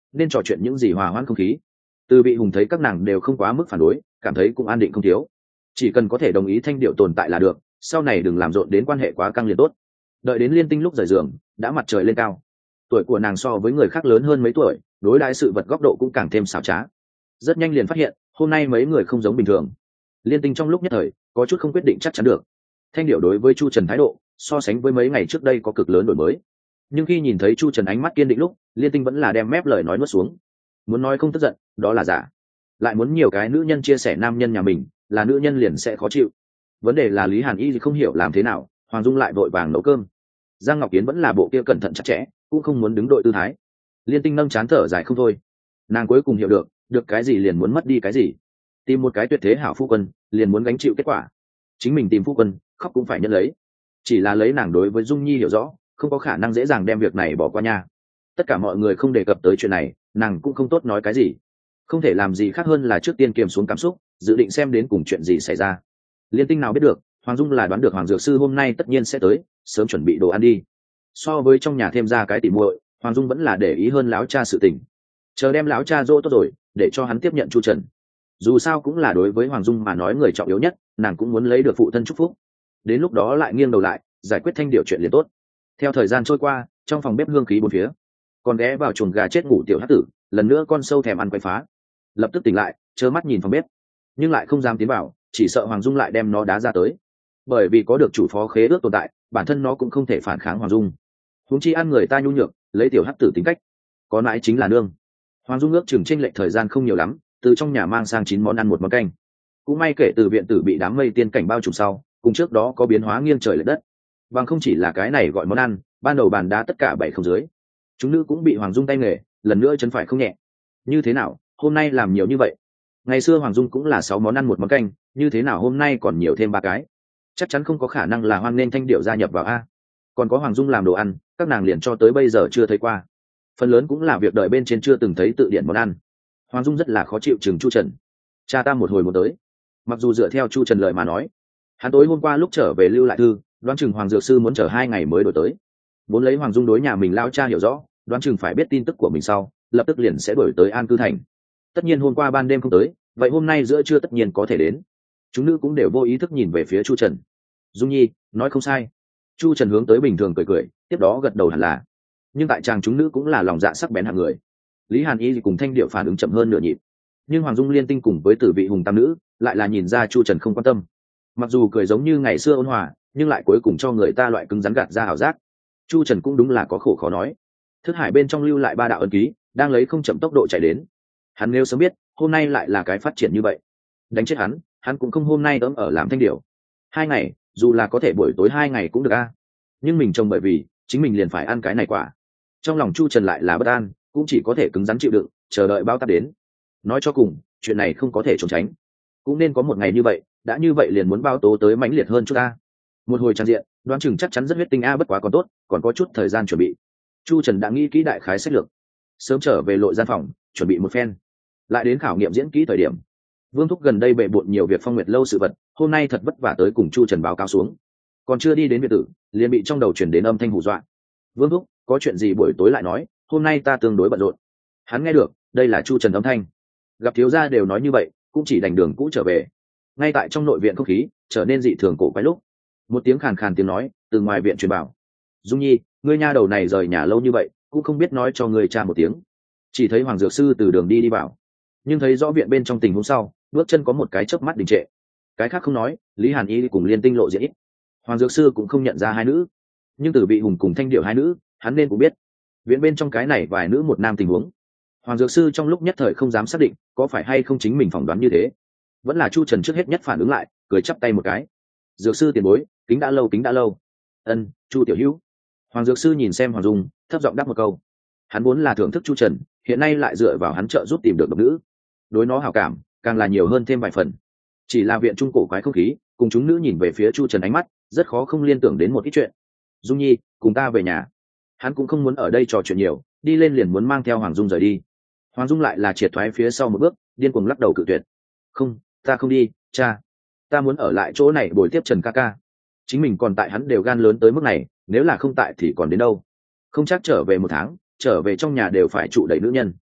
nên trò chuyện những gì hòa hoãn không khí. Từ Vị Hùng thấy các nàng đều không quá mức phản đối, cảm thấy cũng an định không thiếu. Chỉ cần có thể đồng ý Thanh Điệu tồn tại là được, sau này đừng làm rộn đến quan hệ quá căng liền tốt. Đợi đến Liên Tinh lúc rời giường, đã mặt trời lên cao. Tuổi của nàng so với người khác lớn hơn mấy tuổi, đối đãi sự vật góc độ cũng càng thêm xảo trá. Rất nhanh liền phát hiện, hôm nay mấy người không giống bình thường. Liên Tinh trong lúc nhất thời có chút không quyết định chắc chắn được. Thanh Điệu đối với Chu Trần thái độ, so sánh với mấy ngày trước đây có cực lớn đổi mới. Nhưng khi nhìn thấy Chu Trần ánh mắt kiên định lúc, Liên Tinh vẫn là đem mép lời nói nuốt xuống. Muốn nói không tức giận, đó là giả. Lại muốn nhiều cái nữ nhân chia sẻ nam nhân nhà mình, là nữ nhân liền sẽ khó chịu. Vấn đề là Lý Hàn Y thì không hiểu làm thế nào, Hoàng Dung lại vội vàng nấu cơm. Giang Ngọc Kiến vẫn là bộ kia cẩn thận chặt chẽ, cũng không muốn đứng đội tư thái. Liên Tinh nâng chán thở dài không thôi. Nàng cuối cùng hiểu được cái gì liền muốn mất đi cái gì. Tìm một cái tuyệt thế hảo phu quân, liền muốn gánh chịu kết quả. Chính mình tìm phu quân, khóc cũng phải nhận lấy. Chỉ là lấy nàng đối với Dung Nhi hiểu rõ, không có khả năng dễ dàng đem việc này bỏ qua nha. Tất cả mọi người không đề cập tới chuyện này, nàng cũng không tốt nói cái gì. Không thể làm gì khác hơn là trước tiên kiềm xuống cảm xúc, dự định xem đến cùng chuyện gì xảy ra. Liên Tinh nào biết được, Hoàng Dung là đoán được Hoàng Dược Sư hôm nay tất nhiên sẽ tới, sớm chuẩn bị đồ ăn đi. So với trong nhà thêm ra cái tỉ muội, Hoàng Dung vẫn là để ý hơn lão cha sự tình. Chờ đem lão cha dỗ tốt rồi, để cho hắn tiếp nhận Chu Trần. Dù sao cũng là đối với Hoàng Dung mà nói người trọng yếu nhất, nàng cũng muốn lấy được phụ thân chúc phúc. Đến lúc đó lại nghiêng đầu lại, giải quyết Thanh Điệu chuyện liền tốt. Theo thời gian trôi qua, trong phòng bếp hương khí bốn phía. Còn ghé vào chuồng gà chết ngủ tiểu hắc tử, lần nữa con sâu thèm ăn quay phá. Lập tức tỉnh lại, trơ mắt nhìn phòng bếp, nhưng lại không dám tiến vào, chỉ sợ Hoàng Dung lại đem nó đá ra tới. Bởi vì có được chủ phó khế ước tồn tại, bản thân nó cũng không thể phản kháng Hoàng Dung. Huống chi ăn người ta nhu nhược, lấy tiểu hắc tử tính cách, có nãi chính là nương. Hoàng Dung ước chừng chênh lệch thời gian không nhiều lắm, từ trong nhà mang sang 9 món ăn một món canh. Cũng may kể từ viện tử bị đám mây tiên cảnh bao trùm sau, cùng trước đó có biến hóa nghiêng trời lệch đất. Bằng không chỉ là cái này gọi món ăn, ban đầu bàn đá tất cả 7 không dưới. Chúng nữ cũng bị Hoàng Dung tay nghề, lần nữa chấn phải không nhẹ. Như thế nào, hôm nay làm nhiều như vậy? Ngày xưa Hoàng Dung cũng là 6 món ăn một món canh, như thế nào hôm nay còn nhiều thêm 3 cái? Chắc chắn không có khả năng là hoan nên Thanh Điệu gia nhập vào a. Còn có Hoàng Dung làm đồ ăn, các nàng liền cho tới bây giờ chưa thấy qua. Phần lớn cũng là việc đợi bên trên chưa từng thấy tự điển món ăn. Hoàng Dung rất là khó chịu chừng Chu Trần. Cha ta một hồi muốn tới. Mặc dù dựa theo Chu Trần lời mà nói, hắn tối hôm qua lúc trở về lưu lại thư, đoán chừng Hoàng Dược Sư muốn chờ 2 ngày mới đổi tới. Muốn lấy Hoàng Dung đối nhà mình lao cha hiểu rõ, đoán chừng phải biết tin tức của mình sau, lập tức liền sẽ đổi tới An Cư Thành. Tất nhiên hôm qua ban đêm không tới, vậy hôm nay giữa trưa tất nhiên có thể đến. Chúng nữ cũng đều vô ý thức nhìn về phía Chu Trần. Dung Nhi nói không sai. Chu Trần hướng tới bình thường cười cười, tiếp đó gật đầu hẳn là. Nhưng tại chàng chúng nữ cũng là lòng dạ sắc bén hạng người. Lý Hàn Y cùng Thanh Điệu phản ứng chậm hơn nửa nhịp, nhưng Hoàng Dung Liên Tinh cùng với Tử Vị Hùng tam nữ lại là nhìn ra Chu Trần không quan tâm. Mặc dù cười giống như ngày xưa ôn hòa, nhưng lại cuối cùng cho người ta loại cứng rắn gạt ra ảo giác. Chu Trần cũng đúng là có khổ khó nói. Thức hải bên trong lưu lại 3 đạo ấn ký, đang lấy không chậm tốc độ chạy đến. Hắn nếu sớm biết hôm nay lại là cái phát triển như vậy, đánh chết hắn cũng không hôm nay ấm ở làm Thanh Điệu. 2 ngày, dù là có thể buổi tối 2 ngày cũng được a. Nhưng mình trông bởi vì chính mình liền phải ăn cái này quả. Trong lòng Chu Trần lại là bất an, cũng chỉ có thể cứng rắn chịu đựng, chờ đợi bao táp đến. Nói cho cùng, chuyện này không có thể trốn tránh. Cũng nên có một ngày như vậy, đã như vậy liền muốn bao tố tới mãnh liệt hơn chút ta. Một hồi trang diện, đoán chừng chắc chắn rất huyết tinh a, bất quá còn tốt, còn có chút thời gian chuẩn bị. Chu Trần đã nghĩ kỹ đại khái sách lược, sớm trở về lội gian phòng, chuẩn bị một phen. Lại đến khảo nghiệm diễn kỹ thời điểm. Vương Thúc gần đây bệ bội nhiều việc Phong Nguyệt lâu sự vật, hôm nay thật vất vả tới cùng Chu Trần báo cáo xuống. Còn chưa đi đến biệt tử, liền bị trong đầu truyền đến âm thanh hù dọa. Vương Thúc, có chuyện gì buổi tối lại nói, hôm nay ta tương đối bận rộn. Hắn nghe được, đây là Chu Trần âm thanh. Gặp thiếu gia đều nói như vậy, cũng chỉ đành đường cũ trở về. Ngay tại trong nội viện không khí trở nên dị thường cổ quái lúc, một tiếng khàn khàn tiếng nói từ ngoài viện truyền bảo. Dung Nhi, ngươi nha đầu này rời nhà lâu như vậy, cũng không biết nói cho ngươi cha một tiếng. Chỉ thấy Hoàng Dược Sư từ đường đi vào, nhưng thấy rõ viện bên trong tình huống sau, bước chân có một cái chớp mắt đình trệ. Cái khác không nói, Lý Hàn Y cùng Liên Tinh lộ diện ít. Hoàng Dược Sư cũng không nhận ra hai nữ, nhưng Tử Vị Hùng cùng Thanh Điệu hai nữ, hắn nên cũng biết. Viện bên trong cái này vài nữ một nam tình huống. Hoàng Dược Sư trong lúc nhất thời không dám xác định có phải hay không chính mình phỏng đoán như thế. Vẫn là Chu Trần trước hết nhất phản ứng lại, cười chắp tay một cái. Dược Sư tiền bối, kính đã lâu. Ân, Chu tiểu hữu. Hoàng Dược Sư nhìn xem Hoàng Dung, thấp giọng đáp một câu. Hắn vốn là thưởng thức Chu Trần, hiện nay lại dựa vào hắn trợ giúp tìm được độc nữ, đối nó hảo cảm càng là nhiều hơn thêm vài phần. Chỉ là viện trung cổ quái không khí, cùng chúng nữ nhìn về phía Chu Trần ánh mắt rất khó không liên tưởng đến một ít chuyện. Dung Nhi, cùng ta về nhà. Hắn cũng không muốn ở đây trò chuyện nhiều, đi lên liền muốn mang theo Hoàng Dung rời đi. Hoàng Dung lại là triệt thoái phía sau một bước, điên cuồng lắc đầu cự tuyệt. Không, ta không đi, cha. Ta muốn ở lại chỗ này bồi tiếp Trần ca ca. Chính mình còn tại hắn đều gan lớn tới mức này, nếu là không tại thì còn đến đâu. Không chắc trở về 1 tháng, trở về trong nhà đều phải trụ đầy nữ nhân.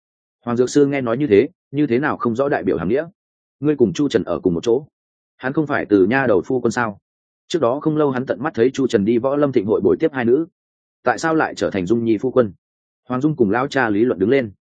Hoàng Dược Sư nghe nói như thế, như thế nào không rõ đại biểu hàng nghĩa. Ngươi cùng Chu Trần ở cùng một chỗ, hắn không phải từ nha đầu phu quân sao? Trước đó không lâu hắn tận mắt thấy Chu Trần đi Võ Lâm Thịnh hội bồi tiếp hai nữ, tại sao lại trở thành Dung Nhi phu quân? Hoàng Dung cùng lão cha lý luận đứng lên.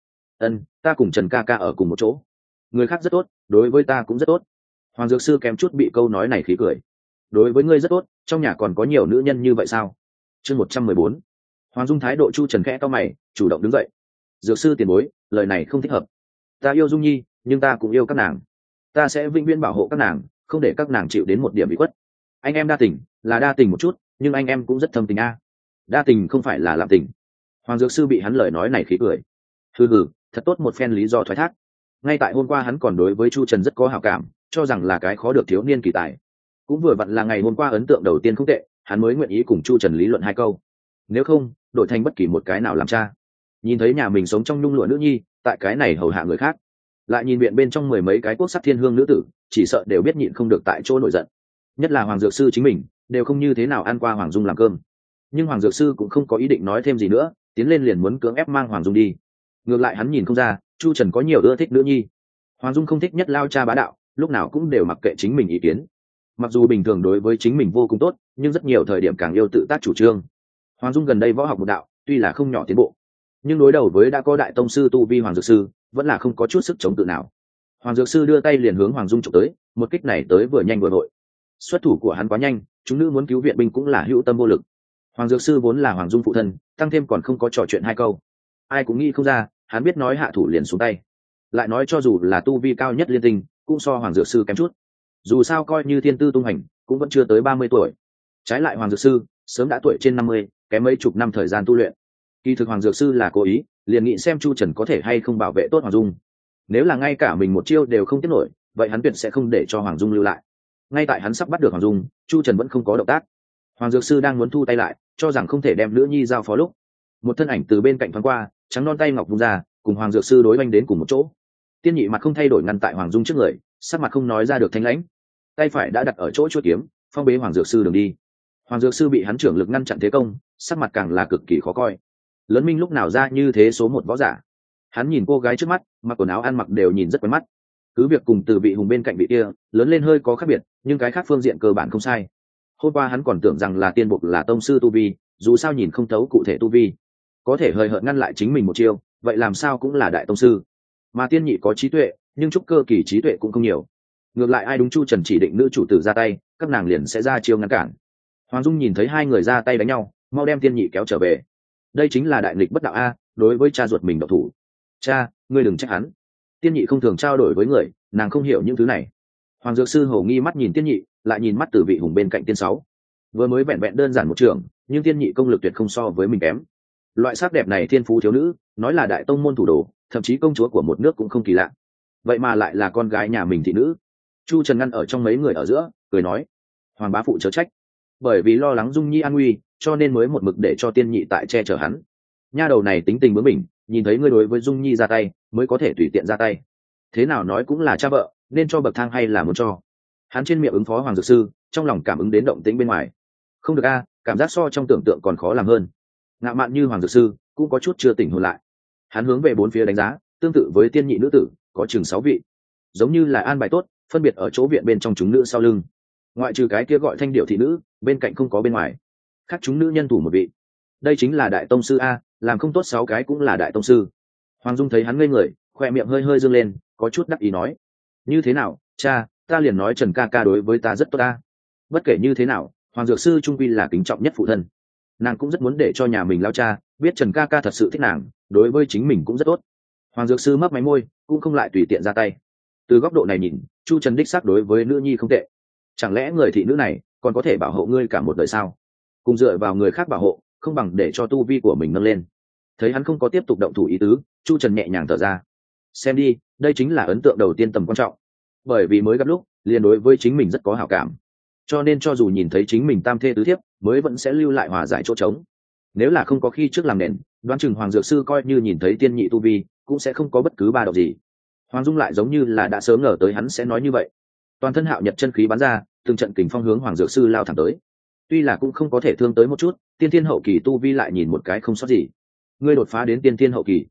Ta cùng Trần ca ca ở cùng một chỗ, người khác rất tốt, đối với ta cũng rất tốt. Hoàng Dược Sư kém chút bị câu nói này khí cười. Đối với ngươi rất tốt, trong nhà còn có nhiều nữ nhân như vậy sao? Chương 114. Hoàng Dung thái độ. Chu Trần khẽ cau mày, chủ động đứng dậy. Dược sư tiền bối, lời này không thích hợp. Ta yêu Dung Nhi, nhưng ta cũng yêu các nàng. Ta sẽ vĩnh viễn bảo hộ các nàng, không để các nàng chịu đến một điểm bị khuất. Anh em đa tình, là đa tình một chút, nhưng anh em cũng rất thâm tình a. Đa tình không phải là làm tình. Hoàng Dược Sư bị hắn lời nói này khí cười. Hừ, thật tốt một phen lý do thoái thác. Ngay tại hôm qua hắn còn đối với Chu Trần rất có hảo cảm, cho rằng là cái khó được thiếu niên kỳ tài. Cũng vừa vặn là ngày hôm qua ấn tượng đầu tiên không tệ, hắn mới nguyện ý cùng Chu Trần lý luận hai câu. Nếu không, đổi thành bất kỳ một cái nào làm cha. Nhìn thấy nhà mình sống trong nhung lụa nữ nhi, tại cái này hầu hạ người khác, lại nhìn viện bên trong mười mấy cái quốc sắc thiên hương nữ tử, chỉ sợ đều biết nhịn không được tại chỗ nổi giận. Nhất là Hoàng Dược Sư chính mình, đều không như thế nào ăn qua Hoàng Dung làm cơm. Nhưng Hoàng Dược Sư cũng không có ý định nói thêm gì nữa, tiến lên liền muốn cưỡng ép mang Hoàng Dung đi. Ngược lại hắn nhìn không ra, Chu Trần có nhiều ưa thích nữ nhi. Hoàng Dung không thích nhất lao cha bá đạo, lúc nào cũng đều mặc kệ chính mình ý kiến. Mặc dù bình thường đối với chính mình vô cùng tốt, nhưng rất nhiều thời điểm càng yêu tự tác chủ trương. Hoàng Dung gần đây võ học một đạo, tuy là không nhỏ tiến bộ, nhưng đối đầu với đã có đại tông sư tu vi Hoàng Dược Sư, vẫn là không có chút sức chống tự nào. Hoàng Dược Sư đưa tay liền hướng Hoàng Dung chụp tới, một kích này tới vừa nhanh vừa vội. Xuất thủ của hắn quá nhanh, chúng nữ muốn cứu viện binh cũng là hữu tâm vô lực. Hoàng Dược Sư vốn là Hoàng Dung phụ thân, tăng thêm còn không có trò chuyện hai câu, ai cũng nghĩ không ra, hắn biết nói hạ thủ liền xuống tay. Lại nói cho dù là tu vi cao nhất liên tinh, cũng so Hoàng Dược Sư kém chút. Dù sao coi như thiên tư tung hành, cũng vẫn chưa tới 30 tuổi. Trái lại Hoàng Dược Sư sớm đã tuổi trên 50, kém mấy chục năm thời gian tu luyện. Kỳ thực Hoàng Dược Sư là cố ý, liền nghĩ xem Chu Trần có thể hay không bảo vệ tốt Hoàng Dung. Nếu là ngay cả mình một chiêu đều không tiếp nổi, vậy hắn tuyệt sẽ không để cho Hoàng Dung lưu lại. Ngay tại hắn sắp bắt được Hoàng Dung, Chu Trần vẫn không có động tác. Hoàng Dược Sư đang muốn thu tay lại, cho rằng không thể đem nữ nhi giao phó lúc, một thân ảnh từ bên cạnh thoáng qua, trắng non tay ngọc vung ra, cùng Hoàng Dược Sư đối oanh đến cùng một chỗ. Tiên Nhị mặt không thay đổi ngăn tại Hoàng Dung trước người, sắc mặt không nói ra được thanh lãnh, tay phải đã đặt ở chỗ chuôi kiếm, phong bế Hoàng Dược Sư đường đi. Hoàng Dược Sư bị hắn trưởng lực ngăn chặn thế công, sắc mặt càng là cực kỳ khó coi. Lớn Minh lúc nào ra như thế số một võ giả? Hắn nhìn cô gái trước mắt, mặc quần áo ăn mặc đều nhìn rất quen mắt. Cứ việc cùng Từ Vị Hùng bên cạnh vị kia lớn lên hơi có khác biệt, nhưng cái khác phương diện cơ bản không sai. Hôm qua hắn còn tưởng rằng là tiên buộc là tông sư tu vi, dù sao nhìn không thấu cụ thể tu vi, có thể hời hợt ngăn lại chính mình một chiêu, vậy làm sao cũng là đại tông sư. Mà Tiên Nhị có trí tuệ, nhưng trúc cơ kỳ trí tuệ cũng không nhiều. Ngược lại ai đúng Chu Trần chỉ định nữ chủ tử ra tay, các nàng liền sẽ ra chiêu ngăn cản. Hoàng Dung nhìn thấy hai người ra tay đánh nhau, mau đem Tiên Nhị kéo trở về. Đây chính là đại nghịch bất đạo a, đối với cha ruột mình độc thủ. Cha, ngươi đừng trách hắn. Tiên Nhị không thường trao đổi với người, nàng không hiểu những thứ này. Hoàng Dược Sư hổ nghi mắt nhìn Tiên Nhị, lại nhìn mắt Từ Vị Hùng bên cạnh Tiên Sáu. Vừa mới vẹn vẹn đơn giản một trường, nhưng Tiên Nhị công lực tuyệt không so với mình kém. Loại sắc đẹp này thiên phú thiếu nữ, nói là đại tông môn thủ đồ, thậm chí công chúa của một nước cũng không kỳ lạ. Vậy mà lại là con gái nhà mình thị nữ. Chu Trần ngăn ở trong mấy người ở giữa, cười nói: "Hoàng bá phụ chớ trách, bởi vì lo lắng Dung Nhi an nguy, cho nên mới một mực để cho Tiên Nhị tại che chở hắn. Nha đầu này tính tình bướng bỉnh, nhìn thấy ngươi đối với Dung Nhi ra tay, mới có thể tùy tiện ra tay. Thế nào nói cũng là cha vợ, nên cho bậc thang hay là muốn cho?" Hắn trên miệng ứng phó Hoàng Dược Sư, trong lòng cảm ứng đến động tĩnh bên ngoài. Không được a, cảm giác so trong tưởng tượng còn khó làm hơn. Ngạo mạn như Hoàng Dược Sư, cũng có chút chưa tỉnh hồn lại. Hắn hướng về bốn phía đánh giá, tương tự với Tiên Nhị nữ tử, có chừng 6 vị, giống như là an bài tốt, phân biệt ở chỗ viện bên trong chúng nữ sau lưng. Ngoại trừ cái kia gọi Thanh Điệu thị nữ, bên cạnh không có bên ngoài. Khác chúng nữ nhân thủ một vị. Đây chính là đại tông sư a, làm không tốt 6 cái cũng là đại tông sư. Hoàng Dung thấy hắn ngây người, khoe miệng hơi hơi dương lên, có chút đắc ý nói: "Như thế nào, cha, ta liền nói Trần ca ca đối với ta rất tốt ta." Bất kể như thế nào, Hoàng Dược Sư trung quy là kính trọng nhất phụ thân. Nàng cũng rất muốn để cho nhà mình lao cha biết Trần ca ca thật sự thích nàng, đối với chính mình cũng rất tốt. Hoàng Dược Sư mấp máy môi, cũng không lại tùy tiện ra tay. Từ góc độ này nhìn, Chu Trần đích xác đối với nữ nhi không tệ. Chẳng lẽ người thị nữ này còn có thể bảo hộ ngươi cả một đời sao? Cùng dựa vào người khác bảo hộ, không bằng để cho tu vi của mình nâng lên. Thấy hắn không có tiếp tục động thủ ý tứ, Chu Trần nhẹ nhàng thở ra. Xem đi, đây chính là ấn tượng đầu tiên tầm quan trọng. Bởi vì mới gặp lúc, liền đối với chính mình rất có hảo cảm, cho nên cho dù nhìn thấy chính mình tam thê tứ thiếp, mới vẫn sẽ lưu lại hòa giải chỗ trống. Nếu là không có khi trước làm nền, đoán chừng Hoàng Dược Sư coi như nhìn thấy Tiên Nhị tu vi, cũng sẽ không có bất cứ ba động gì. Hoàng Dung lại giống như là đã sớm ngờ tới hắn sẽ nói như vậy. Toàn thân Hạo Nhật chân khí bắn ra, từng trận kình phong hướng Hoàng Dược Sư lao thẳng tới. Tuy là cũng không có thể thương tới một chút, tiên thiên hậu kỳ tu vi lại nhìn một cái không sót gì. Ngươi đột phá đến tiên thiên hậu kỳ,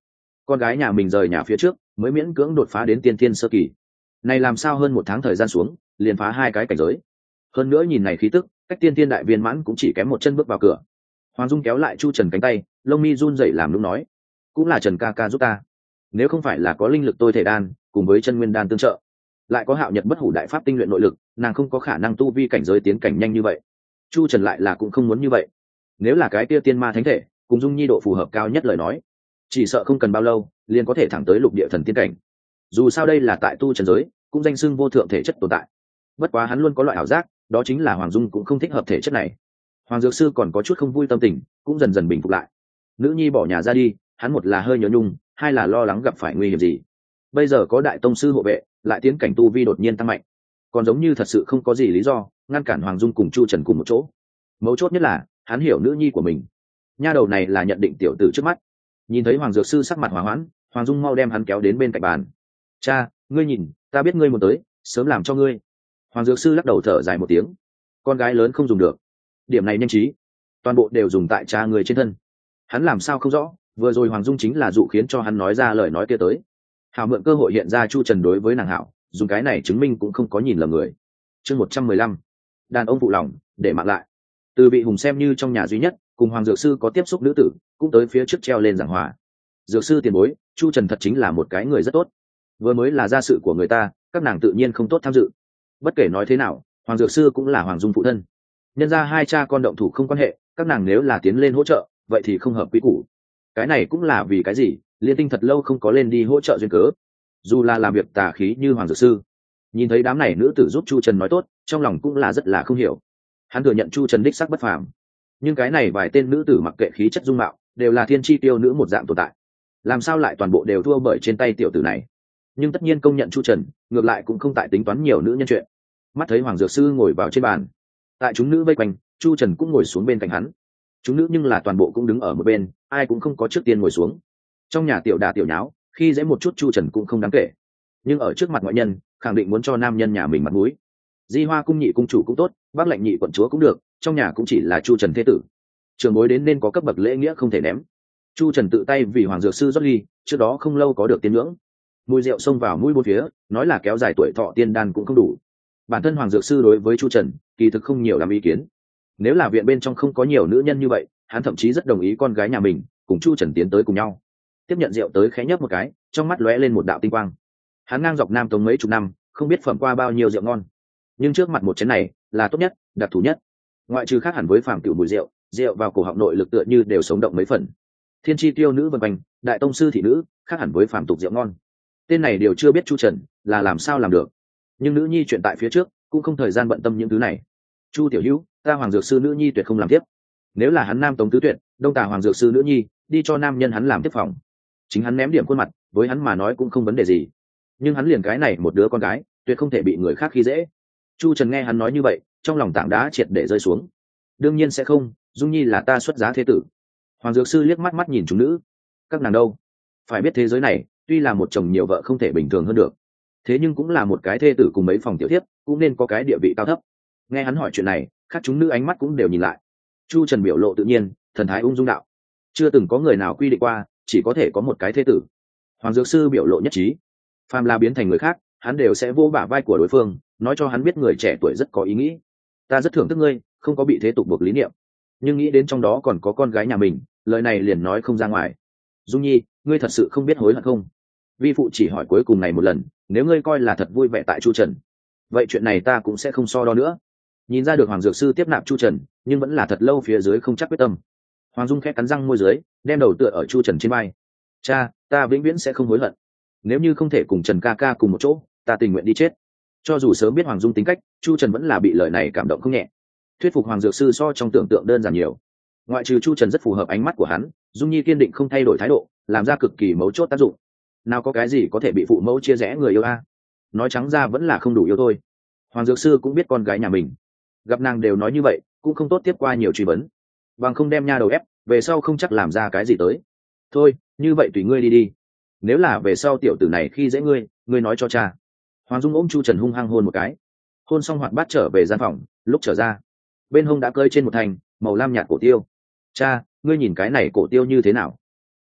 con gái nhà mình rời nhà phía trước mới miễn cưỡng đột phá đến tiên thiên sơ kỳ, này làm sao hơn một tháng thời gian xuống liền phá 2 cái cảnh giới. Hơn nữa nhìn này khí tức, cách tiên thiên đại viên mãn cũng chỉ kém một chân bước vào cửa. Hoàng Dung kéo lại Chu Trần cánh tay, lông mi run rẩy làm lúc nói, cũng là Trần ca ca giúp ta, nếu không phải là có linh lực tôi thể đan cùng với chân nguyên đan tương trợ, lại có Hạo Nhật bất hủ đại pháp tinh luyện nội lực, nàng không có khả năng tu vi cảnh giới tiến cảnh nhanh như vậy. Chu Trần lại là cũng không muốn như vậy, nếu là cái kia tiên ma thánh thể cùng Dung Nhi độ phù hợp cao nhất lời nói, chỉ sợ không cần bao lâu liền có thể thẳng tới lục địa thần tiên cảnh. Dù sao đây là tại tu trần giới, cũng danh xưng vô thượng thể chất tồn tại. Bất quá hắn luôn có loại ảo giác, đó chính là Hoàng Dung cũng không thích hợp thể chất này. Hoàng Dược Sư còn có chút không vui tâm tình, cũng dần dần bình phục lại. Nữ nhi bỏ nhà ra đi, hắn một là hơi nhớ nhung, hai là lo lắng gặp phải nguy hiểm gì. Bây giờ có đại tông sư hộ vệ, lại tiến cảnh tu vi đột nhiên tăng mạnh, còn giống như thật sự không có gì lý do ngăn cản Hoàng Dung cùng Chu Trần cùng một chỗ. Mấu chốt nhất là hắn hiểu nữ nhi của mình, nha đầu này là nhận định tiểu tử trước mắt. Nhìn thấy Hoàng Dược Sư sắc mặt hòa hoãn, Hoàng Dung mau đem hắn kéo đến bên cạnh bàn. Cha, ngươi nhìn, ta biết ngươi muốn tới, sớm làm cho ngươi. Hoàng Dược Sư lắc đầu thở dài một tiếng. Con gái lớn không dùng được, điểm này nhanh trí, toàn bộ đều dùng tại cha người trên thân. Hắn làm sao không rõ, vừa rồi Hoàng Dung chính là dụ khiến cho hắn nói ra lời nói kia tới. Hảo mượn cơ hội hiện ra Chu Trần đối với nàng hảo, dùng cái này chứng minh cũng không có nhìn lầm người. Chương 115, đàn ông phụ lòng để mạng lại. Từ Vị Hùng xem như trong nhà duy nhất cùng Hoàng Dược Sư có tiếp xúc nữ tử, cũng tới phía trước treo lên giảng hòa. Dược sư tiền bối, Chu Trần thật chính là một cái người rất tốt, vừa mới là gia sự của người ta, các nàng tự nhiên không tốt tham dự. Bất kể nói thế nào, Hoàng Dược Sư cũng là Hoàng Dung phụ thân, nhân ra hai cha con động thủ không quan hệ, các nàng nếu là tiến lên hỗ trợ vậy thì không hợp quy củ. Cái này cũng là vì cái gì Liên Tinh thật lâu không có lên đi hỗ trợ duyên cớ. Dù là làm việc tà khí như Hoàng Dược Sư, nhìn thấy đám này nữ tử giúp Chu Trần nói tốt, trong lòng cũng là rất là không hiểu. Hắn thừa nhận Chu Trần đích sắc bất phàm, nhưng cái này vài tên nữ tử mặc kệ khí chất dung mạo đều là thiên chi tiêu nữ một dạng tồn tại, làm sao lại toàn bộ đều thua bởi trên tay tiểu tử này. Nhưng tất nhiên công nhận Chu Trần, ngược lại cũng không tại tính toán nhiều nữ nhân chuyện. Mắt thấy Hoàng Dược Sư ngồi vào trên bàn, tại chúng nữ vây quanh, Chu Trần cũng ngồi xuống bên cạnh hắn. Chúng nữ nhưng là toàn bộ cũng đứng ở một bên, ai cũng không có trước tiên ngồi xuống. Trong nhà tiểu đà tiểu nháo, khi dễ một chút Chu Trần cũng không đáng kể, nhưng ở trước mặt ngoại nhân khẳng định muốn cho nam nhân nhà mình mặt mũi. Di Hoa cung nhị cung chủ cũng tốt, Bắc Lệnh nhị quận chúa cũng được, trong nhà cũng chỉ là Chu Trần thế tử, trường bối đến nên có cấp bậc lễ nghĩa không thể ném. Chu Trần tự tay vì Hoàng Dược Sư rót ly, trước đó không lâu có được tiên ngưỡng, mùi rượu xông vào mũi bốn phía, nói là kéo dài tuổi thọ tiên đan cũng không đủ. Bản thân Hoàng Dược Sư đối với Chu Trần kỳ thực không nhiều làm ý kiến, nếu là viện bên trong không có nhiều nữ nhân như vậy, hắn thậm chí rất đồng ý con gái nhà mình cùng Chu Trần tiến tới cùng nhau. Tiếp nhận rượu tới khẽ nhấp một cái, trong mắt lóe lên một đạo tinh quang. Hắn ngang dọc Nam Tống mấy chục năm, không biết phẩm qua bao nhiêu rượu ngon, nhưng trước mặt một chén này là tốt nhất, đặc thù nhất. Ngoại trừ khác hẳn với phàm tiểu mùi rượu, rượu vào cổ họng nội lực tựa như đều sống động mấy phần. Thiên chi tiêu nữ vân quanh, đại tông sư thị nữ, khác hẳn với phàm tục rượu ngon. Tên này đều chưa biết Chu Trần là làm sao làm được, nhưng nữ nhi chuyện tại phía trước, cũng không thời gian bận tâm những thứ này. Chu tiểu hữu, ta Hoàng Dược Sư nữ nhi tuyệt không làm tiếp. Nếu là hắn Nam Tống tứ tuyệt, Đông Tà Hoàng Dược Sư nữ nhi đi cho nam nhân hắn làm tiếp phòng, chính hắn ném điểm khuôn mặt, với hắn mà nói cũng không vấn đề gì. Nhưng hắn liền cái này một đứa con gái, tuyệt không thể bị người khác khi dễ. Chu Trần nghe hắn nói như vậy, trong lòng tảng đá triệt để rơi xuống. Đương nhiên sẽ không, Dung Nhi là ta xuất giá thế tử. Hoàng Dược Sư liếc mắt mắt nhìn chúng nữ, các nàng đâu? Phải biết thế giới này, tuy là một chồng nhiều vợ không thể bình thường hơn được, thế nhưng cũng là một cái thê tử cùng mấy phòng tiểu thiếp, cũng nên có cái địa vị cao thấp. Nghe hắn hỏi chuyện này, các chúng nữ ánh mắt cũng đều nhìn lại. Chu Trần biểu lộ tự nhiên, thần thái ung dung đạo, chưa từng có người nào quy định qua chỉ có thể có một cái thê tử. Hoàng Dược Sư biểu lộ nhất trí, phàm là biến thành người khác, hắn đều sẽ vô bả vai của đối phương, nói cho hắn biết người trẻ tuổi rất có ý nghĩ. Ta rất thưởng thức ngươi, không có bị thế tục buộc lý niệm, nhưng nghĩ đến trong đó còn có con gái nhà mình, lời này liền nói không ra ngoài. Dung Nhi, ngươi thật sự không biết hối hận không? Vi phụ chỉ hỏi cuối cùng này một lần, nếu ngươi coi là thật vui vẻ tại Chu Trần, vậy chuyện này ta cũng sẽ không so đo nữa. Nhìn ra được Hoàng Dược Sư tiếp nạp Chu Trần, nhưng vẫn là thật lâu phía dưới không chắc quyết tâm. Hoàng Dung khẽ cắn răng môi dưới, đem đầu tựa ở Chu Trần trên vai. Cha, ta vĩnh viễn sẽ không hối hận. Nếu như không thể cùng Trần ca ca cùng một chỗ, ta tình nguyện đi chết. Cho dù sớm biết Hoàng Dung tính cách, Chu Trần vẫn là bị lời này cảm động không nhẹ. Thuyết phục Hoàng Dược Sư so trong tưởng tượng đơn giản nhiều. Ngoại trừ Chu Trần rất phù hợp ánh mắt của hắn, Dung Nhi kiên định không thay đổi thái độ, làm ra cực kỳ mấu chốt tác dụng. Nào có cái gì có thể bị phụ mẫu chia rẽ người yêu a? Nói trắng ra vẫn là không đủ yêu thôi. Hoàng Dược Sư cũng biết con gái nhà mình, gặp nàng đều nói như vậy, cũng không tốt tiếp qua nhiều truy vấn, bằng không đem nha đầu ép, về sau không chắc làm ra cái gì tới. Thôi, như vậy tùy ngươi đi đi. Nếu là về sau tiểu tử này khi dễ ngươi, ngươi nói cho cha. Hoàng Dung ôm Chu Trần hung hăng hôn một cái, hôn xong hoạt bát trở về gian phòng. Lúc trở ra, bên hông đã cơi trên một thành màu lam nhạt cổ tiêu. Cha, ngươi nhìn cái này cổ tiêu như thế nào?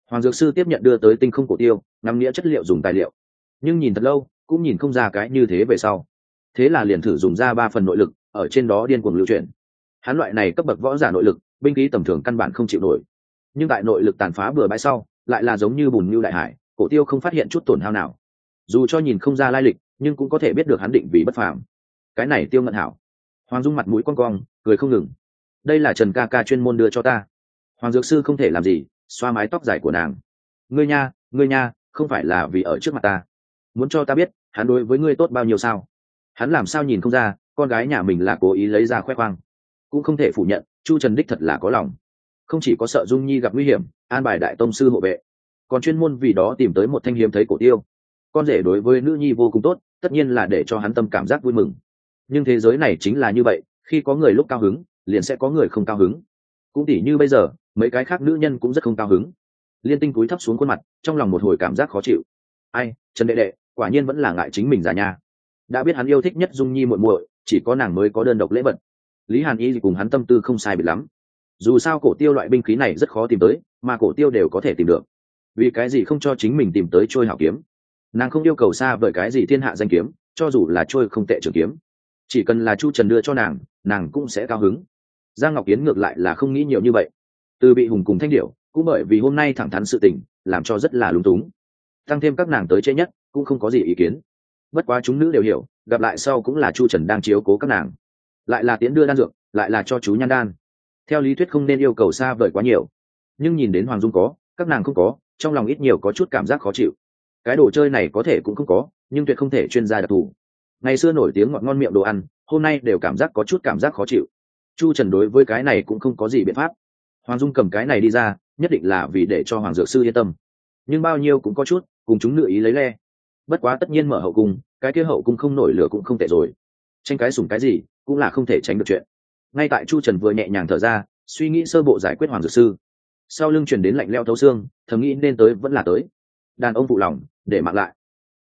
Hoàng dược sư tiếp nhận đưa tới tinh không cổ tiêu, ngắm nghĩa chất liệu dùng tài liệu, nhưng nhìn thật lâu cũng nhìn không ra cái như thế về sau. Thế là liền thử dùng ra 3 phần nội lực ở trên đó điên cuồng lưu chuyển. Hắn loại này cấp bậc võ giả nội lực, binh khí tầm thường căn bản không chịu nổi, nhưng tại nội lực tàn phá bừa bãi sau lại là giống như bùn như đại hải, cổ tiêu không phát hiện chút tổn hao nào. Dù cho nhìn không ra lai lịch nhưng cũng có thể biết được hắn định vì bất phàm. Cái này Tiêu Ngân hảo. Hoàng Dung mặt mũi cong cong cười không ngừng. Đây là Trần ca ca chuyên môn đưa cho ta. Hoàng dược sư không thể làm gì, xoa mái tóc dài của nàng. Ngươi nha, không phải là vì ở trước mặt ta muốn cho ta biết hắn đối với ngươi tốt bao nhiêu sao? Hắn làm sao nhìn không ra con gái nhà mình là cố ý lấy ra khoe khoang. Cũng không thể phủ nhận Chu Trần đích thật là có lòng, không chỉ có sợ Dung Nhi gặp nguy hiểm an bài đại tông sư hộ vệ, còn chuyên môn vì đó tìm tới một thanh hiếm thấy cổ tiêu. Con rể đối với nữ nhi vô cùng tốt, tất nhiên là để cho hắn tâm cảm giác vui mừng. Nhưng thế giới này chính là như vậy, khi có người lúc cao hứng liền sẽ có người không cao hứng. Cũng tỉ như bây giờ mấy cái khác nữ nhân cũng rất không cao hứng. Liên Tinh cúi thấp xuống khuôn mặt, trong lòng một hồi cảm giác khó chịu. Ai, Trần đệ đệ quả nhiên vẫn là ngại chính mình già nha. Đã biết hắn yêu thích nhất Dung Nhi muội muội, chỉ có nàng mới có đơn độc lễ vật. Lý Hàn Y cùng hắn tâm tư không sai biệt lắm. Dù sao cổ tiêu loại binh khí này rất khó tìm tới, mà cổ tiêu đều có thể tìm được, vì cái gì không cho chính mình tìm tới trôi hảo kiếm? Nàng không yêu cầu xa vời cái gì thiên hạ danh kiếm, cho dù là trôi không tệ trường kiếm, chỉ cần là Chu Trần đưa cho nàng, nàng cũng sẽ cao hứng. Giang Ngọc Yến ngược lại là không nghĩ nhiều như vậy. Từ bị Hùng cùng Thanh Điểu cũng bởi vì hôm nay thẳng thắn sự tình làm cho rất là lúng túng, tăng thêm các nàng tới trễ nhất cũng không có gì ý kiến. Bất quá chúng nữ đều hiểu, gặp lại sau cũng là Chu Trần đang chiếu cố các nàng, lại là tiến đưa đan dược, lại là cho chú nhan đan. Theo lý thuyết không nên yêu cầu xa vời quá nhiều, nhưng nhìn đến Hoàng Dung có, các nàng không có, trong lòng ít nhiều có chút cảm giác khó chịu. Cái đồ chơi này có thể cũng không có, nhưng tuyệt không thể chuyên gia đặc thù. Ngày xưa nổi tiếng ngọt ngon miệng đồ ăn, hôm nay đều cảm giác có chút cảm giác khó chịu. Chu Trần đối với cái này cũng không có gì biện pháp. Hoàng Dung cầm cái này đi ra, nhất định là vì để cho Hoàng dược sư yên tâm, nhưng bao nhiêu cũng có chút cùng chúng nữ ý lấy le. Bất quá tất nhiên mở hậu cung, cái kia hậu cung không nổi lửa cũng không tệ rồi. Tranh cái sủng cái gì cũng là không thể tránh được chuyện. Ngay tại Chu Trần vừa nhẹ nhàng thở ra, suy nghĩ sơ bộ giải quyết Hoàng dược sư, sau lưng truyền đến lạnh lẽo thấu xương, thầm nghĩ nên tới vẫn là tới. Đàn ông phụ lòng để mạng lại.